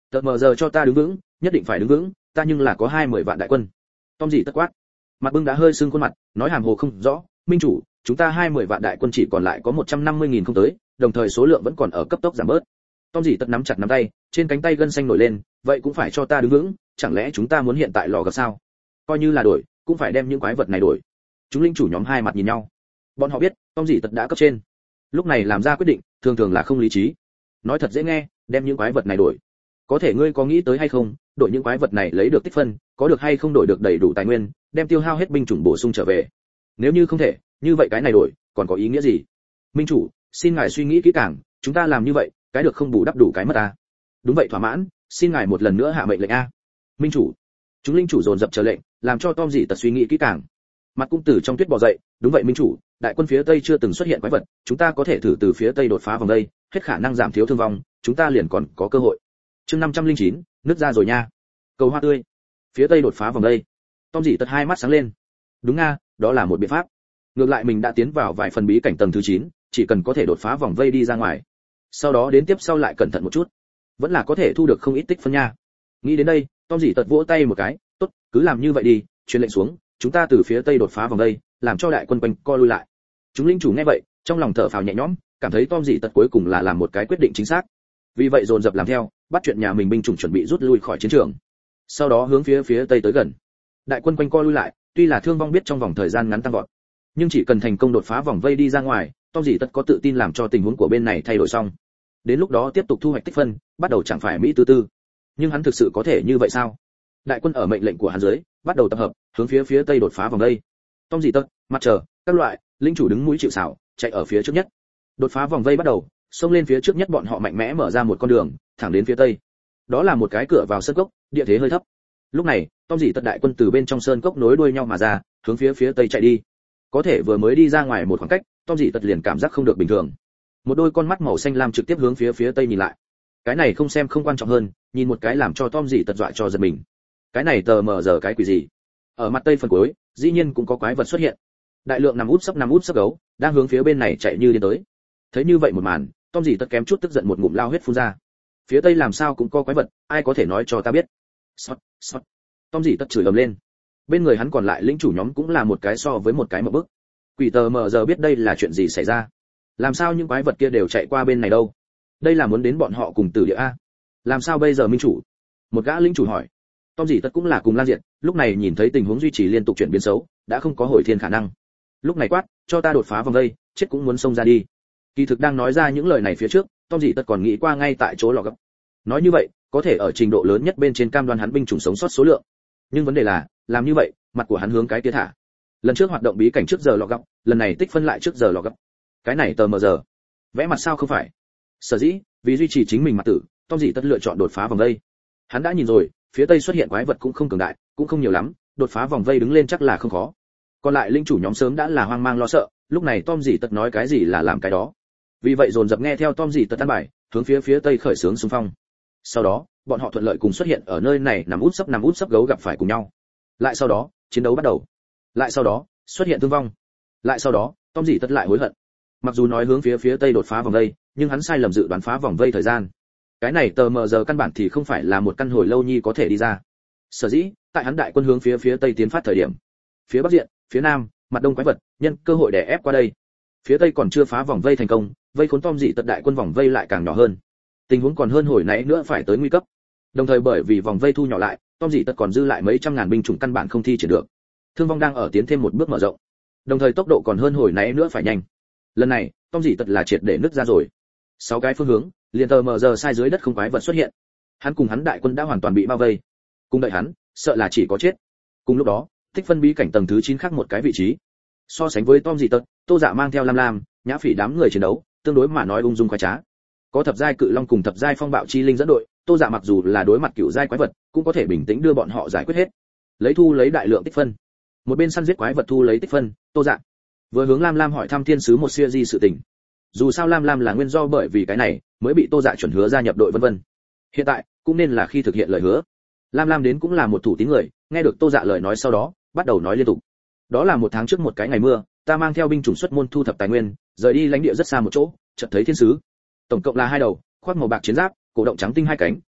Tờ mờ giờ cho ta đứng vững, nhất định phải đứng vững, ta nhưng là có hai mươi vạn đại quân. Tom dị tất quát. Mặt bưng đã hơi sưng khuôn mặt, nói hàm hồ không rõ, minh chủ, chúng ta hai mươi vạn đại quân chỉ còn lại có một trăm năm mươi nghìn không tới, đồng thời số lượng vẫn còn ở cấp tốc giảm bớt. Tom dị tất nắm chặt nắm tay, trên cánh tay gân xanh nổi lên, vậy cũng phải cho ta đứng vững, chẳng lẽ chúng ta muốn hiện tại lò gặp sao? Coi như là đổi, cũng phải đem những quái vật này đổi. Chúng linh chủ nhóm hai mặt nhìn nhau. Bọn họ biết, Tom dị tất đã cấp trên. Lúc này làm ra quyết định, thường thường là không lý trí. Nói thật dễ nghe, đem những quái vật này đổi. Có thể ngươi có nghĩ tới hay không, đổi những quái vật này lấy được tích phân, có được hay không đổi được đầy đủ tài nguyên, đem tiêu hao hết binh chủng bổ sung trở về. Nếu như không thể, như vậy cái này đổi, còn có ý nghĩa gì? Minh chủ, xin ngài suy nghĩ kỹ càng, chúng ta làm như vậy, cái được không bù đắp đủ cái mất a. Đúng vậy thỏa mãn, xin ngài một lần nữa hạ mệnh lệnh a. Minh chủ. Chúng linh chủ dồn dập chờ lệnh, làm cho Tom dị tật suy nghĩ kỹ càng. Mặt cung tử trong tuyết bò dậy, đúng vậy minh chủ, đại quân phía tây chưa từng xuất hiện quái vật, chúng ta có thể thử từ phía tây đột phá vòng đây, hết khả năng giảm thiếu thương vong, chúng ta liền còn có cơ hội. Chương năm trăm lẻ chín, nứt ra rồi nha. Cầu hoa tươi. Phía tây đột phá vòng đây. Tom dị tật hai mắt sáng lên. Đúng nga, đó là một biện pháp. Ngược lại mình đã tiến vào vài phần bí cảnh tầng thứ chín, chỉ cần có thể đột phá vòng vây đi ra ngoài. Sau đó đến tiếp sau lại cẩn thận một chút, vẫn là có thể thu được không ít tích phân nha. Nghĩ đến đây, Tom dị tật vỗ tay một cái, tốt, cứ làm như vậy đi, truyền lệnh xuống, chúng ta từ phía tây đột phá vòng đây, làm cho đại quân quanh co lui lại. Chúng linh chủ nghe vậy, trong lòng thở phào nhẹ nhõm, cảm thấy Tom dị tật cuối cùng là làm một cái quyết định chính xác. Vì vậy dồn dập làm theo, bắt chuyện nhà mình binh chủng chuẩn bị rút lui khỏi chiến trường. Sau đó hướng phía phía tây tới gần. Đại quân quanh co lui lại, tuy là thương vong biết trong vòng thời gian ngắn tăng vọt, nhưng chỉ cần thành công đột phá vòng vây đi ra ngoài, Tom dị tất có tự tin làm cho tình huống của bên này thay đổi xong. Đến lúc đó tiếp tục thu hoạch tích phân, bắt đầu chẳng phải mỹ tư tư. Nhưng hắn thực sự có thể như vậy sao? Đại quân ở mệnh lệnh của hắn dưới, bắt đầu tập hợp, hướng phía phía tây đột phá vòng vây. Tom dị tất, mặt trời, các loại linh chủ đứng mũi chịu sào, chạy ở phía trước nhất. Đột phá vòng vây bắt đầu, xông lên phía trước nhất bọn họ mạnh mẽ mở ra một con đường, thẳng đến phía tây. Đó là một cái cửa vào sơn cốc, địa thế hơi thấp. Lúc này, Tom dị tất đại quân từ bên trong sơn cốc nối đuôi nhau mà ra, hướng phía phía tây chạy đi. Có thể vừa mới đi ra ngoài một khoảng cách, Tom dị tất liền cảm giác không được bình thường. Một đôi con mắt màu xanh lam trực tiếp hướng phía phía tây nhìn lại. Cái này không xem không quan trọng hơn, nhìn một cái làm cho Tom dị tất dọa cho giật mình. Cái này tờ mờ giờ cái quỷ gì? Ở mặt tây phần cuối, dĩ nhiên cũng có quái vật xuất hiện. Đại lượng nằm út sấp nằm út sấp gấu, đang hướng phía bên này chạy như điên tới. Thấy như vậy một màn, Tom dị tất kém chút tức giận một ngụm lao huyết phun ra. Phía tây làm sao cũng có quái vật, ai có thể nói cho ta biết? Sót, sót. Tom dị tất chửi ầm lên. Bên người hắn còn lại lĩnh chủ nhóm cũng là một cái so với một cái một bước. Quỷ tờ mờ giờ biết đây là chuyện gì xảy ra. Làm sao những quái vật kia đều chạy qua bên này đâu? Đây là muốn đến bọn họ cùng tử địa a? Làm sao bây giờ minh chủ? Một gã lĩnh chủ hỏi. Tom dị tất cũng là cùng lan diện, lúc này nhìn thấy tình huống duy trì liên tục chuyển biến xấu, đã không có hồi thiên khả năng. Lúc này quát, cho ta đột phá vòng đây, chết cũng muốn xông ra đi. Kỳ thực đang nói ra những lời này phía trước, Tom dị tất còn nghĩ qua ngay tại chỗ lò gấp. Nói như vậy, có thể ở trình độ lớn nhất bên trên cam đoan hắn binh chủng sống sót số lượng. Nhưng vấn đề là, làm như vậy, mặt của hắn hướng cái kia thả. Lần trước hoạt động bí cảnh trước giờ lò gấp, lần này tích phân lại trước giờ lò gấp. Cái này tờ mờ giờ, vẽ mặt sao không phải? Sở dĩ, vì duy trì chính mình mặt tử, Tom dị tất lựa chọn đột phá vòng đây. Hắn đã nhìn rồi, phía tây xuất hiện quái vật cũng không cường đại, cũng không nhiều lắm, đột phá vòng vây đứng lên chắc là không khó. Còn lại linh chủ nhóm sớm đã là hoang mang lo sợ, lúc này Tom dị tất nói cái gì là làm cái đó. Vì vậy dồn dập nghe theo Tom dị tất ăn bài, hướng phía phía tây khởi xướng xung phong. Sau đó, bọn họ thuận lợi cùng xuất hiện ở nơi này nằm út sấp nằm út sấp gấu gặp phải cùng nhau. Lại sau đó, chiến đấu bắt đầu. Lại sau đó, xuất hiện thương vong. Lại sau đó, Tom dị tất lại hối hận. Mặc dù nói hướng phía phía tây đột phá vòng vây, nhưng hắn sai lầm dự đoán phá vòng vây thời gian. Cái này tờ mờ giờ căn bản thì không phải là một căn hồi lâu nhi có thể đi ra. Sở dĩ, tại hắn đại quân hướng phía phía tây tiến phát thời điểm, phía bắc diện, phía nam, mặt đông quái vật, nhân cơ hội đè ép qua đây. Phía tây còn chưa phá vòng vây thành công, vây khốn Tom dị tất đại quân vòng vây lại càng nhỏ hơn. Tình huống còn hơn hồi nãy nữa phải tới nguy cấp. Đồng thời bởi vì vòng vây thu nhỏ lại, Tom dị tất còn dư lại mấy trăm ngàn binh chủng căn bản không thi triển được. Thương vong đang ở tiến thêm một bước mở rộng. Đồng thời tốc độ còn hơn hồi nãy nữa phải nhanh. Lần này, Tom dị tất là triệt để nứt ra rồi. Sáu cái phương hướng, liền tờ mờ giờ sai dưới đất không quái vật xuất hiện. Hắn cùng hắn đại quân đã hoàn toàn bị bao vây. Cùng đợi hắn, sợ là chỉ có chết. Cùng lúc đó, tích phân bí cảnh tầng thứ chín khác một cái vị trí. So sánh với Tom dị tất, Tô Dạ mang theo Lam Lam, Nhã Phỉ đám người chiến đấu, tương đối mà nói ung dung khoái trá. Có thập giai cự long cùng thập giai phong bạo chi linh dẫn đội, Tô Dạ mặc dù là đối mặt cựu giai quái vật, cũng có thể bình tĩnh đưa bọn họ giải quyết hết. Lấy thu lấy đại lượng tích phân. Một bên săn giết quái vật thu lấy tích phân, Tô Dạ vừa hướng Lam Lam hỏi thăm thiên sứ một siêu di sự tình. Dù sao Lam Lam là nguyên do bởi vì cái này mới bị Tô Dạ chuẩn hứa gia nhập đội vân vân. Hiện tại cũng nên là khi thực hiện lời hứa. Lam Lam đến cũng là một thủ tín người, nghe được Tô Dạ lời nói sau đó, bắt đầu nói liên tục. Đó là một tháng trước một cái ngày mưa, ta mang theo binh chủng xuất môn thu thập tài nguyên, rời đi lãnh địa rất xa một chỗ, chợt thấy thiên sứ. Tổng cộng là hai đầu, khoác màu bạc chiến giáp, cổ động trắng tinh hai cánh,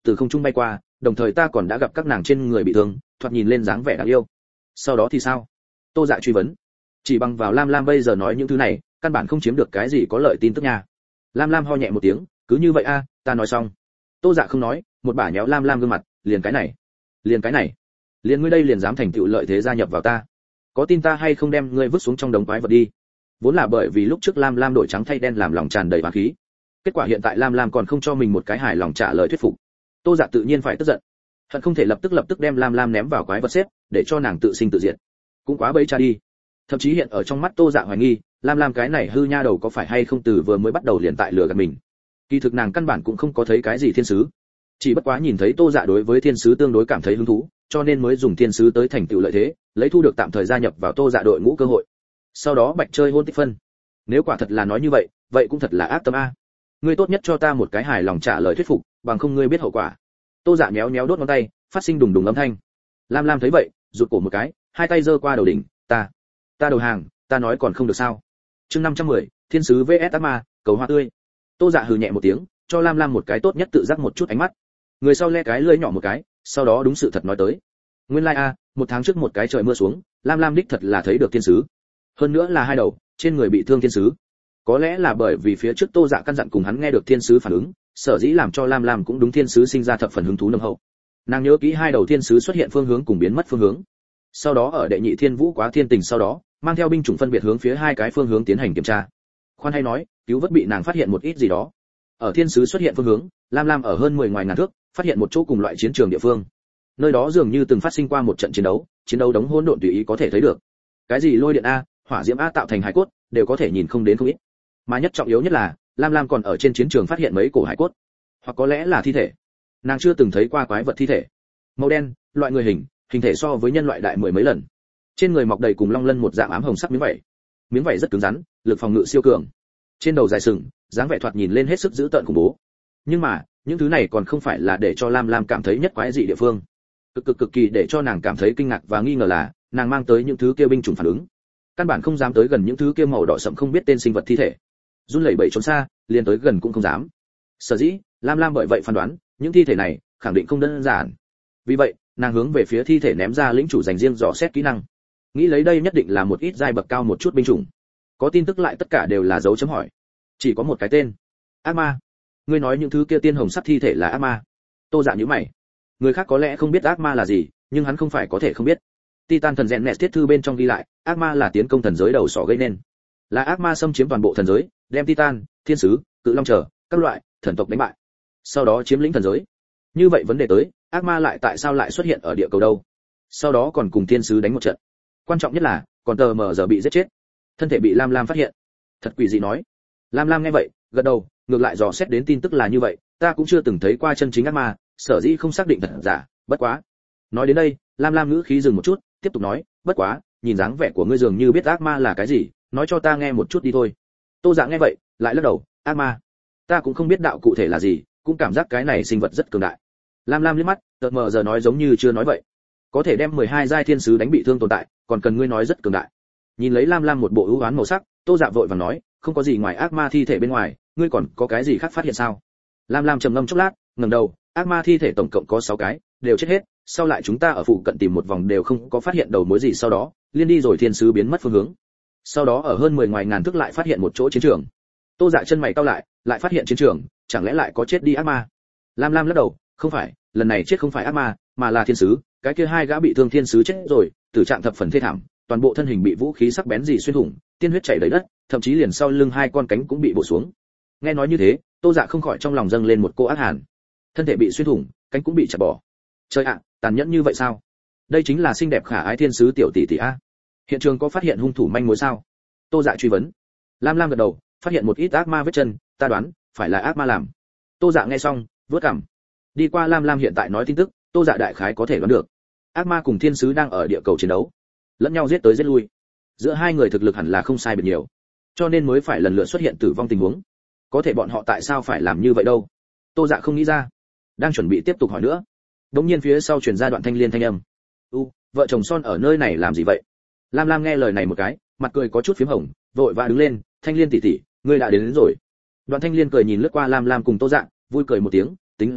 từ không trung bay qua, đồng thời ta còn đã gặp các nàng trên người bị thương, thoạt nhìn lên dáng vẻ đáng yêu. Sau đó thì sao? Tô Dạ truy vấn. Chỉ bằng vào Lam Lam bây giờ nói những thứ này, căn bản không chiếm được cái gì có lợi tin tức nha. Lam Lam ho nhẹ một tiếng, cứ như vậy a, ta nói xong. Tô Dạ không nói, một bả nhéo Lam Lam gương mặt, liền cái này, liền cái này, liền ngươi đây liền dám thành tựu lợi thế gia nhập vào ta, có tin ta hay không đem ngươi vứt xuống trong đống quái vật đi. Vốn là bởi vì lúc trước Lam Lam đổi trắng thay đen làm lòng tràn đầy oán khí, kết quả hiện tại Lam Lam còn không cho mình một cái hài lòng trả lời thuyết phục. Tô Dạ tự nhiên phải tức giận, hận không thể lập tức lập tức đem Lam Lam ném vào quái vật xếp, để cho nàng tự sinh tự diệt. Cũng quá bấy cha đi. Thậm chí hiện ở trong mắt Tô Dạ hoài nghi, Lam Lam cái này hư nha đầu có phải hay không từ vừa mới bắt đầu liền tại lừa gạt mình. Kỳ thực nàng căn bản cũng không có thấy cái gì thiên sứ, chỉ bất quá nhìn thấy Tô Dạ đối với thiên sứ tương đối cảm thấy hứng thú, cho nên mới dùng thiên sứ tới thành tựu lợi thế, lấy thu được tạm thời gia nhập vào Tô Dạ đội ngũ cơ hội. Sau đó bạch chơi hôn tích phân. Nếu quả thật là nói như vậy, vậy cũng thật là ác tâm a. Ngươi tốt nhất cho ta một cái hài lòng trả lời thuyết phục, bằng không ngươi biết hậu quả. Tô Dạ méo méo đốt ngón tay, phát sinh đùng đùng âm thanh. Lam Lam thấy vậy, rụt cổ một cái, hai tay giơ qua đầu đỉnh, ta, ta đầu hàng, ta nói còn không được sao? Chương năm trăm mười, thiên sứ vs ác ma, cầu hoa tươi. Tô Dạ hừ nhẹ một tiếng, cho Lam Lam một cái tốt nhất tự giác một chút ánh mắt. Người sau le cái lưỡi nhỏ một cái, sau đó đúng sự thật nói tới. Nguyên lai like a, một tháng trước một cái trời mưa xuống, Lam Lam đích thật là thấy được thiên sứ. Hơn nữa là hai đầu, trên người bị thương thiên sứ. Có lẽ là bởi vì phía trước Tô Dạ căn dặn cùng hắn nghe được thiên sứ phản ứng, sở dĩ làm cho Lam Lam cũng đúng thiên sứ sinh ra thập phần hứng thú nồng hậu. Nàng nhớ kỹ hai đầu thiên sứ xuất hiện phương hướng cùng biến mất phương hướng. Sau đó ở đệ nhị thiên vũ quá thiên tình sau đó, mang theo binh chủng phân biệt hướng phía hai cái phương hướng tiến hành kiểm tra. Khoan hay nói, cứu vớt bị nàng phát hiện một ít gì đó. Ở thiên sứ xuất hiện phương hướng, Lam Lam ở hơn mười ngoài ngàn thước, phát hiện một chỗ cùng loại chiến trường địa phương. Nơi đó dường như từng phát sinh qua một trận chiến đấu, chiến đấu đống hỗn độn tùy ý có thể thấy được. Cái gì lôi điện a, hỏa diễm a tạo thành hải cốt, đều có thể nhìn không đến không ít. Mà nhất trọng yếu nhất là, Lam Lam còn ở trên chiến trường phát hiện mấy cổ hải cốt, hoặc có lẽ là thi thể. Nàng chưa từng thấy qua quái vật thi thể. Màu đen, loại người hình, hình thể so với nhân loại đại mười mấy lần. Trên người mọc đầy cùng long lân một dạng ám hồng sắc miếng vảy. Miếng vảy rất cứng rắn, lực phòng ngự siêu cường. Trên đầu dài sừng, dáng vẻ thoạt nhìn lên hết sức dữ tợn khủng bố. Nhưng mà, những thứ này còn không phải là để cho Lam Lam cảm thấy nhất quái dị địa phương. Cực cực cực kỳ để cho nàng cảm thấy kinh ngạc và nghi ngờ là, nàng mang tới những thứ kia binh chủng phản ứng, căn bản không dám tới gần những thứ kia màu đỏ sẫm không biết tên sinh vật thi thể. Run lẩy bẩy trốn xa, liền tới gần cũng không dám. Sở dĩ, Lam Lam bởi vậy phán đoán, những thi thể này khẳng định không đơn giản. Vì vậy, nàng hướng về phía thi thể ném ra lĩnh chủ dành riêng dò xét kỹ năng. Nghĩ lấy đây nhất định là một ít giai bậc cao một chút binh chủng. Có tin tức lại tất cả đều là dấu chấm hỏi. Chỉ có một cái tên. Ác ma. Ngươi nói những thứ kia tiên hồng sắc thi thể là ác ma? Tô Dạ nhíu mày. Người khác có lẽ không biết ác ma là gì, nhưng hắn không phải có thể không biết. Titan thần rèn nẹt thiết thư bên trong ghi lại, ác ma là tiến công thần giới đầu sỏ gây nên. Là ác ma xâm chiếm toàn bộ thần giới, đem Titan, thiên sứ, cự long trở, các loại thần tộc đánh bại. Sau đó chiếm lĩnh thần giới. Như vậy vấn đề tới, ác ma lại tại sao lại xuất hiện ở địa cầu đâu? Sau đó còn cùng thiên sứ đánh một trận. Quan trọng nhất là, còn tờ mờ giờ bị giết chết. Thân thể bị Lam Lam phát hiện. Thật quỷ dị nói. Lam Lam nghe vậy, gật đầu, ngược lại dò xét đến tin tức là như vậy, ta cũng chưa từng thấy qua chân chính ác ma, sở dĩ không xác định thật giả, bất quá. Nói đến đây, Lam Lam ngữ khí dừng một chút, tiếp tục nói, bất quá, nhìn dáng vẻ của ngươi dường như biết ác ma là cái gì, nói cho ta nghe một chút đi thôi. Tô Dạ nghe vậy, lại lắc đầu, ác ma, ta cũng không biết đạo cụ thể là gì, cũng cảm giác cái này sinh vật rất cường đại. Lam Lam liếc mắt, tờ mờ giờ nói giống như chưa nói vậy. Có thể đem mười hai giai thiên sứ đánh bị thương tồn tại, còn cần ngươi nói rất cường đại. Nhìn lấy Lam Lam một bộ ưu ám màu sắc, Tô Dạ vội vàng nói, không có gì ngoài ác ma thi thể bên ngoài, ngươi còn có cái gì khác phát hiện sao? Lam Lam trầm ngâm chốc lát, ngẩng đầu, ác ma thi thể tổng cộng có sáu cái, đều chết hết, sau lại chúng ta ở phụ cận tìm một vòng đều không có phát hiện đầu mối gì, sau đó liên đi rồi thiên sứ biến mất phương hướng. Sau đó ở hơn mười ngoài ngàn thước lại phát hiện một chỗ chiến trường. Tô Dạ chân mày cau lại, lại phát hiện chiến trường, chẳng lẽ lại có chết đi ác ma? Lam Lam lắc đầu, không phải, lần này chết không phải ác ma, mà là thiên sứ, cái kia hai gã bị thương thiên sứ chết rồi, tử trạng thập phần thê thảm, toàn bộ thân hình bị vũ khí sắc bén gì xuyên thủng, tiên huyết chảy đầy đất, thậm chí liền sau lưng hai con cánh cũng bị bổ xuống. Nghe nói như thế, Tô Dạ không khỏi trong lòng dâng lên một cô ác hàn. Thân thể bị xuyên thủng, cánh cũng bị chặt bỏ. Trời ạ, tàn nhẫn như vậy sao? Đây chính là xinh đẹp khả ái thiên sứ tiểu tỷ tỷ a. Hiện trường có phát hiện hung thủ manh mối sao? Tô Dạ truy vấn. Lam Lam gật đầu, phát hiện một ít ác ma vết chân, ta đoán phải là ác ma làm. Tô Dạ nghe xong, vớt cằm. Đi qua Lam Lam hiện tại nói tin tức, Tô Dạ đại khái có thể đoán được. Ác ma cùng thiên sứ đang ở địa cầu chiến đấu, lẫn nhau giết tới giết lui. Giữa hai người thực lực hẳn là không sai biệt nhiều, cho nên mới phải lần lượt xuất hiện tử vong tình huống. Có thể bọn họ tại sao phải làm như vậy đâu? Tô Dạ không nghĩ ra, đang chuẩn bị tiếp tục hỏi nữa. Đống nhiên phía sau truyền ra đoạn thanh liên thanh âm. "U, vợ chồng son ở nơi này làm gì vậy?" Lam Lam nghe lời này một cái, mặt cười có chút phím hồng, vội vã đứng lên, "Thanh Liên tỷ tỷ, ngươi đã đến, đến rồi." Đoạn Thanh Liên cười nhìn lướt qua Lam Lam cùng Tô Dạ, vui cười một tiếng, "Tính rồi,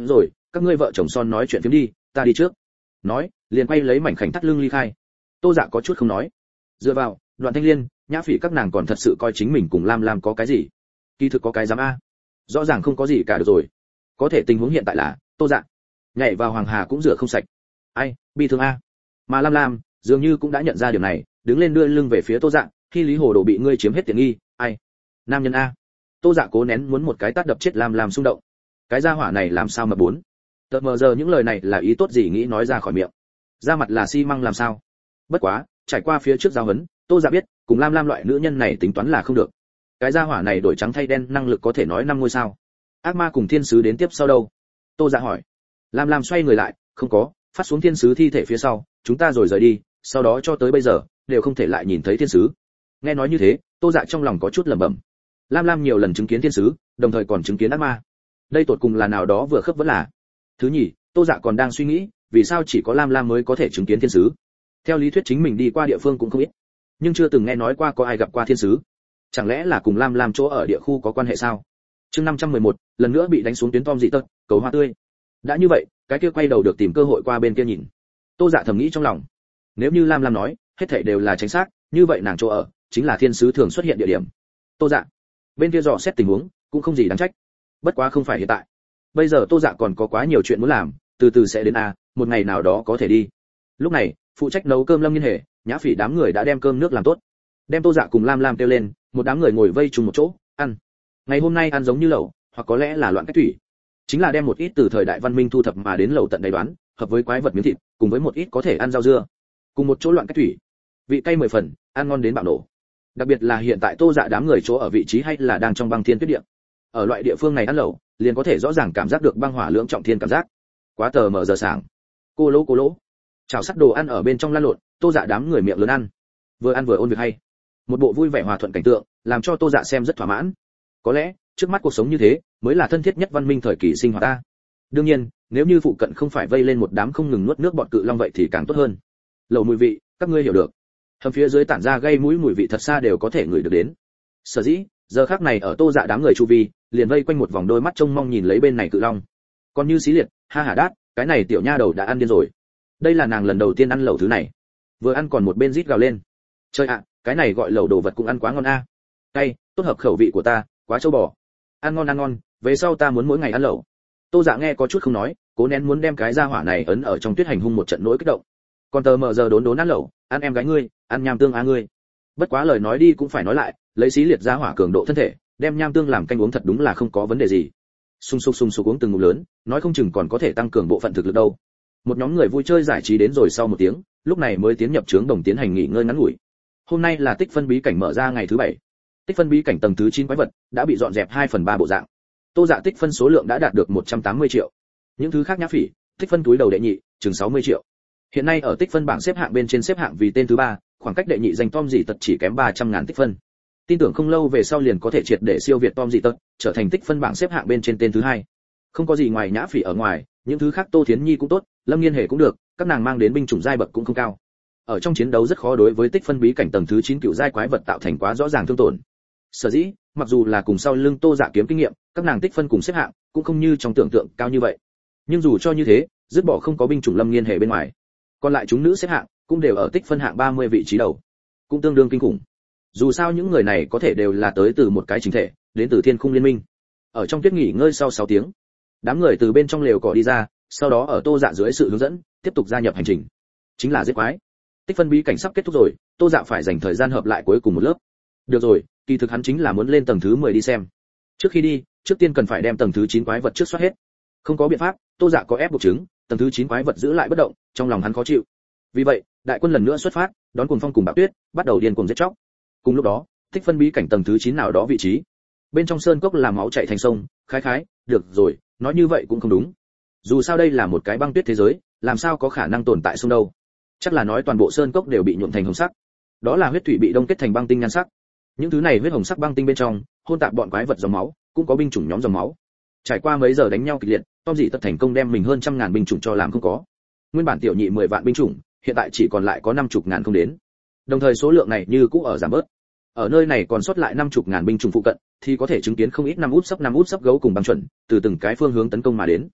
các ngươi vợ chồng son nói chuyện phiếm đi, ta đi trước. Nói, liền quay lấy mảnh khảnh thắt lưng ly khai. Tô Dạ có chút không nói. Dựa vào, Đoạn Thanh Liên, Nhã Phỉ các nàng còn thật sự coi chính mình cùng Lam Lam có cái gì? Kỳ thực có cái dám a. Rõ ràng không có gì cả được rồi. Có thể tình huống hiện tại là, Tô Dạ nhảy vào Hoàng Hà cũng rửa không sạch. Ai, bi thương a. Mà Lam Lam, dường như cũng đã nhận ra điều này, đứng lên đưa lưng về phía Tô Dạ, khi Lý Hồ Đồ bị ngươi chiếm hết tiện nghi, ai? Nam nhân a. Tô Dạ cố nén muốn một cái tát đập chết Lam Lam xung động. Cái gia hỏa này làm sao mà bốn? Tờ mờ giờ những lời này là ý tốt gì nghĩ nói ra khỏi miệng. Ra mặt là xi măng làm sao? Bất quá, trải qua phía trước giao hấn, Tô Dạ biết, cùng Lam Lam loại nữ nhân này tính toán là không được. Cái gia hỏa này đổi trắng thay đen năng lực có thể nói năm ngôi sao. Ác ma cùng thiên sứ đến tiếp sau đâu? Tô Dạ hỏi. Lam Lam xoay người lại, không có, phát xuống thiên sứ thi thể phía sau, chúng ta rồi rời đi, sau đó cho tới bây giờ đều không thể lại nhìn thấy thiên sứ. Nghe nói như thế, Tô Dạ trong lòng có chút lẩm bẩm. Lam Lam nhiều lần chứng kiến thiên sứ, đồng thời còn chứng kiến ác ma. Đây tột cùng là nào đó vừa khớp vẫn là. Thứ nhì, Tô Dạ còn đang suy nghĩ, vì sao chỉ có Lam Lam mới có thể chứng kiến thiên sứ? Theo lý thuyết chính mình đi qua địa phương cũng không ít, nhưng chưa từng nghe nói qua có ai gặp qua thiên sứ. Chẳng lẽ là cùng Lam Lam chỗ ở địa khu có quan hệ sao? Chương năm trăm mười một, lần nữa bị đánh xuống tuyến tom dị tật, cầu hoa tươi. Đã như vậy, cái kia quay đầu được tìm cơ hội qua bên kia nhìn. Tô Dạ thầm nghĩ trong lòng, nếu như Lam Lam nói, hết thảy đều là chính xác, như vậy nàng chỗ ở chính là thiên sứ thường xuất hiện địa điểm. Tô Dạ bên kia dò xét tình huống, cũng không gì đáng trách. Bất quá không phải hiện tại. Bây giờ Tô Dạ còn có quá nhiều chuyện muốn làm, từ từ sẽ đến a, một ngày nào đó có thể đi. Lúc này, phụ trách nấu cơm Lâm Nghiên Hề, Nhã Phỉ đám người đã đem cơm nước làm tốt. Đem Tô Dạ cùng Lam Lam kêu lên, một đám người ngồi vây chung một chỗ, ăn. Ngày hôm nay ăn giống như lẩu, hoặc có lẽ là loạn cách thủy. Chính là đem một ít từ thời đại văn minh thu thập mà đến lẩu tận đầy đoán, hợp với quái vật miếng thịt, cùng với một ít có thể ăn rau dưa. Cùng một chỗ loạn cách thủy. Vị cay mười phần, ăn ngon đến bạo nổ. Đặc biệt là hiện tại Tô Dạ đám người chỗ ở vị trí hay là đang trong băng thiên tuyết địa. Ở loại địa phương này ăn lẩu, liền có thể rõ ràng cảm giác được băng hỏa lưỡng trọng thiên cảm giác. Quá tờ mờ giờ sảng. Cô lỗ cô lỗ. Chảo sắt đồ ăn ở bên trong lan lộn, Tô Dạ đám người miệng lớn ăn. Vừa ăn vừa ôn việc hay. Một bộ vui vẻ hòa thuận cảnh tượng, làm cho Tô Dạ xem rất thỏa mãn. Có lẽ, trước mắt cuộc sống như thế, mới là thân thiết nhất văn minh thời kỳ sinh hoạt ta. Đương nhiên, nếu như phụ cận không phải vây lên một đám không ngừng nuốt nước bọt cự long vậy thì càng tốt hơn. Lẩu mùi vị, các ngươi hiểu được. Hầm phía dưới tản ra gây mũi mùi vị thật xa đều có thể ngửi được đến. Sở dĩ, giờ khắc này ở Tô Dạ đám người chu vi, liền vây quanh một vòng đôi mắt trông mong nhìn lấy bên này cự long. Còn như xí liệt, ha hả đát, cái này tiểu nha đầu đã ăn điên rồi. Đây là nàng lần đầu tiên ăn lẩu thứ này. Vừa ăn còn một bên rít gào lên. Trời ạ, cái này gọi lẩu đồ vật cũng ăn quá ngon a. À. Cay, tốt hợp khẩu vị của ta, quá châu bò. Ăn ngon ăn ngon, về sau ta muốn mỗi ngày ăn lẩu. Tô Dạ nghe có chút không nói, cố nén muốn đem cái gia hỏa này ấn ở trong tuyết hành hung một trận nỗi kích động. Còn tờ mờ giờ đốn đốn ăn lẩu, ăn em gái ngươi, ăn nham tương á ngươi. Bất quá lời nói đi cũng phải nói lại, lấy xí liệt gia hỏa cường độ thân thể, đem nham tương làm canh uống thật đúng là không có vấn đề gì. Sung sục sung sục uống từng ngụm lớn, nói không chừng còn có thể tăng cường bộ phận thực lực đâu. Một nhóm người vui chơi giải trí đến rồi sau một tiếng, lúc này mới tiến nhập trướng đồng tiến hành nghỉ ngơi ngắn ngủi. Hôm nay là tích phân bí cảnh mở ra ngày thứ bảy. Tích phân bí cảnh tầng thứ chín quái vật đã bị dọn dẹp hai phần ba bộ dạng. Tô Dạ tích phân số lượng đã đạt được một trăm tám mươi triệu. Những thứ khác Nhã Phỉ, tích phân túi đầu đệ nhị, chừng sáu mươi triệu. Hiện nay ở tích phân bảng xếp hạng bên trên xếp hạng vì tên thứ ba, khoảng cách đệ nhị giành Tom dị tật chỉ kém ba trăm ngàn tích phân. Tin tưởng không lâu về sau liền có thể triệt để siêu việt Tom dị tật, trở thành tích phân bảng xếp hạng bên trên tên thứ hai. Không có gì ngoài Nhã Phỉ ở ngoài, những thứ khác Tô Thiến Nhi cũng tốt, Lâm Nghiên Hề cũng được, các nàng mang đến binh chủng giai bậc cũng không cao. Ở trong chiến đấu rất khó đối với tích phân bí cảnh tầng thứ chín cựu giai quái vật tạo thành quá rõ ràng thương tổn. Sở dĩ, mặc dù là cùng sau lưng Tô Dạ kiếm kinh nghiệm, các nàng tích phân cùng xếp hạng cũng không như trong tưởng tượng cao như vậy. Nhưng dù cho như thế, dứt bỏ không có binh chủng Lâm Nghiên Hề bên ngoài, còn lại chúng nữ xếp hạng cũng đều ở tích phân hạng ba mươi vị trí đầu, cũng tương đương kinh khủng. Dù sao những người này có thể đều là tới từ một cái chính thể, đến từ Thiên Khung Liên Minh. Ở trong tuyết nghỉ ngơi sau sáu tiếng, đám người từ bên trong lều cỏ đi ra, sau đó ở Tô Dạ dưới sự hướng dẫn, tiếp tục gia nhập hành trình. Chính là giết quái. Tích phân bí cảnh sắp kết thúc rồi, Tô Dạ phải dành thời gian hợp lại cuối cùng một lớp. Được rồi, kỳ thực hắn chính là muốn lên tầng thứ mười đi xem. Trước khi đi, trước tiên cần phải đem tầng thứ chín quái vật trước soát hết. Không có biện pháp, Tô Dạ có ép buộc chứng, tầng thứ chín quái vật giữ lại bất động, trong lòng hắn khó chịu. Vì vậy, đại quân lần nữa xuất phát, đón Cuồng Phong cùng Bạo Tuyết, bắt đầu điên cuồng giết chóc. Cùng lúc đó, tích phân bí cảnh tầng thứ chín nào đó vị trí. Bên trong sơn cốc là máu chảy thành sông, khái khái, được rồi, nói như vậy cũng không đúng. Dù sao đây là một cái băng tuyết thế giới, làm sao có khả năng tồn tại sông đâu? Chắc là nói toàn bộ sơn cốc đều bị nhuộm thành hồng sắc. Đó là huyết thủy bị đông kết thành băng tinh nhan sắc. Những thứ này huyết hồng sắc băng tinh bên trong, hôn tạp bọn quái vật dòng máu, cũng có binh chủng nhóm dòng máu. Trải qua mấy giờ đánh nhau kịch liệt, Tom dị tật thành công đem mình hơn trăm ngàn binh chủng cho làm không có. Nguyên bản tiểu nhị mười vạn binh chủng, hiện tại chỉ còn lại có năm chục ngàn không đến. Đồng thời số lượng này như cũ ở giảm bớt. Ở nơi này còn sót lại năm chục ngàn binh chủng phụ cận, thì có thể chứng kiến không ít năm út sấp năm út sấp gấu cùng băng chuẩn, từ từng cái phương hướng tấn công mà đến.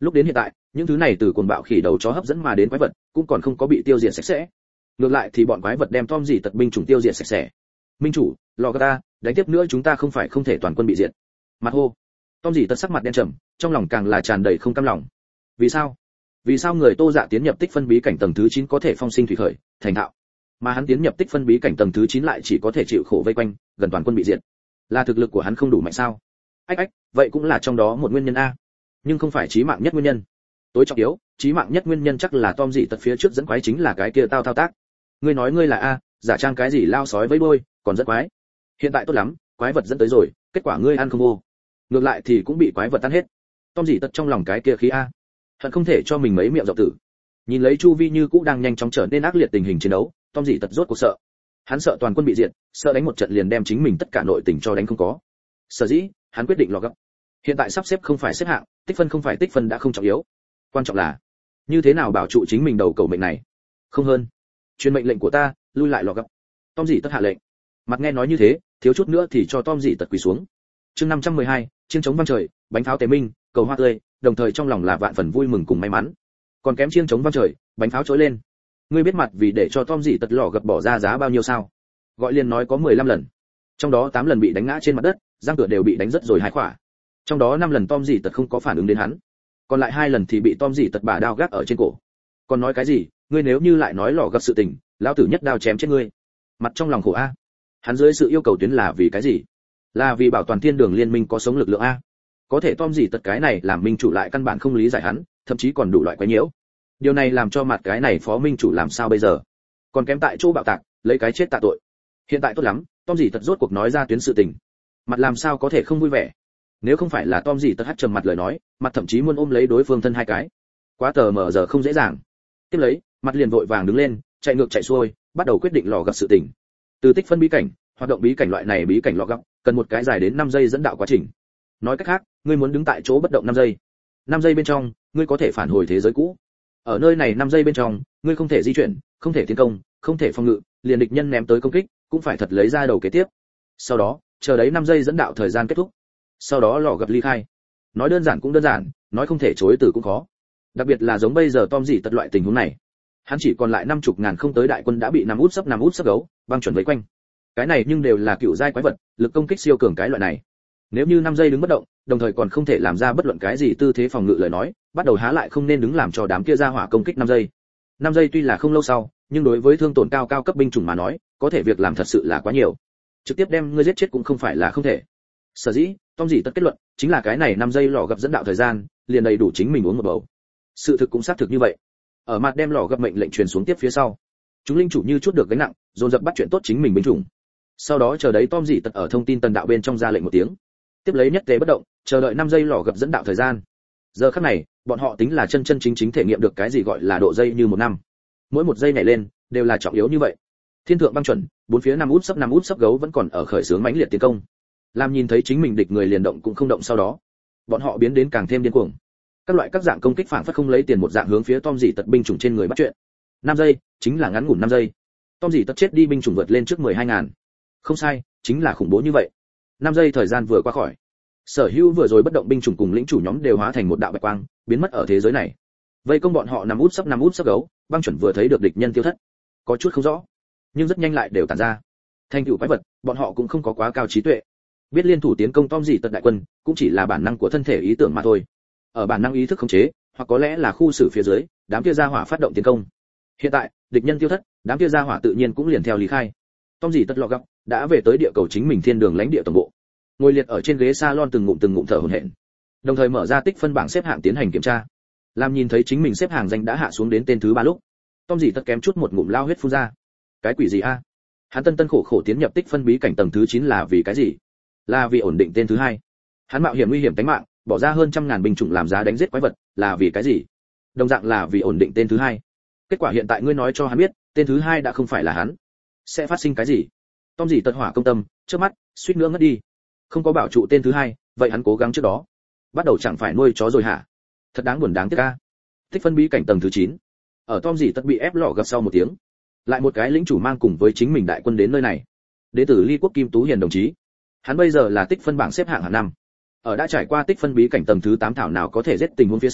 Lúc đến hiện tại, những thứ này từ cuồng bạo khỉ đầu chó hấp dẫn mà đến quái vật, cũng còn không có bị tiêu diệt sạch sẽ. Ngược lại thì bọn quái vật đem Tom gì tật binh chủng tiêu diệt sạch sẽ. Minh chủ, lò ta, đánh tiếp nữa chúng ta không phải không thể toàn quân bị diệt. Mặt hô. Tom gì tật sắc mặt đen trầm, trong lòng càng là tràn đầy không cam lòng. Vì sao? Vì sao người Tô Dạ tiến nhập tích phân bí cảnh tầng thứ chín có thể phong sinh thủy khởi, thành thạo, mà hắn tiến nhập tích phân bí cảnh tầng thứ chín lại chỉ có thể chịu khổ vây quanh, gần toàn quân bị diệt? Là thực lực của hắn không đủ mạnh sao? Ách ách, vậy cũng là trong đó một nguyên nhân a, nhưng không phải chí mạng nhất nguyên nhân. Tối trọng yếu, chí mạng nhất nguyên nhân chắc là Tom dị tật phía trước dẫn quái chính là cái kia tao thao tác. Ngươi nói ngươi là a, giả trang cái gì lao sói với đôi, còn dẫn quái. Hiện tại tốt lắm, quái vật dẫn tới rồi, kết quả ngươi ăn không vô. Ngược lại thì cũng bị quái vật tan hết. Tom dị tật trong lòng cái kia khí a, hận không thể cho mình mấy miệng rộng tử. Nhìn lấy chu vi như cũ đang nhanh chóng trở nên ác liệt tình hình chiến đấu, Tom dị tật rốt cuộc sợ. Hắn sợ toàn quân bị diệt, sợ đánh một trận liền đem chính mình tất cả nội tình cho đánh không có. Sở dĩ, hắn quyết định lò gấp. Hiện tại sắp xếp không phải xếp hạng, tích phân không phải tích phân đã không trọng yếu. Quan trọng là như thế nào bảo trụ chính mình đầu cầu mệnh này. Không hơn, truyền mệnh lệnh của ta, lui lại lò gấp. Tom dị tật hạ lệnh. Mặt nghe nói như thế, thiếu chút nữa thì cho Tom dị tật quỳ xuống. Chương năm trăm mười hai, chiêng trống vang trời, bánh pháo tế minh, cầu hoa tươi, đồng thời trong lòng là vạn phần vui mừng cùng may mắn. Còn kém chiêng trống vang trời, bánh pháo trỗi lên. Ngươi biết mặt vì để cho Tom dị tật lò gập bỏ ra giá bao nhiêu sao? Gọi liền nói có mười lăm lần. Trong đó tám lần bị đánh ngã trên mặt đất, răng cửa đều bị đánh rất rồi hai khỏa. Trong đó năm lần Tom dị tật không có phản ứng đến hắn. Còn lại hai lần thì bị Tom dị tật bả đao gác ở trên cổ. Còn nói cái gì, ngươi nếu như lại nói lò gập sự tình, lão tử nhất đao chém chết ngươi. Mặt trong lòng khổ a. Hắn dưới sự yêu cầu tuyến là vì cái gì? Là vì bảo toàn thiên đường liên minh có sống lực lượng a. Có thể Tom dị tật cái này làm minh chủ lại căn bản không lý giải hắn, thậm chí còn đủ loại quái nhiễu. Điều này làm cho mặt cái này phó minh chủ làm sao bây giờ? Còn kém tại chỗ bạo tạc, lấy cái chết tạ tội. Hiện tại tốt lắm, Tom dị tật rốt cuộc nói ra tuyến sự tình. Mặt làm sao có thể không vui vẻ? Nếu không phải là Tom dị tật hắt trầm mặt lời nói, mặt thậm chí muốn ôm lấy đối phương thân hai cái. Quá tờ mờ giờ không dễ dàng. Tiếp lấy, mặt liền vội vàng đứng lên, chạy ngược chạy xuôi, bắt đầu quyết định lò gặp sự tình. Từ tích phân bí cảnh, hoạt động bí cảnh loại này bí cảnh lò gặp, cần một cái dài đến năm giây dẫn đạo quá trình. Nói cách khác, ngươi muốn đứng tại chỗ bất động năm giây. năm giây bên trong, ngươi có thể phản hồi thế giới cũ. Ở nơi này năm giây bên trong, ngươi không thể di chuyển, không thể tiến công, không thể phòng ngự, liền địch nhân ném tới công kích, cũng phải thật lấy ra đầu kế tiếp. Sau đó, chờ đấy năm giây dẫn đạo thời gian kết thúc. Sau đó lò gặp ly khai. Nói đơn giản cũng đơn giản, nói không thể chối từ cũng khó. Đặc biệt là giống bây giờ Tom dị tật loại tình huống này. Hắn chỉ còn lại năm chục ngàn không tới đại quân đã bị nằm út sấp nằm út sấp gấu, băng chuẩn vây quanh. Cái này nhưng đều là cựu giai quái vật, lực công kích siêu cường cái loại này. Nếu như năm giây đứng bất động, đồng thời còn không thể làm ra bất luận cái gì tư thế phòng ngự lời nói, bắt đầu há lại không nên đứng làm cho đám kia ra hỏa công kích năm giây. năm giây tuy là không lâu sau, nhưng đối với thương tổn cao cao cấp binh chủng mà nói, có thể việc làm thật sự là quá nhiều. Trực tiếp đem ngươi giết chết cũng không phải là không thể. Sở dĩ, Tom dị tật kết luận, chính là cái này năm giây lò gặp dẫn đạo thời gian, liền đầy đủ chính mình uống một bầu. Sự thực cũng xác thực như vậy. Ở mặt đem lò gặp mệnh lệnh truyền xuống tiếp phía sau, chúng linh chủ như chút được gánh nặng, dồn dập bắt chuyện tốt chính mình binh chủng. Sau đó chờ đấy Tom dị tật ở thông tin tần đạo bên trong ra lệnh một tiếng. Tiếp lấy nhất tế bất động, chờ đợi năm giây lò gặp dẫn đạo thời gian. Giờ khắc này, bọn họ tính là chân chân chính chính thể nghiệm được cái gì gọi là độ giây như một năm. Mỗi một giây nhảy lên, đều là trọng yếu như vậy. Thiên thượng băng chuẩn, bốn phía năm út sấp năm út sấp gấu vẫn còn ở khởi xướng mãnh liệt tiến công. Làm nhìn thấy chính mình địch người liền động cũng không động sau đó, bọn họ biến đến càng thêm điên cuồng. Các loại các dạng công kích phản phất không lấy tiền một dạng hướng phía Tom dị tật binh chủng trên người bắt chuyện. năm giây, chính là ngắn ngủn năm giây. Tom dị tật chết đi binh chủng vượt lên trước mười hai ngàn. Không sai, chính là khủng bố như vậy. năm giây thời gian vừa qua khỏi. Sở hữu vừa rồi bất động binh chủng cùng lĩnh chủ nhóm đều hóa thành một đạo bạch quang, biến mất ở thế giới này. Vây công bọn họ nằm út sấp nằm út sấp gấu, băng chuẩn vừa thấy được địch nhân tiêu thất. Có chút không rõ, nhưng rất nhanh lại đều tản ra. Thành tựu quái vật, bọn họ cũng không có quá cao trí tuệ. Biết liên thủ tiến công Tom dị tật đại quân, cũng chỉ là bản năng của thân thể ý tưởng mà thôi. Ở bản năng ý thức khống chế, hoặc có lẽ là khu xử phía dưới, đám kia gia hỏa phát động tiến công. Hiện tại, địch nhân tiêu thất, đám kia gia hỏa tự nhiên cũng liền theo lý khai. Tom dị tật lọ gặp, đã về tới địa cầu chính mình thiên đường lãnh địa tổng bộ. Ngồi liệt ở trên ghế salon từng ngụm từng ngụm thở hổn hển. Đồng thời mở ra tích phân bảng xếp hạng tiến hành kiểm tra. Làm nhìn thấy chính mình xếp hàng danh đã hạ xuống đến tên thứ ba lúc, Tom dị tật kém chút một ngụm lao huyết phun ra. Cái quỷ gì a? Hắn tân tân khổ khổ tiến nhập tích phân bí cảnh tầng thứ chín là vì cái gì? Là vì ổn định tên thứ hai. Hắn mạo hiểm nguy hiểm tính mạng, bỏ ra hơn trăm ngàn binh chủng làm giá đánh giết quái vật, là vì cái gì? Đồng dạng là vì ổn định tên thứ hai. Kết quả hiện tại ngươi nói cho hắn biết, tên thứ hai đã không phải là hắn. Sẽ phát sinh cái gì? Tom dị tật hỏa công tâm, trước mắt, suýt nữa ngất đi. Không có bảo trụ tên thứ hai, vậy hắn cố gắng trước đó, bắt đầu chẳng phải nuôi chó rồi hả? Thật đáng buồn đáng tiếc a. Tích phân bí cảnh tầng thứ chín. Ở Tom dị tật bị ép lọ gặp sau một tiếng, lại một cái lĩnh chủ mang cùng với chính mình đại quân đến nơi này. Đệ tử Ly Quốc Kim Tú Hiền đồng chí. Hắn bây giờ là tích phân bảng xếp hạng hạng năm. Ở đã trải qua tích phân bí cảnh tầng thứ tám thảo nào có thể giết tình huống phía sau,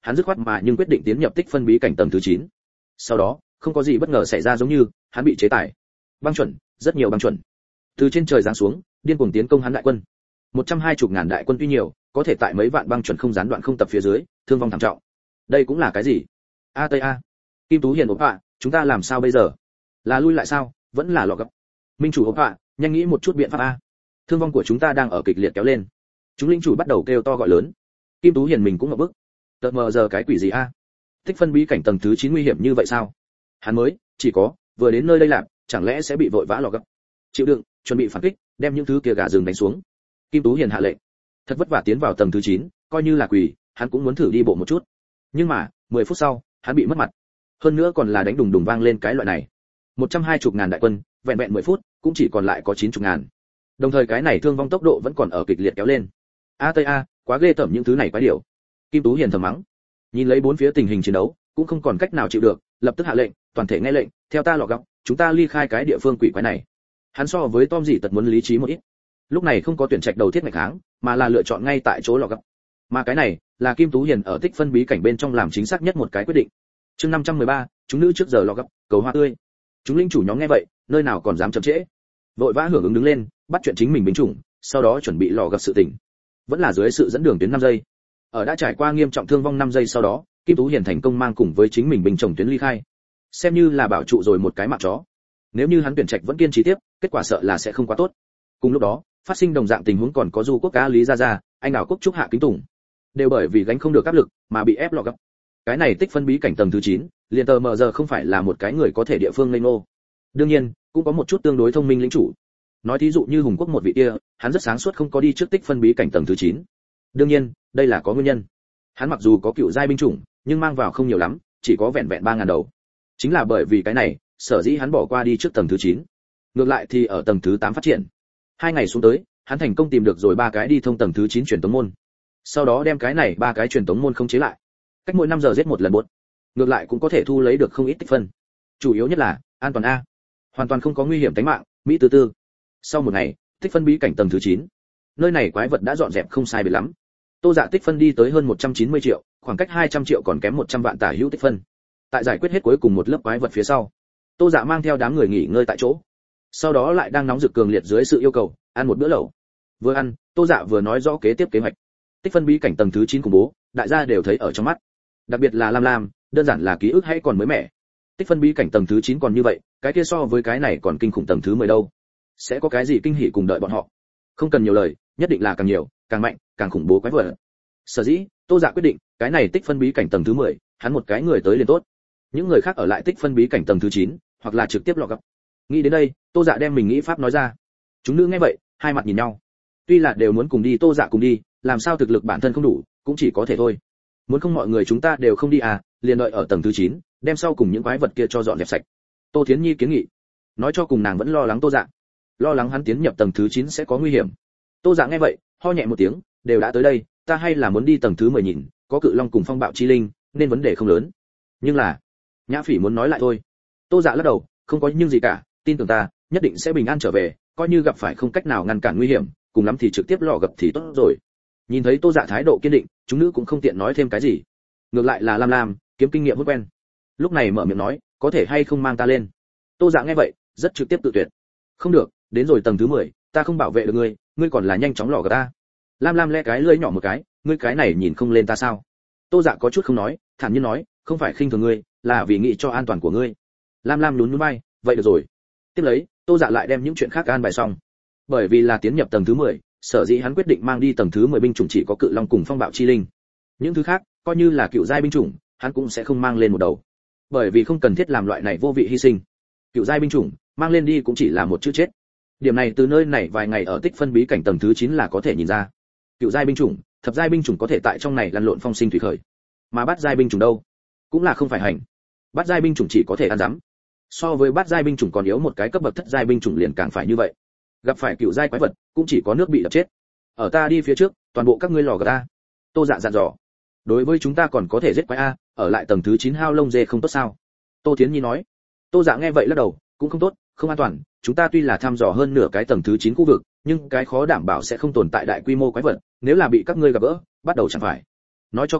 hắn dứt khoát mà nhưng quyết định tiến nhập tích phân bí cảnh tầng thứ chín. Sau đó, không có gì bất ngờ xảy ra, giống như hắn bị chế tài. Băng chuẩn, rất nhiều băng chuẩn. Từ trên trời giáng xuống, điên cuồng tiến công hắn đại quân. một trăm hai mươi ngàn đại quân tuy nhiều, có thể tại mấy vạn băng chuẩn không gián đoạn không tập phía dưới, thương vong thảm trọng. Đây cũng là cái gì? A Tây A. Kim Tú Hiền ốp ạ, chúng ta làm sao bây giờ? Là lui lại sao, vẫn là lọ gấp? Minh chủ ốp ạ, nhanh nghĩ một chút biện pháp a. Thương vong của chúng ta đang ở kịch liệt kéo lên. Chúng linh chủ bắt đầu kêu to gọi lớn. Kim Tú Hiền mình cũng ngập bức. Tợt mờ giờ cái quỷ gì a? Tích phân bí cảnh tầng thứ chín nguy hiểm như vậy sao? Hắn mới chỉ có vừa đến nơi đây làm, chẳng lẽ sẽ bị vội vã lọ gấp? Chịu đựng, chuẩn bị phản kích, đem những thứ kia gà rừng đánh xuống. Kim Tú Hiền hạ lệnh. Thật vất vả tiến vào tầng thứ chín, coi như là quỷ, hắn cũng muốn thử đi bộ một chút. Nhưng mà, mười phút sau, hắn bị mất mặt. Hơn nữa còn là đánh đùng đùng vang lên cái loại này. một trăm hai mươi ngàn đại quân, vẹn vẹn mười phút, cũng chỉ còn lại có chín mươi ngàn. Đồng thời cái này thương vong tốc độ vẫn còn ở kịch liệt kéo lên. A Tây A, quá ghê tởm những thứ này quái điều. Kim Tú Hiền thầm mắng. Nhìn lấy bốn phía tình hình chiến đấu, cũng không còn cách nào chịu được, lập tức hạ lệnh, toàn thể nghe lệnh, theo ta lọ gọc, chúng ta ly khai cái địa phương quỷ quái này. Hắn so với Tom dị tật muốn lý trí một ít. Lúc này không có tuyển trạch đầu thiết ngày kháng, mà là lựa chọn ngay tại chỗ lọ gọc. Mà cái này là Kim Tú Hiền ở tích phân bí cảnh bên trong làm chính xác nhất một cái quyết định. Chương năm trăm mười ba, chúng nữ trước giờ lọ gọc, cầu hoa tươi. Chúng linh chủ nhóm nghe vậy, nơi nào còn dám chậm trễ. Vội vã hưởng ứng đứng lên, bắt chuyện chính mình binh chủng, sau đó chuẩn bị lò gặp sự tình. Vẫn là dưới sự dẫn đường tuyến năm giây. Ở đã trải qua nghiêm trọng thương vong năm giây sau đó, Kim Tú Hiền thành công mang cùng với chính mình binh chủng tuyến ly khai. Xem như là bảo trụ rồi một cái mạng chó. Nếu như hắn tuyển trạch vẫn kiên trì tiếp, kết quả sợ là sẽ không quá tốt. Cùng lúc đó, phát sinh đồng dạng tình huống còn có Du Quốc Cá Lý Gia Gia, anh đảo Quốc Trúc Hạ Kính Tùng, đều bởi vì gánh không được áp lực mà bị ép lọ gấp. Cái này tích phân bí cảnh tầng thứ chín, liền tờ mờ giờ không phải là một cái người có thể địa phương lây nô. Đương nhiên, cũng có một chút tương đối thông minh lĩnh chủ. Nói thí dụ như Hùng Quốc một vị kia, hắn rất sáng suốt không có đi trước tích phân bí cảnh tầng thứ chín. Đương nhiên, đây là có nguyên nhân. Hắn mặc dù có cựu giai binh chủng, nhưng mang vào không nhiều lắm, chỉ có vẹn vẹn ba ngàn đầu. Chính là bởi vì cái này, sở dĩ hắn bỏ qua đi trước tầng thứ chín. Ngược lại thì ở tầng thứ tám phát triển. Hai ngày xuống tới, hắn thành công tìm được rồi ba cái đi thông tầng thứ chín truyền tống môn. Sau đó đem cái này ba cái truyền tống môn không chế lại. Cách mỗi năm giờ giết một lần bốt. Ngược lại cũng có thể thu lấy được không ít tích phân. Chủ yếu nhất là an toàn a. Hoàn toàn không có nguy hiểm tính mạng, mỹ tư tư. Sau một ngày, tích phân bí cảnh tầng thứ chín. Nơi này quái vật đã dọn dẹp không sai biệt lắm. Tô Dạ tích phân đi tới hơn một trăm chín mươi triệu, khoảng cách hai trăm triệu còn kém một trăm vạn tả hữu tích phân. Tại giải quyết hết cuối cùng một lớp quái vật phía sau, Tô Dạ mang theo đám người nghỉ ngơi tại chỗ. Sau đó lại đang nóng rực cường liệt dưới sự yêu cầu, ăn một bữa lẩu. Vừa ăn, Tô Dạ vừa nói rõ kế tiếp kế hoạch. Tích phân bí cảnh tầng thứ chín khủng bố, đại gia đều thấy ở trong mắt. Đặc biệt là Lam Lam, đơn giản là ký ức hay còn mới mẻ. Tích phân bí cảnh tầng thứ chín còn như vậy, cái kia so với cái này còn kinh khủng tầng thứ mười đâu. Sẽ có cái gì kinh hỉ cùng đợi bọn họ. Không cần nhiều lời, nhất định là càng nhiều, càng mạnh, càng khủng bố quái vật. Sở dĩ, Tô Dạ quyết định, cái này tích phân bí cảnh tầng thứ mười, hắn một cái người tới liền tốt. Những người khác ở lại tích phân bí cảnh tầng thứ chín, hoặc là trực tiếp lọt gặp. Nghĩ đến đây, Tô Dạ đem mình nghĩ pháp nói ra. Chúng nữ nghe vậy, hai mặt nhìn nhau. Tuy là đều muốn cùng đi, Tô Dạ cùng đi, làm sao thực lực bản thân không đủ, cũng chỉ có thể thôi. Muốn không mọi người chúng ta đều không đi à, liền đợi ở tầng thứ chín, đem sau cùng những quái vật kia cho dọn dẹp sạch. Tô Thiến Nhi kiến nghị. Nói cho cùng nàng vẫn lo lắng Tô Dạ. Lo lắng hắn tiến nhập tầng thứ chín sẽ có nguy hiểm. Tô Dạ nghe vậy, ho nhẹ một tiếng, đều đã tới đây, ta hay là muốn đi tầng thứ mười nhìn, có cự long cùng phong bạo chi linh, nên vấn đề không lớn. Nhưng là, Nhã Phỉ muốn nói lại thôi. Tô Dạ lắc đầu, không có nhưng gì cả, tin tưởng ta, nhất định sẽ bình an trở về, coi như gặp phải không cách nào ngăn cản nguy hiểm, cùng lắm thì trực tiếp lò gặp thì tốt rồi. Nhìn thấy Tô Dạ thái độ kiên định, chúng nữ cũng không tiện nói thêm cái gì. Ngược lại là Lam Lam, kiếm kinh nghiệm hút quen. Lúc này mở miệng nói, có thể hay không mang ta lên. Tô Dạ nghe vậy, rất trực tiếp tự tuyệt. Không được, đến rồi tầng thứ mười, ta không bảo vệ được ngươi, ngươi còn là nhanh chóng lò gặp ta. Lam Lam le cái lưỡi nhỏ một cái, ngươi cái này nhìn không lên ta sao? Tô Dạ có chút không nói, thản nhiên nói, không phải khinh thường ngươi, là vì nghĩ cho an toàn của ngươi. Lam Lam nhún nhún vai, vậy được rồi. Tiếp lấy, Tô Dạ lại đem những chuyện khác an bài xong. Bởi vì là tiến nhập tầng thứ mười, sở dĩ hắn quyết định mang đi tầng thứ mười binh chủng chỉ có cự long cùng phong bạo chi linh. Những thứ khác, coi như là cựu giai binh chủng, hắn cũng sẽ không mang lên một đầu. Bởi vì không cần thiết làm loại này vô vị hy sinh. Cựu giai binh chủng, mang lên đi cũng chỉ là một chữ chết. Điểm này từ nơi này vài ngày ở tích phân bí cảnh tầng thứ chín là có thể nhìn ra. Cựu giai binh chủng, thập giai binh chủng có thể tại trong này lăn lộn phong sinh thủy khởi. Mà bát giai binh chủng đâu? Cũng là không phải hành. Bát giai binh chủng chỉ có thể ăn dắm. So với bát giai binh chủng còn yếu một cái cấp bậc, thất giai binh chủng liền càng phải như vậy. Gặp phải cựu giai quái vật, cũng chỉ có nước bị đập chết. Ở ta đi phía trước, toàn bộ các ngươi lò gà ta. Tô Dạ dặn dò. Đối với chúng ta còn có thể giết quái a, ở lại tầng thứ chín hao lông dê không tốt sao? Tô Thiến Nhi nói. Tô Dạ nghe vậy lắc đầu, cũng không tốt, không an toàn, chúng ta tuy là thăm dò hơn nửa cái tầng thứ chín khu vực, nhưng cái khó đảm bảo sẽ không tồn tại đại quy mô quái vật, nếu là bị các ngươi gặp gỡ, bắt đầu chẳng phải. Nói cho cùng,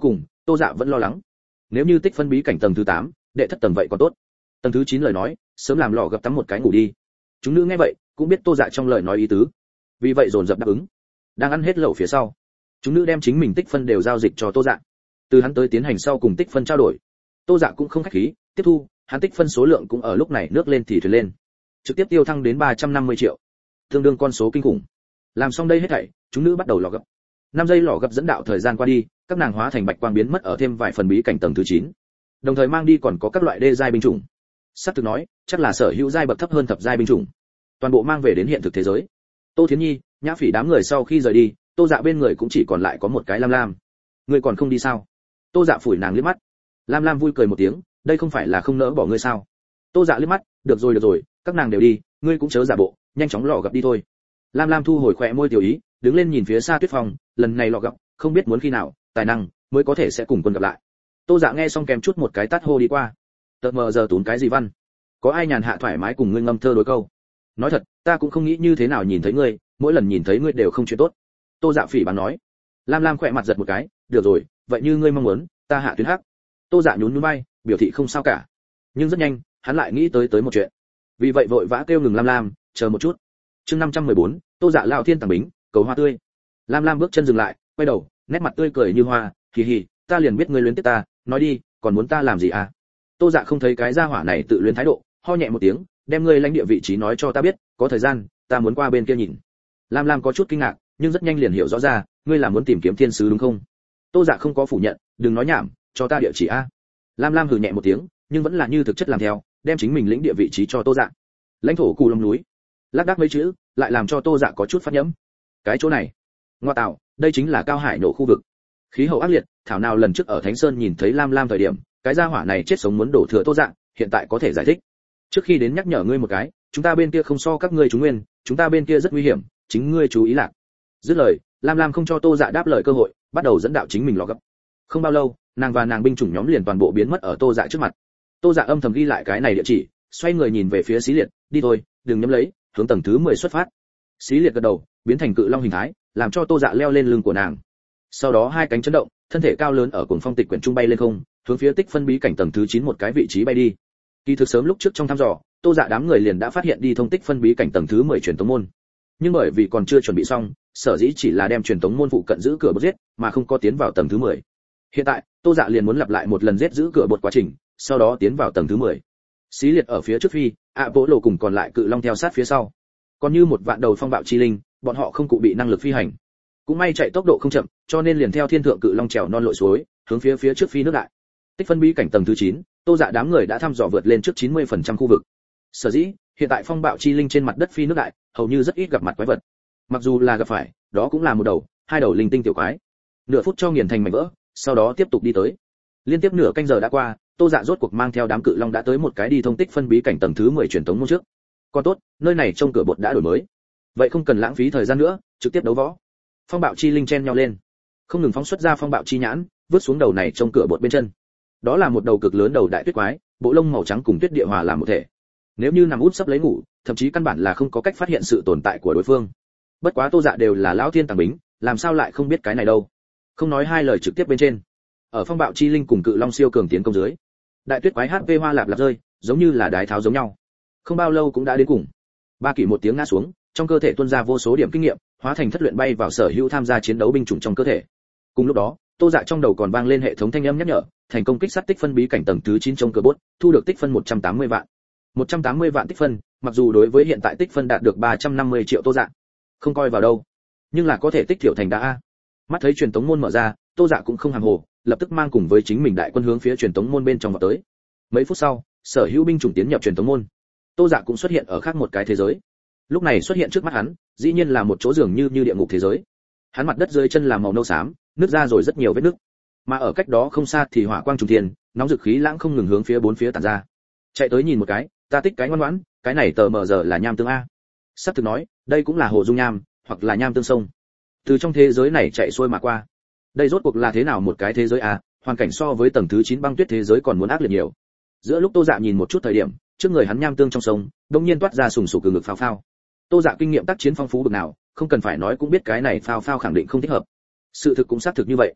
Tô Dạ vẫn lo lắng. Nếu như tích phân bí cảnh tầng thứ tám, đệ thất tầng vậy còn tốt. Tầng thứ chín lời nói, sớm làm lò gặp tắm một cái ngủ đi. Chúng nữ nghe vậy, cũng biết Tô Dạ trong lời nói ý tứ. Vì vậy dồn dập đáp ứng. Đang ăn hết lẩu phía sau, chúng nữ đem chính mình tích phân đều giao dịch cho Tô Dạ. Từ hắn tới tiến hành sau cùng tích phân trao đổi. Tô Dạ cũng không khách khí, tiếp thu, hắn tích phân số lượng cũng ở lúc này nước lên thì thuyền lên. Trực tiếp tiêu thăng đến ba trăm năm mươi triệu. Tương đương con số kinh khủng. Làm xong đây hết thảy, chúng nữ bắt đầu lò gấp. năm giây lò gấp dẫn đạo thời gian qua đi, các nàng hóa thành bạch quang biến mất ở thêm vài phần bí cảnh tầng thứ chín. Đồng thời mang đi còn có các loại đê giai binh chủng. Sắp thực nói, chắc là sở hữu giai bậc thấp hơn thập giai binh chủng. Toàn bộ mang về đến hiện thực thế giới. Tô Thiến Nhi, Nhã Phỉ đám người sau khi rời đi, Tô Dạ bên người cũng chỉ còn lại có một cái Lam Lam. Ngươi còn không đi sao? Tô Dạ phủi nàng liếc mắt. Lam Lam vui cười một tiếng, đây không phải là không nỡ bỏ ngươi sao? Tô Dạ liếc mắt, được rồi được rồi, các nàng đều đi, ngươi cũng chớ giả bộ, nhanh chóng lọ gặp đi thôi. Lam Lam thu hồi khóe môi tiểu ý, đứng lên nhìn phía xa Tuyết Phong, lần này lọ gặp, không biết muốn khi nào, tài năng mới có thể sẽ cùng quân gặp lại. Tô Dạ nghe xong kèm chút một cái tát hô đi qua. Tợt mờ giờ tốn cái gì văn? Có ai nhàn hạ thoải mái cùng ngươi ngâm thơ đối câu? Nói thật, ta cũng không nghĩ như thế nào nhìn thấy ngươi, mỗi lần nhìn thấy ngươi đều không chuyện tốt. Tô Dạ phỉ báng nói. Lam Lam khỏe mặt giật một cái, được rồi, vậy như ngươi mong muốn, ta hạ tuyến hắc. Tô Dạ nhún nhún vai, biểu thị không sao cả. Nhưng rất nhanh, hắn lại nghĩ tới tới một chuyện. Vì vậy vội vã kêu ngừng Lam Lam, chờ một chút. Chương năm trăm mười bốn, Tô Dạ lão thiên tàng bính, cầu hoa tươi. Lam Lam bước chân dừng lại, quay đầu, nét mặt tươi cười như hoa, hì hì, ta liền biết ngươi luyến tiếc ta, nói đi, còn muốn ta làm gì à? Tô Dạ không thấy cái gia hỏa này tự luyến thái độ, ho nhẹ một tiếng, đem ngươi lãnh địa vị trí nói cho ta biết, có thời gian, ta muốn qua bên kia nhìn. Lam Lam có chút kinh ngạc, nhưng rất nhanh liền hiểu rõ ra, ngươi là muốn tìm kiếm thiên sứ đúng không? Tô Dạ không có phủ nhận, đừng nói nhảm, cho ta địa chỉ a. Lam Lam hừ nhẹ một tiếng, nhưng vẫn là như thực chất làm theo, đem chính mình lĩnh địa vị trí cho Tô Dạ. Lãnh thổ Cù Long núi. Lác đác mấy chữ, lại làm cho Tô Dạ có chút phát nhẫm. Cái chỗ này, ngoa tạo, đây chính là cao hải nổ khu vực. Khí hậu ác liệt, thảo nào lần trước ở Thánh Sơn nhìn thấy Lam Lam thời điểm, cái gia hỏa này chết sống muốn đổ thừa Tô Dạ, hiện tại có thể giải thích. Trước khi đến nhắc nhở ngươi một cái, chúng ta bên kia không so các ngươi chúng nguyên, chúng ta bên kia rất nguy hiểm, chính ngươi chú ý lạc. Dứt lời, Lam Lam không cho Tô Dạ đáp lời cơ hội, bắt đầu dẫn đạo chính mình lò gấp. Không bao lâu, nàng và nàng binh chủng nhóm liền toàn bộ biến mất ở Tô Dạ trước mặt. Tô Dạ âm thầm ghi lại cái này địa chỉ, xoay người nhìn về phía Xí Liệt, đi thôi, đừng nhắm lấy, hướng tầng thứ mười xuất phát. Xí Liệt gật đầu, biến thành cự long hình thái, làm cho Tô Dạ leo lên lưng của nàng. Sau đó hai cánh chấn động, thân thể cao lớn ở cuồng phong tịch quyển trung bay lên không, hướng phía tích phân bí cảnh tầng thứ chín một cái vị trí bay đi. Kỳ thực sớm lúc trước trong thăm dò, Tô Dạ đám người liền đã phát hiện đi thông tích phân bí cảnh tầng thứ mười truyền tống môn. Nhưng bởi vì còn chưa chuẩn bị xong, sở dĩ chỉ là đem truyền tống môn phụ cận giữ cửa bột giết, mà không có tiến vào tầng thứ mười. Hiện tại, Tô Dạ liền muốn lặp lại một lần giết giữ cửa bột quá trình, sau đó tiến vào tầng thứ mười. Xí Liệt ở phía trước phi, ạ Bố Lộ cùng còn lại cự long theo sát phía sau. Còn như một vạn đầu phong bạo chi linh, bọn họ không cụ bị năng lực phi hành. Cũng may chạy tốc độ không chậm, cho nên liền theo thiên thượng cự long trèo non lội suối, hướng phía phía trước phi nước đại. Tích phân bí cảnh tầng thứ chín, Tô Dạ đám người đã thăm dò vượt lên trước chín mươi phần trăm khu vực. Sở dĩ, hiện tại phong bạo chi linh trên mặt đất phi nước đại, hầu như rất ít gặp mặt quái vật. Mặc dù là gặp phải, đó cũng là một đầu, hai đầu linh tinh tiểu quái. Nửa phút cho nghiền thành mảnh vỡ, sau đó tiếp tục đi tới. Liên tiếp nửa canh giờ đã qua, Tô Dạ rốt cuộc mang theo đám cự long đã tới một cái đi thông tích phân bí cảnh tầng thứ mười truyền tống môn trước. Còn tốt, nơi này trông cửa bột đã đổi mới. Vậy không cần lãng phí thời gian nữa, trực tiếp đấu võ. Phong bạo chi linh chen nhau lên, không ngừng phóng xuất ra phong bạo chi nhãn, vứt xuống đầu này trông cửa bột bên chân. Đó là một đầu cực lớn đầu đại tuyết quái, bộ lông màu trắng cùng tuyết địa hòa làm một thể. Nếu như nằm út sấp lấy ngủ, thậm chí căn bản là không có cách phát hiện sự tồn tại của đối phương. Bất quá Tô Dạ đều là lão thiên tàng bính, làm sao lại không biết cái này đâu. Không nói hai lời trực tiếp bên trên. Ở phong bạo chi linh cùng cự long siêu cường tiến công dưới, đại tuyết quái hát vê hoa lạp lạp rơi, giống như là đái tháo giống nhau. Không bao lâu cũng đã đến cùng. Ba kỷ một tiếng ngã xuống, trong cơ thể tuôn ra vô số điểm kinh nghiệm, hóa thành thất luyện bay vào sở hữu tham gia chiến đấu binh chủng trong cơ thể. Cùng lúc đó, Tô Dạ trong đầu còn vang lên hệ thống thanh âm nhắc nhở, thành công kích sát tích phân bí cảnh tầng thứ chín trong cơ bốt, thu được tích phân một trăm tám mươi vạn. một trăm tám mươi vạn tích phân, mặc dù đối với hiện tại tích phân đạt được ba trăm năm mươi triệu Tô Dạ, không coi vào đâu, nhưng là có thể tích thiểu thành đá a. Mắt thấy truyền tống môn mở ra, Tô Dạ cũng không hàm hồ, lập tức mang cùng với chính mình đại quân hướng phía truyền tống môn bên trong vào tới. Mấy phút sau, sở hữu binh chủng tiến nhập truyền tống môn. Tô Dạ cũng xuất hiện ở khác một cái thế giới. Lúc này xuất hiện trước mắt hắn, dĩ nhiên là một chỗ dường như như địa ngục thế giới. Hắn mặt đất dưới chân là màu nâu xám, nứt ra rồi rất nhiều vết nứt. Mà ở cách đó không xa thì hỏa quang trùng thiên, nóng dực khí lãng không ngừng hướng phía bốn phía tản ra. Chạy tới nhìn một cái, ta tích cái ngoan ngoãn, cái này tờ mờ giờ là nham tương a. Sắp thực nói, đây cũng là hồ dung nham, hoặc là nham tương sông. Từ trong thế giới này chạy xuôi mà qua. Đây rốt cuộc là thế nào một cái thế giới a, hoàn cảnh so với tầng thứ chín băng tuyết thế giới còn muốn ác liệt nhiều. Giữa lúc Tô Dạ nhìn một chút thời điểm, trước người hắn nham tương trong sông, đột nhiên toát ra sùng sục từ ngực phao phao. Tô Dạ kinh nghiệm tác chiến phong phú bực nào, không cần phải nói cũng biết cái này phao phao khẳng định không thích hợp. Sự thực cũng xác thực như vậy.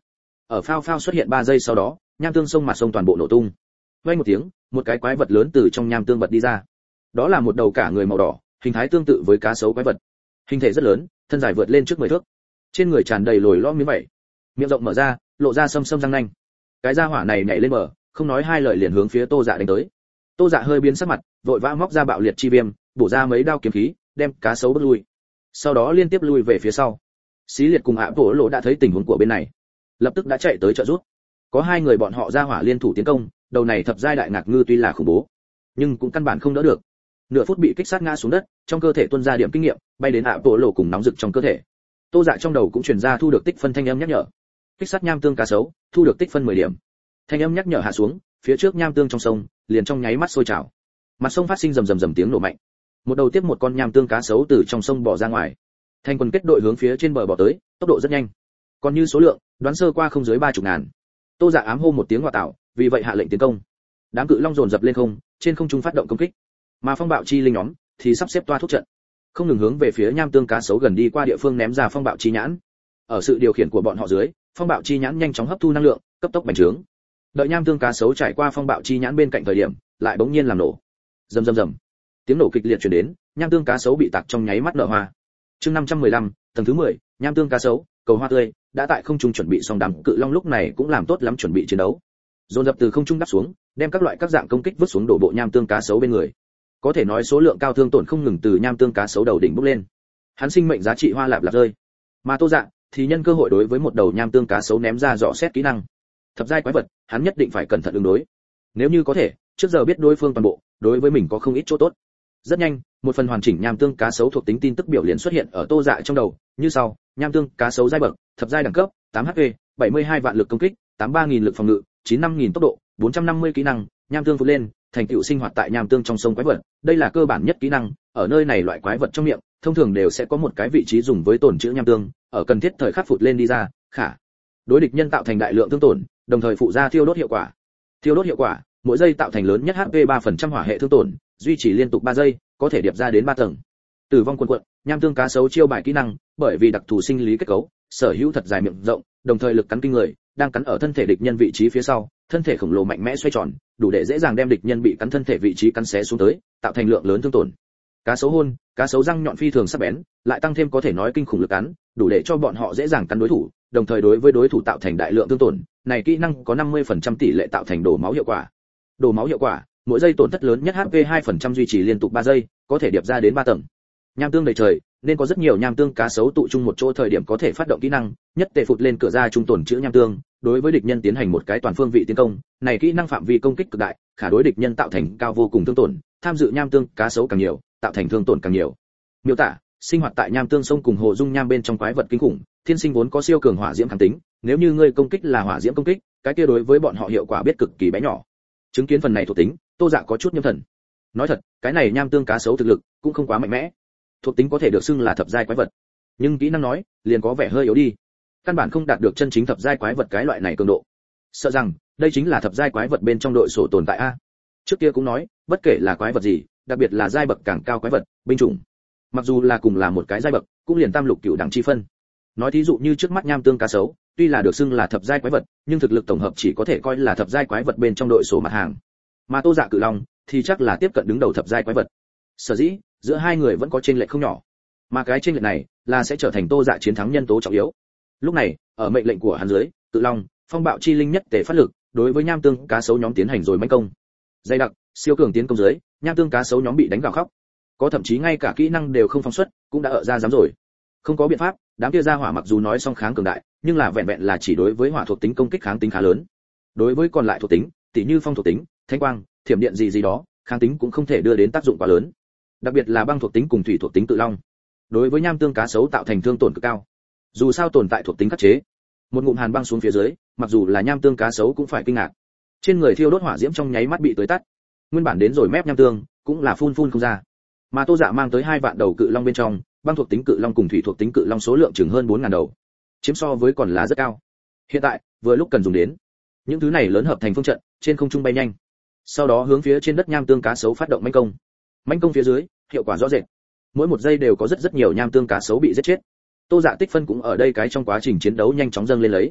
Ở phao phao xuất hiện ba giây sau đó, nham tương sông mặt sông toàn bộ nổ tung. Vang một tiếng, một cái quái vật lớn từ trong nham tương bật đi ra. Đó là một đầu cả người màu đỏ, hình thái tương tự với cá sấu quái vật. Hình thể rất lớn, thân dài vượt lên trước mười thước. Trên người tràn đầy lồi lõm miếng vảy. Miệng rộng mở ra, lộ ra sâm sâm răng nanh. Cái gia hỏa này nhảy lên bờ, không nói hai lời liền hướng phía Tô Dạ đánh tới. Tô Dạ hơi biến sắc mặt, vội vã móc ra bạo liệt chi viêm, bổ ra mấy đao kiếm khí, đem cá sấu bước lui. Sau đó liên tiếp lui về phía sau. Xí Liệt cùng ạ Bổ Lộ đã thấy tình huống của bên này, lập tức đã chạy tới trợ giúp. Có hai người bọn họ ra hỏa liên thủ tiến công, đầu này thập giai đại ngạc ngư tuy là khủng bố, nhưng cũng căn bản không đỡ được. Nửa phút bị kích sát ngã xuống đất, trong cơ thể tuôn ra điểm kinh nghiệm, bay đến ạ Bổ Lộ cùng nóng rực trong cơ thể. Tô Dạ trong đầu cũng truyền ra thu được tích phân thanh âm nhắc nhở. Kích sát nham tương cá sấu, thu được tích phân mười điểm. Thanh âm nhắc nhở hạ xuống, phía trước nham tương trong sông, liền trong nháy mắt sôi trào. Mặt sông phát sinh rầm rầm rầm tiếng nổ mạnh. Một đầu tiếp một con nham tương cá sấu từ trong sông bò ra ngoài. Thành quân kết đội hướng phía trên bờ bò tới, tốc độ rất nhanh. Còn như số lượng, đoán sơ qua không dưới ba chục ngàn. Tô Dạ ám hô một tiếng hỏa tạo, vì vậy hạ lệnh tiến công. Đám cự long dồn dập lên không, trên không trung phát động công kích. Mà phong bạo chi linh nhóm thì sắp xếp toa thuốc trận, không ngừng hướng về phía nham tương cá sấu gần đi qua địa phương ném ra phong bạo chi nhãn. Ở sự điều khiển của bọn họ dưới, phong bạo chi nhãn nhanh chóng hấp thu năng lượng, cấp tốc bành trướng. Đợi nham tương cá sấu trải qua phong bạo chi nhãn bên cạnh thời điểm, lại bỗng nhiên làm nổ. Rầm rầm rầm. Tiếng nổ kịch liệt truyền đến, nham tương cá sấu bị tạc trong nháy mắt nở hoa. Chương năm trăm mười lăm, tầng thứ mười, nham tương cá sấu, cầu hoa tươi, đã tại không trung chuẩn bị xong, đám cự long lúc này cũng làm tốt lắm chuẩn bị chiến đấu. Dồn dập từ không trung đáp xuống, đem các loại các dạng công kích vứt xuống đổ bộ nham tương cá sấu bên người. Có thể nói số lượng cao thương tổn không ngừng từ nham tương cá sấu đầu đỉnh bốc lên. Hắn sinh mệnh giá trị hoa lạp lạp rơi. Mà Tô Dạ thì nhân cơ hội đối với một đầu nham tương cá sấu ném ra dò xét kỹ năng. Thập giai quái vật, hắn nhất định phải cẩn thận ứng đối. Nếu như có thể, trước giờ biết đối phương toàn bộ, đối với mình có không ít chỗ tốt. Rất nhanh, một phần hoàn chỉnh nham tương cá sấu thuộc tính tin tức biểu liền xuất hiện ở Tô Dạ trong đầu, như sau: nham tương cá sấu giai bậc, thập giai đẳng cấp, tám hát pê, bảy mươi hai vạn lực công kích, tám mươi ba nghìn lực phòng ngự, chín mươi lăm nghìn tốc độ, bốn trăm năm mươi kỹ năng, nham tương vụt lên, thành tựu sinh hoạt tại nham tương trong sông quái vật, đây là cơ bản nhất kỹ năng, ở nơi này loại quái vật trong miệng, thông thường đều sẽ có một cái vị trí dùng với tổn trữ nham tương, ở cần thiết thời khắc phụt lên đi ra, khả đối địch nhân tạo thành đại lượng thương tổn, đồng thời phụ ra thiêu đốt hiệu quả. Thiêu đốt hiệu quả, mỗi giây tạo thành lớn nhất hát pê ba phần trăm hỏa hệ thương tổn, duy trì liên tục ba giây, có thể điệp ra đến ba tầng. Tử vong cuồn cuộn, nham tương cá sấu chiêu bài kỹ năng, bởi vì đặc thù sinh lý kết cấu, sở hữu thật dài miệng rộng, đồng thời lực cắn kinh người, đang cắn ở thân thể địch nhân vị trí phía sau, thân thể khổng lồ mạnh mẽ xoay tròn, đủ để dễ dàng đem địch nhân bị cắn thân thể vị trí cắn xé xuống tới, tạo thành lượng lớn thương tổn. Cá sấu hôn, cá sấu răng nhọn phi thường sắc bén, lại tăng thêm có thể nói kinh khủng lực cắn, đủ để cho bọn họ dễ dàng cắn đối thủ, đồng thời đối với đối thủ tạo thành đại lượng thương tổn. Này kỹ năng có năm mươi phần trăm tỷ lệ tạo thành đổ máu hiệu quả. Đổ máu hiệu quả, mỗi giây tổn thất lớn nhất hát pê hai phần trăm duy trì liên tục ba giây, có thể điệp ra đến ba tầng. Nham tương đầy trời, nên có rất nhiều nham tương cá sấu tụ chung một chỗ thời điểm có thể phát động kỹ năng, nhất tệ phụt lên cửa ra trung tổn chữ nham tương, đối với địch nhân tiến hành một cái toàn phương vị tiến công. Này kỹ năng phạm vi công kích cực đại, khả đối địch nhân tạo thành cao vô cùng thương tổn, tham dự nham tương cá sấu càng nhiều, tạo thành thương tổn càng nhiều. Miêu tả: sinh hoạt tại nham tương sông cùng hồ dung nham bên trong quái vật kinh khủng, thiên sinh vốn có siêu cường hỏa diễm kháng tính, nếu như ngươi công kích là hỏa diễm công kích, cái kia đối với bọn họ hiệu quả biết cực kỳ bé nhỏ. Chứng kiến phần này thuộc tính, Tô Dạ có chút nhâm thần. Nói thật, cái này nham tương cá sấu thực lực cũng không quá mạnh mẽ. Thuộc tính có thể được xưng là thập giai quái vật, nhưng kỹ năng nói, liền có vẻ hơi yếu đi. Căn bản không đạt được chân chính thập giai quái vật cái loại này cường độ. Sợ rằng, đây chính là thập giai quái vật bên trong đội sổ tồn tại a. Trước kia cũng nói, bất kể là quái vật gì, đặc biệt là giai bậc càng cao quái vật, binh chủng, mặc dù là cùng là một cái giai bậc, cũng liền tam lục cửu đẳng chi phân. Nói thí dụ như trước mắt nham tương cá sấu, tuy là được xưng là thập giai quái vật, nhưng thực lực tổng hợp chỉ có thể coi là thập giai quái vật bên trong đội sổ mặt hàng. Mà Tô Dạ cự long thì chắc là tiếp cận đứng đầu thập giai quái vật. Sở dĩ, giữa hai người vẫn có chênh lệch không nhỏ. Mà cái chênh lệch này là sẽ trở thành Tô Dạ chiến thắng nhân tố trọng yếu. Lúc này, ở mệnh lệnh của hắn dưới, cự long, phong bạo chi linh nhất tề phát lực, đối với nham tương cá sấu nhóm tiến hành rồi mãnh công. Dày đặc, siêu cường tiến công dưới, nham tương cá sấu nhóm bị đánh gào khóc. Có thậm chí ngay cả kỹ năng đều không phóng xuất, cũng đã ở ra dám rồi. Không có biện pháp, đám kia ra hỏa mặc dù nói song kháng cường đại, nhưng là vẹn vẹn là chỉ đối với hỏa thuộc tính công kích kháng tính khá lớn. Đối với còn lại thuộc tính, tỉ như phong thuộc tính, thanh quang, thiểm điện gì gì đó, kháng tính cũng không thể đưa đến tác dụng quá lớn. Đặc biệt là băng thuộc tính cùng thủy thuộc tính tự long, đối với nham tương cá sấu tạo thành thương tổn cực cao. Dù sao tồn tại thuộc tính khắc chế, một ngụm hàn băng xuống phía dưới, mặc dù là nham tương cá sấu cũng phải kinh ngạc. Trên người thiêu đốt hỏa diễm trong nháy mắt bị tưới tắt, nguyên bản đến rồi mép nham tương cũng là phun phun không ra. Mà Tô Dạ mang tới hai vạn đầu cự long bên trong, băng thuộc tính cự long cùng thủy thuộc tính cự long số lượng chừng hơn bốn ngàn đầu, chiếm so với còn là rất cao. Hiện tại, vừa lúc cần dùng đến. Những thứ này lớn hợp thành phương trận, trên không trung bay nhanh. Sau đó hướng phía trên đất nham tương cá sấu phát động mãnh công. Mãnh công phía dưới, hiệu quả rõ rệt. Mỗi một giây đều có rất rất nhiều nham tương cá sấu bị giết chết. Tô Dạ tích phân cũng ở đây cái trong quá trình chiến đấu nhanh chóng dâng lên lấy.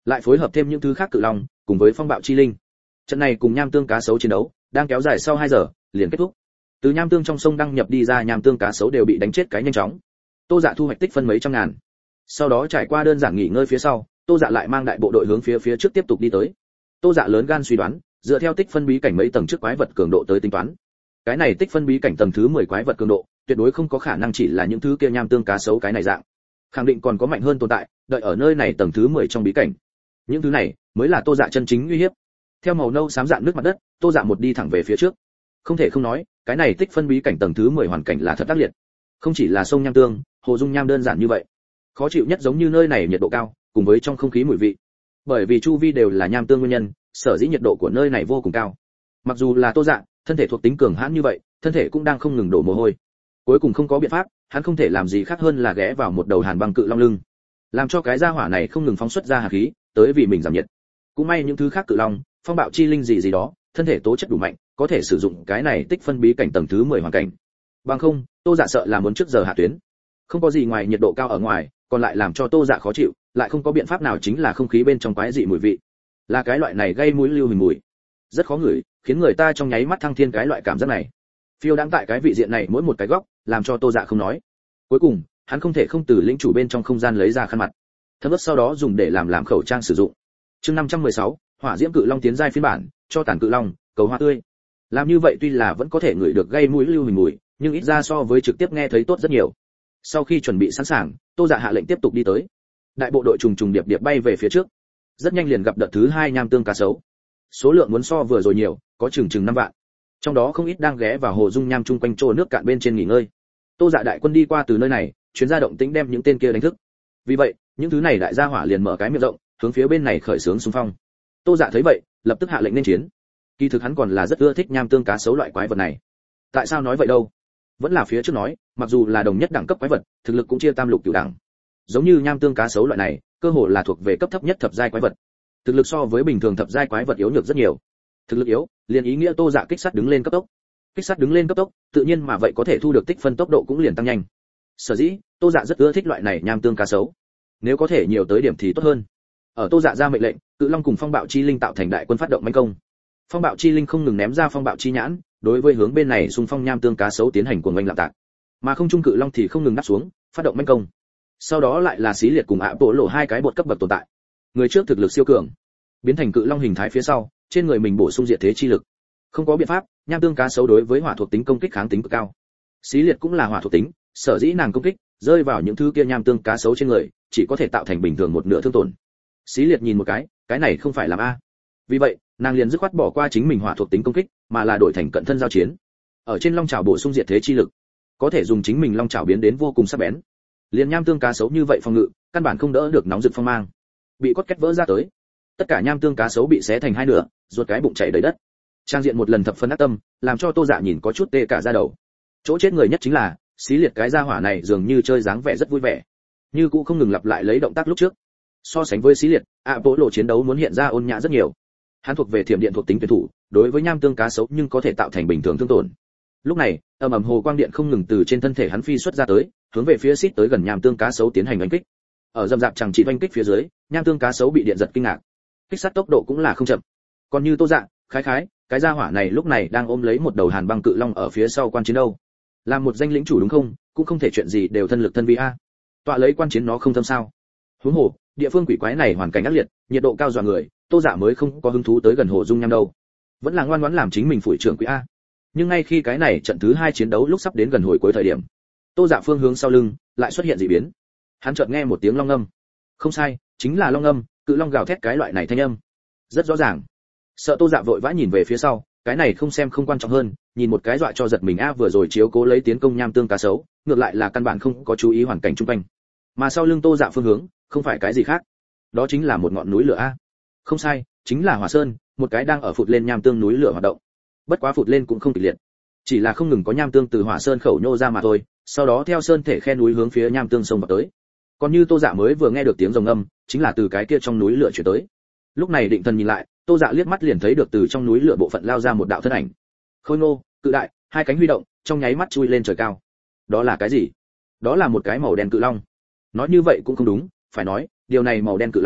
lại phối hợp thêm những thứ khác cự long cùng với phong bạo chi linh. Trận này cùng nham tương cá sấu chiến đấu đang kéo dài sau hai giờ liền kết thúc. Từ nham tương trong sông đăng nhập đi ra nham tương cá sấu đều bị đánh chết cái nhanh chóng. Tô Dạ thu hoạch tích phân mấy trăm ngàn. Sau đó trải qua đơn giản nghỉ ngơi phía sau, Tô Dạ lại mang đại bộ đội hướng phía phía trước tiếp tục đi tới. Tô Dạ lớn gan suy đoán, dựa theo tích phân bí cảnh mấy tầng trước quái vật cường độ tới tính toán, cái này tích phân bí cảnh tầng thứ mười quái vật cường độ, tuyệt đối không có khả năng chỉ là những thứ kia nham tương cá sấu cái này dạng. Khẳng định còn có mạnh hơn tồn tại, đợi ở nơi này tầng thứ mười trong bí cảnh. Những thứ này mới là Tô Dạ chân chính uy hiếp. Theo màu nâu xám dạn nước mặt đất, Tô Dạ một đi thẳng về phía trước. Không thể không nói, cái này tích phân bí cảnh tầng thứ mười hoàn cảnh là thật ác liệt. Không chỉ là sông nham tương, hồ dung nham đơn giản như vậy. Khó chịu nhất giống như nơi này nhiệt độ cao, cùng với trong không khí mùi vị. Bởi vì chu vi đều là nham tương nguyên nhân, sở dĩ nhiệt độ của nơi này vô cùng cao. Mặc dù là Tô Dạ, thân thể thuộc tính cường hãn như vậy, thân thể cũng đang không ngừng đổ mồ hôi. Cuối cùng không có biện pháp, hắn không thể làm gì khác hơn là ghé vào một đầu hàn băng cự long lưng, làm cho cái gia hỏa này không ngừng phóng xuất ra hàn khí, tới vì mình giảm nhiệt. Cũng may những thứ khác cự long, phong bạo chi linh gì gì đó, thân thể tố chất đủ mạnh, có thể sử dụng cái này tích phân bí cảnh tầng thứ mười hoàn cảnh. Bằng không, Tô Dạ sợ là muốn trước giờ hạ tuyến. Không có gì ngoài nhiệt độ cao ở ngoài, còn lại làm cho Tô Dạ khó chịu, lại không có biện pháp nào chính là không khí bên trong quái dị mùi vị. Là cái loại này gây mũi lưu hình mùi, rất khó ngửi, khiến người ta trong nháy mắt thăng thiên cái loại cảm giác này. Phiêu đang tại cái vị diện này mỗi một cái góc, làm cho Tô Dạ không nói. Cuối cùng, hắn không thể không từ lĩnh chủ bên trong không gian lấy ra khăn mặt, thấm ướt sau đó dùng để làm làm khẩu trang sử dụng. Chương năm trăm mười sáu, Hỏa Diễm Cự Long tiến giai phiên bản, cho tàn cự long, cầu hoa tươi. Làm như vậy tuy là vẫn có thể ngửi được gây mũi lưu hình mùi, nhưng ít ra so với trực tiếp nghe thấy tốt rất nhiều. Sau khi chuẩn bị sẵn sàng, Tô Dạ hạ lệnh tiếp tục đi tới. Đại bộ đội trùng trùng điệp điệp bay về phía trước. Rất nhanh liền gặp đợt thứ hai nham tương cá sấu. Số lượng muốn so vừa rồi nhiều, có chừng chừng năm vạn. Trong đó không ít đang ghé vào hồ dung nham chung quanh chỗ nước cạn bên trên nghỉ ngơi. Tô Dạ đại quân đi qua từ nơi này, chuyến ra động tĩnh đem những tên kia đánh thức. Vì vậy, những thứ này đại gia hỏa liền mở cái miệng rộng, hướng phía bên này khởi xướng xung phong. Tô Dạ thấy vậy, lập tức hạ lệnh nên chiến. Kỳ thực hắn còn là rất ưa thích nham tương cá sấu loại quái vật này. Tại sao nói vậy đâu? Vẫn là phía trước nói, mặc dù là đồng nhất đẳng cấp quái vật, thực lực cũng chia tam lục cửu đẳng. Giống như nham tương cá sấu loại này, cơ hồ là thuộc về cấp thấp nhất thập giai quái vật. Thực lực so với bình thường thập giai quái vật yếu nhược rất nhiều. Thực lực yếu, liền ý nghĩa Tô Dạ kích sát đứng lên cấp tốc. Kích sát đứng lên cấp tốc, tự nhiên mà vậy có thể thu được tích phân tốc độ cũng liền tăng nhanh. Sở dĩ, Tô Dạ rất ưa thích loại này nham tương cá sấu. Nếu có thể nhiều tới điểm thì tốt hơn. Ở Tô Dạ ra mệnh lệnh, Cự Long cùng Phong Bạo Chi Linh tạo thành đại quân phát động mãnh công. Phong Bạo Chi Linh không ngừng ném ra Phong Bạo Chi nhãn, đối với hướng bên này xung phong nham tương cá sấu tiến hành cuồng oanh lạm tạc. Mà không trung Cự Long thì không ngừng đáp xuống, phát động mãnh công. Sau đó lại là Xí Liệt cùng ạ Bộ Lộ hai cái bột cấp bậc tồn tại. Người trước thực lực siêu cường, biến thành Cự Long hình thái phía sau, trên người mình bổ sung diệt thế chi lực. Không có biện pháp, nham tương cá sấu đối với hỏa thuộc tính công kích kháng tính cực cao. Xí Liệt cũng là hỏa thuộc tính, sở dĩ nàng công kích rơi vào những thứ kia nham tương cá sấu trên người, chỉ có thể tạo thành bình thường một nửa thương tổn. Xí Liệt nhìn một cái, cái này không phải làm a. Vì vậy, nàng liền dứt khoát bỏ qua chính mình hỏa thuộc tính công kích, mà là đổi thành cận thân giao chiến. Ở trên long chảo bổ sung diệt thế chi lực, có thể dùng chính mình long chảo biến đến vô cùng sắc bén. Liền nham tương cá sấu như vậy phòng ngự, căn bản không đỡ được nóng rực phong mang, bị cốt két vỡ ra tới. Tất cả nham tương cá sấu bị xé thành hai nửa, ruột cái bụng chảy đầy đất. Trang diện một lần thập phân ác tâm, làm cho Tô Dạ nhìn có chút tê cả da đầu. Chỗ chết người nhất chính là, Xí Liệt cái gia hỏa này dường như chơi dáng vẻ rất vui vẻ, như cũ không ngừng lặp lại lấy động tác lúc trước. So sánh với Xí Liệt, ạ Bộ Lộ chiến đấu muốn hiện ra ôn nhã rất nhiều. Hắn thuộc về thiểm điện thuộc tính tuyển thủ, đối với nham tương cá sấu nhưng có thể tạo thành bình thường thương tổn. Lúc này, ầm ầm hồ quang điện không ngừng từ trên thân thể hắn phi xuất ra tới, hướng về phía xít tới gần nham tương cá sấu tiến hành đánh kích. Ở dầm dạp chẳng trị đánh kích phía dưới, nham tương cá sấu bị điện giật kinh ngạc. Kích sát tốc độ cũng là không chậm. Còn như Tô Dạ, khái khái, cái gia hỏa này lúc này đang ôm lấy một đầu hàn băng cự long ở phía sau quan chiến đâu. Làm một danh lĩnh chủ đúng không, cũng không thể chuyện gì đều thân lực thân vi a. Tọa lấy quan chiến nó không thâm sao? Huống hồ, địa phương quỷ quái này hoàn cảnh ác liệt, nhiệt độ cao dọa người, Tô Dạ mới không có hứng thú tới gần hồ dung nham đâu. Vẫn là ngoan ngoãn làm chính mình phủi trưởng quỷ a. Nhưng ngay khi cái này trận thứ hai chiến đấu lúc sắp đến gần hồi cuối thời điểm, Tô Dạ phương hướng sau lưng lại xuất hiện dị biến. Hắn chợt nghe một tiếng long ngâm. Không sai, chính là long ngâm, cự long gào thét cái loại này thanh âm. Rất rõ ràng. Sợ Tô Dạ vội vã nhìn về phía sau, cái này không xem không quan trọng hơn, nhìn một cái dọa cho giật mình a vừa rồi chiếu cố lấy tiến công nham tương cá sấu, ngược lại là căn bản không có chú ý hoàn cảnh xung quanh. Mà sau lưng Tô Dạ phương hướng, không phải cái gì khác, đó chính là một ngọn núi lửa a. Không sai, chính là Hỏa Sơn, một cái đang ở phụt lên nham tương núi lửa hoạt động. Bất quá phụt lên cũng không kịch liệt, chỉ là không ngừng có nham tương từ Hỏa Sơn khẩu nhô ra mà thôi, sau đó theo sơn thể khe núi hướng phía nham tương sông vào tới. Còn như Tô Dạ mới vừa nghe được tiếng rồng âm, chính là từ cái kia trong núi lửa chuyển tới. Lúc này định thần nhìn lại, Tô Dạ liếc mắt liền thấy được từ trong núi lửa bộ phận lao ra một đạo thân ảnh. Khôi ngô, cự đại, hai cánh huy động, trong nháy mắt chui lên trời cao. Đó là cái gì? Đó là một cái màu đen cự long. Nói như vậy cũng không đúng, phải nói, điều này màu đen cự long,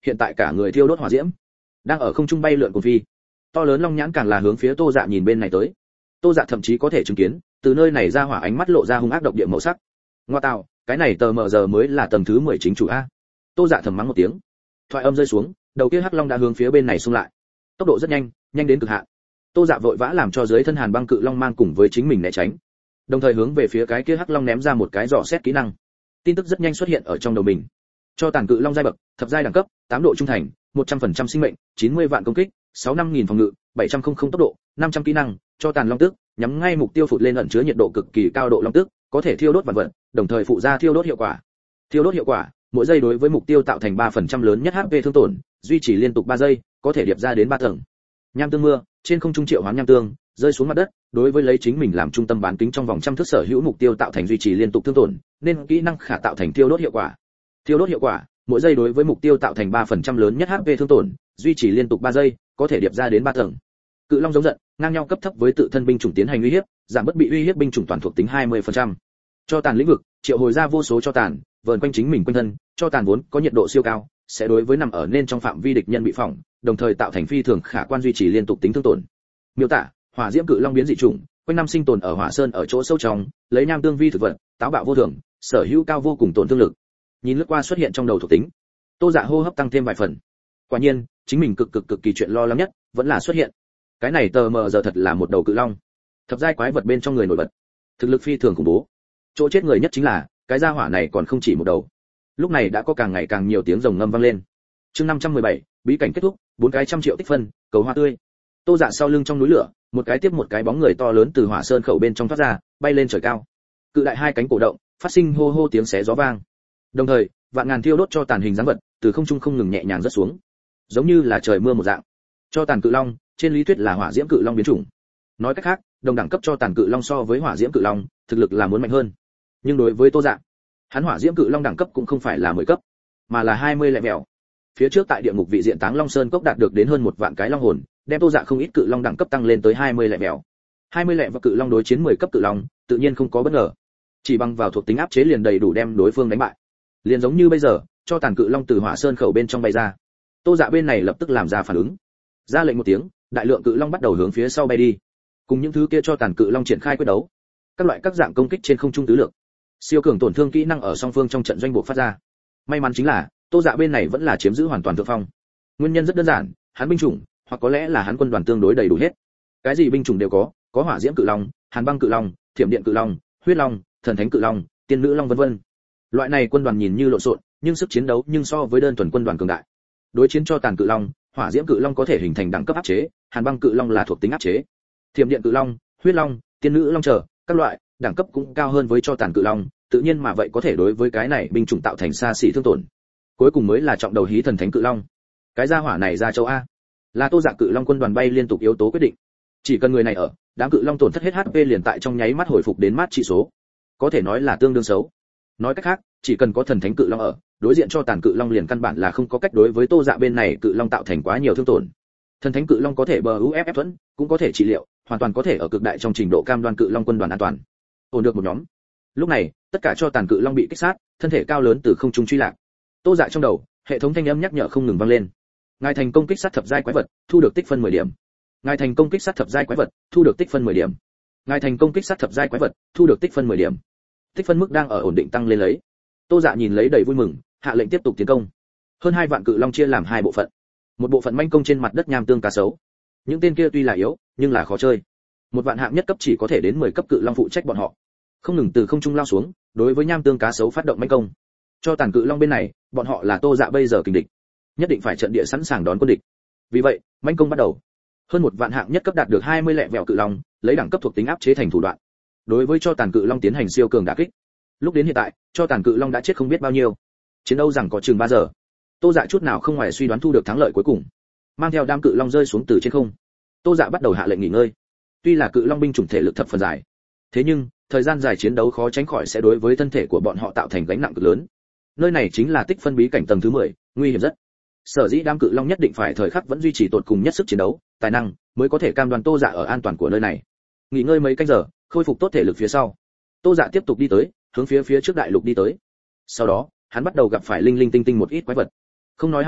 hiện tại cả người thiêu đốt hỏa diễm, đang ở không trung bay lượn cuồng phi. To lớn long nhãn càng là hướng phía Tô Dạ nhìn bên này tới. Tô Dạ thậm chí có thể chứng kiến, từ nơi này ra hỏa ánh mắt lộ ra hung ác độc địa màu sắc. Ngoa tạo, cái này tờ mờ giờ mới là tầng thứ mười chính chủ a. Tô Dạ thầm mắng một tiếng. Thoại âm rơi xuống, đầu kia hắc long đã hướng phía bên này xung lại. Tốc độ rất nhanh, nhanh đến cực hạn. Tô Dạ vội vã làm cho dưới thân Hàn Băng Cự Long mang cùng với chính mình né tránh, đồng thời hướng về phía cái kia hắc long ném ra một cái dò xét kỹ năng. Tin tức rất nhanh xuất hiện ở trong đầu mình. Cho tàn cự long giai bậc, thập giai đẳng cấp, tám độ trung thành, một trăm phần trăm sinh mệnh, chín mươi vạn công kích, sáu mươi lăm nghìn phòng ngự, bảy trăm tốc độ, năm trăm kỹ năng, cho tàn long tức, nhắm ngay mục tiêu phụt lên ẩn chứa nhiệt độ cực kỳ cao độ long tức, có thể thiêu đốt vạn vật, đồng thời phụ ra thiêu đốt hiệu quả. Thiêu đốt hiệu quả, mỗi giây đối với mục tiêu tạo thành ba phần trăm lớn nhất hát pê thương tổn, duy trì liên tục ba giây, có thể điệp ra đến ba tầng. Nham tương mưa, trên không trung triệu hoán nham tương, rơi xuống mặt đất, đối với lấy chính mình làm trung tâm bán kính trong vòng trăm thước sở hữu mục tiêu tạo thành duy trì liên tục thương tổn, nên kỹ năng khả tạo thành thiêu đốt hiệu quả. Thiêu đốt hiệu quả, mỗi giây đối với mục tiêu tạo thành ba phần trăm lớn nhất hát pê thương tổn, duy trì liên tục ba giây, có thể điệp ra đến ba tầng. Cự long giống giận, ngang nhau cấp thấp với tự thân binh chủng tiến hành uy hiếp, giảm bất bị uy hiếp binh chủng toàn thuộc tính hai mươi phần trăm. Cho tàn lĩnh vực, triệu hồi ra vô số cho tàn, vờn quanh chính mình quanh thân, cho tàn vốn có nhiệt độ siêu cao, sẽ đối với nằm ở nên trong phạm vi địch nhân bị phỏng, đồng thời tạo thành phi thường khả quan duy trì liên tục tính thương tổn. Miêu tả, hỏa diễm cự long biến dị chủng, quanh năm sinh tồn ở hỏa sơn ở chỗ sâu trong, lấy nham tương vi thực vật, táo bạo vô thường, sở hữu cao vô cùng tổn thương lực. Nhìn lướt qua xuất hiện trong đầu thuộc tính, Tô Dạ hô hấp tăng thêm vài phần. Quả nhiên, chính mình cực cực cực kỳ chuyện lo lắng nhất, vẫn là xuất hiện. Cái này tờ mờ giờ thật là một đầu cự long, thập giai quái vật bên trong người nổi bật, thực lực phi thường khủng bố. Chỗ chết người nhất chính là, cái gia hỏa này còn không chỉ một đầu. Lúc này đã có càng ngày càng nhiều tiếng rồng ngâm vang lên. Chương năm trăm mười bảy, bí cảnh kết thúc, bốn cái trăm triệu tích phân, cầu hoa tươi. Tô Dạ sau lưng trong núi lửa, một cái tiếp một cái bóng người to lớn từ hỏa sơn khẩu bên trong thoát ra, bay lên trời cao. Cự đại hai cánh cổ động, phát sinh hô hô tiếng xé gió vang. Đồng thời, vạn ngàn thiêu đốt cho tàn hình dáng vật, từ không trung không ngừng nhẹ nhàng rớt xuống, giống như là trời mưa một dạng. Cho tàn cự long, trên lý thuyết là hỏa diễm cự long biến chủng. Nói cách khác, đồng đẳng cấp cho tàn cự long so với hỏa diễm cự long, thực lực là muốn mạnh hơn. Nhưng đối với Tô Dạ, hắn hỏa diễm cự long đẳng cấp cũng không phải là mười cấp, mà là hai mươi lẻ mèo. Phía trước tại địa ngục vị diện Táng Long Sơn cốc đạt được đến hơn một vạn cái long hồn, đem Tô Dạ không ít cự long đẳng cấp tăng lên tới hai mươi lẻ mèo. hai mươi lẻ và cự long đối chiến mười cấp cự long, tự nhiên không có bất ngờ. Chỉ bằng vào thuộc tính áp chế liền đầy đủ đem đối phương đánh bại. Liền giống như bây giờ, cho tàn cự long từ hỏa sơn khẩu bên trong bay ra. Tô Dạ bên này lập tức làm ra phản ứng. Ra lệnh một tiếng, đại lượng cự long bắt đầu hướng phía sau bay đi. Cùng những thứ kia cho tàn cự long triển khai quyết đấu. Các loại các dạng công kích trên không trung tứ lượng. Siêu cường tổn thương kỹ năng ở song phương trong trận doanh bộ phát ra. May mắn chính là, Tô Dạ bên này vẫn là chiếm giữ hoàn toàn thượng phong. Nguyên nhân rất đơn giản, hắn binh chủng, hoặc có lẽ là hắn quân đoàn tương đối đầy đủ hết. Cái gì binh chủng đều có, có hỏa diễm cự long, hàn băng cự long, thiểm điện cự long, huyết long, thần thánh cự long, tiên nữ long vân vân. Loại này quân đoàn nhìn như lộn xộn, nhưng sức chiến đấu nhưng so với đơn thuần quân đoàn cường đại. Đối chiến cho tàn cự long, hỏa diễm cự long có thể hình thành đẳng cấp áp chế, hàn băng cự long là thuộc tính áp chế. Thiểm điện cự long, huyết long, tiên nữ long chờ, các loại đẳng cấp cũng cao hơn với cho tàn cự long, tự nhiên mà vậy có thể đối với cái này binh chủng tạo thành xa xỉ thương tổn. Cuối cùng mới là trọng đầu hí thần thánh cự long. Cái gia hỏa này ra châu A, là Tô Dạ cự long quân đoàn bay liên tục yếu tố quyết định. Chỉ cần người này ở, đám cự long tổn thất hết hát pê liền tại trong nháy mắt hồi phục đến mát trị số, có thể nói là tương đương xấu. Nói cách khác, chỉ cần có thần thánh cự long ở, đối diện cho tàn cự long liền căn bản là không có cách đối với Tô Dạ bên này cự long tạo thành quá nhiều thương tổn. Thần thánh cự long có thể bờ u ép ép thuẫn, cũng có thể trị liệu, hoàn toàn có thể ở cực đại trong trình độ cam đoan cự long quân đoàn an toàn. Ổn được một nhóm. Lúc này, tất cả cho tàn cự long bị kích sát, thân thể cao lớn từ không trung truy lạc. Tô Dạ trong đầu, hệ thống thanh âm nhắc nhở không ngừng vang lên. Ngài thành công kích sát thập giai quái vật, thu được tích phân mười điểm. Ngài thành công kích sát thập giai quái vật, thu được tích phân mười điểm. Ngài thành công kích sát thập giai quái vật, thu được tích phân mười điểm. Tích phân mức đang ở ổn định tăng lên lấy. Tô Dạ nhìn lấy đầy vui mừng, hạ lệnh tiếp tục tiến công. Hơn hai vạn cự long chia làm hai bộ phận. Một bộ phận manh công trên mặt đất nham tương cá sấu. Những tên kia tuy là yếu, nhưng là khó chơi. Một vạn hạng nhất cấp chỉ có thể đến mười cấp cự long phụ trách bọn họ. Không ngừng từ không trung lao xuống, đối với nham tương cá sấu phát động manh công. Cho tàn cự long bên này, bọn họ là Tô Dạ bây giờ kình địch, nhất định phải trận địa sẵn sàng đón quân địch. Vì vậy, manh công bắt đầu. Hơn một vạn hạng nhất cấp đạt được hai mươi lẻ vẹo cự long, lấy đẳng cấp thuộc tính áp chế thành thủ đoạn. Đối với cho tàn cự long tiến hành siêu cường đả kích. Lúc đến hiện tại, cho tàn cự long đã chết không biết bao nhiêu. Chiến đấu rằng có chừng ba giờ. Tô Dạ chút nào không ngoài suy đoán thu được thắng lợi cuối cùng. Mang theo đám cự long rơi xuống từ trên không. Tô Dạ bắt đầu hạ lệnh nghỉ ngơi. Tuy là cự long binh chủng thể lực thập phần dài, thế nhưng thời gian dài chiến đấu khó tránh khỏi sẽ đối với thân thể của bọn họ tạo thành gánh nặng cực lớn. Nơi này chính là tích phân bí cảnh tầng thứ mười, nguy hiểm rất. Sở dĩ đám cự long nhất định phải thời khắc vẫn duy trì tột cùng nhất sức chiến đấu, tài năng mới có thể cam đoan Tô Dạ ở an toàn của nơi này. Nghỉ ngơi mấy canh giờ, khôi phục tốt thể lực phía sau, Tô Dạ tiếp tục đi tới, hướng phía phía trước đại lục đi tới. Sau đó, hắn bắt đầu gặp phải linh linh tinh tinh một ít quái vật. Không nói hai lời,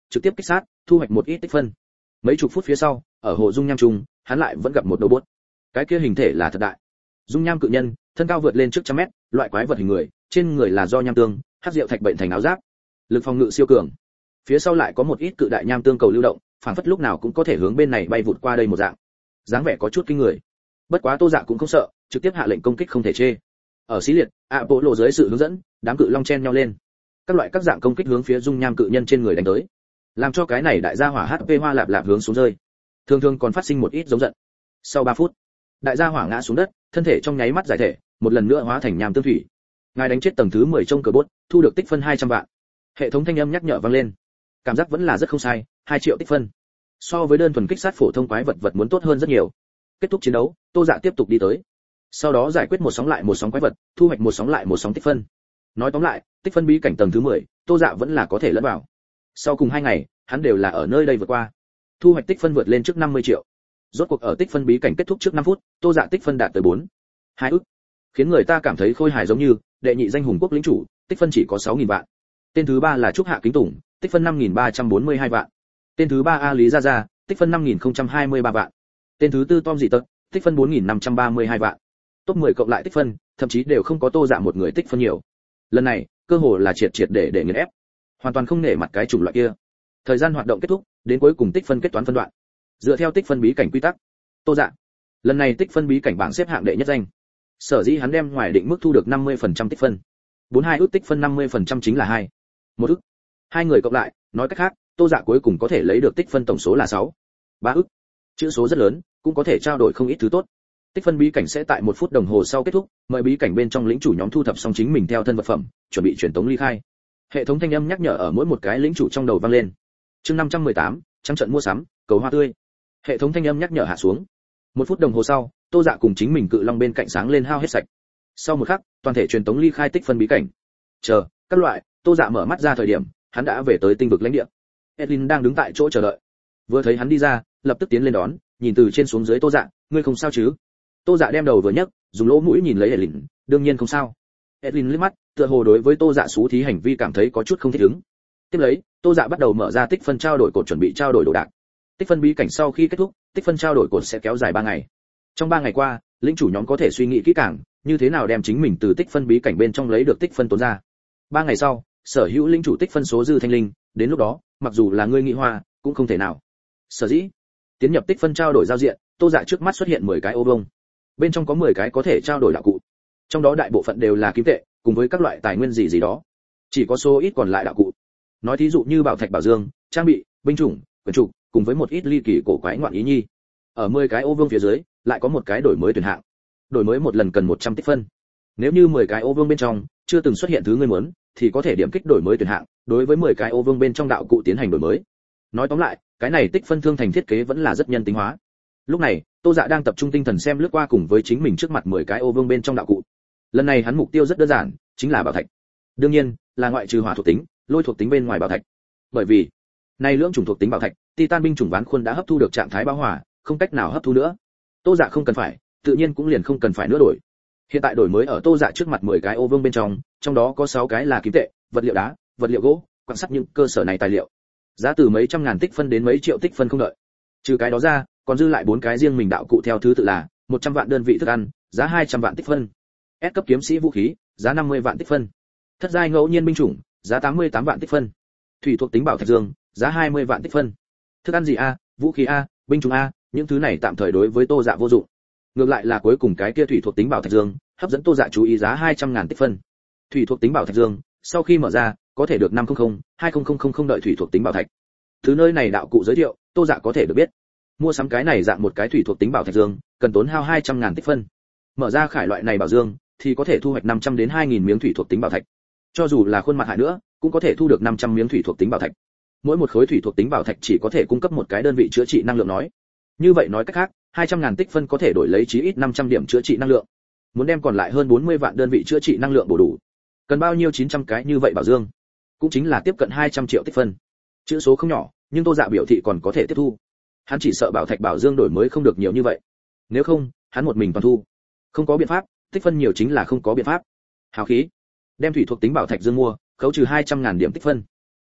trực tiếp kích sát, thu hoạch một ít tích phân. Mấy chục phút phía sau, ở hồ dung nham trung, hắn lại vẫn gặp một đầu bốt. Cái kia hình thể là thật đại. Dung nham cự nhân, thân cao vượt lên trước trăm mét, loại quái vật hình người, trên người là do nham tương, hắc diệu thạch bệnh thành áo giáp. Lực phòng ngự siêu cường. Phía sau lại có một ít cự đại nham tương cầu lưu động, phảng phất lúc nào cũng có thể hướng bên này bay vụt qua đây một dạng. Dáng vẻ có chút kinh người. Bất quá Tô Dạ cũng không sợ, trực tiếp hạ lệnh công kích không thể chê. Ở xí liệt, ạ bộ lộ dưới sự hướng dẫn, đám cự long chen nhau lên. Các loại các dạng công kích hướng phía dung nham cự nhân trên người đánh tới, làm cho cái này đại gia hỏa hát pê hoa lạp lạp hướng xuống rơi. Thường thường còn phát sinh một ít giống giận. Sau ba phút, đại gia hỏa ngã xuống đất, thân thể trong nháy mắt giải thể, một lần nữa hóa thành nham tương thủy. Ngài đánh chết tầng thứ mười trong cờ bốt, thu được tích phân hai trăm vạn. Hệ thống thanh âm nhắc nhở vang lên. Cảm giác vẫn là rất không sai, hai triệu tích phân. So với đơn thuần kích sát phổ thông quái vật vật muốn tốt hơn rất nhiều. Kết thúc chiến đấu, Tô Dạ tiếp tục đi tới. Sau đó giải quyết một sóng lại một sóng quái vật, thu hoạch một sóng lại một sóng tích phân. Nói tóm lại, tích phân bí cảnh tầng thứ mười, Tô Dạ vẫn là có thể lẫn vào. Sau cùng hai ngày, hắn đều là ở nơi đây vượt qua. Thu hoạch tích phân vượt lên trước năm mươi triệu. Rốt cuộc ở tích phân bí cảnh kết thúc trước năm phút, Tô Dạ tích phân đạt tới bốn hai ức. Khiến người ta cảm thấy khôi hài giống như, đệ nhị danh hùng quốc lĩnh chủ, tích phân chỉ có sáu nghìn vạn. Tên thứ ba là Trúc Hạ Kính Tùng, tích phân năm nghìn ba trăm bốn mươi hai vạn. Tên thứ ba A Lý Gia Gia, tích phân năm nghìn không trăm hai mươi ba vạn. Tên thứ tư Tom Dị Tật, tích phân bốn nghìn năm trăm ba mươi hai vạn. Top mười cộng lại tích phân, thậm chí đều không có Tô Dạ một người tích phân nhiều. Lần này, cơ hồ là triệt triệt để để nghiền ép. Hoàn toàn không nể mặt cái chủng loại kia. Thời gian hoạt động kết thúc, đến cuối cùng tích phân kết toán phân đoạn. Dựa theo tích phân bí cảnh quy tắc, Tô Dạ lần này tích phân bí cảnh bảng xếp hạng đệ nhất danh. Sở dĩ hắn đem ngoài định mức thu được năm mươi phần trăm tích phân. bốn mươi hai ước tích phân năm mươi phần trăm chính là hai. một ức. Hai người cộng lại, nói cách khác, Tô Dạ cuối cùng có thể lấy được tích phân tổng số là sáu. ba ức. Chữ số rất lớn, cũng có thể trao đổi không ít thứ tốt. Tích phân bí cảnh sẽ tại một phút đồng hồ sau kết thúc, mời bí cảnh bên trong lĩnh chủ nhóm thu thập xong chính mình theo thân vật phẩm, chuẩn bị truyền tống ly khai. Hệ thống thanh âm nhắc nhở ở mỗi một cái lĩnh chủ trong đầu vang lên. Chương năm trăm mười tám, trắng trận mua sắm, cầu hoa tươi. Hệ thống thanh âm nhắc nhở hạ xuống. Một phút đồng hồ sau, Tô Dạ cùng chính mình cự long bên cạnh sáng lên hao hết sạch. Sau một khắc, toàn thể truyền tống ly khai tích phân bí cảnh. Chờ, các loại, Tô Dạ mở mắt ra thời điểm, hắn đã về tới tinh vực lãnh địa. Edlin đang đứng tại chỗ chờ đợi. Vừa thấy hắn đi ra, lập tức tiến lên đón, nhìn từ trên xuống dưới Tô Dạ, ngươi không sao chứ? Tô Dạ đem đầu vừa nhấc, dùng lỗ mũi nhìn lấy Edlin, đương nhiên không sao. Edlin liếc mắt, tựa hồ đối với Tô Dạ xú thí hành vi cảm thấy có chút không thích ứng. Tiếp lấy, Tô Dạ bắt đầu mở ra tích phân trao đổi cột chuẩn bị trao đổi đồ đạc. Tích phân bí cảnh sau khi kết thúc, tích phân trao đổi cột sẽ kéo dài ba ngày. Trong ba ngày qua, lĩnh chủ nhóm có thể suy nghĩ kỹ càng, như thế nào đem chính mình từ tích phân bí cảnh bên trong lấy được tích phân tốn ra. Ba ngày sau, sở hữu lĩnh chủ tích phân số dư thanh linh, đến lúc đó, mặc dù là ngươi nghị hoa, cũng không thể nào. Sở dĩ, tiến nhập tích phân trao đổi giao diện, Tô Dạ trước mắt xuất hiện mười cái ô vuông. Bên trong có mười cái có thể trao đổi đạo cụ. Trong đó đại bộ phận đều là kim tệ, cùng với các loại tài nguyên gì gì đó. Chỉ có số ít còn lại đạo cụ. Nói thí dụ như bảo thạch bảo dương, trang bị, binh chủng, quyền trục, cùng với một ít ly kỳ cổ quái ngoạn ý nhi. Ở mười cái ô vuông phía dưới, lại có một cái đổi mới tuyển hạng. Đổi mới một lần cần một trăm tích phân. Nếu như mười cái ô vuông bên trong chưa từng xuất hiện thứ ngươi muốn, thì có thể điểm kích đổi mới tuyển hạng, đối với mười cái ô vuông bên trong đạo cụ tiến hành đổi mới. Nói tóm lại, cái này tích phân thương thành thiết kế vẫn là rất nhân tính hóa. Lúc này, Tô Dạ đang tập trung tinh thần xem lướt qua cùng với chính mình trước mặt mười cái ô vuông bên trong đạo cụ. Lần này hắn mục tiêu rất đơn giản, chính là bảo thạch. Đương nhiên, là ngoại trừ hỏa thuộc tính, lôi thuộc tính bên ngoài bảo thạch. Bởi vì, này lưỡng chủng thuộc tính bảo thạch, Titan binh chủng ván khuôn đã hấp thu được trạng thái bão hỏa, không cách nào hấp thu nữa. Tô Dạ không cần phải, tự nhiên cũng liền không cần phải nữa đổi. Hiện tại đổi mới ở Tô Dạ trước mặt mười cái ô vuông bên trong, trong đó có sáu cái là kim tệ, vật liệu đá, vật liệu gỗ, quan sát những cơ sở này tài liệu. Giá từ mấy trăm ngàn tích phân đến mấy triệu tích phân không đợi. Trừ cái đó ra, còn dư lại bốn cái riêng mình đạo cụ theo thứ tự là một trăm vạn đơn vị thức ăn, giá hai trăm vạn tích phân. S cấp kiếm sĩ vũ khí, giá năm mươi vạn tích phân. Thất giai ngẫu nhiên binh chủng, giá tám mươi tám vạn tích phân. Thủy thuộc tính bảo thạch dương, giá hai mươi vạn tích phân. Thức ăn gì a, vũ khí a, binh chủng a, những thứ này tạm thời đối với Tô Dạ vô dụng. Ngược lại là cuối cùng cái kia thủy thuộc tính bảo thạch dương, hấp dẫn Tô Dạ chú ý giá hai trăm ngàn tích phân. Thủy thuộc tính bảo thạch dương, sau khi mở ra, có thể được năm trăm, hai nghìn đợi thủy thuộc tính bảo thạch. Thứ nơi này đạo cụ giới thiệu, Tô Dạ có thể được biết. Mua sắm cái này dạng một cái thủy thuộc tính bảo thạch dương, cần tốn hao hai trăm ngàn tích phân. Mở ra khải loại này bảo dương, thì có thể thu hoạch năm trăm đến hai nghìn miếng thủy thuộc tính bảo thạch. Cho dù là khuôn mặt hại nữa, cũng có thể thu được năm trăm miếng thủy thuộc tính bảo thạch. Mỗi một khối thủy thuộc tính bảo thạch chỉ có thể cung cấp một cái đơn vị chữa trị năng lượng nói. Như vậy nói cách khác, hai trăm ngàn tích phân có thể đổi lấy chí ít năm trăm điểm chữa trị năng lượng. Muốn đem còn lại hơn bốn mươi vạn đơn vị chữa trị năng lượng bổ đủ, cần bao nhiêu chín trăm cái như vậy bảo dương, cũng chính là tiếp cận hai trăm triệu tích phân. Chữ số không nhỏ, nhưng Tô Dạ biểu thị còn có thể tiếp thu. Hắn chỉ sợ bảo thạch bảo dương đổi mới không được nhiều như vậy. Nếu không, hắn một mình toàn thu. Không có biện pháp, tích phân nhiều chính là không có biện pháp. Hào khí, đem thủy thuộc tính bảo thạch dương mua, khấu trừ hai trăm ngàn điểm tích phân.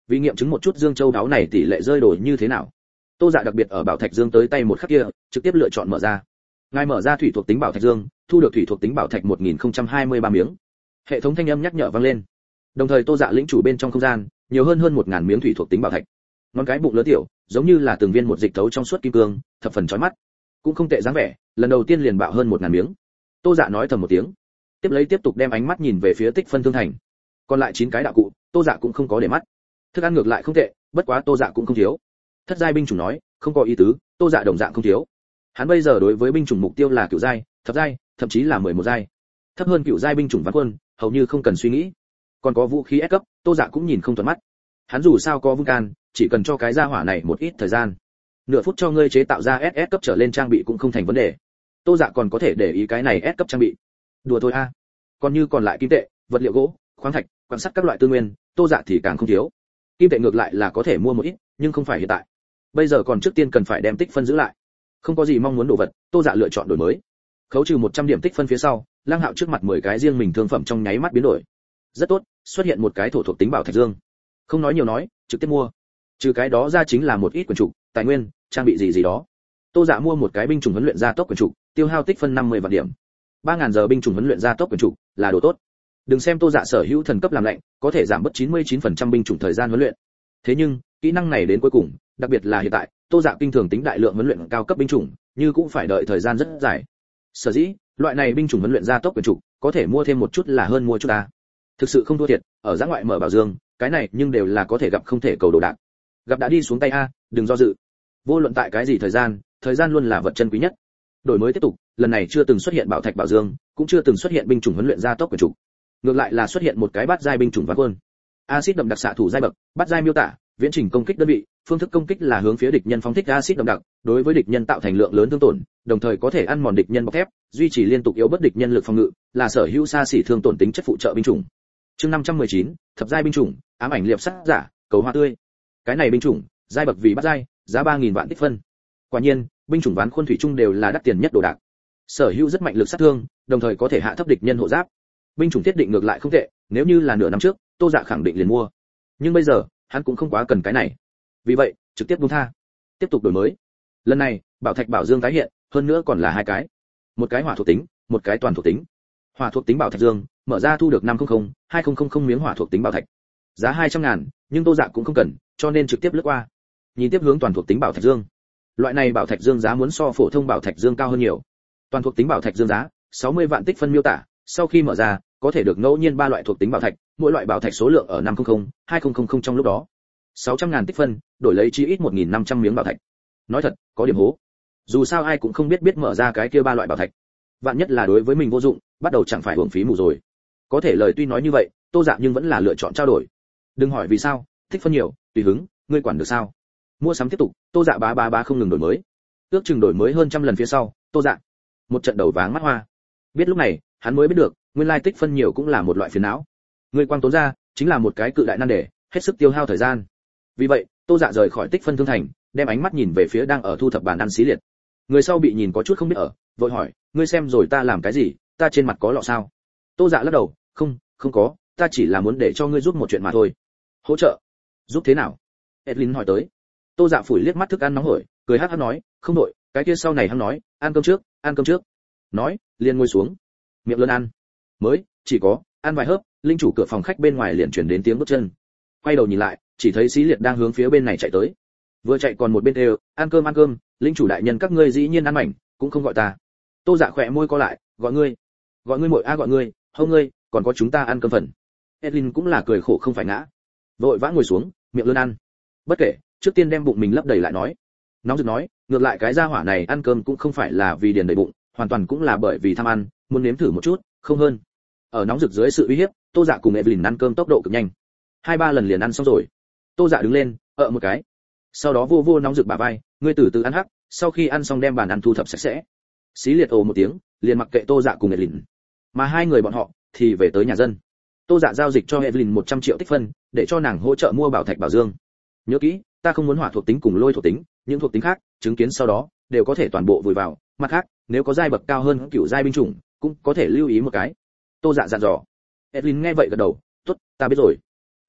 Vì nghiệm chứng một chút dương châu đáo này tỷ lệ rơi đồ như thế nào, Tô Dạ đặc biệt ở bảo thạch dương tới tay một khắc kia, trực tiếp lựa chọn mở ra. Ngài mở ra thủy thuộc tính bảo thạch dương, thu được thủy thuộc tính bảo thạch một nghìn không trăm hai mươi ba miếng. Hệ thống thanh âm nhắc nhở vang lên. Đồng thời Tô Dạ lĩnh chủ bên trong không gian, nhiều hơn hơn một nghìn miếng thủy thuộc tính bảo thạch. Ngón cái bụng lớn tiểu, giống như là từng viên một dịch tấu trong suốt kim cương, thập phần chói mắt. Cũng không tệ dáng vẻ, lần đầu tiên liền bạo hơn một nghìn miếng. Tô Dạ nói thầm một tiếng, tiếp lấy tiếp tục đem ánh mắt nhìn về phía tích phân thương thành. Còn lại chín cái đạo cụ, Tô Dạ cũng không có để mắt. Thức ăn ngược lại không tệ, bất quá Tô Dạ cũng không thiếu. Thất giai binh chủng nói, không có ý tứ, Tô Dạ đồng dạng không thiếu. Hắn bây giờ đối với binh chủng mục tiêu là cửu giai, thập giai, thậm chí là mười một giai. Thấp hơn cửu giai binh chủng ván quân, hầu như không cần suy nghĩ. Còn có vũ khí S cấp, Tô Dạ cũng nhìn không thuận mắt. Hắn dù sao có Vulcan, chỉ cần cho cái gia hỏa này một ít thời gian, nửa phút cho ngươi chế tạo ra ét ét cấp trở lên trang bị cũng không thành vấn đề. Tô Dạ còn có thể để ý cái này S cấp trang bị. Đùa thôi a. Còn như còn lại kim tệ, vật liệu gỗ, khoáng thạch, quan sát các loại tư nguyên, Tô Dạ thì càng không thiếu. Kim tệ ngược lại là có thể mua một ít, nhưng không phải hiện tại. Bây giờ còn trước tiên cần phải đem tích phân giữ lại. Không có gì mong muốn đồ vật, Tô Dạ lựa chọn đổi mới. Khấu trừ một trăm điểm tích phân phía sau, Lăng Hạo trước mặt mười cái riêng mình thương phẩm trong nháy mắt biến đổi. Rất tốt, xuất hiện một cái thổ thuộc tính bảo thạch dương. Không nói nhiều nói, trực tiếp mua. Trừ cái đó ra chính là một ít quyền trục, tài nguyên, trang bị gì gì đó. Tô Dạ mua một cái binh chủng huấn luyện gia tốc quyền trục, tiêu hao tích phân năm mươi vạn điểm. ba nghìn giờ binh chủng huấn luyện gia tốc quyền trục, là đồ tốt. Đừng xem Tô Dạ sở hữu thần cấp làm lạnh, có thể giảm bớt chín mươi chín phần trăm binh chủng thời gian huấn luyện. Thế nhưng, kỹ năng này đến cuối cùng, đặc biệt là hiện tại, Tô Dạ kinh thường tính đại lượng huấn luyện cao cấp binh chủng, như cũng phải đợi thời gian rất dài. Sở dĩ, loại này binh chủng huấn luyện gia tốc quyền trục, có thể mua thêm một chút là hơn mua chút ta. Thực sự không thua thiệt, ở giã ngoại mở bảo dương, cái này nhưng đều là có thể gặp không thể cầu đồ đạc. Gặp đã đi xuống tay a, đừng do dự. Vô luận tại cái gì thời gian, thời gian luôn là vật chân quý nhất. Đổi mới tiếp tục, lần này chưa từng xuất hiện bảo thạch bảo dương, cũng chưa từng xuất hiện binh chủng huấn luyện gia tốc quyền trục. Ngược lại là xuất hiện một cái bát giai binh chủng ván quân. Axit đậm đặc xạ thủ giai bậc, bát giai miêu tả, viễn trình công kích đơn vị, phương thức công kích là hướng phía địch nhân phóng thích axit đậm đặc, đối với địch nhân tạo thành lượng lớn thương tổn, đồng thời có thể ăn mòn địch nhân bọc thép, duy trì liên tục yếu bất địch nhân lực phòng ngự, là sở hữu xa xỉ thương tổn tính chất phụ trợ binh chủng. Chương năm trăm mười chín, thập giai binh chủng, ám ảnh liệp sắt giả, cầu hoa tươi. Cái này binh chủng, giai bậc vì bát giai, giá ba nghìn vạn tích phân. Quả nhiên, binh chủng ván khuôn thủy chung đều là đắt tiền nhất đồ đạc. Sở hữu rất mạnh lực sát thương, đồng thời có thể hạ thấp địch nhân hộ giáp. Binh chủng thiết định ngược lại không tệ, nếu như là nửa năm trước, Tô Dạ khẳng định liền mua. Nhưng bây giờ, hắn cũng không quá cần cái này. Vì vậy, trực tiếp buông tha. Tiếp tục đổi mới. Lần này, bảo thạch bảo dương tái hiện, hơn nữa còn là hai cái. Một cái hỏa thuộc tính, một cái toàn thuộc tính. Hỏa thuộc tính bảo thạch dương, mở ra thu được năm trăm, hai nghìn miếng hỏa thuộc tính bảo thạch. Giá hai trăm ngàn, nhưng Tô Dạ cũng không cần, cho nên trực tiếp lướt qua. Nhìn tiếp hướng toàn thuộc tính bảo thạch dương. Loại này bảo thạch dương giá muốn so phổ thông bảo thạch dương cao hơn nhiều. Toàn thuộc tính bảo thạch dương giá sáu mươi vạn tích phân miêu tả, sau khi mở ra, có thể được ngẫu nhiên ba loại thuộc tính bảo thạch, mỗi loại bảo thạch số lượng ở năm trăm, hai nghìn trong lúc đó. sáu trăm ngàn tích phân, đổi lấy chi ít một nghìn năm trăm miếng bảo thạch. Nói thật, có điểm hố. Dù sao ai cũng không biết biết mở ra cái kia ba loại bảo thạch. Vạn nhất là đối với mình vô dụng, bắt đầu chẳng phải uổng phí mù rồi. Có thể lời tuy nói như vậy, Tô Dạ nhưng vẫn là lựa chọn trao đổi. Đừng hỏi vì sao, thích phân nhiều, tùy hứng, ngươi quản được sao? Mua sắm tiếp tục, Tô Dạ bá bá bá không ngừng đổi mới. Ước chừng đổi mới hơn trăm lần phía sau, Tô Dạ một trận đầu váng mắt hoa. Biết lúc này, hắn mới biết được, nguyên lai tích phân nhiều cũng là một loại phiền não. Người quang tốn ra, chính là một cái cự đại nan đề, hết sức tiêu hao thời gian. Vì vậy, Tô Dạ rời khỏi tích phân thương thành, đem ánh mắt nhìn về phía đang ở thu thập bàn ăn xí liệt. Người sau bị nhìn có chút không biết ở, vội hỏi, ngươi xem rồi ta làm cái gì, ta trên mặt có lọ sao? Tô Dạ lắc đầu, không, không có, ta chỉ là muốn để cho ngươi giúp một chuyện mà thôi. Hỗ trợ? Giúp thế nào? Edlin hỏi tới. Tô Dạ phủi liếc mắt thức ăn nóng hổi, cười hắc hắc nói, không đội, cái kia sau này hắn nói, ăn cơm trước, ăn cơm trước. Nói, liền ngồi xuống, miệng lớn ăn. Mới, chỉ có, ăn vài hớp, linh chủ cửa phòng khách bên ngoài liền truyền đến tiếng bước chân. Quay đầu nhìn lại, chỉ thấy Xí Liệt đang hướng phía bên này chạy tới. Vừa chạy còn một bên đều, ăn cơm ăn cơm, linh chủ đại nhân các ngươi dĩ nhiên ăn mảnh, cũng không gọi ta. Tô Dạ khỏe môi co lại, gọi ngươi, gọi ngươi muội a gọi ngươi, hông ngươi, còn có chúng ta ăn cơm phần. Edlin cũng là cười khổ không phải ngã, vội vã ngồi xuống, miệng lớn ăn. Bất kể, trước tiên đem bụng mình lấp đầy lại nói. Nóng rực nói, ngược lại cái gia hỏa này ăn cơm cũng không phải là vì điền đầy bụng, hoàn toàn cũng là bởi vì tham ăn, muốn nếm thử một chút, không hơn. Ở nóng rực dưới sự uy hiếp, Tô Dạ cùng Evelyn ăn cơm tốc độ cực nhanh, hai ba lần liền ăn xong rồi. Tô Dạ đứng lên, ợ một cái, sau đó vô vô nóng rực bả vai, ngươi từ từ ăn hắc, sau khi ăn xong đem bàn ăn thu thập sạch sẽ. Xí Liệt ồ một tiếng, liền mặc kệ Tô Dạ cùng Evelyn, mà hai người bọn họ thì về tới nhà dân. Tô Dạ giao dịch cho Evelyn một trăm triệu tích phân, để cho nàng hỗ trợ mua bảo thạch bảo dương. Nhớ kỹ, ta không muốn hỏa thuộc tính cùng lôi thuộc tính, những thuộc tính khác, chứng kiến sau đó đều có thể toàn bộ vùi vào. Mặt khác, nếu có giai bậc cao hơn cửu giai binh chủng, cũng có thể lưu ý một cái. Tô Dạ dặn dò. Edlin nghe vậy gật đầu, tốt, ta biết rồi. Nói,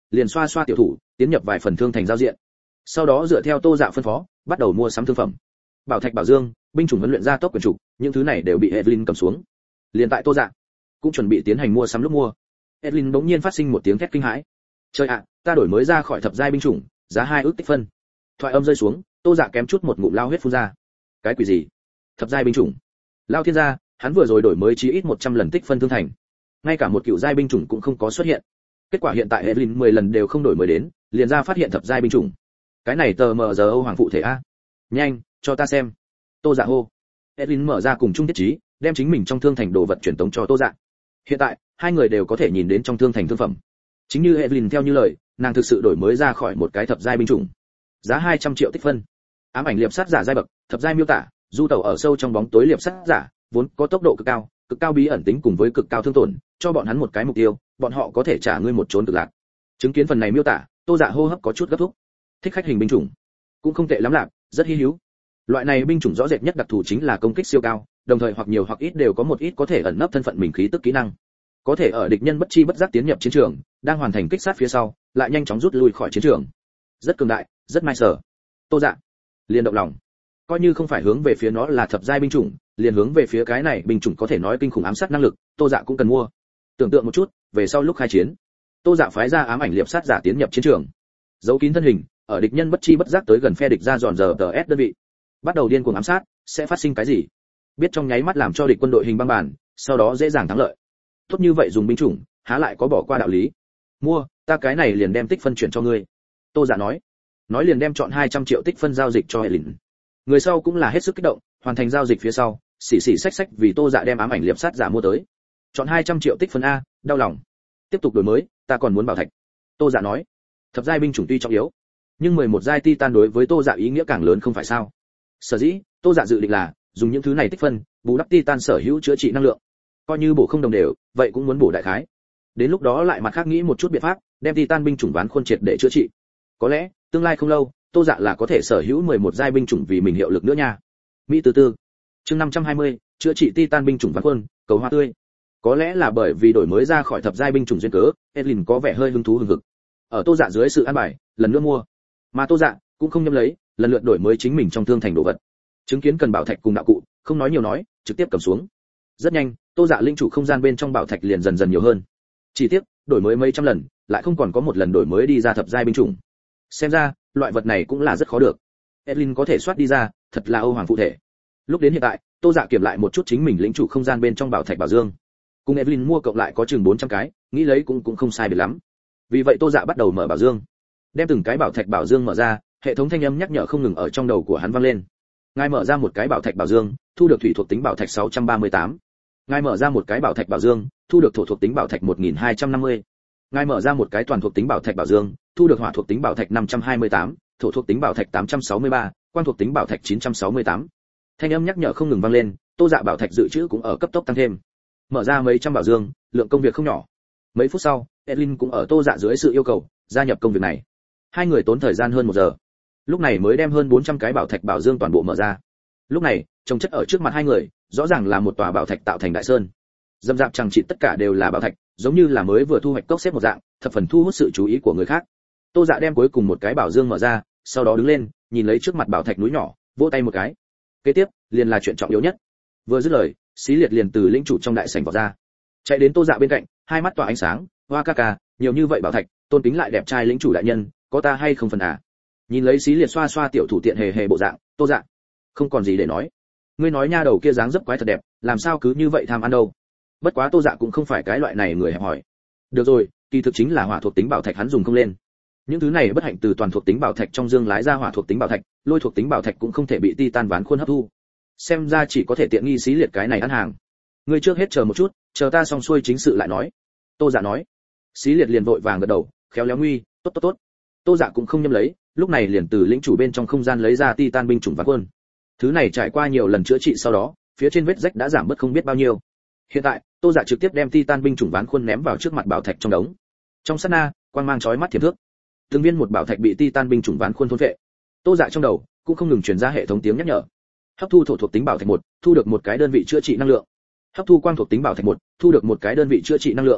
liền xoa xoa tiểu thủ tiến nhập vài phần thương thành giao diện, sau đó dựa theo Tô Dạ phân phó bắt đầu mua sắm thương phẩm. Bảo thạch bảo dương, binh chủng huấn luyện gia tốc quyền trục, những thứ này đều bị Evelyn cầm xuống. Liền tại Tô Dạ cũng chuẩn bị tiến hành mua sắm lúc mua, Evelyn bỗng nhiên phát sinh một tiếng thét kinh hãi. Trời ạ, ta đổi mới ra khỏi thập giai binh chủng, giá hai ước tích phân. Thoại âm rơi xuống, Tô Dạ kém chút một ngụm lao huyết phun ra. Cái quỷ gì? Thập giai binh chủng? Lao thiên gia, hắn vừa rồi đổi mới chí ít một trăm lần tích phân thương thành, ngay cả một cựu giai binh chủng cũng không có xuất hiện. Kết quả hiện tại Evelyn mười lần đều không đổi mới đến, liền ra phát hiện thập giai binh chủng. Cái này tờ mờ giờ Âu hoàng phụ thể a. Nhanh, cho ta xem. Tô Dạ hô. Evelyn mở ra cùng chung thiết trí, đem chính mình trong thương thành đồ vật truyền tống cho Tô Dạ. Hiện tại, hai người đều có thể nhìn đến trong thương thành thương phẩm. Chính như Evelyn theo như lời, nàng thực sự đổi mới ra khỏi một cái thập giai binh chủng. Giá hai trăm triệu tích phân. Ám ảnh liệp sát giả giai bậc, thập giai miêu tả, du tẩu ở sâu trong bóng tối liệp sát giả, vốn có tốc độ cực cao, cực cao bí ẩn tính cùng với cực cao thương tổn, cho bọn hắn một cái mục tiêu, bọn họ có thể trả ngươi một trốn cực lạc. Chứng kiến phần này miêu tả, Tô Dạ hô hấp có chút gấp thúc. Thích khách hình binh chủng, cũng không tệ lắm lạc, rất hi hữu. Loại này binh chủng rõ rệt nhất đặc thù chính là công kích siêu cao, đồng thời hoặc nhiều hoặc ít đều có một ít có thể ẩn nấp thân phận mình khí tức kỹ năng, có thể ở địch nhân bất chi bất giác tiến nhập chiến trường, đang hoàn thành kích sát phía sau, lại nhanh chóng rút lui khỏi chiến trường. Rất cường đại, rất mai sở. Tô Dạ liền động lòng, coi như không phải hướng về phía nó là thập giai binh chủng, liền hướng về phía cái này binh chủng có thể nói kinh khủng ám sát năng lực, Tô Dạ cũng cần mua. Tưởng tượng một chút, về sau lúc khai chiến, Tô Dạ phái ra ám ảnh liệp sát giả tiến nhập chiến trường, giấu kín thân hình, ở địch nhân bất chi bất giác tới gần phe địch ra dọn giờ tờ S đơn vị, bắt đầu điên cuồng ám sát, sẽ phát sinh cái gì? Biết trong nháy mắt làm cho địch quân đội hình băng bản, sau đó dễ dàng thắng lợi. Tốt như vậy dùng binh chủng, há lại có bỏ qua đạo lý. Mua, ta cái này liền đem tích phân chuyển cho ngươi. Tô Dạ nói. Nói liền đem chọn hai trăm triệu tích phân giao dịch cho Helen. Người sau cũng là hết sức kích động, hoàn thành giao dịch phía sau, xỉ xỉ xách xách vì Tô Dạ đem ám ảnh liệp sát giả mua tới. Chọn hai trăm triệu tích phân a, đau lòng. Tiếp tục đổi mới, ta còn muốn bảo thạch. Tô Dạ nói. Thập giai binh chủng tuy trọng yếu, nhưng mười một giai titan đối với Tô Dạ ý nghĩa càng lớn không phải sao? Sở dĩ, Tô Dạ dự định là dùng những thứ này tích phân, bù đắp titan sở hữu chữa trị năng lượng. Coi như bổ không đồng đều, vậy cũng muốn bổ đại khái. Đến lúc đó lại mặt khác nghĩ một chút biện pháp, đem titan binh chủng ván khuôn triệt để chữa trị. Có lẽ, tương lai không lâu, Tô Dạ là có thể sở hữu mười một giai binh chủng vì mình hiệu lực nữa nha. Mỹ từ từ. Chương năm trăm hai mươi, chữa trị titan binh chủng ván khuôn, cầu hoa tươi. Có lẽ là bởi vì đổi mới ra khỏi thập giai binh chủng duyên cớ, Evelyn có vẻ hơi hứng thú hừng hực. Ở Tô Dạ dưới sự an bài, lần nữa mua. Mà Tô Dạ cũng không nhầm lấy, lần lượt đổi mới chính mình trong thương thành đồ vật. Chứng kiến cần bảo thạch cùng đạo cụ, không nói nhiều nói, trực tiếp cầm xuống. Rất nhanh, Tô Dạ linh chủ không gian bên trong bảo thạch liền dần dần nhiều hơn. Chỉ tiếc, đổi mới mấy trăm lần, lại không còn có một lần đổi mới đi ra thập giai binh chủng. Xem ra, loại vật này cũng là rất khó được. Evelyn có thể soát đi ra, thật là Âu hoàng phụ thể. Lúc đến hiện tại, Tô Dạ kiểm lại một chút chính mình lĩnh chủ không gian bên trong bảo thạch bảo dương. Cùng Evelyn mua cộng lại có chừng bốn trăm cái, nghĩ lấy cũng cũng không sai biệt lắm. Vì vậy Tô Dạ bắt đầu mở bảo dương. Đem từng cái bảo thạch bảo dương mở ra, hệ thống thanh âm nhắc nhở không ngừng ở trong đầu của hắn vang lên. Ngài mở ra một cái bảo thạch bảo dương, thu được thủy thuộc tính bảo thạch sáu trăm ba mươi tám. Ngài mở ra một cái bảo thạch bảo dương, thu được thổ thuộc tính bảo thạch một nghìn hai trăm năm mươi. Ngài mở ra một cái toàn thuộc tính bảo thạch bảo dương, thu được hỏa thuộc tính bảo thạch năm trăm hai mươi tám, thổ thuộc tính bảo thạch tám trăm sáu mươi ba, quang thuộc tính bảo thạch chín trăm sáu mươi tám. Thanh âm nhắc nhở không ngừng vang lên, Tô Dạ bảo thạch dự trữ cũng ở cấp tốc tăng thêm. Mở ra mấy trăm bảo dương, lượng công việc không nhỏ. Mấy phút sau, Evelyn cũng ở Tô Dạ dưới sự yêu cầu, gia nhập công việc này. Hai người tốn thời gian hơn một giờ. Lúc này mới đem hơn bốn trăm cái bảo thạch bảo dương toàn bộ mở ra. Lúc này, trồng chất ở trước mặt hai người, rõ ràng là một tòa bảo thạch tạo thành đại sơn. Dâm dạp chẳng chịt tất cả đều là bảo thạch, giống như là mới vừa thu hoạch cốc xếp một dạng, thập phần thu hút sự chú ý của người khác. Tô Dạ đem cuối cùng một cái bảo dương mở ra, sau đó đứng lên, nhìn lấy trước mặt bảo thạch núi nhỏ, vỗ tay một cái. Kế tiếp, liền là chuyện trọng yếu nhất. Vừa dứt lời, Xí Liệt liền từ lĩnh chủ trong đại sảnh vọt ra, chạy đến Tô Dạ bên cạnh, hai mắt tỏa ánh sáng, "Hoa ca ca, nhiều như vậy bảo thạch, tôn kính lại đẹp trai lĩnh chủ đại nhân, có ta hay không phần à?" Nhìn lấy Xí Liệt xoa xoa tiểu thủ tiện hề hề bộ dạng, Tô Dạ không còn gì để nói. Ngươi nói nha đầu kia dáng dấp quái thật đẹp, làm sao cứ như vậy tham ăn đâu? Bất quá Tô Dạ cũng không phải cái loại này người hẹp hòi. Được rồi, kỳ thực chính là hỏa thuộc tính bảo thạch hắn dùng không lên. Những thứ này bất hạnh từ toàn thuộc tính bảo thạch trong dương lái ra hỏa thuộc tính bảo thạch, lôi thuộc tính bảo thạch cũng không thể bị titan ván khuôn hấp thu. Xem ra chỉ có thể tiện nghi Xí Liệt cái này ăn hàng. Ngươi trước hết chờ một chút, chờ ta xong xuôi chính sự lại nói. Tô Dạ nói. Xí Liệt liền vội vàng gật đầu, khéo léo nguy, tốt tốt tốt. Tô Dạ cũng không nhâm lấy, lúc này liền từ lĩnh chủ bên trong không gian lấy ra titan binh chủng ván khuôn. Thứ này trải qua nhiều lần chữa trị sau đó, phía trên vết rách đã giảm bớt không biết bao nhiêu. Hiện tại, Tô Dạ trực tiếp đem titan binh chủng ván khuôn ném vào trước mặt bảo thạch trong đống. Trong sát na, quang mang chói mắt thiểm thước. Từng viên một bảo thạch bị titan binh chủng ván khuôn thôn phệ. Tô Dạ trong đầu cũng không ngừng truyền ra hệ thống tiếng nhắc nhở. Hấp thu thổ thuộc tính bảo thạch một, thu được một cái đơn vị chữa trị năng lượng. Hấp thu quang thuộc tính bảo thạch một, thu được một cái đơn vị chữa trị năng lượng.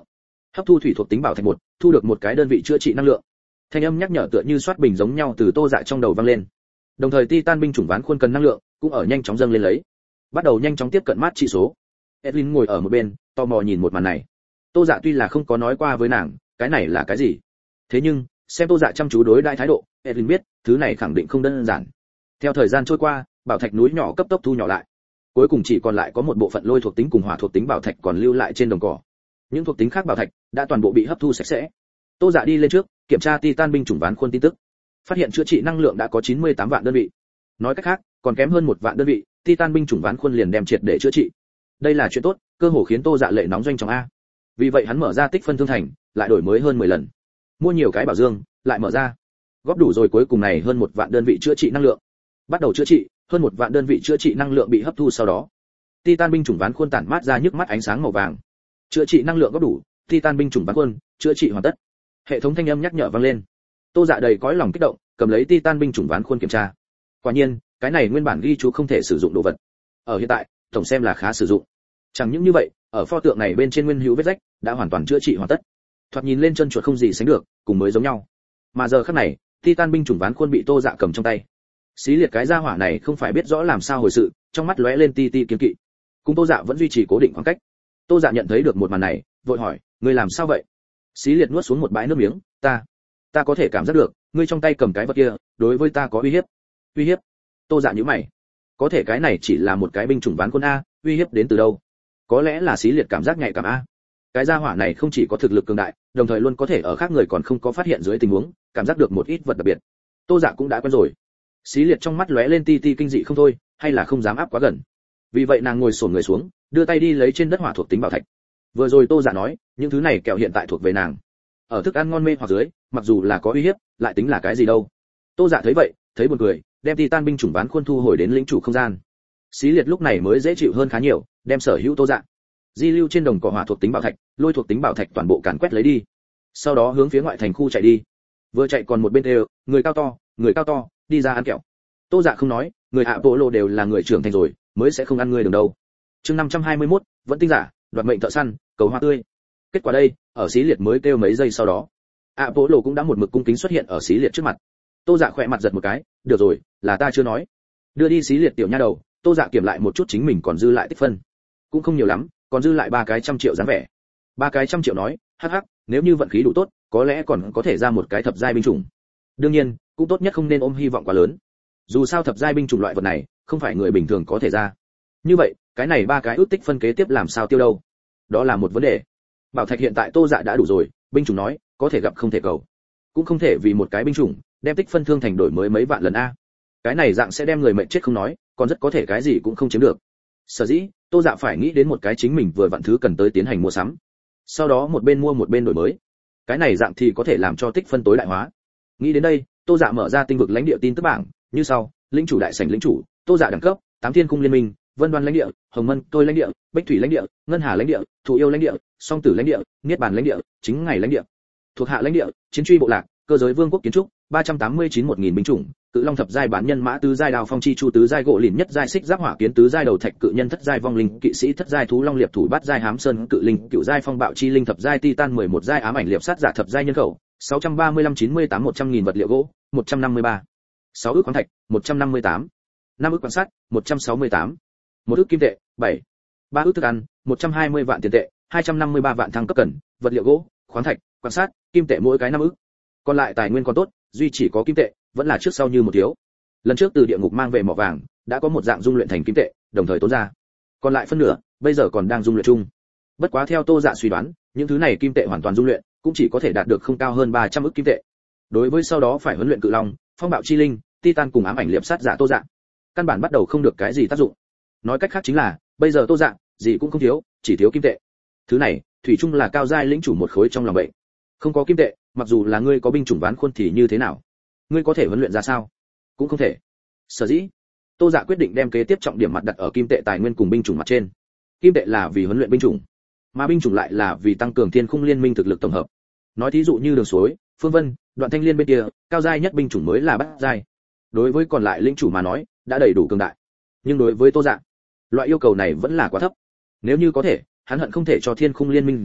Hấp thu thủy thuộc tính bảo thạch một, thu được một cái đơn vị chữa trị năng lượng. Thanh âm nhắc nhở tựa như soát bình giống nhau từ Tô Dạ trong đầu vang lên. Đồng thời Titan binh chủng ván khuôn cần năng lượng cũng ở nhanh chóng dâng lên lấy, bắt đầu nhanh chóng tiếp cận mát trị số. Edwin ngồi ở một bên, tò mò nhìn một màn này. Tô Dạ tuy là không có nói qua với nàng, cái này là cái gì, thế nhưng xem Tô Dạ chăm chú đối đãi thái độ, Edwin biết, thứ này khẳng định không đơn giản. Theo thời gian trôi qua, bảo thạch núi nhỏ cấp tốc thu nhỏ lại. Cuối cùng chỉ còn lại có một bộ phận lôi thuộc tính cùng hỏa thuộc tính bảo thạch còn lưu lại trên đồng cỏ. Những thuộc tính khác bảo thạch đã toàn bộ bị hấp thu sạch sẽ. Tô Dạ đi lên trước, kiểm tra Titan binh chủng ván khuôn tin tức. Phát hiện chữa trị năng lượng đã có chín mươi tám vạn đơn vị. Nói cách khác, còn kém hơn một vạn đơn vị, Titan binh chủng ván khuôn liền đem triệt để chữa trị. Đây là chuyện tốt, cơ hồ khiến Tô Dạ lệ nóng doanh trong a. Vì vậy hắn mở ra tích phân thương thành, lại đổi mới hơn mười lần. Mua nhiều cái bảo dương, lại mở ra. Góp đủ rồi cuối cùng này hơn một vạn đơn vị chữa trị năng lượng. Bắt đầu chữa trị, hơn một vạn đơn vị chữa trị năng lượng bị hấp thu sau đó. Titan binh chủng ván khuôn tản mát ra nhức mắt ánh sáng màu vàng. Chữa trị năng lượng góp đủ, Titan binh chủng ván khuôn, chữa trị hoàn tất. Hệ thống thanh âm nhắc nhở vang lên. Tô Dạ đầy cõi lòng kích động, cầm lấy Titan binh chủng ván khuôn kiểm tra. Quả nhiên, cái này nguyên bản ghi chú không thể sử dụng đồ vật. Ở hiện tại, tổng xem là khá sử dụng. Chẳng những như vậy, ở pho tượng này bên trên nguyên hữu vết rách đã hoàn toàn chữa trị hoàn tất. Thoạt nhìn lên chân chuột không gì sánh được, cùng mới giống nhau. Mà giờ khắc này, Titan binh chủng ván khuôn bị Tô Dạ cầm trong tay. Xí liệt cái gia hỏa này không phải biết rõ làm sao hồi sự, trong mắt lóe lên ti ti kiên kỵ. Cùng Tô Dạ vẫn duy trì cố định khoảng cách. Tô Dạ nhận thấy được một màn này, vội hỏi, ngươi làm sao vậy? Xí liệt nuốt xuống một bãi nước miếng, ta, ta có thể cảm giác được, ngươi trong tay cầm cái vật kia, đối với ta có uy hiếp. Uy hiếp? Tô Dạ nhíu mày. Có thể cái này chỉ là một cái binh chủng ván khuôn a, uy hiếp đến từ đâu? Có lẽ là xí liệt cảm giác nhạy cảm a. Cái gia hỏa này không chỉ có thực lực cường đại, đồng thời luôn có thể ở khác người còn không có phát hiện dưới tình huống, cảm giác được một ít vật đặc biệt. Tô Dạ cũng đã quen rồi. Xí liệt trong mắt lóe lên ti ti kinh dị không thôi, hay là không dám áp quá gần. Vì vậy nàng ngồi xổm người xuống, đưa tay đi lấy trên đất hỏa thuộc tính bảo thạch. Vừa rồi Tô Dạ nói, những thứ này kẹo hiện tại thuộc về nàng. Ở thức ăn ngon mê hoặc dưới, mặc dù là có uy hiếp, lại tính là cái gì đâu. Tô Dạ thấy vậy, thấy buồn cười, đem Titan binh chủng ván khuôn thu hồi đến lĩnh chủ không gian. Xí liệt lúc này mới dễ chịu hơn khá nhiều, đem sở hữu Tô Dạ di lưu trên đồng cỏ hỏa thuộc tính bảo thạch, lôi thuộc tính bảo thạch toàn bộ càn quét lấy đi. Sau đó hướng phía ngoại thành khu chạy đi. Vừa chạy còn một bên đều, người cao to, người cao to, đi ra ăn kẹo. Tô Dạ không nói, người ạ bộ lộ đều là người trưởng thành rồi, mới sẽ không ăn người đường đâu. Chương năm trăm hai mươi mốt, vẫn tinh giả, đoạt mệnh thợ săn, cầu hoa tươi. Kết quả đây, ở xí liệt mới kêu mấy giây sau đó, ạ bộ lộ cũng đã một mực cung kính xuất hiện ở xí liệt trước mặt. Tô Dạ khỏe mặt giật một cái, được rồi, là ta chưa nói. Đưa đi xí liệt tiểu nha đầu, Tô Dạ kiểm lại một chút chính mình còn dư lại tích phân, cũng không nhiều lắm, còn dư lại ba cái trăm triệu dáng vẻ. Ba cái trăm triệu nói, hắc hắc, nếu như vận khí đủ tốt, có lẽ còn có thể ra một cái thập giai binh chủng. Đương nhiên, cũng tốt nhất không nên ôm hy vọng quá lớn. Dù sao thập giai binh chủng loại vật này, không phải người bình thường có thể ra. Như vậy, cái này ba cái ước tích phân kế tiếp làm sao tiêu đâu? Đó là một vấn đề. Bảo thạch hiện tại Tô Dạ đã đủ rồi, binh chủng nói, có thể gặp không thể cầu. Cũng không thể vì một cái binh chủng, đem tích phân thương thành đổi mới mấy vạn lần a. Cái này dạng sẽ đem người mệnh chết không nói, còn rất có thể cái gì cũng không chiếm được. Sở dĩ, Tô Dạ phải nghĩ đến một cái chính mình vừa vặn thứ cần tới tiến hành mua sắm. Sau đó một bên mua một bên đổi mới. Cái này dạng thì có thể làm cho tích phân tối đại hóa. Nghĩ đến đây, Tô Dạ mở ra tinh vực lãnh địa tin tức bảng, như sau: lĩnh chủ đại sảnh lĩnh chủ, Tô Dạ đẳng cấp, tám thiên cung liên minh, Vân Đoan lãnh địa, Hồng Mân tôi lãnh địa, Bách Thủy lãnh địa, Ngân Hà lãnh địa, Thụ Yêu lãnh địa, Song Tử lãnh địa, Niết Bàn lãnh địa, Chính Ngày lãnh địa. Thuộc hạ lãnh địa, Chiến Truy bộ lạc, Cơ giới vương quốc kiến trúc, ba trăm tám mươi chín một nghìn binh chủng, Cự Long thập giai bán nhân mã tứ giai đào phong chi chu tứ giai gỗ lìn nhất giai xích giáp hỏa kiến tứ giai đầu thạch cự nhân thất giai vong linh kỵ sĩ thất giai thú long liệp thủ bát giai hám sơn cự linh cựu giai phong bạo chi linh thập giai titan mười một giai ám ảnh liệp sát giả thập giai nhân khẩu, sáu trăm ba mươi lăm chín mươi tám một trăm nghìn vật liệu gỗ, một trăm năm mươi ba. sáu ức khoáng thạch, một trăm năm mươi tám. năm ức quan sát, một trăm sáu mươi tám. một ức kim tệ, bảy. ba ức thức ăn, một trăm hai mươi vạn tiền tệ, hai trăm năm mươi ba vạn thăng cấp cần, vật liệu gỗ, khoáng thạch, quan sát, kim tệ mỗi cái năm ức. Còn lại tài nguyên còn tốt, duy chỉ có kim tệ, vẫn là trước sau như một thiếu. Lần trước từ địa ngục mang về mỏ vàng, đã có một dạng dung luyện thành kim tệ, đồng thời tốn ra. Còn lại phân nửa, bây giờ còn đang dung luyện chung. Bất quá theo Tô Dạ suy đoán, những thứ này kim tệ hoàn toàn dung luyện, cũng chỉ có thể đạt được không cao hơn ba trăm ức kim tệ. Đối với sau đó phải huấn luyện cự long, phong bạo chi linh, titan cùng ám ảnh liệp sát giả Tô Dạ, căn bản bắt đầu không được cái gì tác dụng. Nói cách khác chính là, bây giờ Tô Dạ, gì cũng không thiếu, chỉ thiếu kim tệ. Thứ này, thủy chung là cao giai lĩnh chủ một khối trong lòng bệnh. Không có kim tệ, mặc dù là ngươi có binh chủng ván khuôn thì như thế nào? Ngươi có thể huấn luyện ra sao? Cũng không thể. Sở dĩ, Tô Dạ quyết định đem kế tiếp trọng điểm mặt đặt ở kim tệ tài nguyên cùng binh chủng mặt trên. Kim tệ là vì huấn luyện binh chủng, mà binh chủng lại là vì tăng cường thiên khung liên minh thực lực tổng hợp. Nói thí dụ như Đường Suối, Phương Vân, Đoạn Thanh Liên bên kia, cao giai nhất binh chủng mới là bát giai. Đối với còn lại lĩnh chủ mà nói, đã đầy đủ cường đại. Nhưng đối với Tô Dạ, loại yêu cầu này vẫn là quá thấp. Nếu như có thể, hắn hận không thể cho thiên khung liên minh dưới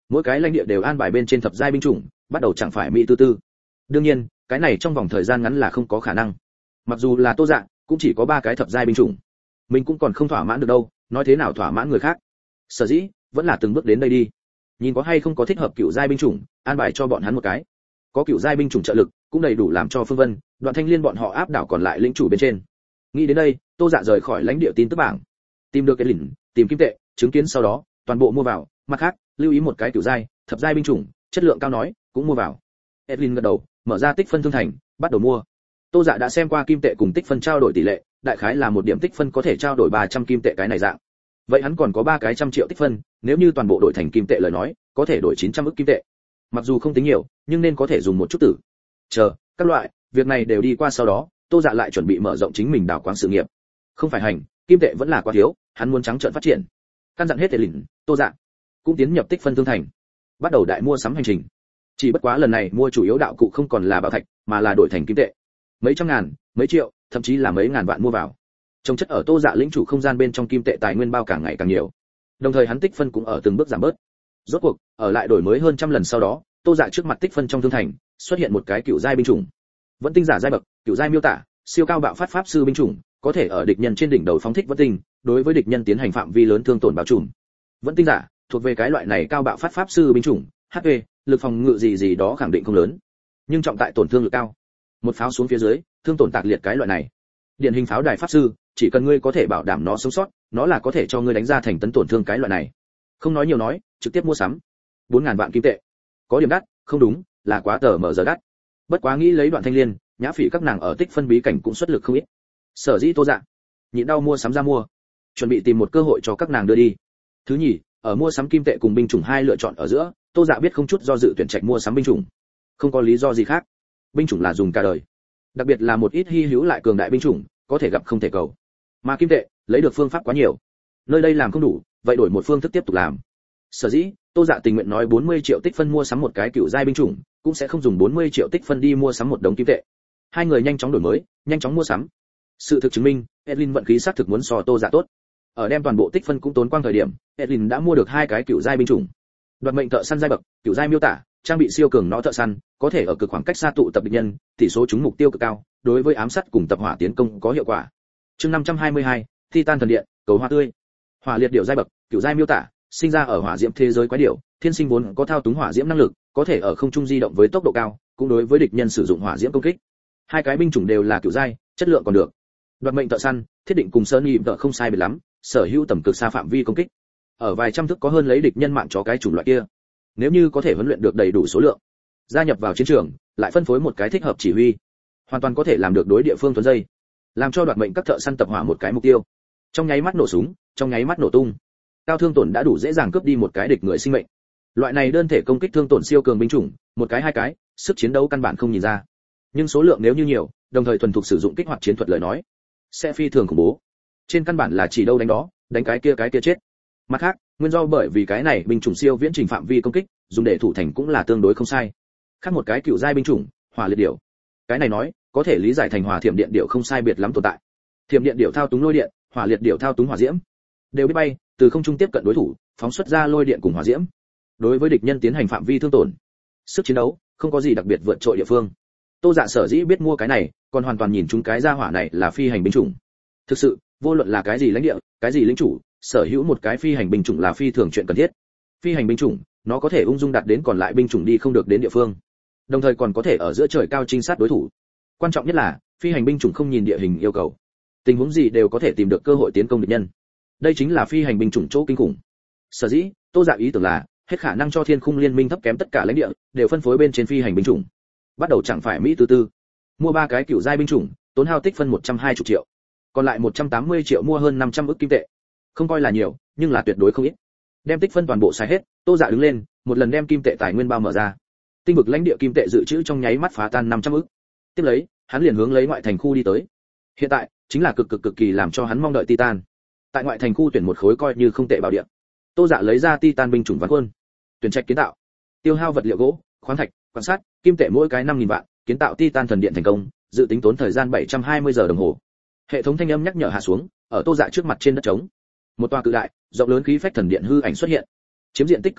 mỗi cái lãnh địa đều an bài bên trên thập giai binh chủng, bắt đầu chẳng phải mỹ tư tư. Đương nhiên, cái này trong vòng thời gian ngắn là không có khả năng. Mặc dù là Tô Dạ, cũng chỉ có ba cái thập giai binh chủng, mình cũng còn không thỏa mãn được đâu, nói thế nào thỏa mãn người khác. Sở dĩ, vẫn là từng bước đến đây đi. Nhìn có hay không có thích hợp cựu giai binh chủng, an bài cho bọn hắn một cái. Có cựu giai binh chủng trợ lực, cũng đầy đủ làm cho Phương Vân, Đoạn Thanh Liên bọn họ áp đảo còn lại lĩnh chủ bên trên. Nghĩ đến đây, Tô Dạ rời khỏi lãnh địa tin tức bảng, tìm được cái lĩnh, tìm kim tệ, chứng kiến sau đó, toàn bộ mua vào, mặt khác, lưu ý một cái cựu giai, thập giai binh chủng, chất lượng cao nói, cũng mua vào. Edwin gật đầu, mở ra tích phân thương thành, bắt đầu mua. Tô Dạ đã xem qua kim tệ cùng tích phân trao đổi tỷ lệ, đại khái là một điểm tích phân có thể trao đổi ba trăm kim tệ cái này dạng. Vậy hắn còn có ba cái trăm triệu tích phân, nếu như toàn bộ đổi thành kim tệ lời nói, có thể đổi chín trăm ức kim tệ. Mặc dù không tính nhiều, nhưng nên có thể dùng một chút tử. Chờ, các loại, việc này đều đi qua sau đó, Tô Dạ lại chuẩn bị mở rộng chính mình đào quáng sự nghiệp. Không phải hành, kim tệ vẫn là quá thiếu, hắn muốn trắng trợn phát triển. Căn dặn hết tệ lĩnh, Tô Dạ cũng tiến nhập tích phân thương thành, bắt đầu đại mua sắm hành trình. Chỉ bất quá lần này mua chủ yếu đạo cụ không còn là bảo thạch, mà là đổi thành kim tệ. Mấy trăm ngàn, mấy triệu, thậm chí là mấy ngàn vạn mua vào. Trồng chất ở Tô Dạ lĩnh chủ không gian bên trong kim tệ tài nguyên bao càng ngày càng nhiều. Đồng thời hắn tích phân cũng ở từng bước giảm bớt. Rốt cuộc, ở lại đổi mới hơn trăm lần sau đó, Tô Dạ trước mặt tích phân trong thương thành xuất hiện một cái cựu giai binh chủng. Vẫn tinh giả giai bậc, cựu giai miêu tả, siêu cao bạo phát pháp sư binh chủng, có thể ở địch nhân trên đỉnh đầu phóng thích vẫn tinh, đối với địch nhân tiến hành phạm vi lớn thương tổn bao trùm. Vẫn tinh giả, thuộc về cái loại này cao bạo phát pháp sư binh chủng, hát pê, lực phòng ngự gì gì đó khẳng định không lớn, nhưng trọng tại tổn thương lực cao. Một pháo xuống phía dưới, thương tổn tạc liệt cái loại này. Điển hình pháo đài pháp sư, chỉ cần ngươi có thể bảo đảm nó sống sót, nó là có thể cho ngươi đánh ra thành tấn tổn thương cái loại này. Không nói nhiều nói, trực tiếp mua sắm. bốn ngàn vạn kim tệ. Có điểm đắt, không đúng, là quá tờ mở giờ đắt. Bất quá nghĩ lấy Đoạn Thanh Liên, Nhã Phỉ các nàng ở tích phân bí cảnh cũng xuất lực không ít. Sở dĩ Tô Dạ nhịn đau mua sắm ra mua, chuẩn bị tìm một cơ hội cho các nàng đưa đi. Thứ nhì, ở mua sắm kim tệ cùng binh chủng hai lựa chọn ở giữa, Tô Dạ biết không chút do dự tuyển trạch mua sắm binh chủng. Không có lý do gì khác. Binh chủng là dùng cả đời. Đặc biệt là một ít hi hữu lại cường đại binh chủng, có thể gặp không thể cầu. Mà kim tệ, lấy được phương pháp quá nhiều. Nơi đây làm không đủ, vậy đổi một phương thức tiếp tục làm. Sở dĩ, Tô Dạ tình nguyện nói bốn mươi triệu tích phân mua sắm một cái cựu giai binh chủng, cũng sẽ không dùng bốn mươi triệu tích phân đi mua sắm một đống kim tệ. Hai người nhanh chóng đổi mới, nhanh chóng mua sắm. Sự thực chứng minh, Edlin vận khí xác thực muốn so Tô Dạ tốt. Ở đem toàn bộ tích phân cũng tốn quang thời điểm, Edlin đã mua được hai cái cựu giai binh chủng. Đoạt mệnh thợ săn giai bậc, cựu giai miêu tả, trang bị siêu cường nó thợ săn, có thể ở cực khoảng cách xa tụ tập địch nhân, tỷ số trúng mục tiêu cực cao, đối với ám sát cùng tập hỏa tiến công có hiệu quả. Chương năm trăm hai mươi hai, Titan thần điện, cầu hoa tươi. Hỏa liệt điểu giai bậc, cựu giai miêu tả, sinh ra ở hỏa diễm thế giới quái điểu, thiên sinh vốn có thao túng hỏa diễm năng lực, có thể ở không trung di động với tốc độ cao, cũng đối với địch nhân sử dụng hỏa diễm công kích. Hai cái binh chủng đều là cựu giai, chất lượng còn được. Đoạt mệnh thợ săn, thiết định cùng Sơn Nhị Vợ không sai biệt lắm, sở hữu tầm cực xa phạm vi công kích. Ở vài trăm thước có hơn lấy địch nhân mạng chó cái chủng loại kia. Nếu như có thể huấn luyện được đầy đủ số lượng, gia nhập vào chiến trường, lại phân phối một cái thích hợp chỉ huy, hoàn toàn có thể làm được đối địa phương tuấn dây, làm cho đoạt mệnh các thợ săn tập hỏa một cái mục tiêu, trong nháy mắt nổ súng, trong nháy mắt nổ tung, cao thương tổn đã đủ dễ dàng cướp đi một cái địch người sinh mệnh. Loại này đơn thể công kích thương tổn siêu cường binh chủng, một cái hai cái, sức chiến đấu căn bản không nhìn ra, nhưng số lượng nếu như nhiều, đồng thời thuần thục sử dụng kích hoạt chiến thuật lời nói, sẽ phi thường khủng bố. Trên căn bản là chỉ đâu đánh đó, đánh cái kia cái kia chết. Mặt khác, nguyên do bởi vì cái này binh chủng siêu viễn trình phạm vi công kích, dùng để thủ thành cũng là tương đối không sai. Khác một cái cựu giai binh chủng, hỏa liệt điểu. Cái này nói, có thể lý giải thành hỏa thiểm điện điểu không sai biệt lắm tồn tại. Thiểm điện điểu thao túng lôi điện, hỏa liệt điểu thao túng hỏa diễm. Đều biết bay, từ không trung tiếp cận đối thủ, phóng xuất ra lôi điện cùng hỏa diễm. Đối với địch nhân tiến hành phạm vi thương tổn. Sức chiến đấu, không có gì đặc biệt vượt trội địa phương. Tô Dạ sở dĩ biết mua cái này, còn hoàn toàn nhìn chúng cái gia hỏa này là phi hành binh chủng. Thực sự, vô luận là cái gì lãnh địa, cái gì lĩnh chủ, sở hữu một cái phi hành binh chủng là phi thường chuyện cần thiết. Phi hành binh chủng, nó có thể ung dung đạt đến còn lại binh chủng đi không được đến địa phương, đồng thời còn có thể ở giữa trời cao trinh sát đối thủ. Quan trọng nhất là, phi hành binh chủng không nhìn địa hình yêu cầu, tình huống gì đều có thể tìm được cơ hội tiến công địch nhân. Đây chính là phi hành binh chủng chỗ kinh khủng. Sở dĩ, Tô Dạ ý tưởng là, hết khả năng cho Thiên Khung Liên Minh thấp kém tất cả lãnh địa đều phân phối bên trên phi hành binh chủng. Bắt đầu chẳng phải Mỹ tư tư, mua ba cái cựu giai binh chủng, tốn hao tích phân một trăm hai mươi triệu, còn lại một trăm tám mươi triệu mua hơn năm trăm ức kim tệ. Không coi là nhiều, nhưng là tuyệt đối không ít. Đem tích phân toàn bộ xài hết, Tô Dạ đứng lên, một lần đem kim tệ tài nguyên bao mở ra. Tinh vực lãnh địa kim tệ dự trữ trong nháy mắt phá tan năm trăm ức. Tiếp lấy, hắn liền hướng lấy ngoại thành khu đi tới. Hiện tại, chính là cực cực cực kỳ làm cho hắn mong đợi Titan. Tại ngoại thành khu tuyển một khối coi như không tệ bảo địa. Tô Dạ lấy ra Titan binh chủng ván quân, tuyển trạch kiến tạo. Tiêu hao vật liệu gỗ, khoáng thạch, quan sát, kim tệ mỗi cái năm nghìn vạn, kiến tạo Titan thần điện thành công, dự tính tốn thời gian bảy trăm hai mươi giờ đồng hồ. Hệ thống thanh âm nhắc nhở hạ xuống, ở Tô Dạ trước mặt trên đất trống. Một tòa cự đại, rộng lớn khí phách thần điện hư ảnh xuất hiện. Chiếm diện tích cực lớn,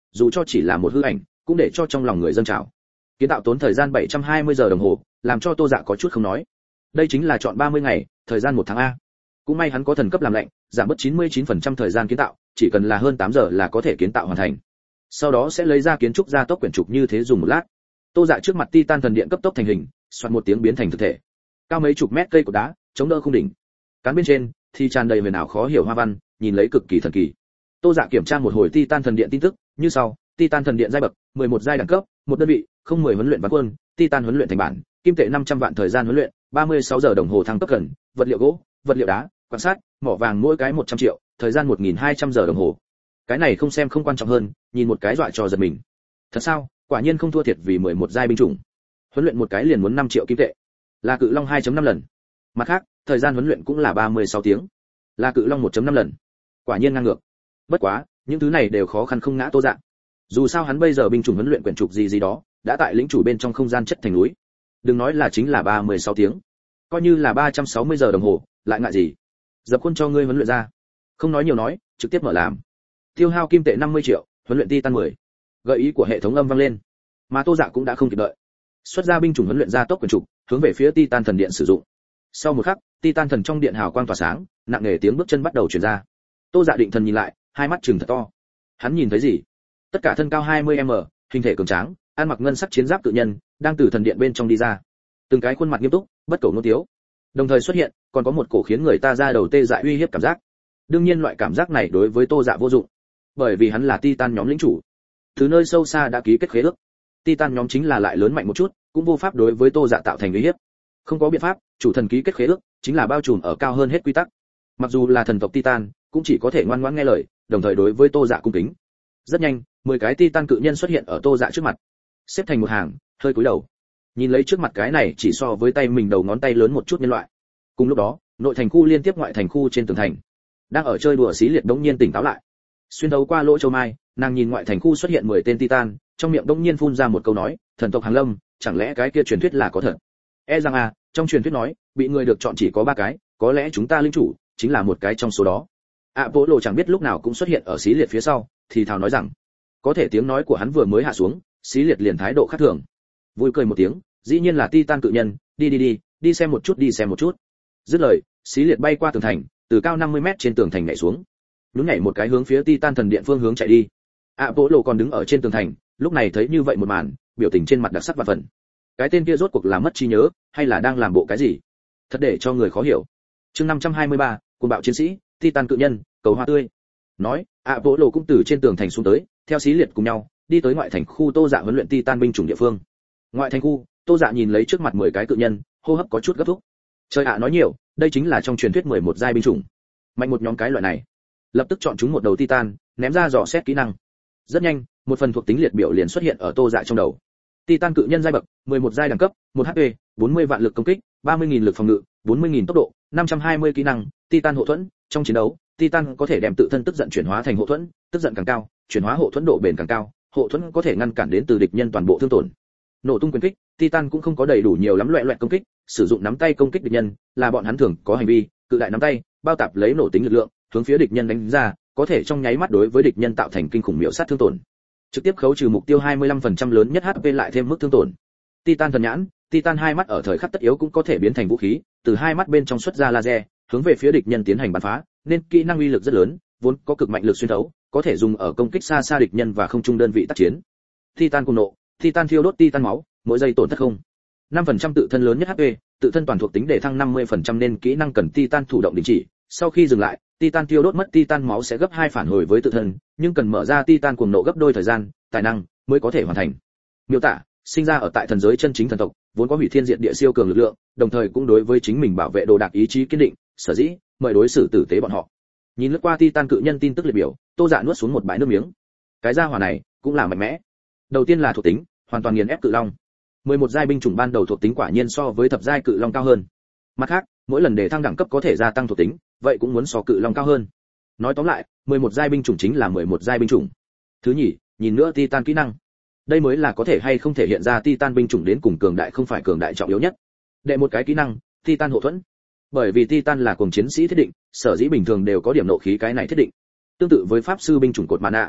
dù cho chỉ là một hư ảnh cũng để cho trong lòng người dâng trào. Kiến tạo tốn thời gian bảy trăm hai mươi giờ đồng hồ, làm cho Tô Dạ có chút không nói. Đây chính là chọn ba mươi ngày, thời gian một tháng a. Cũng may hắn có thần cấp làm lệnh, giảm bớt chín mươi chín phần trăm thời gian kiến tạo, chỉ cần là hơn tám giờ là có thể kiến tạo hoàn thành. Sau đó sẽ lấy ra kiến trúc gia tốc quyển trục như thế dùng một lát. Tô Dạ trước mặt Titan thần điện cấp tốc thành hình, xoạt một tiếng biến thành thực thể. Cao mấy chục mét cây cột đá, chống đỡ khung đỉnh. Cán bên trên thì tràn đầy huyền ảo khó hiểu hoa văn, nhìn lấy cực kỳ thần kỳ. Tô Dạ kiểm tra một hồi Titan thần điện tin tức, như sau: Titan thần điện giai bậc, mười một giai đẳng cấp, một đơn vị, không mười huấn luyện ván quân, Titan huấn luyện thành bản, kim tệ năm trăm vạn thời gian huấn luyện, ba mươi sáu giờ đồng hồ thăng cấp gần, vật liệu gỗ, vật liệu đá, quan sát, mỏ vàng mỗi cái một trăm triệu, thời gian một nghìn hai trăm giờ đồng hồ. Cái này không xem không quan trọng hơn, nhìn một cái dọa cho giật mình. Thật sao? Quả nhiên không thua thiệt vì mười một giai binh chủng. Huấn luyện một cái liền muốn năm triệu kim tệ. Là Cự Long hai chấm năm lần. Mặt khác, thời gian huấn luyện cũng là ba mươi sáu tiếng. Là Cự Long một chấm năm lần. Quả nhiên ngang ngược. Bất quá, những thứ này đều khó khăn không ngã Tô Dạ. Dù sao hắn bây giờ binh chủng huấn luyện quyển trục gì gì đó, đã tại lĩnh chủ bên trong không gian chất thành núi. Đừng nói là chính là ba mươi sáu tiếng, coi như là ba trăm sáu mươi giờ đồng hồ, lại ngại gì? Dập khuôn cho ngươi huấn luyện ra. Không nói nhiều nói, trực tiếp mở làm. Tiêu hao kim tệ năm mươi triệu, huấn luyện Titan mười. Gợi ý của hệ thống âm vang lên. Mà Tô Dạ cũng đã không kịp đợi. Xuất ra binh chủng huấn luyện ra tốc quyển trục, hướng về phía Titan thần điện sử dụng. Sau một khắc, Titan thần trong điện hào quang tỏa sáng, nặng nề tiếng bước chân bắt đầu truyền ra. Tô Dạ định thần nhìn lại, hai mắt trừng thật to. Hắn nhìn thấy gì? Tất cả thân cao hai mươi mét, hình thể cường tráng, ăn mặc ngân sắc chiến giáp cự nhân, đang từ thần điện bên trong đi ra. Từng cái khuôn mặt nghiêm túc, bất cầu nô tiếu. Đồng thời xuất hiện, còn có một cổ khiến người ta ra đầu tê dại uy hiếp cảm giác. Đương nhiên loại cảm giác này đối với Tô Dạ vô dụng, bởi vì hắn là Titan nhóm lĩnh chủ. Từ nơi sâu xa đã ký kết khế ước. Titan nhóm chính là lại lớn mạnh một chút, cũng vô pháp đối với Tô Dạ tạo thành uy hiếp. Không có biện pháp, chủ thần ký kết khế ước, chính là bao trùm ở cao hơn hết quy tắc. Mặc dù là thần tộc Titan, cũng chỉ có thể ngoan ngoãn nghe lời, đồng thời đối với Tô Dạ cung kính. Rất nhanh, mười cái Titan cự nhân xuất hiện ở Tô Dạ trước mặt, xếp thành một hàng, hơi cúi đầu. Nhìn lấy trước mặt cái này chỉ so với tay mình đầu ngón tay lớn một chút nhân loại. Cùng lúc đó, nội thành khu liên tiếp ngoại thành khu trên tường thành, đang ở chơi đùa xí liệt đống nhiên tỉnh táo lại. Xuyên thấu qua lỗ châu mai, nàng nhìn ngoại thành khu xuất hiện mười tên Titan, trong miệng đống nhiên phun ra một câu nói, thần tộc hàng lâm, chẳng lẽ cái kia truyền thuyết là có thật? E rằng à, trong truyền thuyết nói, bị người được chọn chỉ có ba cái, có lẽ chúng ta linh chủ chính là một cái trong số đó. Apollo chẳng biết lúc nào cũng xuất hiện ở xí liệt phía sau, thì thào nói rằng, có thể tiếng nói của hắn vừa mới hạ xuống, xí liệt liền thái độ khác thường. Vui cười một tiếng, dĩ nhiên là Titan cự nhân, đi đi đi, đi xem một chút đi xem một chút. Dứt lời, xí liệt bay qua tường thành, từ cao năm mươi mét trên tường thành nhảy xuống, nhún nhảy một cái hướng phía Titan thần điện phương hướng chạy đi. Apollo còn đứng ở trên tường thành, lúc này thấy như vậy một màn, biểu tình trên mặt đặc sắc và phần. Cái tên kia rốt cuộc là mất trí nhớ, hay là đang làm bộ cái gì? Thật để cho người khó hiểu. Chương năm trăm hai mươi ba, cuồng bạo chiến sĩ, Titan cự nhân, cầu hoa tươi. Nói, Apollo cũng từ trên tường thành xuống tới, theo xí liệt cùng nhau, đi tới ngoại thành khu Tô Dạ huấn luyện Titan binh chủng địa phương. Ngoại thành khu, Tô Dạ nhìn lấy trước mặt mười cái cự nhân, hô hấp có chút gấp thúc. Trời ạ nói nhiều, đây chính là trong truyền thuyết mười một giai binh chủng. Mạnh một nhóm cái loại này. Lập tức chọn chúng một đầu Titan, ném ra dò xét kỹ năng. Rất nhanh, một phần thuộc tính liệt biểu liền xuất hiện ở Tô Dạ trong đầu. Titan cự nhân giai bậc, mười một giai đẳng cấp, một hát pê, bốn mươi vạn lực công kích, ba mươi nghìn lực phòng ngự, bốn mươi nghìn tốc độ, năm trăm hai mươi kỹ năng, Titan hộ thuẫn, trong chiến đấu, Titan có thể đem tự thân tức giận chuyển hóa thành hộ thuẫn, tức giận càng cao, chuyển hóa hộ thuẫn độ bền càng cao, hộ thuẫn có thể ngăn cản đến từ địch nhân toàn bộ thương tổn. Nổ tung quyền kích, Titan cũng không có đầy đủ nhiều lắm loại loại công kích, sử dụng nắm tay công kích địch nhân, là bọn hắn thường có hành vi, cự đại nắm tay, bao tạp lấy nổ tính lực lượng, hướng phía địch nhân đánh ra, có thể trong nháy mắt đối với địch nhân tạo thành kinh khủng miểu sát thương tổn. Trực tiếp khấu trừ mục tiêu hai mươi lăm phần trăm lớn nhất hát pê lại thêm mức thương tổn. Titan thần nhãn, Titan hai mắt ở thời khắc tất yếu cũng có thể biến thành vũ khí, từ hai mắt bên trong xuất ra laser, hướng về phía địch nhân tiến hành bắn phá, nên kỹ năng uy lực rất lớn, vốn có cực mạnh lực xuyên thấu, có thể dùng ở công kích xa xa địch nhân và không trung đơn vị tác chiến. Titan cùng nộ, Titan thiêu đốt Titan máu, mỗi giây tổn thất không năm phần trăm tự thân lớn nhất hát pê, tự thân toàn thuộc tính để thăng năm mươi phần trăm nên kỹ năng cần Titan thủ động đình chỉ, sau khi dừng lại, Titan thiêu đốt mất Titan máu sẽ gấp hai phản hồi với tự thân, nhưng cần mở ra Titan cuồng nộ gấp đôi thời gian, tài năng mới có thể hoàn thành. Miêu tả, sinh ra ở tại thần giới chân chính thần tộc, vốn có hủy thiên diệt địa siêu cường lực lượng, đồng thời cũng đối với chính mình bảo vệ đồ đạc ý chí kiên định, sở dĩ mời đối xử tử tế bọn họ. Nhìn lướt qua Titan cự nhân tin tức liệt biểu, Tô Dạ nuốt xuống một bãi nước miếng. Cái gia hỏa này cũng là mạnh mẽ. Đầu tiên là thuộc tính, hoàn toàn nghiền ép cự long. mười một giai binh chủng ban đầu thuộc tính quả nhiên so với thập giai cự long cao hơn. Mặt khác, mỗi lần để thăng đẳng cấp có thể gia tăng thuộc tính, vậy cũng muốn so cự long cao hơn. Nói tóm lại, mười một giai binh chủng chính là mười một giai binh chủng. Thứ nhì, nhìn nữa Titan kỹ năng. Đây mới là có thể hay không thể hiện ra Titan binh chủng đến cùng cường đại không phải cường đại trọng yếu nhất. Đệ một cái kỹ năng, Titan hộ thuẫn. Bởi vì Titan là cuồng chiến sĩ thiết định, sở dĩ bình thường đều có điểm nộ khí cái này thiết định. Tương tự với pháp sư binh chủng cột mana.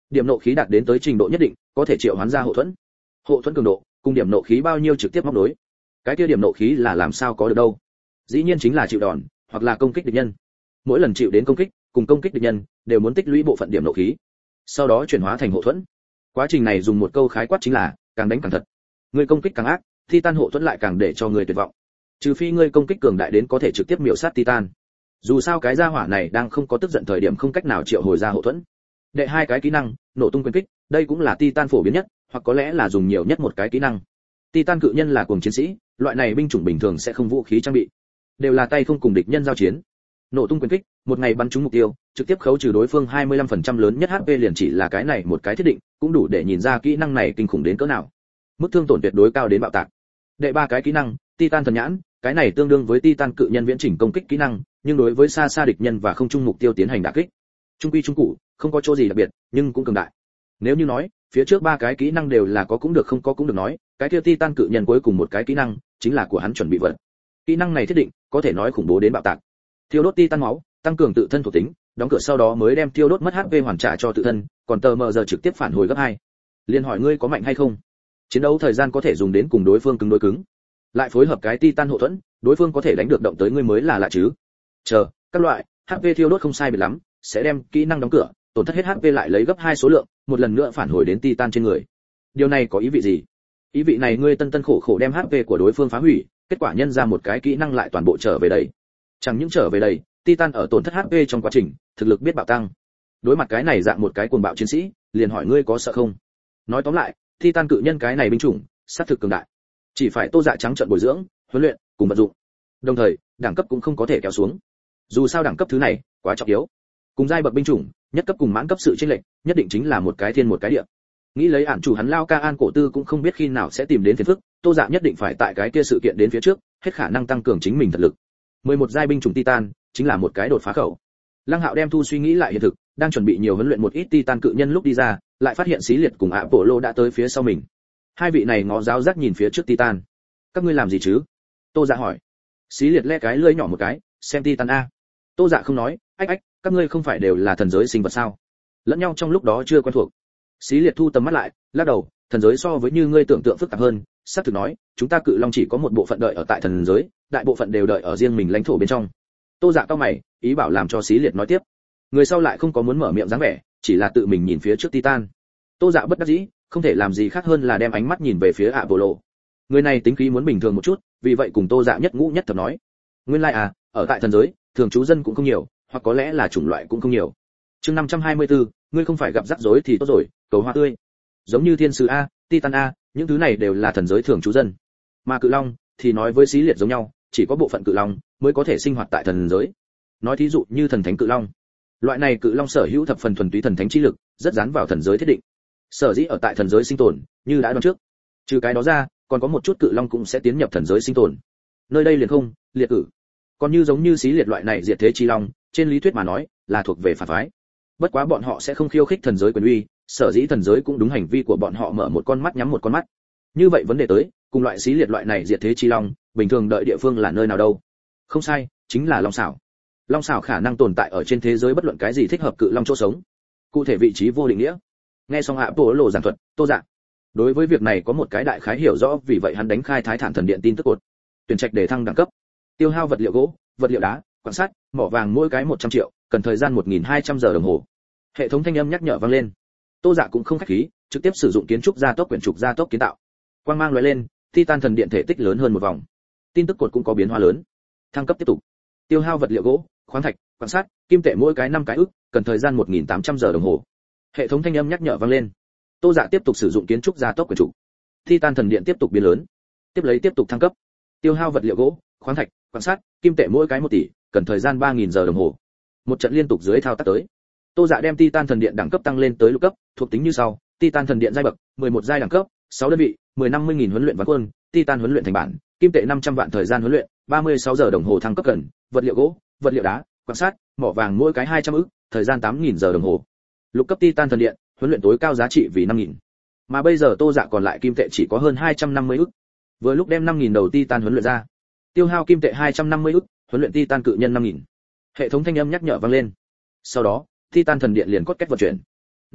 Điểm nộ khí đạt đến tới trình độ nhất định, có thể triệu hoán ra hộ thuẫn. Hộ thuẫn cường độ cùng điểm nộ khí bao nhiêu trực tiếp móc đối. Cái kia điểm nộ khí là làm sao có được đâu? Dĩ nhiên chính là chịu đòn, hoặc là công kích địch nhân. Mỗi lần chịu đến công kích, cùng công kích địch nhân, đều muốn tích lũy bộ phận điểm nộ khí, sau đó chuyển hóa thành hộ thuẫn. Quá trình này dùng một câu khái quát chính là, càng đánh càng thật. Người công kích càng ác, Titan hộ thuẫn lại càng để cho người tuyệt vọng. Trừ phi ngươi công kích cường đại đến có thể trực tiếp miểu sát Titan. Dù sao cái gia hỏa này đang không có tức giận thời điểm không cách nào triệu hồi ra hộ thuẫn. Đệ hai cái kỹ năng, nổ tung quyền kích, đây cũng là Titan phổ biến nhất, hoặc có lẽ là dùng nhiều nhất một cái kỹ năng. Titan cự nhân là cuồng chiến sĩ, loại này binh chủng bình thường sẽ không vũ khí trang bị, đều là tay không cùng địch nhân giao chiến. Nổ tung quyền kích, một ngày bắn trúng mục tiêu, trực tiếp khấu trừ đối phương hai mươi lăm phần trăm lớn nhất hát pê liền chỉ là cái này một cái thiết định, cũng đủ để nhìn ra kỹ năng này kinh khủng đến cỡ nào. Mức thương tổn tuyệt đối cao đến bạo tạc. Đệ ba cái kỹ năng, Titan thần nhãn, cái này tương đương với Titan cự nhân viễn chỉnh công kích kỹ năng, nhưng đối với xa xa địch nhân và không trung mục tiêu tiến hành đả kích. Trung quy trung cụ, không có chỗ gì đặc biệt, nhưng cũng cường đại. Nếu như nói, phía trước ba cái kỹ năng đều là có cũng được không có cũng được nói, cái kia Titan cự nhân cuối cùng một cái kỹ năng, chính là của hắn chuẩn bị vật. Kỹ năng này thiết định, có thể nói khủng bố đến bạo tạc. Thiêu đốt Titan máu, tăng cường tự thân thuộc tính, đóng cửa sau đó mới đem thiêu đốt mất hát pê hoàn trả cho tự thân, còn tờ mờ giờ trực tiếp phản hồi gấp hai. Liên hỏi ngươi có mạnh hay không? Chiến đấu thời gian có thể dùng đến cùng đối phương cứng đối cứng. Lại phối hợp cái Titan hộ thuẫn, đối phương có thể đánh được động tới ngươi mới là lạ chứ. Chờ, các loại, hát pê thiêu đốt không sai biệt lắm, sẽ đem kỹ năng đóng cửa, tổn thất hết hát pê lại lấy gấp hai số lượng, một lần nữa phản hồi đến Titan trên người. Điều này có ý vị gì? Ý vị này ngươi tân tân khổ khổ đem hát pê của đối phương phá hủy, kết quả nhân ra một cái kỹ năng lại toàn bộ trở về đầy. Chẳng những trở về đầy, Titan ở tổn thất hát pê trong quá trình, thực lực biết bạo tăng. Đối mặt cái này dạng một cái cuồng bạo chiến sĩ, liền hỏi ngươi có sợ không? Nói tóm lại, Titan cự nhân cái này binh chủng, sát thực cường đại. Chỉ phải Tô Dạ trắng trợn bồi dưỡng, huấn luyện, cùng vận dụng. Đồng thời, đẳng cấp cũng không có thể kéo xuống. Dù sao đẳng cấp thứ này quá trọng yếu. Cùng giai bậc binh chủng, nhất cấp cùng mãn cấp sự chênh lệch, nhất định chính là một cái thiên một cái địa. Nghĩ lấy ản chủ hắn lao ca an cổ tư cũng không biết khi nào sẽ tìm đến phiền phức, Tô Dạ nhất định phải tại cái kia sự kiện đến phía trước, hết khả năng tăng cường chính mình thật lực. mười một giai binh chủng Titan, chính là một cái đột phá khẩu. Lăng Hạo đem thu suy nghĩ lại hiện thực, đang chuẩn bị nhiều huấn luyện một ít Titan cự nhân lúc đi ra, lại phát hiện Xí Liệt cùng ạ Bộ Lô đã tới phía sau mình. Hai vị này ngó giáo giác nhìn phía trước Titan. Các ngươi làm gì chứ? Tô Dạ hỏi. Xí Liệt le cái lưỡi nhỏ một cái, xem Titan a. Tô Dạ không nói, ách ách, các ngươi không phải đều là thần giới sinh vật sao? Lẫn nhau trong lúc đó chưa quen thuộc. Xí Liệt thu tầm mắt lại, lắc đầu, thần giới so với như ngươi tưởng tượng phức tạp hơn, xác thực nói, chúng ta cự long chỉ có một bộ phận đợi ở tại thần giới, đại bộ phận đều đợi ở riêng mình lãnh thổ bên trong. Tô Dạ cao mày, ý bảo làm cho Xí Liệt nói tiếp. Người sau lại không có muốn mở miệng dáng vẻ, chỉ là tự mình nhìn phía trước Titan. Tô Dạ bất đắc dĩ, không thể làm gì khác hơn là đem ánh mắt nhìn về phía Apollo. Người này tính khí muốn bình thường một chút, vì vậy cùng Tô Dạ nhất ngũ nhất thập nói. Nguyên lai like à, ở tại thần giới, thường trú dân cũng không nhiều, hoặc có lẽ là chủng loại cũng không nhiều. Chương năm trăm hai mươi tư, ngươi không phải gặp rắc rối thì tốt rồi, cầu hoa tươi. Giống như thiên sứ a, Titan a, những thứ này đều là thần giới thường trú dân. Mà cự long thì nói với Xí Liệt giống nhau, chỉ có bộ phận cự long mới có thể sinh hoạt tại thần giới. Nói thí dụ như thần thánh cự long. Loại này cự long sở hữu thập phần thuần túy thần thánh chi lực, rất dán vào thần giới thiết định. Sở dĩ ở tại thần giới sinh tồn, như đã đoán trước. Trừ cái đó ra, còn có một chút cự long cũng sẽ tiến nhập thần giới sinh tồn. Nơi đây liền không, liệt cử. Còn như giống như Xí Liệt loại này diệt thế chi long, trên lý thuyết mà nói, là thuộc về phản phái. Bất quá bọn họ sẽ không khiêu khích thần giới quyền uy, sở dĩ thần giới cũng đúng hành vi của bọn họ mở một con mắt nhắm một con mắt. Như vậy vấn đề tới, cùng loại Xí Liệt loại này diệt thế chi long, bình thường đợi địa phương là nơi nào đâu? Không sai, chính là long xảo. Long xảo khả năng tồn tại ở trên thế giới bất luận cái gì thích hợp cự long chỗ sống. Cụ thể vị trí vô định nghĩa. Nghe xong hạ Bộ Lộ giảng thuật, Tô Dạ đối với việc này có một cái đại khái hiểu rõ, vì vậy hắn đánh khai Thái Thản thần điện tin tức cột. Tuyển trạch để thăng đẳng cấp. Tiêu hao vật liệu gỗ, vật liệu đá, quan sát, mỏ vàng mỗi cái một trăm triệu, cần thời gian một nghìn hai trăm giờ đồng hồ. Hệ thống thanh âm nhắc nhở vang lên. Tô Dạ cũng không khách khí, trực tiếp sử dụng kiến trúc gia tốc quyển trục gia tốc kiến tạo. Quang mang lóe lên, Titan thần điện thể tích lớn hơn một vòng. Tin tức cột cũng có biến hóa lớn. Thăng cấp tiếp tục. Tiêu hao vật liệu gỗ, khoáng thạch, quan sát, kim tệ mỗi cái năm cái ức, cần thời gian một nghìn tám trăm giờ đồng hồ. Hệ thống thanh âm nhắc nhở vang lên. Tô Dạ tiếp tục sử dụng kiến trúc gia tốc quyển trục. Titan thần điện tiếp tục biến lớn. Tiếp lấy tiếp tục thăng cấp. Tiêu hao vật liệu gỗ, khoáng thạch, quan sát, kim tệ mỗi cái một tỷ, cần thời gian ba nghìn giờ đồng hồ. Một trận liên tục dưới thao tác tới. Tô Dạ đem Titan thần điện đẳng cấp tăng lên tới lục cấp, thuộc tính như sau: Titan thần điện giai bậc, mười một giai đẳng cấp, sáu đơn vị, mười năm mươi nghìn huấn luyện vạn quân, Titan huấn luyện thành bản, kim tệ năm trăm vạn thời gian huấn luyện, ba mươi sáu giờ đồng hồ thăng cấp cần, vật liệu gỗ, vật liệu đá, quan sát, mỏ vàng mỗi cái hai trăm ức, thời gian tám nghìn giờ đồng hồ. Lục cấp Titan thần điện, huấn luyện tối cao giá trị vì năm nghìn. Mà bây giờ Tô Dạ còn lại kim tệ chỉ có hơn hai trăm năm mươi ức. Vừa lúc đem năm nghìn đầu Titan huấn luyện ra. Tiêu hao kim tệ hai trăm năm mươi ức, huấn luyện Titan cự nhân năm nghìn. Hệ thống thanh âm nhắc nhở vang lên. Sau đó, Titan thần điện liền cốt kết vận chuyển.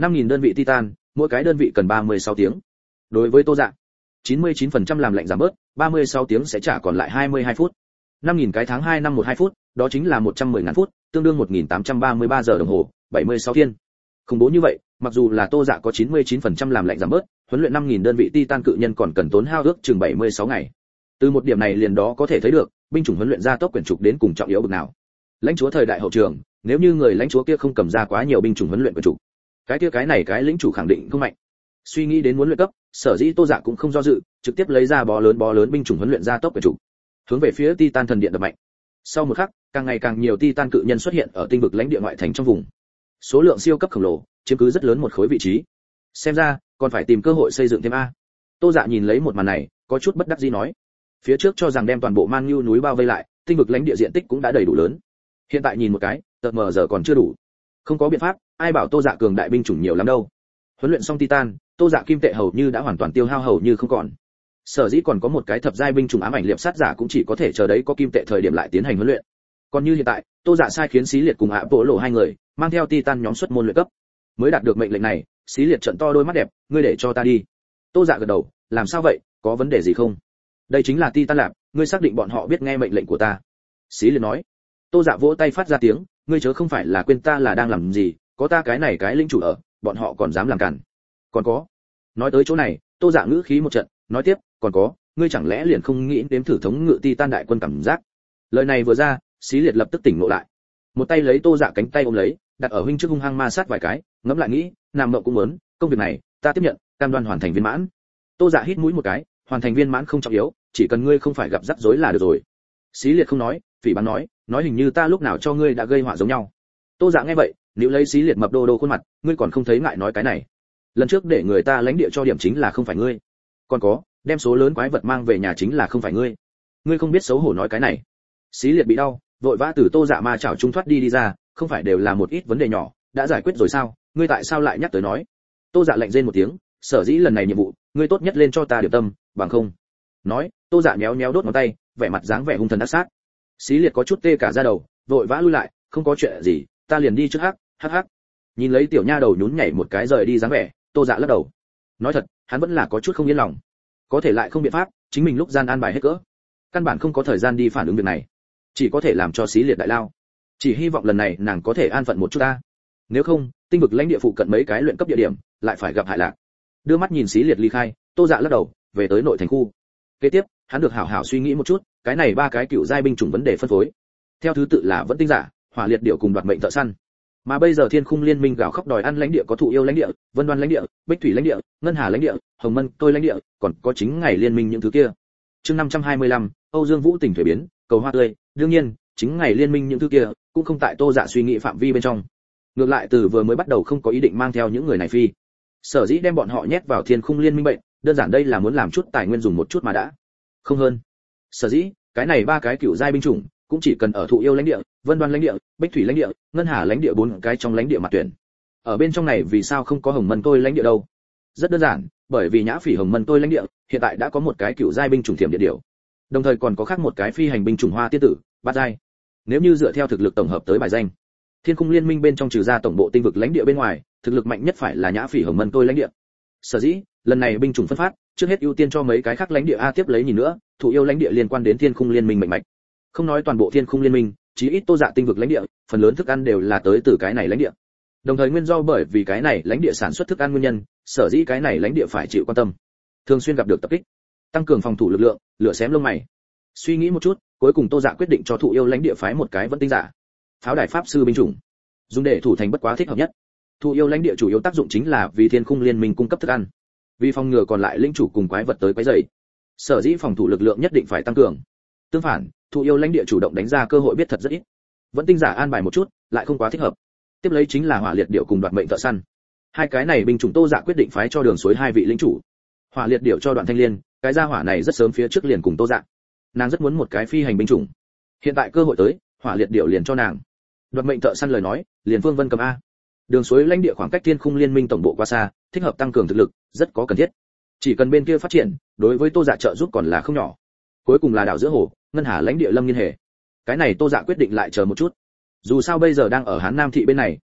năm nghìn đơn vị titan, mỗi cái đơn vị cần ba mươi sáu tiếng. Đối với Tô Dạ, chín mươi chín phần trăm làm lạnh giảm bớt, ba mươi sáu tiếng sẽ trả còn lại hai mươi hai phút. năm nghìn cái tháng hai năm mười hai phút, đó chính là một trăm mười ngàn phút, tương đương một nghìn tám trăm ba mươi ba giờ đồng hồ, bảy mươi sáu thiên. Khủng bố như vậy, mặc dù là Tô Dạ có chín mươi chín phần trăm làm lạnh giảm bớt, huấn luyện năm nghìn đơn vị titan cự nhân còn cần tốn hao ước chừng bảy mươi sáu ngày. Từ một điểm này liền đó có thể thấy được, binh chủng huấn luyện ra tốc quyển trục đến cùng trọng yếu bậc nào. Lãnh chúa thời đại hậu trường, nếu như người lãnh chúa kia không cầm ra quá nhiều binh chủng huấn luyện quyển trục, cái kia cái này cái lĩnh chủ khẳng định không mạnh. Suy nghĩ đến muốn luyện cấp, sở dĩ Tô Dạ cũng không do dự, trực tiếp lấy ra bó lớn bó lớn binh chủng huấn luyện ra tốc quyển trục, hướng về phía Titan thần điện đập mạnh. Sau một khắc, càng ngày càng nhiều Titan cự nhân xuất hiện ở tinh vực lãnh địa ngoại thành trong vùng. Số lượng siêu cấp khổng lồ, chiếm cứ rất lớn một khối vị trí. Xem ra, còn phải tìm cơ hội xây dựng thêm a. Tô Dạ nhìn lấy một màn này, có chút bất đắc dĩ nói. Phía trước cho rằng đem toàn bộ Man Nhu núi bao vây lại, tinh vực lãnh địa diện tích cũng đã đầy đủ lớn. Hiện tại nhìn một cái, tợt mờ giờ còn chưa đủ. Không có biện pháp, ai bảo Tô Dạ cường đại binh chủng nhiều lắm đâu. Huấn luyện xong Titan, Tô Dạ kim tệ hầu như đã hoàn toàn tiêu hao hầu như không còn. Sở dĩ còn có một cái thập giai binh chủng ám ảnh liệp sát giả cũng chỉ có thể chờ đấy có kim tệ thời điểm lại tiến hành huấn luyện. Còn như hiện tại, Tô Dạ sai khiến Xí Liệt cùng ạ Bộ Lộ hai người, mang theo Titan nhóm xuất môn luyện cấp. Mới đạt được mệnh lệnh này, Xí Liệt trợn to đôi mắt đẹp, ngươi để cho ta đi. Tô Dạ gật đầu, làm sao vậy, có vấn đề gì không? Đây chính là Titan Lạp, ngươi xác định bọn họ biết nghe mệnh lệnh của ta. Xí Liệt nói. Tô Dạ vỗ tay phát ra tiếng, ngươi chớ không phải là quên ta là đang làm gì, có ta cái này cái linh chủ ở, bọn họ còn dám làm cản. Còn có. Nói tới chỗ này, Tô Dạ ngữ khí một trận, nói tiếp, còn có, ngươi chẳng lẽ liền không nghĩ đến thử thống ngự Titan đại quân cảm giác. Lời này vừa ra, Xí Liệt lập tức tỉnh ngộ lại. Một tay lấy Tô Dạ cánh tay ôm lấy, đặt ở huynh trước hung hăng ma sát vài cái, ngẫm lại nghĩ, nam mộng cũng muốn, công việc này, ta tiếp nhận, cam đoan hoàn thành viên mãn. Tô Dạ hít mũi một cái, hoàn thành viên mãn không trọng yếu, chỉ cần ngươi không phải gặp rắc rối là được rồi. Xí Liệt không nói, Phỉ Bắn nói, nói hình như ta lúc nào cho ngươi đã gây họa giống nhau. Tô Dạ nghe vậy, nếu lấy Xí Liệt mập đô đô khuôn mặt, ngươi còn không thấy ngại nói cái này. Lần trước để người ta lãnh địa cho điểm chính là không phải ngươi. Còn có, đem số lớn quái vật mang về nhà chính là không phải ngươi. Ngươi không biết xấu hổ nói cái này. Xí Liệt bị đau, vội vã từ Tô Dạ ma chảo trung thoát đi đi ra, không phải đều là một ít vấn đề nhỏ, đã giải quyết rồi sao, ngươi tại sao lại nhắc tới nói? Tô Dạ lạnh rên một tiếng, sở dĩ lần này nhiệm vụ, ngươi tốt nhất lên cho ta điểm tâm, bằng không. Nói, Tô Dạ nhéo nhéo đốt ngón tay, vẻ mặt dáng vẻ hung thần ác sát. Xí Liệt có chút tê cả da đầu, vội vã lui lại, không có chuyện gì, ta liền đi trước hắc, hắc hắc. Nhìn lấy tiểu nha đầu nhún nhảy một cái rời đi dáng vẻ, Tô Dạ lắc đầu. Nói thật, hắn vẫn là có chút không yên lòng. Có thể lại không biện pháp, chính mình lúc gian an bài hết cỡ. Căn bản không có thời gian đi phản ứng việc này. Chỉ có thể làm cho Xí Liệt đại lao. Chỉ hy vọng lần này nàng có thể an phận một chút ta. Nếu không, tinh vực lãnh địa phụ cận mấy cái luyện cấp địa điểm, lại phải gặp hại lạc. Đưa mắt nhìn Xí Liệt ly khai, Tô Dạ lắc đầu, về tới nội thành khu. Kế tiếp, hắn được hảo hảo suy nghĩ một chút, cái này ba cái cựu giai binh chủng vấn đề phân phối. Theo thứ tự là vẫn tinh giả, hỏa liệt điệu cùng đoạt mệnh thợ săn. Mà bây giờ Thiên Khung Liên Minh gào khóc đòi ăn lãnh địa có thụ yêu lãnh địa, Vân Đoan lãnh địa, Bích Thủy lãnh địa, Ngân Hà lãnh địa, Hồng Mân tôi lãnh địa, còn có chính ngày liên minh những thứ kia. Chương năm trăm hai mươi lăm, Âu Dương Vũ tỉnh thủy biến, cầu hoa tươi, đương nhiên, chính ngày liên minh những thứ kia cũng không tại Tô Dạ suy nghĩ phạm vi bên trong. Ngược lại từ vừa mới bắt đầu không có ý định mang theo những người này phi. Sở dĩ đem bọn họ nhét vào Thiên Khung Liên Minh bệnh, đơn giản đây là muốn làm chút tài nguyên dùng một chút mà đã. Không hơn. Sở dĩ, cái này ba cái cựu giai binh chủng cũng chỉ cần ở thụ yêu lãnh địa, Vân Đoan lãnh địa, Bích Thủy lãnh địa, Ngân Hà lãnh địa bốn cái trong lãnh địa mặt tuyển. Ở bên trong này vì sao không có Hồng Mân tôi lãnh địa đâu? Rất đơn giản, bởi vì Nhã Phỉ Hồng Mân tôi lãnh địa hiện tại đã có một cái cựu giai binh chủng Thiểm Điện Điểu, đồng thời còn có khác một cái phi hành binh chủng Hoa Tiên Tử, bát giai. Nếu như dựa theo thực lực tổng hợp tới bài danh, Thiên Khung Liên Minh bên trong trừ ra tổng bộ tinh vực lãnh địa bên ngoài, thực lực mạnh nhất phải là Nhã Phỉ Hồng Mân tôi lãnh địa. Sở dĩ, lần này binh chủng phân phát, trước hết ưu tiên cho mấy cái khác lãnh địa a tiếp lấy nhìn nữa, thụ yêu lãnh địa liên quan đến Thiên Khung Liên Minh mạnh mạch. Không nói toàn bộ Thiên Khung Liên Minh, chí ít Tô Dạ tinh vực lãnh địa, phần lớn thức ăn đều là tới từ cái này lãnh địa. Đồng thời nguyên do bởi vì cái này lãnh địa sản xuất thức ăn nguyên nhân, sở dĩ cái này lãnh địa phải chịu quan tâm. Thường xuyên gặp được tập kích, tăng cường phòng thủ lực lượng, lửa xém lông mày. Suy nghĩ một chút, cuối cùng Tô Dạ quyết định cho thụ yêu lãnh địa phái một cái vẫn tinh giả, pháo đài pháp sư binh chủng, dùng để thủ thành bất quá thích hợp nhất. Thụ yêu lãnh địa chủ yếu tác dụng chính là vì Thiên Khung Liên Minh cung cấp thức ăn, vì phòng ngừa còn lại linh chủ cùng quái vật tới quấy rầy. Sở dĩ phòng thủ lực lượng nhất định phải tăng cường. Tương phản, thụ yêu lãnh địa chủ động đánh ra cơ hội biết thật rất ít. Vẫn tinh giả an bài một chút, lại không quá thích hợp. Tiếp lấy chính là hỏa liệt điệu cùng đoạt mệnh thợ săn. Hai cái này binh chủng Tô Dạ quyết định phái cho đường suối hai vị lĩnh chủ. Hỏa liệt điệu cho Đoạn Thanh Liên, cái gia hỏa này rất sớm phía trước liền cùng Tô Dạ. Nàng rất muốn một cái phi hành binh chủng. Hiện tại cơ hội tới, hỏa liệt điệu liền cho nàng. Đoạt mệnh thợ săn lời nói, liền Vương Vân cầm a. Đường suối lãnh địa khoảng cách Thiên Khung Liên Minh tổng bộ quá xa, thích hợp tăng cường thực lực, rất có cần thiết. Chỉ cần bên kia phát triển, đối với Tô Dạ trợ giúp còn là không nhỏ. Cuối cùng là đảo giữa hồ, Ngân Hà lãnh địa Lâm Nghiên Hề. Cái này Tô Dạ quyết định lại chờ một chút. Dù sao bây giờ đang ở Hán Nam thị bên này,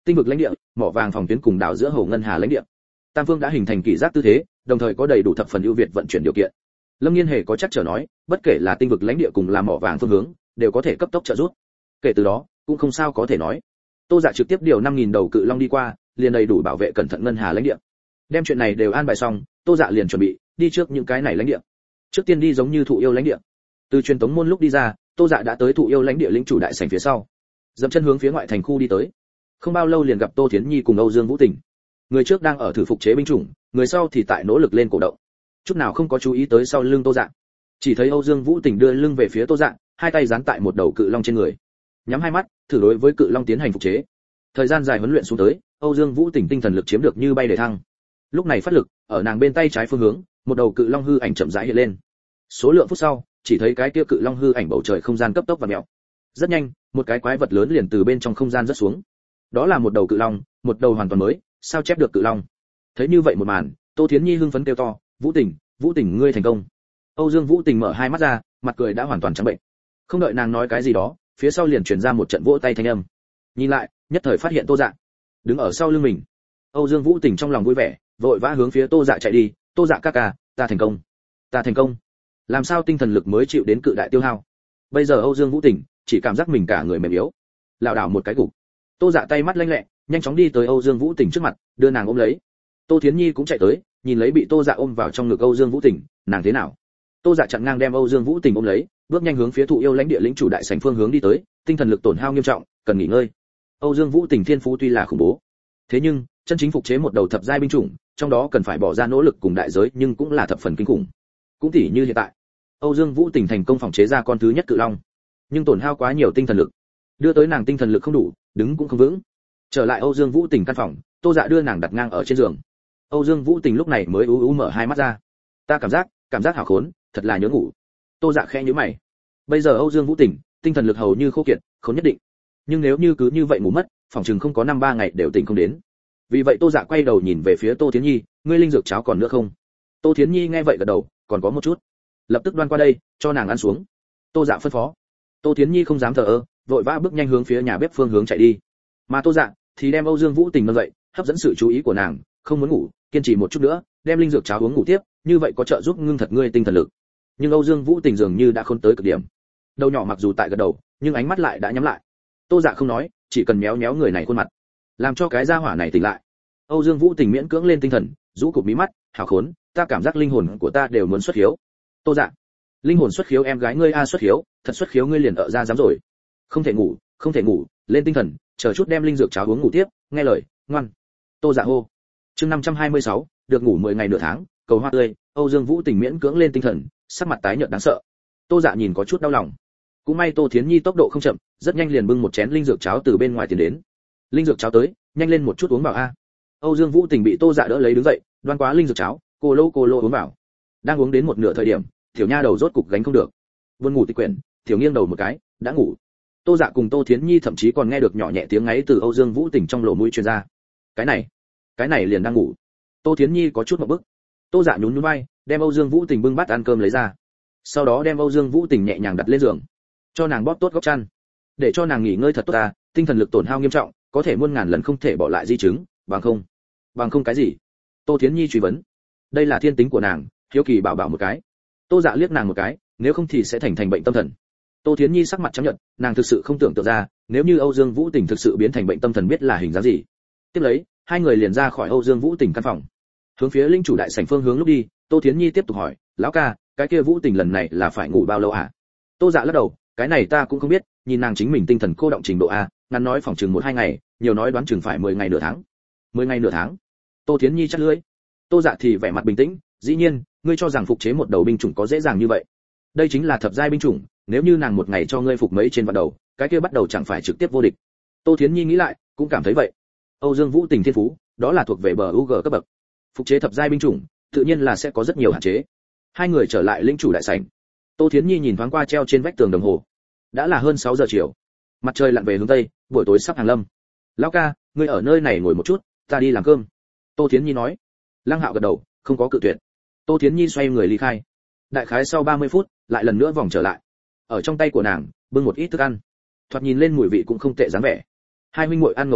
tinh vực lãnh địa, mỏ vàng phòng tuyến cùng đảo giữa hồ ngân hà lãnh địa. Tam phương đã hình thành kỷ giác tư thế, đồng thời có đầy đủ thập phần ưu việt vận chuyển điều kiện. Lâm Nghiên Hề có chắc trở nói, bất kể là tinh vực lãnh địa cùng là mỏ vàng phương hướng, đều có thể cấp tốc trợ giúp. Kể từ đó, cũng không sao có thể nói. Tô Dạ trực tiếp điều năm nghìn đầu cự long đi qua, liền đầy đủ bảo vệ cẩn thận ngân hà lãnh địa. Đem chuyện này đều an bài xong, Tô Dạ liền chuẩn bị đi trước những cái này lãnh địa. Trước tiên đi giống như thụ yêu lãnh địa. Từ truyền tống môn lúc đi ra, Tô Dạ đã tới thụ yêu lãnh địa lĩnh chủ đại sảnh phía sau. Dậm chân hướng phía ngoại thành khu đi tới. Không bao lâu liền gặp Tô Thiến Nhi cùng Âu Dương Vũ Tình. Người trước đang ở thử phục chế binh chủng, người sau thì tại nỗ lực lên cổ động. Chút nào không có chú ý tới sau lưng Tô Dạ. Chỉ thấy Âu Dương Vũ Tình đưa lưng về phía Tô Dạ, hai tay dán tại một đầu cự long trên người. Nhắm hai mắt, thử đối với cự long tiến hành phục chế. Thời gian dài huấn luyện xuống tới, Âu Dương Vũ Tình tinh thần lực chiếm được như bay để thăng. Lúc này phát lực, ở nàng bên tay trái phương hướng, một đầu cự long hư ảnh chậm rãi hiện lên. Số lượng phút sau, chỉ thấy cái kia cự long hư ảnh bầu trời không gian cấp tốc và mèo. Rất nhanh, một cái quái vật lớn liền từ bên trong không gian rớt xuống. Đó là một đầu cự long, một đầu hoàn toàn mới, sao chép được cự long. Thấy như vậy một màn, Tô Thiến Nhi hưng phấn kêu to, "Vũ Tình, Vũ Tình ngươi thành công." Âu Dương Vũ Tình mở hai mắt ra, mặt cười đã hoàn toàn trắng bệnh. Không đợi nàng nói cái gì đó, phía sau liền truyền ra một trận vỗ tay thanh âm. Nhìn lại, nhất thời phát hiện Tô Dạ đứng ở sau lưng mình. Âu Dương Vũ Tình trong lòng vui vẻ, vội vã hướng phía Tô Dạ chạy đi, "Tô Dạ ca ca, ta thành công, ta thành công." Làm sao tinh thần lực mới chịu đến cự đại tiêu hao. Bây giờ Âu Dương Vũ Tình chỉ cảm giác mình cả người mềm yếu, lảo đảo một cái gục. Tô Dạ tay mắt lanh lẹ, nhanh chóng đi tới Âu Dương Vũ Tình trước mặt, đưa nàng ôm lấy. Tô Thiến Nhi cũng chạy tới, nhìn lấy bị Tô Dạ ôm vào trong ngực Âu Dương Vũ Tình, nàng thế nào? Tô Dạ chặn ngang đem Âu Dương Vũ Tình ôm lấy, bước nhanh hướng phía thụ yêu lãnh địa lĩnh chủ đại sảnh phương hướng đi tới, tinh thần lực tổn hao nghiêm trọng, cần nghỉ ngơi. Âu Dương Vũ Tình thiên phú tuy là khủng bố, thế nhưng chân chính phục chế một đầu thập giai binh chủng, trong đó cần phải bỏ ra nỗ lực cùng đại giới, nhưng cũng là thập phần kinh khủng. Cũng tỉ như hiện tại, Âu Dương Vũ Tình thành công phòng chế ra con thứ nhất cự long, nhưng tổn hao quá nhiều tinh thần lực, đưa tới nàng tinh thần lực không đủ, đứng cũng không vững. Trở lại Âu Dương Vũ Tình căn phòng, Tô Dạ đưa nàng đặt ngang ở trên giường. Âu Dương Vũ Tình lúc này mới ú ú mở hai mắt ra. Ta cảm giác, cảm giác hảo khốn, thật là nhớ ngủ. Tô Dạ khẽ nhíu mày. Bây giờ Âu Dương Vũ Tình, tinh thần lực hầu như khô kiệt, khốn nhất định. Nhưng nếu như cứ như vậy ngủ mất, phòng chừng không có năm ba ngày đều tỉnh không đến. Vì vậy Tô Dạ quay đầu nhìn về phía Tô Thiến Nhi, ngươi linh dược cháo còn nữa không? Tô Thiến Nhi nghe vậy gật đầu, còn có một chút. Lập tức đoan qua đây, cho nàng ăn xuống. Tô Dạ phân phó. Tô Thiến Nhi không dám thờ ơ, vội vã bước nhanh hướng phía nhà bếp phương hướng chạy đi. Mà Tô Dạ thì đem Âu Dương Vũ Tình nâng dậy, hấp dẫn sự chú ý của nàng, không muốn ngủ, kiên trì một chút nữa, đem linh dược cháo uống ngủ tiếp, như vậy có trợ giúp ngưng thật ngươi tinh thần lực. Nhưng Âu Dương Vũ Tình dường như đã khôn tới cực điểm. Đầu nhỏ mặc dù tại gật đầu, nhưng ánh mắt lại đã nhắm lại. Tô Dạ không nói, chỉ cần méo méo người này khuôn mặt, làm cho cái gia hỏa này tỉnh lại. Âu Dương Vũ Tình miễn cưỡng lên tinh thần, rũ cụp mí mắt, hảo khốn, ta cảm giác linh hồn của ta đều muốn xuất khiếu. Tô Dạ, linh hồn xuất khiếu em gái ngươi a xuất khiếu, thật xuất khiếu ngươi liền ở ra dám rồi. Không thể ngủ, không thể ngủ, lên tinh thần, chờ chút đem linh dược cháo uống ngủ tiếp, nghe lời, ngoan. Tô Dạ hô. Chương năm trăm hai mươi sáu, được ngủ mười ngày nửa tháng, cầu hoa tươi. Âu Dương Vũ Tình miễn cưỡng lên tinh thần, sắc mặt tái nhợt đáng sợ. Tô Dạ nhìn có chút đau lòng. Cũng may Tô Thiến Nhi tốc độ không chậm, rất nhanh liền bưng một chén linh dược cháo từ bên ngoài tiến đến. Linh dược cháo tới, nhanh lên một chút uống vào a. Âu Dương Vũ Tình bị Tô Dạ đỡ lấy đứng dậy, đoan quá linh dược cháo, cô lô cô lô uống vào. Đang uống đến một nửa thời điểm, tiểu nha đầu rốt cục gánh không được, buồn ngủ tịch quyển, tiểu nghiêng đầu một cái, đã ngủ. Tô Dạ cùng Tô Thiến Nhi thậm chí còn nghe được nhỏ nhẹ tiếng ngáy từ Âu Dương Vũ Tình trong lỗ mũi truyền ra. Cái này, cái này liền đang ngủ. Tô Thiến Nhi có chút ngượng bức. Tô Dạ nhún nhún vai, đem Âu Dương Vũ Tình bưng bát ăn cơm lấy ra. Sau đó đem Âu Dương Vũ Tình nhẹ nhàng đặt lên giường, cho nàng bóp tốt góc chăn, để cho nàng nghỉ ngơi thật tốt ta, tinh thần lực tổn hao nghiêm trọng, có thể muôn ngàn lần không thể bỏ lại di chứng, bằng không. Bằng không cái gì? Tô Thiến Nhi truy vấn. Đây là thiên tính của nàng, hiếu kỳ bảo bảo một cái. Tô Dạ liếc nàng một cái, nếu không thì sẽ thành thành bệnh tâm thần. Tô Thiến Nhi sắc mặt trắng nhợt, nàng thực sự không tưởng tượng ra, nếu như Âu Dương Vũ Tình thực sự biến thành bệnh tâm thần biết là hình dáng gì. Tiếp lấy, hai người liền ra khỏi Âu Dương Vũ Tình căn phòng, hướng phía linh chủ đại sảnh phương hướng lúc đi. Tô Thiến Nhi tiếp tục hỏi, lão ca, cái kia Vũ Tình lần này là phải ngủ bao lâu à? Tô Dạ lắc đầu, cái này ta cũng không biết, nhìn nàng chính mình tinh thần cô động trình độ a, ngắn nói phòng chừng một hai ngày, nhiều nói đoán chừng phải mười ngày nửa tháng. mười ngày nửa tháng? Tô Thiến Nhi chắt lưỡi. Tô Dạ thì vẻ mặt bình tĩnh, dĩ nhiên, ngươi cho rằng phục chế một đầu binh chủng có dễ dàng như vậy? Đây chính là thập giai binh chủng, nếu như nàng một ngày cho ngươi phục mấy trên vạn đầu, cái kia bắt đầu chẳng phải trực tiếp vô địch. Tô Thiến Nhi nghĩ lại, cũng cảm thấy vậy. Âu Dương Vũ Tình thiên phú, đó là thuộc về bờ u giê cấp bậc. Phục chế thập giai binh chủng, tự nhiên là sẽ có rất nhiều hạn chế. Hai người trở lại lĩnh chủ đại sảnh. Tô Thiến Nhi nhìn thoáng qua treo trên vách tường đồng hồ, đã là hơn sáu giờ chiều. Mặt trời lặn về hướng tây, buổi tối sắp hàng lâm. Lão ca, ngươi ở nơi này ngồi một chút, ta đi làm cơm. Tô Thiến Nhi nói. Lăng Hạo gật đầu, không có cự tuyệt. Tô Thiến Nhi xoay người ly khai. Đại khái sau ba mươi phút, lại lần nữa vòng trở lại. Ở trong tay của nàng, bưng một ít thức ăn. Thoạt nhìn lên mùi vị cũng không tệ dáng vẻ. Hai huynh muội ăn ngầu nghiến,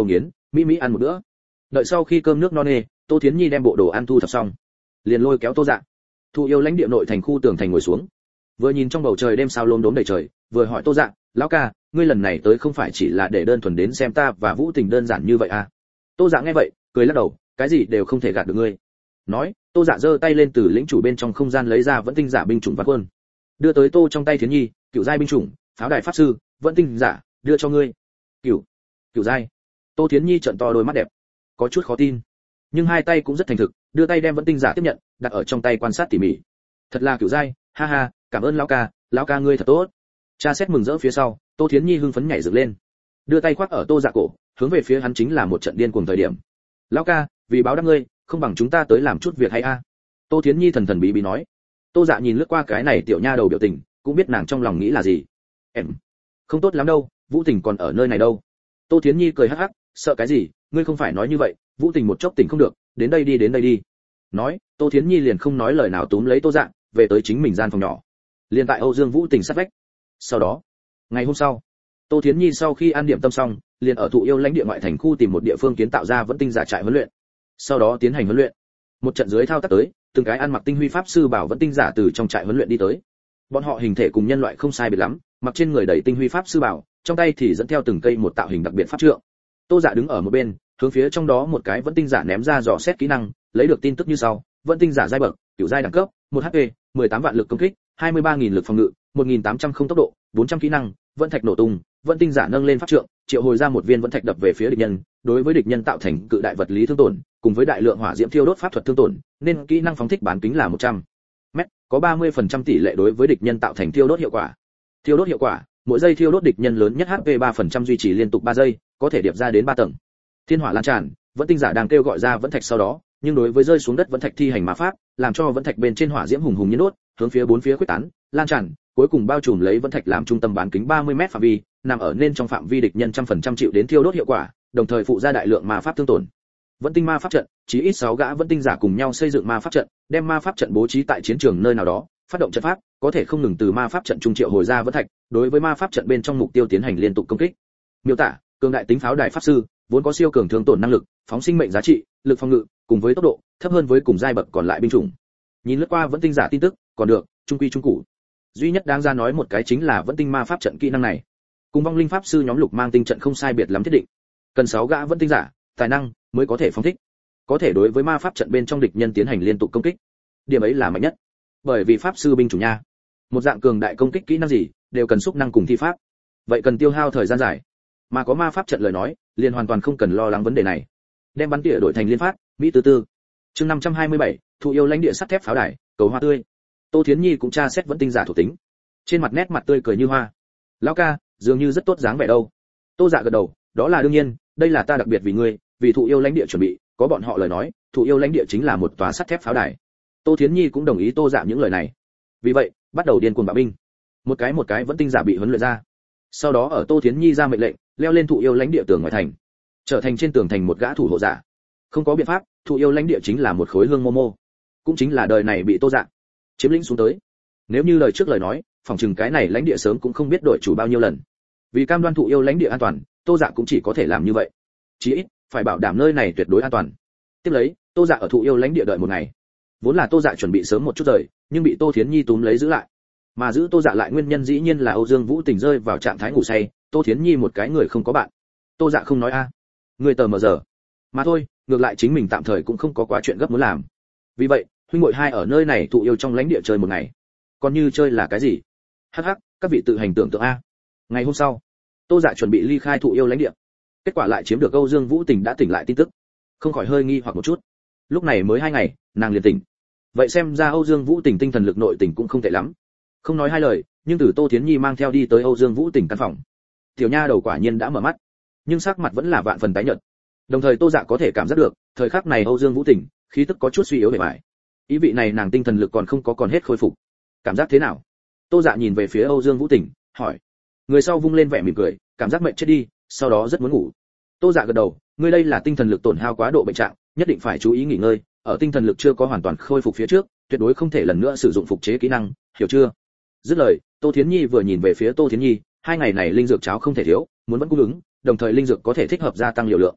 mỹ mỹ ăn một bữa. Đợi sau khi cơm nước no nê, Tô Thiến Nhi đem bộ đồ ăn thu thập xong, liền lôi kéo Tô Dạ. Thụ Yêu lãnh địa nội thành khu tường thành ngồi xuống. Vừa nhìn trong bầu trời đêm sao lốm đốm đầy trời, vừa hỏi Tô Dạ, "Lão ca, ngươi lần này tới không phải chỉ là để đơn thuần đến xem ta và Vũ Tình đơn giản như vậy à?" Tô Dạ nghe vậy, cười lắc đầu, "Cái gì đều không thể gạt được ngươi." Nói, Tô Dạ giơ tay lên từ lĩnh chủ bên trong không gian lấy ra vẫn tinh giả binh chủng văn quân, đưa tới Tô trong tay Thiến Nhi, "Cựu giai binh chủng, pháo đài pháp sư, vẫn tinh giả, đưa cho ngươi." "Cựu, cựu giai?" Tô Thiến Nhi trợn to đôi mắt đẹp, có chút khó tin, nhưng hai tay cũng rất thành thực, đưa tay đem vẫn tinh giả tiếp nhận, đặt ở trong tay quan sát tỉ mỉ. "Thật là cựu giai, ha ha, cảm ơn lão ca, lão ca ngươi thật tốt." Cha xét mừng rỡ phía sau, Tô Thiến Nhi hưng phấn nhảy dựng lên, đưa tay khoác ở Tô Dạ cổ, hướng về phía hắn chính là một trận điên cuồng thời điểm. "Lão ca, vì báo đáp ngươi, không bằng chúng ta tới làm chút việc hay a?" Tô Thiến Nhi thần thần bí bí nói. Tô Dạ nhìn lướt qua cái này tiểu nha đầu biểu tình, cũng biết nàng trong lòng nghĩ là gì. "Em, không tốt lắm đâu, Vũ Tình còn ở nơi này đâu." Tô Thiến Nhi cười hắc hắc, "Sợ cái gì, ngươi không phải nói như vậy, Vũ Tình một chốc tỉnh không được, đến đây đi đến đây đi." Nói, Tô Thiến Nhi liền không nói lời nào túm lấy Tô Dạ, về tới chính mình gian phòng nhỏ. Liên tại Âu Dương Vũ Tình sát vách. Sau đó, ngày hôm sau, Tô Thiến Nhi sau khi ăn điểm tâm xong, liền ở Thụ Yêu lãnh địa ngoại thành khu tìm một địa phương kiến tạo ra vẫn tinh giả trại huấn luyện. Sau đó tiến hành huấn luyện. Một trận dưới thao tác tới, từng cái ăn mặc tinh huy pháp sư bảo vẫn tinh giả từ trong trại huấn luyện đi tới. Bọn họ hình thể cùng nhân loại không sai biệt lắm, mặc trên người đầy tinh huy pháp sư bảo, trong tay thì dẫn theo từng cây một tạo hình đặc biệt pháp trượng. Tô Dạ đứng ở một bên, hướng phía trong đó một cái vẫn tinh giả ném ra dò xét kỹ năng, lấy được tin tức như sau: vẫn tinh giả giai bậc, cửu giai đẳng cấp, một hát pê, mười tám vạn lực công kích, hai mươi ba nghìn lực phòng ngự, một nghìn tám trăm không tốc độ, bốn trăm kỹ năng, vẫn thạch nổ tung, vẫn tinh giả nâng lên pháp trượng, triệu hồi ra một viên vẫn thạch đập về phía địch nhân, đối với địch nhân tạo thành cự đại vật lý thương tổn, cùng với đại lượng hỏa diễm thiêu đốt pháp thuật thương tổn, nên kỹ năng phóng thích bán kính là một trăm mét, có ba mươi phần trăm tỷ lệ đối với địch nhân tạo thành thiêu đốt hiệu quả. Thiêu đốt hiệu quả, mỗi giây thiêu đốt địch nhân lớn nhất hát pê ba phần trăm duy trì liên tục ba giây, có thể điệp ra đến ba tầng. Thiên hỏa lan tràn, vẫn tinh giả đang kêu gọi ra vẫn thạch sau đó, nhưng đối với rơi xuống đất vẫn thạch thi hành ma pháp, làm cho vẫn thạch bên trên hỏa diễm hùng hùng nhiên đốt, hướng phía bốn phía khuếch tán, lan tràn, cuối cùng bao trùm lấy vẫn thạch làm trung tâm bán kính ba mươi mét phạm vi, nằm ở nên trong phạm vi địch nhân trăm phần trăm chịu đến thiêu đốt hiệu quả, đồng thời phụ ra đại lượng ma pháp thương tổn. Vẫn tinh ma pháp trận, chỉ ít sáu gã vẫn tinh giả cùng nhau xây dựng ma pháp trận, đem ma pháp trận bố trí tại chiến trường nơi nào đó, phát động trận pháp, có thể không ngừng từ ma pháp trận trung triệu hồi ra vẫn thạch, đối với ma pháp trận bên trong mục tiêu tiến hành liên tục công kích. Miêu tả, cường đại tính pháo đài pháp sư, vốn có siêu cường thương tổn năng lực, phóng sinh mệnh giá trị, lực phòng ngự, cùng với tốc độ, thấp hơn với cùng giai bậc còn lại binh chủng. Nhìn lướt qua vẫn tinh giả tin tức, còn được, trung quy trung cụ. Duy nhất đáng ra nói một cái chính là vẫn tinh ma pháp trận kỹ năng này, cùng vong linh pháp sư nhóm lục mang tinh trận không sai biệt lắm thiết định. Cần sáu gã vẫn tinh giả, tài năng mới có thể phóng thích. Có thể đối với ma pháp trận bên trong địch nhân tiến hành liên tục công kích. Điểm ấy là mạnh nhất. Bởi vì pháp sư binh chủ nha, một dạng cường đại công kích kỹ năng gì, đều cần xúc năng cùng thi pháp. Vậy cần tiêu hao thời gian dài. Mà có ma pháp trận lời nói, liền hoàn toàn không cần lo lắng vấn đề này. Đem bắn tỉa đổi thành liên phát, mỹ tư tư. Chương năm trăm hai mươi bảy, Thụ Yêu lãnh địa sắt thép pháo đài, cầu hoa tươi. Tô Thiến Nhi cũng tra xét vẫn tinh giả thuộc tính. Trên mặt nét mặt tươi cười như hoa. Lão ca, dường như rất tốt dáng vẻ đâu. Tô Dạ gật đầu, đó là đương nhiên, đây là ta đặc biệt vì ngươi, vì Thụ Yêu lãnh địa chuẩn bị, có bọn họ lời nói, Thụ Yêu lãnh địa chính là một tòa sắt thép pháo đài. Tô Thiến Nhi cũng đồng ý Tô Dạ những lời này. Vì vậy, bắt đầu điên cuồng bạo binh. Một cái một cái vẫn tinh giả bị huấn luyện ra. Sau đó ở Tô Thiến Nhi ra mệnh lệnh, leo lên Thụ Yêu lãnh địa tường ngoài thành, trở thành trên tường thành một gã thủ hộ giả. Không có biện pháp, Thụ Yêu lãnh địa chính là một khối hương mô mô, cũng chính là đời này bị Tô Dạ chiếm lĩnh xuống tới. Nếu như lời trước lời nói, phòng trừng cái này lãnh địa sớm cũng không biết đổi chủ bao nhiêu lần. Vì cam đoan Thụ Yêu lãnh địa an toàn, Tô Dạ cũng chỉ có thể làm như vậy. Chí ít phải bảo đảm nơi này tuyệt đối an toàn. Tiếp lấy, Tô Dạ ở Thụ Yêu lãnh địa đợi một ngày. Vốn là Tô Dạ chuẩn bị sớm một chút rời, nhưng bị Tô Thiến Nhi túm lấy giữ lại. Mà giữ Tô Dạ lại nguyên nhân dĩ nhiên là Âu Dương Vũ Tình rơi vào trạng thái ngủ say, Tô Thiến Nhi một cái người không có bạn. Tô Dạ không nói a, người tờ mờ giờ. Mà thôi, ngược lại chính mình tạm thời cũng không có quá chuyện gấp muốn làm. Vì vậy, huynh muội hai ở nơi này Thụ Yêu trong lãnh địa chơi một ngày. Còn như chơi là cái gì? Hắc hắc, các vị tự hành tưởng tượng a. Ngày hôm sau, Tô Dạ chuẩn bị ly khai Thụ Yêu lãnh địa. Kết quả lại chiếm được Âu Dương Vũ Tình đã tỉnh lại tin tức. Không khỏi hơi nghi hoặc một chút. Lúc này mới hai ngày, nàng liền tỉnh. Vậy xem ra Âu Dương Vũ Tình tinh thần lực nội tình cũng không tệ lắm. Không nói hai lời, nhưng từ Tô Thiến Nhi mang theo đi tới Âu Dương Vũ Tình căn phòng. Tiểu nha đầu quả nhiên đã mở mắt, nhưng sắc mặt vẫn là vạn phần tái nhợt. Đồng thời Tô Dạ có thể cảm giác được, thời khắc này Âu Dương Vũ Tình khí tức có chút suy yếu bề bại. Ý vị này nàng tinh thần lực còn không có còn hết khôi phục. Cảm giác thế nào? Tô Dạ nhìn về phía Âu Dương Vũ Tình, hỏi. Người sau vung lên vẻ mỉm cười, cảm giác mệt chết đi, sau đó rất muốn ngủ. Tô Dạ gật đầu, ngươi đây là tinh thần lực tổn hao quá độ bệnh trạng, nhất định phải chú ý nghỉ ngơi, ở tinh thần lực chưa có hoàn toàn khôi phục phía trước, tuyệt đối không thể lần nữa sử dụng phục chế kỹ năng, hiểu chưa? Dứt lời, Tô Thiến Nhi vừa nhìn về phía Tô Thiến Nhi, hai ngày này linh dược cháo không thể thiếu, muốn vẫn cung ứng, đồng thời linh dược có thể thích hợp gia tăng liều lượng.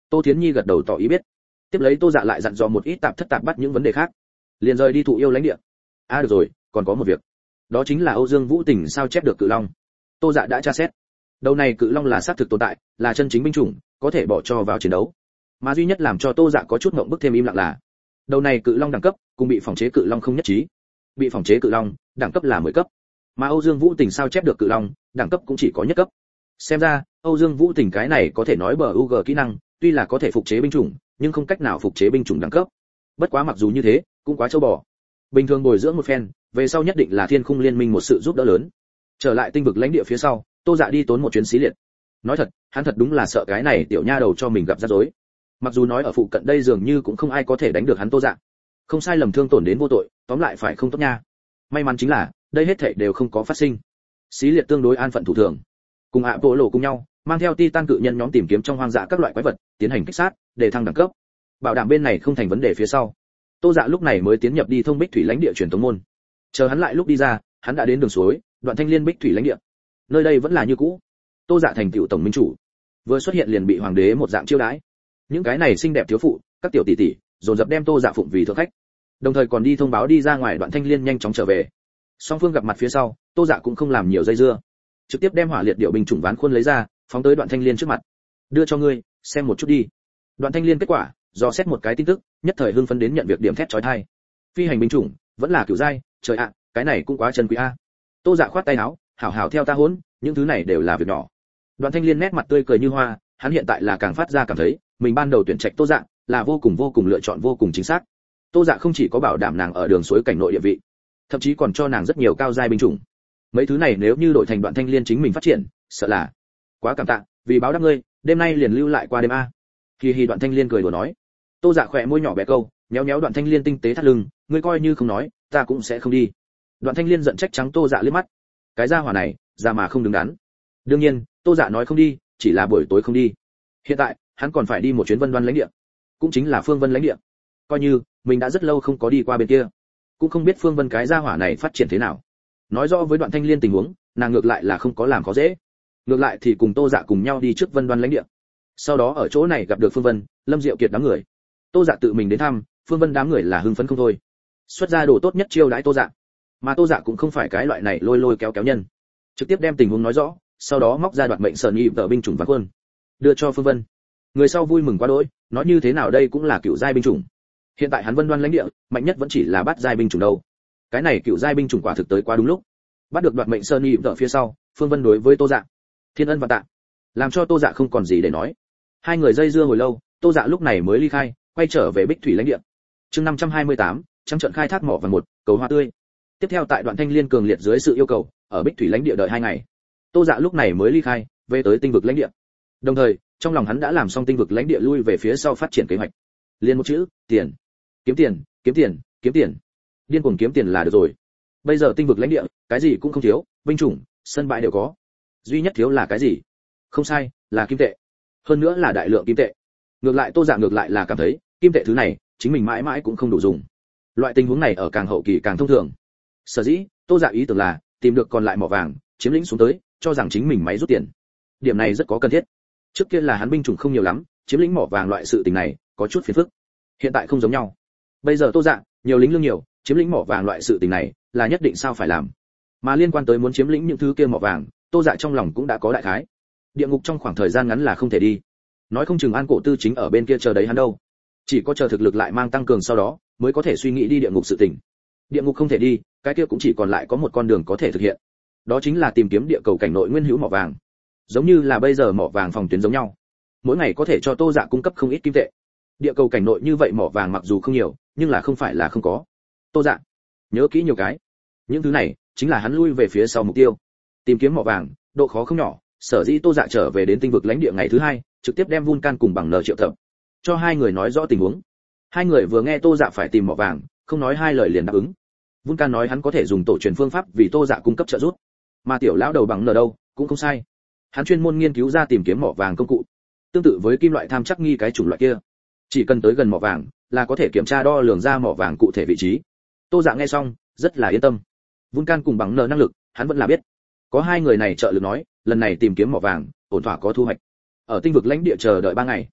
Tô Thiến Nhi gật đầu tỏ ý biết. Tiếp lấy Tô Dạ lại dặn dò một ít tạp thất tạp bắt những vấn đề khác, liền rời đi thụ yêu lãnh địa. À được rồi, còn có một việc, đó chính là Âu Dương Vũ Tình sao chép được cự long. Tô Dạ đã tra xét, đầu này cự long là xác thực tồn tại, là chân chính binh chủng, có thể bỏ cho vào chiến đấu. Mà duy nhất làm cho Tô Dạ có chút ngượng bức thêm im lặng là, đầu này cự long đẳng cấp cùng bị phòng chế cự long không nhất trí. Bị phòng chế cự long đẳng cấp là mười cấp, mà Âu Dương Vũ Tình sao chép được cự long đẳng cấp cũng chỉ có nhất cấp. Xem ra Âu Dương Vũ Tình cái này có thể nói bờ u giê kỹ năng, tuy là có thể phục chế binh chủng, nhưng không cách nào phục chế binh chủng đẳng cấp. Bất quá mặc dù như thế, cũng quá châu bò. Bình thường bồi dưỡng một phen, về sau nhất định là Thiên Khung Liên Minh một sự giúp đỡ lớn. Trở lại tinh vực lãnh địa phía sau, Tô Dạ đi tốn một chuyến xí liệt. Nói thật, hắn thật đúng là sợ cái này tiểu nha đầu cho mình gặp rắc rối. Mặc dù nói ở phụ cận đây dường như cũng không ai có thể đánh được hắn Tô Dạ. Không sai lầm thương tổn đến vô tội, tóm lại phải không tốt nha. May mắn chính là, đây hết thảy đều không có phát sinh. Xí liệt tương đối an phận thủ thường, cùng ạ bộ lộ cùng nhau, mang theo Titan cự nhân nhóm tìm kiếm trong hoang dã các loại quái vật, tiến hành kích sát, để thăng đẳng cấp. Bảo đảm bên này không thành vấn đề phía sau. Tô Dạ lúc này mới tiến nhập đi thông Bích Thủy lãnh địa truyền tống môn. Chờ hắn lại lúc đi ra, hắn đã đến đường suối, đoạn Thanh Liên Bích Thủy lãnh địa. Nơi đây vẫn là như cũ. Tô Dạ thành tựu tổng minh chủ, vừa xuất hiện liền bị hoàng đế một dạng chiêu đãi. Những cái này xinh đẹp thiếu phụ, các tiểu tỷ tỷ, dồn dập đem Tô Dạ phụng vì thượng khách. Đồng thời còn đi thông báo đi ra ngoài đoạn Thanh Liên nhanh chóng trở về. Song phương gặp mặt phía sau, Tô Dạ cũng không làm nhiều dây dưa, trực tiếp đem hỏa liệt điệu binh chủng ván khuôn lấy ra, phóng tới đoạn Thanh Liên trước mặt. Đưa cho ngươi, xem một chút đi. Đoạn Thanh Liên kết quả, do xét một cái tin tức, nhất thời hưng phấn đến nhận việc điểm thét chói tai. Phi hành binh chủng, vẫn là kiểu giai, trời ạ, cái này cũng quá chân quý a. Tô Dạ khoát tay áo, hảo hảo theo ta hỗn, những thứ này đều là việc nhỏ. Đoạn Thanh Liên nét mặt tươi cười như hoa, hắn hiện tại là càng phát ra cảm thấy, mình ban đầu tuyển trạch Tô Dạ là vô cùng vô cùng lựa chọn vô cùng chính xác. Tô Dạ không chỉ có bảo đảm nàng ở đường suối cảnh nội địa vị, thậm chí còn cho nàng rất nhiều cao giai binh chủng. Mấy thứ này nếu như đổi thành Đoạn Thanh Liên chính mình phát triển, sợ là quá cảm tạ, vì báo đáp ngươi, đêm nay liền lưu lại qua đêm a. Hi hi, Đoạn Thanh Liên cười đùa nói. Tô Dạ khỏe môi nhỏ bé câu, nhéo nhéo Đoạn Thanh Liên tinh tế thắt lưng, ngươi coi như không nói, ta cũng sẽ không đi. Đoạn Thanh Liên giận trách trắng Tô Dạ liếc mắt. Cái gia hỏa này, ra mà không đứng đắn. Đương nhiên, Tô Dạ nói không đi, chỉ là buổi tối không đi. Hiện tại, hắn còn phải đi một chuyến Vân Đoan lãnh địa, cũng chính là Phương Vân lãnh địa. Coi như mình đã rất lâu không có đi qua bên kia, cũng không biết Phương Vân cái gia hỏa này phát triển thế nào. Nói rõ với Đoạn Thanh Liên tình huống, nàng ngược lại là không có làm khó dễ. Ngược lại thì cùng Tô Dạ cùng nhau đi trước Vân Đoan lãnh địa. Sau đó ở chỗ này gặp được Phương Vân, Lâm Diệu Kiệt đám người. Tô Dạ tự mình đến thăm, Phương Vân đám người là hưng phấn không thôi. Xuất ra đồ tốt nhất chiêu đãi Tô Dạ. Mà Tô Dạ cũng không phải cái loại này lôi lôi kéo kéo nhân, trực tiếp đem tình huống nói rõ, sau đó móc ra đoạt mệnh sơn y vợ binh chủng ván quân, đưa cho Phương Vân. Người sau vui mừng quá đỗi, nói như thế nào đây cũng là cựu giai binh chủng. Hiện tại hắn Vân Đoan lãnh địa, mạnh nhất vẫn chỉ là bát giai binh chủng đâu. Cái này cựu giai binh chủng quả thực tới quá đúng lúc. Bắt được đoạt mệnh sơn y vợ phía sau, Phương Vân đối với Tô Dạ thiên ân và tạ, làm cho Tô Dạ không còn gì để nói. Hai người dây dưa hồi lâu, Tô Dạ lúc này mới ly khai, quay trở về Bích Thủy lãnh địa. Chương năm trăm hai mươi tám, trắng trận khai thác mỏ vàng một, cầu hoa tươi. Tiếp theo tại Đoạn Thanh Liên cường liệt dưới sự yêu cầu, ở Bích Thủy lãnh địa đợi hai ngày. Tô Dạ lúc này mới ly khai, về tới tinh vực lãnh địa. Đồng thời, trong lòng hắn đã làm xong tinh vực lãnh địa lui về phía sau phát triển kế hoạch. Liên một chữ, tiền. Kiếm tiền, kiếm tiền, kiếm tiền. Điên cuồng kiếm tiền là được rồi. Bây giờ tinh vực lãnh địa, cái gì cũng không thiếu, binh chủng, sân bãi đều có. Duy nhất thiếu là cái gì? Không sai, là kim tệ. Hơn nữa là đại lượng kim tệ. Ngược lại Tô Dạ ngược lại là cảm thấy, kim tệ thứ này, chính mình mãi mãi cũng không đủ dùng. Loại tình huống này ở càng hậu kỳ càng thông thường. Sở dĩ, Tô Dạ ý tưởng là tìm được còn lại mỏ vàng, chiếm lĩnh xuống tới, cho rằng chính mình máy rút tiền. Điểm này rất có cần thiết. Trước kia là hắn binh chủng không nhiều lắm, chiếm lĩnh mỏ vàng loại sự tình này có chút phiền phức. Hiện tại không giống nhau. Bây giờ Tô Dạ, nhiều lính lương nhiều, chiếm lĩnh mỏ vàng loại sự tình này là nhất định sao phải làm. Mà liên quan tới muốn chiếm lĩnh những thứ kia mỏ vàng, Tô Dạ trong lòng cũng đã có đại khái. Địa ngục trong khoảng thời gian ngắn là không thể đi. Nói không chừng An Cổ Tư chính ở bên kia chờ đấy hắn đâu. Chỉ có chờ thực lực lại mang tăng cường sau đó, mới có thể suy nghĩ đi địa ngục sự tình. Địa ngục không thể đi, cái kia cũng chỉ còn lại có một con đường có thể thực hiện. Đó chính là tìm kiếm địa cầu cảnh nội nguyên hữu mỏ vàng. Giống như là bây giờ mỏ vàng phòng tuyến giống nhau. Mỗi ngày có thể cho Tô Dạ cung cấp không ít kim tệ. Địa cầu cảnh nội như vậy mỏ vàng mặc dù không nhiều, nhưng là không phải là không có. Tô Dạ, nhớ kỹ nhiều cái. Những thứ này chính là hắn lui về phía sau mục tiêu. Tìm kiếm mỏ vàng, độ khó không nhỏ, sở dĩ Tô Dạ trở về đến tinh vực lãnh địa ngày thứ hai, trực tiếp đem Vulcan cùng bằng nợ triệu tập, cho hai người nói rõ tình huống. Hai người vừa nghe Tô Dạ phải tìm mỏ vàng, không nói hai lời liền đáp ứng. Vulcan nói hắn có thể dùng tổ truyền phương pháp vì Tô Dạ cung cấp trợ giúp, mà tiểu lão đầu bằng nợ đâu, cũng không sai. Hắn chuyên môn nghiên cứu ra tìm kiếm mỏ vàng công cụ, tương tự với kim loại tham chắc nghi cái chủng loại kia, chỉ cần tới gần mỏ vàng là có thể kiểm tra đo lường ra mỏ vàng cụ thể vị trí. Tô Dạ nghe xong rất là yên tâm. Vulcan cùng bằng nợ năng lực hắn vẫn là biết, có hai người này trợ lực nói lần này tìm kiếm mỏ vàng ổn thỏa có thu hoạch. Ở tinh vực lãnh địa chờ đợi ba ngày,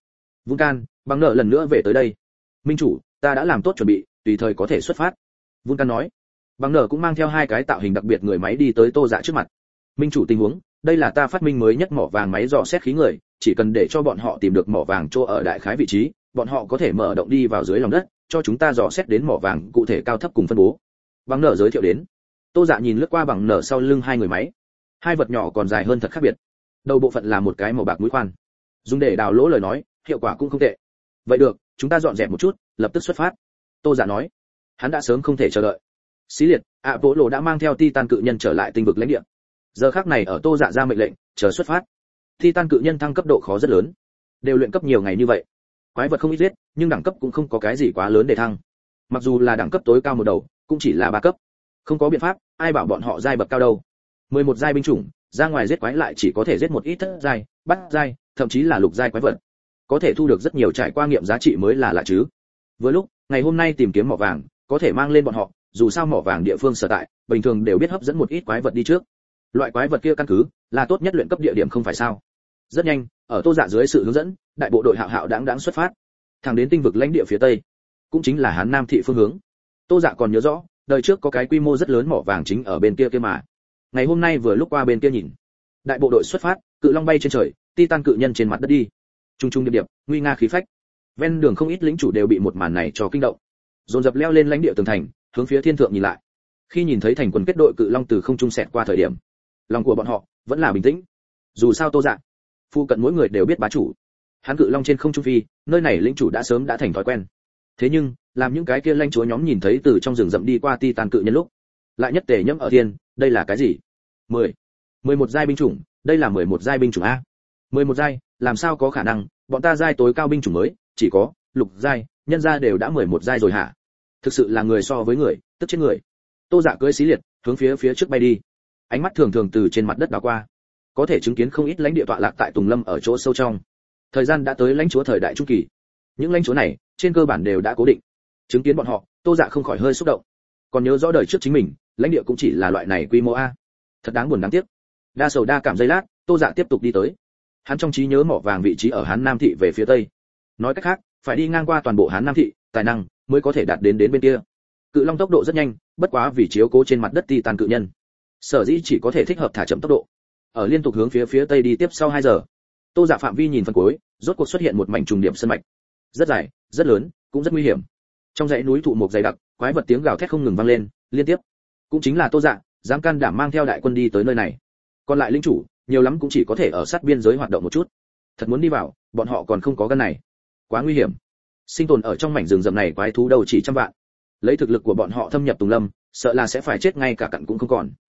Vulcan, bằng nợ lần nữa về tới đây. Minh chủ, ta đã làm tốt chuẩn bị, tùy thời có thể xuất phát. Vulcan nói. Bằng nợ cũng mang theo hai cái tạo hình đặc biệt người máy đi tới Tô Dạ trước mặt. Minh chủ, tình huống, đây là ta phát minh mới nhất mỏ vàng máy dò xét khí người, chỉ cần để cho bọn họ tìm được mỏ vàng chỗ ở đại khái vị trí, bọn họ có thể mở động đi vào dưới lòng đất, cho chúng ta dò xét đến mỏ vàng cụ thể cao thấp cùng phân bố. Bằng nợ giới thiệu đến. Tô Dạ nhìn lướt qua bằng nợ sau lưng hai người máy. Hai vật nhỏ còn dài hơn thật khác biệt. Đầu bộ phận là một cái màu bạc mũi khoan, dùng để đào lỗ lời nói, hiệu quả cũng không tệ. Vậy được, chúng ta dọn dẹp một chút, lập tức xuất phát. Tô Dạ nói. Hắn đã sớm không thể chờ đợi. Xí liệt, Apollo đã mang theo Titan cự nhân trở lại tinh vực lãnh địa. Giờ khắc này ở Tô Dạ ra mệnh lệnh, chờ xuất phát. Titan cự nhân thăng cấp độ khó rất lớn, đều luyện cấp nhiều ngày như vậy, quái vật không ít giết, nhưng đẳng cấp cũng không có cái gì quá lớn để thăng. Mặc dù là đẳng cấp tối cao một đầu, cũng chỉ là ba cấp. Không có biện pháp, ai bảo bọn họ giai bậc cao đâu. mười một giai binh chủng, ra ngoài giết quái lại chỉ có thể giết một ít thất giai, bát giai, thậm chí là lục giai quái vật. Có thể thu được rất nhiều trải qua nghiệm giá trị mới là lạ chứ. Vừa lúc, ngày hôm nay tìm kiếm mỏ vàng, có thể mang lên bọn họ, dù sao mỏ vàng địa phương sở tại, bình thường đều biết hấp dẫn một ít quái vật đi trước. Loại quái vật kia căn cứ là tốt nhất luyện cấp địa điểm không phải sao? Rất nhanh, ở Tô Dạ dưới sự hướng dẫn, đại bộ đội hạo hạo đãng đãng xuất phát, thẳng đến tinh vực lãnh địa phía tây, cũng chính là Hán Nam thị phương hướng. Tô Dạ còn nhớ rõ, đời trước có cái quy mô rất lớn mỏ vàng chính ở bên kia kia mà. Ngày hôm nay vừa lúc qua bên kia nhìn, đại bộ đội xuất phát, cự long bay trên trời, Titan cự nhân trên mặt đất đi. Trung trung điệp điệp, nguy nga khí phách. Ven đường không ít lính chủ đều bị một màn này cho kinh động, dồn dập leo lên lãnh địa tường thành, hướng phía thiên thượng nhìn lại. Khi nhìn thấy thành quần kết đội cự long từ không trung xẹt qua thời điểm, lòng của bọn họ vẫn là bình tĩnh. Dù sao Tô Dạ, phu cận mỗi người đều biết bá chủ. Hắn cự long trên không trung phi, nơi này lĩnh chủ đã sớm đã thành thói quen. Thế nhưng, làm những cái kia lãnh chúa nhóm nhìn thấy từ trong rừng rậm đi qua Titan cự nhân lúc, lại nhất tề nhẫm ở thiên, đây là cái gì? mười, mười một giai binh chủng, đây là mười một giai binh chủng a. mười một giai, làm sao có khả năng, bọn ta giai tối cao binh chủng mới, chỉ có lục giai, nhân gia đều đã mười một giai rồi hả? Thực sự là người so với người, tức chết người. Tô Dạ cưỡi xí liệt, hướng phía phía trước bay đi. Ánh mắt thường thường từ trên mặt đất đảo qua, có thể chứng kiến không ít lãnh địa tọa lạc tại Tùng Lâm ở chỗ sâu trong. Thời gian đã tới lãnh chúa thời đại trung kỳ. Những lãnh chúa này, trên cơ bản đều đã cố định. Chứng kiến bọn họ, Tô Dạ không khỏi hơi xúc động. Còn nhớ rõ đời trước chính mình, lãnh địa cũng chỉ là loại này quy mô a. Thật đáng buồn đáng tiếc. Đa sầu đa cảm giây lát, Tô Dạ tiếp tục đi tới. Hắn trong trí nhớ mỏ vàng vị trí ở Hán Nam thị về phía tây. Nói cách khác, phải đi ngang qua toàn bộ Hán Nam thị, tài năng mới có thể đạt đến đến bên kia. Cự long tốc độ rất nhanh, bất quá vì chiếu cố trên mặt đất Titan cự nhân, sở dĩ chỉ có thể thích hợp thả chậm tốc độ. Ở liên tục hướng phía phía tây đi tiếp sau hai giờ, Tô Dạ phạm vi nhìn phần cuối, rốt cuộc xuất hiện một mảnh trùng điểm sơn mạch. Rất dài, rất lớn, cũng rất nguy hiểm. Trong dãy núi thụ mục dày đặc, quái vật tiếng gào thét không ngừng vang lên, liên tiếp. Cũng chính là Tô Dạ, dám can đảm mang theo đại quân đi tới nơi này. Còn lại linh chủ, nhiều lắm cũng chỉ có thể ở sát biên giới hoạt động một chút. Thật muốn đi vào, bọn họ còn không có gan này. Quá nguy hiểm. Sinh tồn ở trong mảnh rừng rậm này quái thú đầu chỉ trăm vạn. Lấy thực lực của bọn họ thâm nhập Tùng Lâm, sợ là sẽ phải chết ngay cả cặn cũng không còn.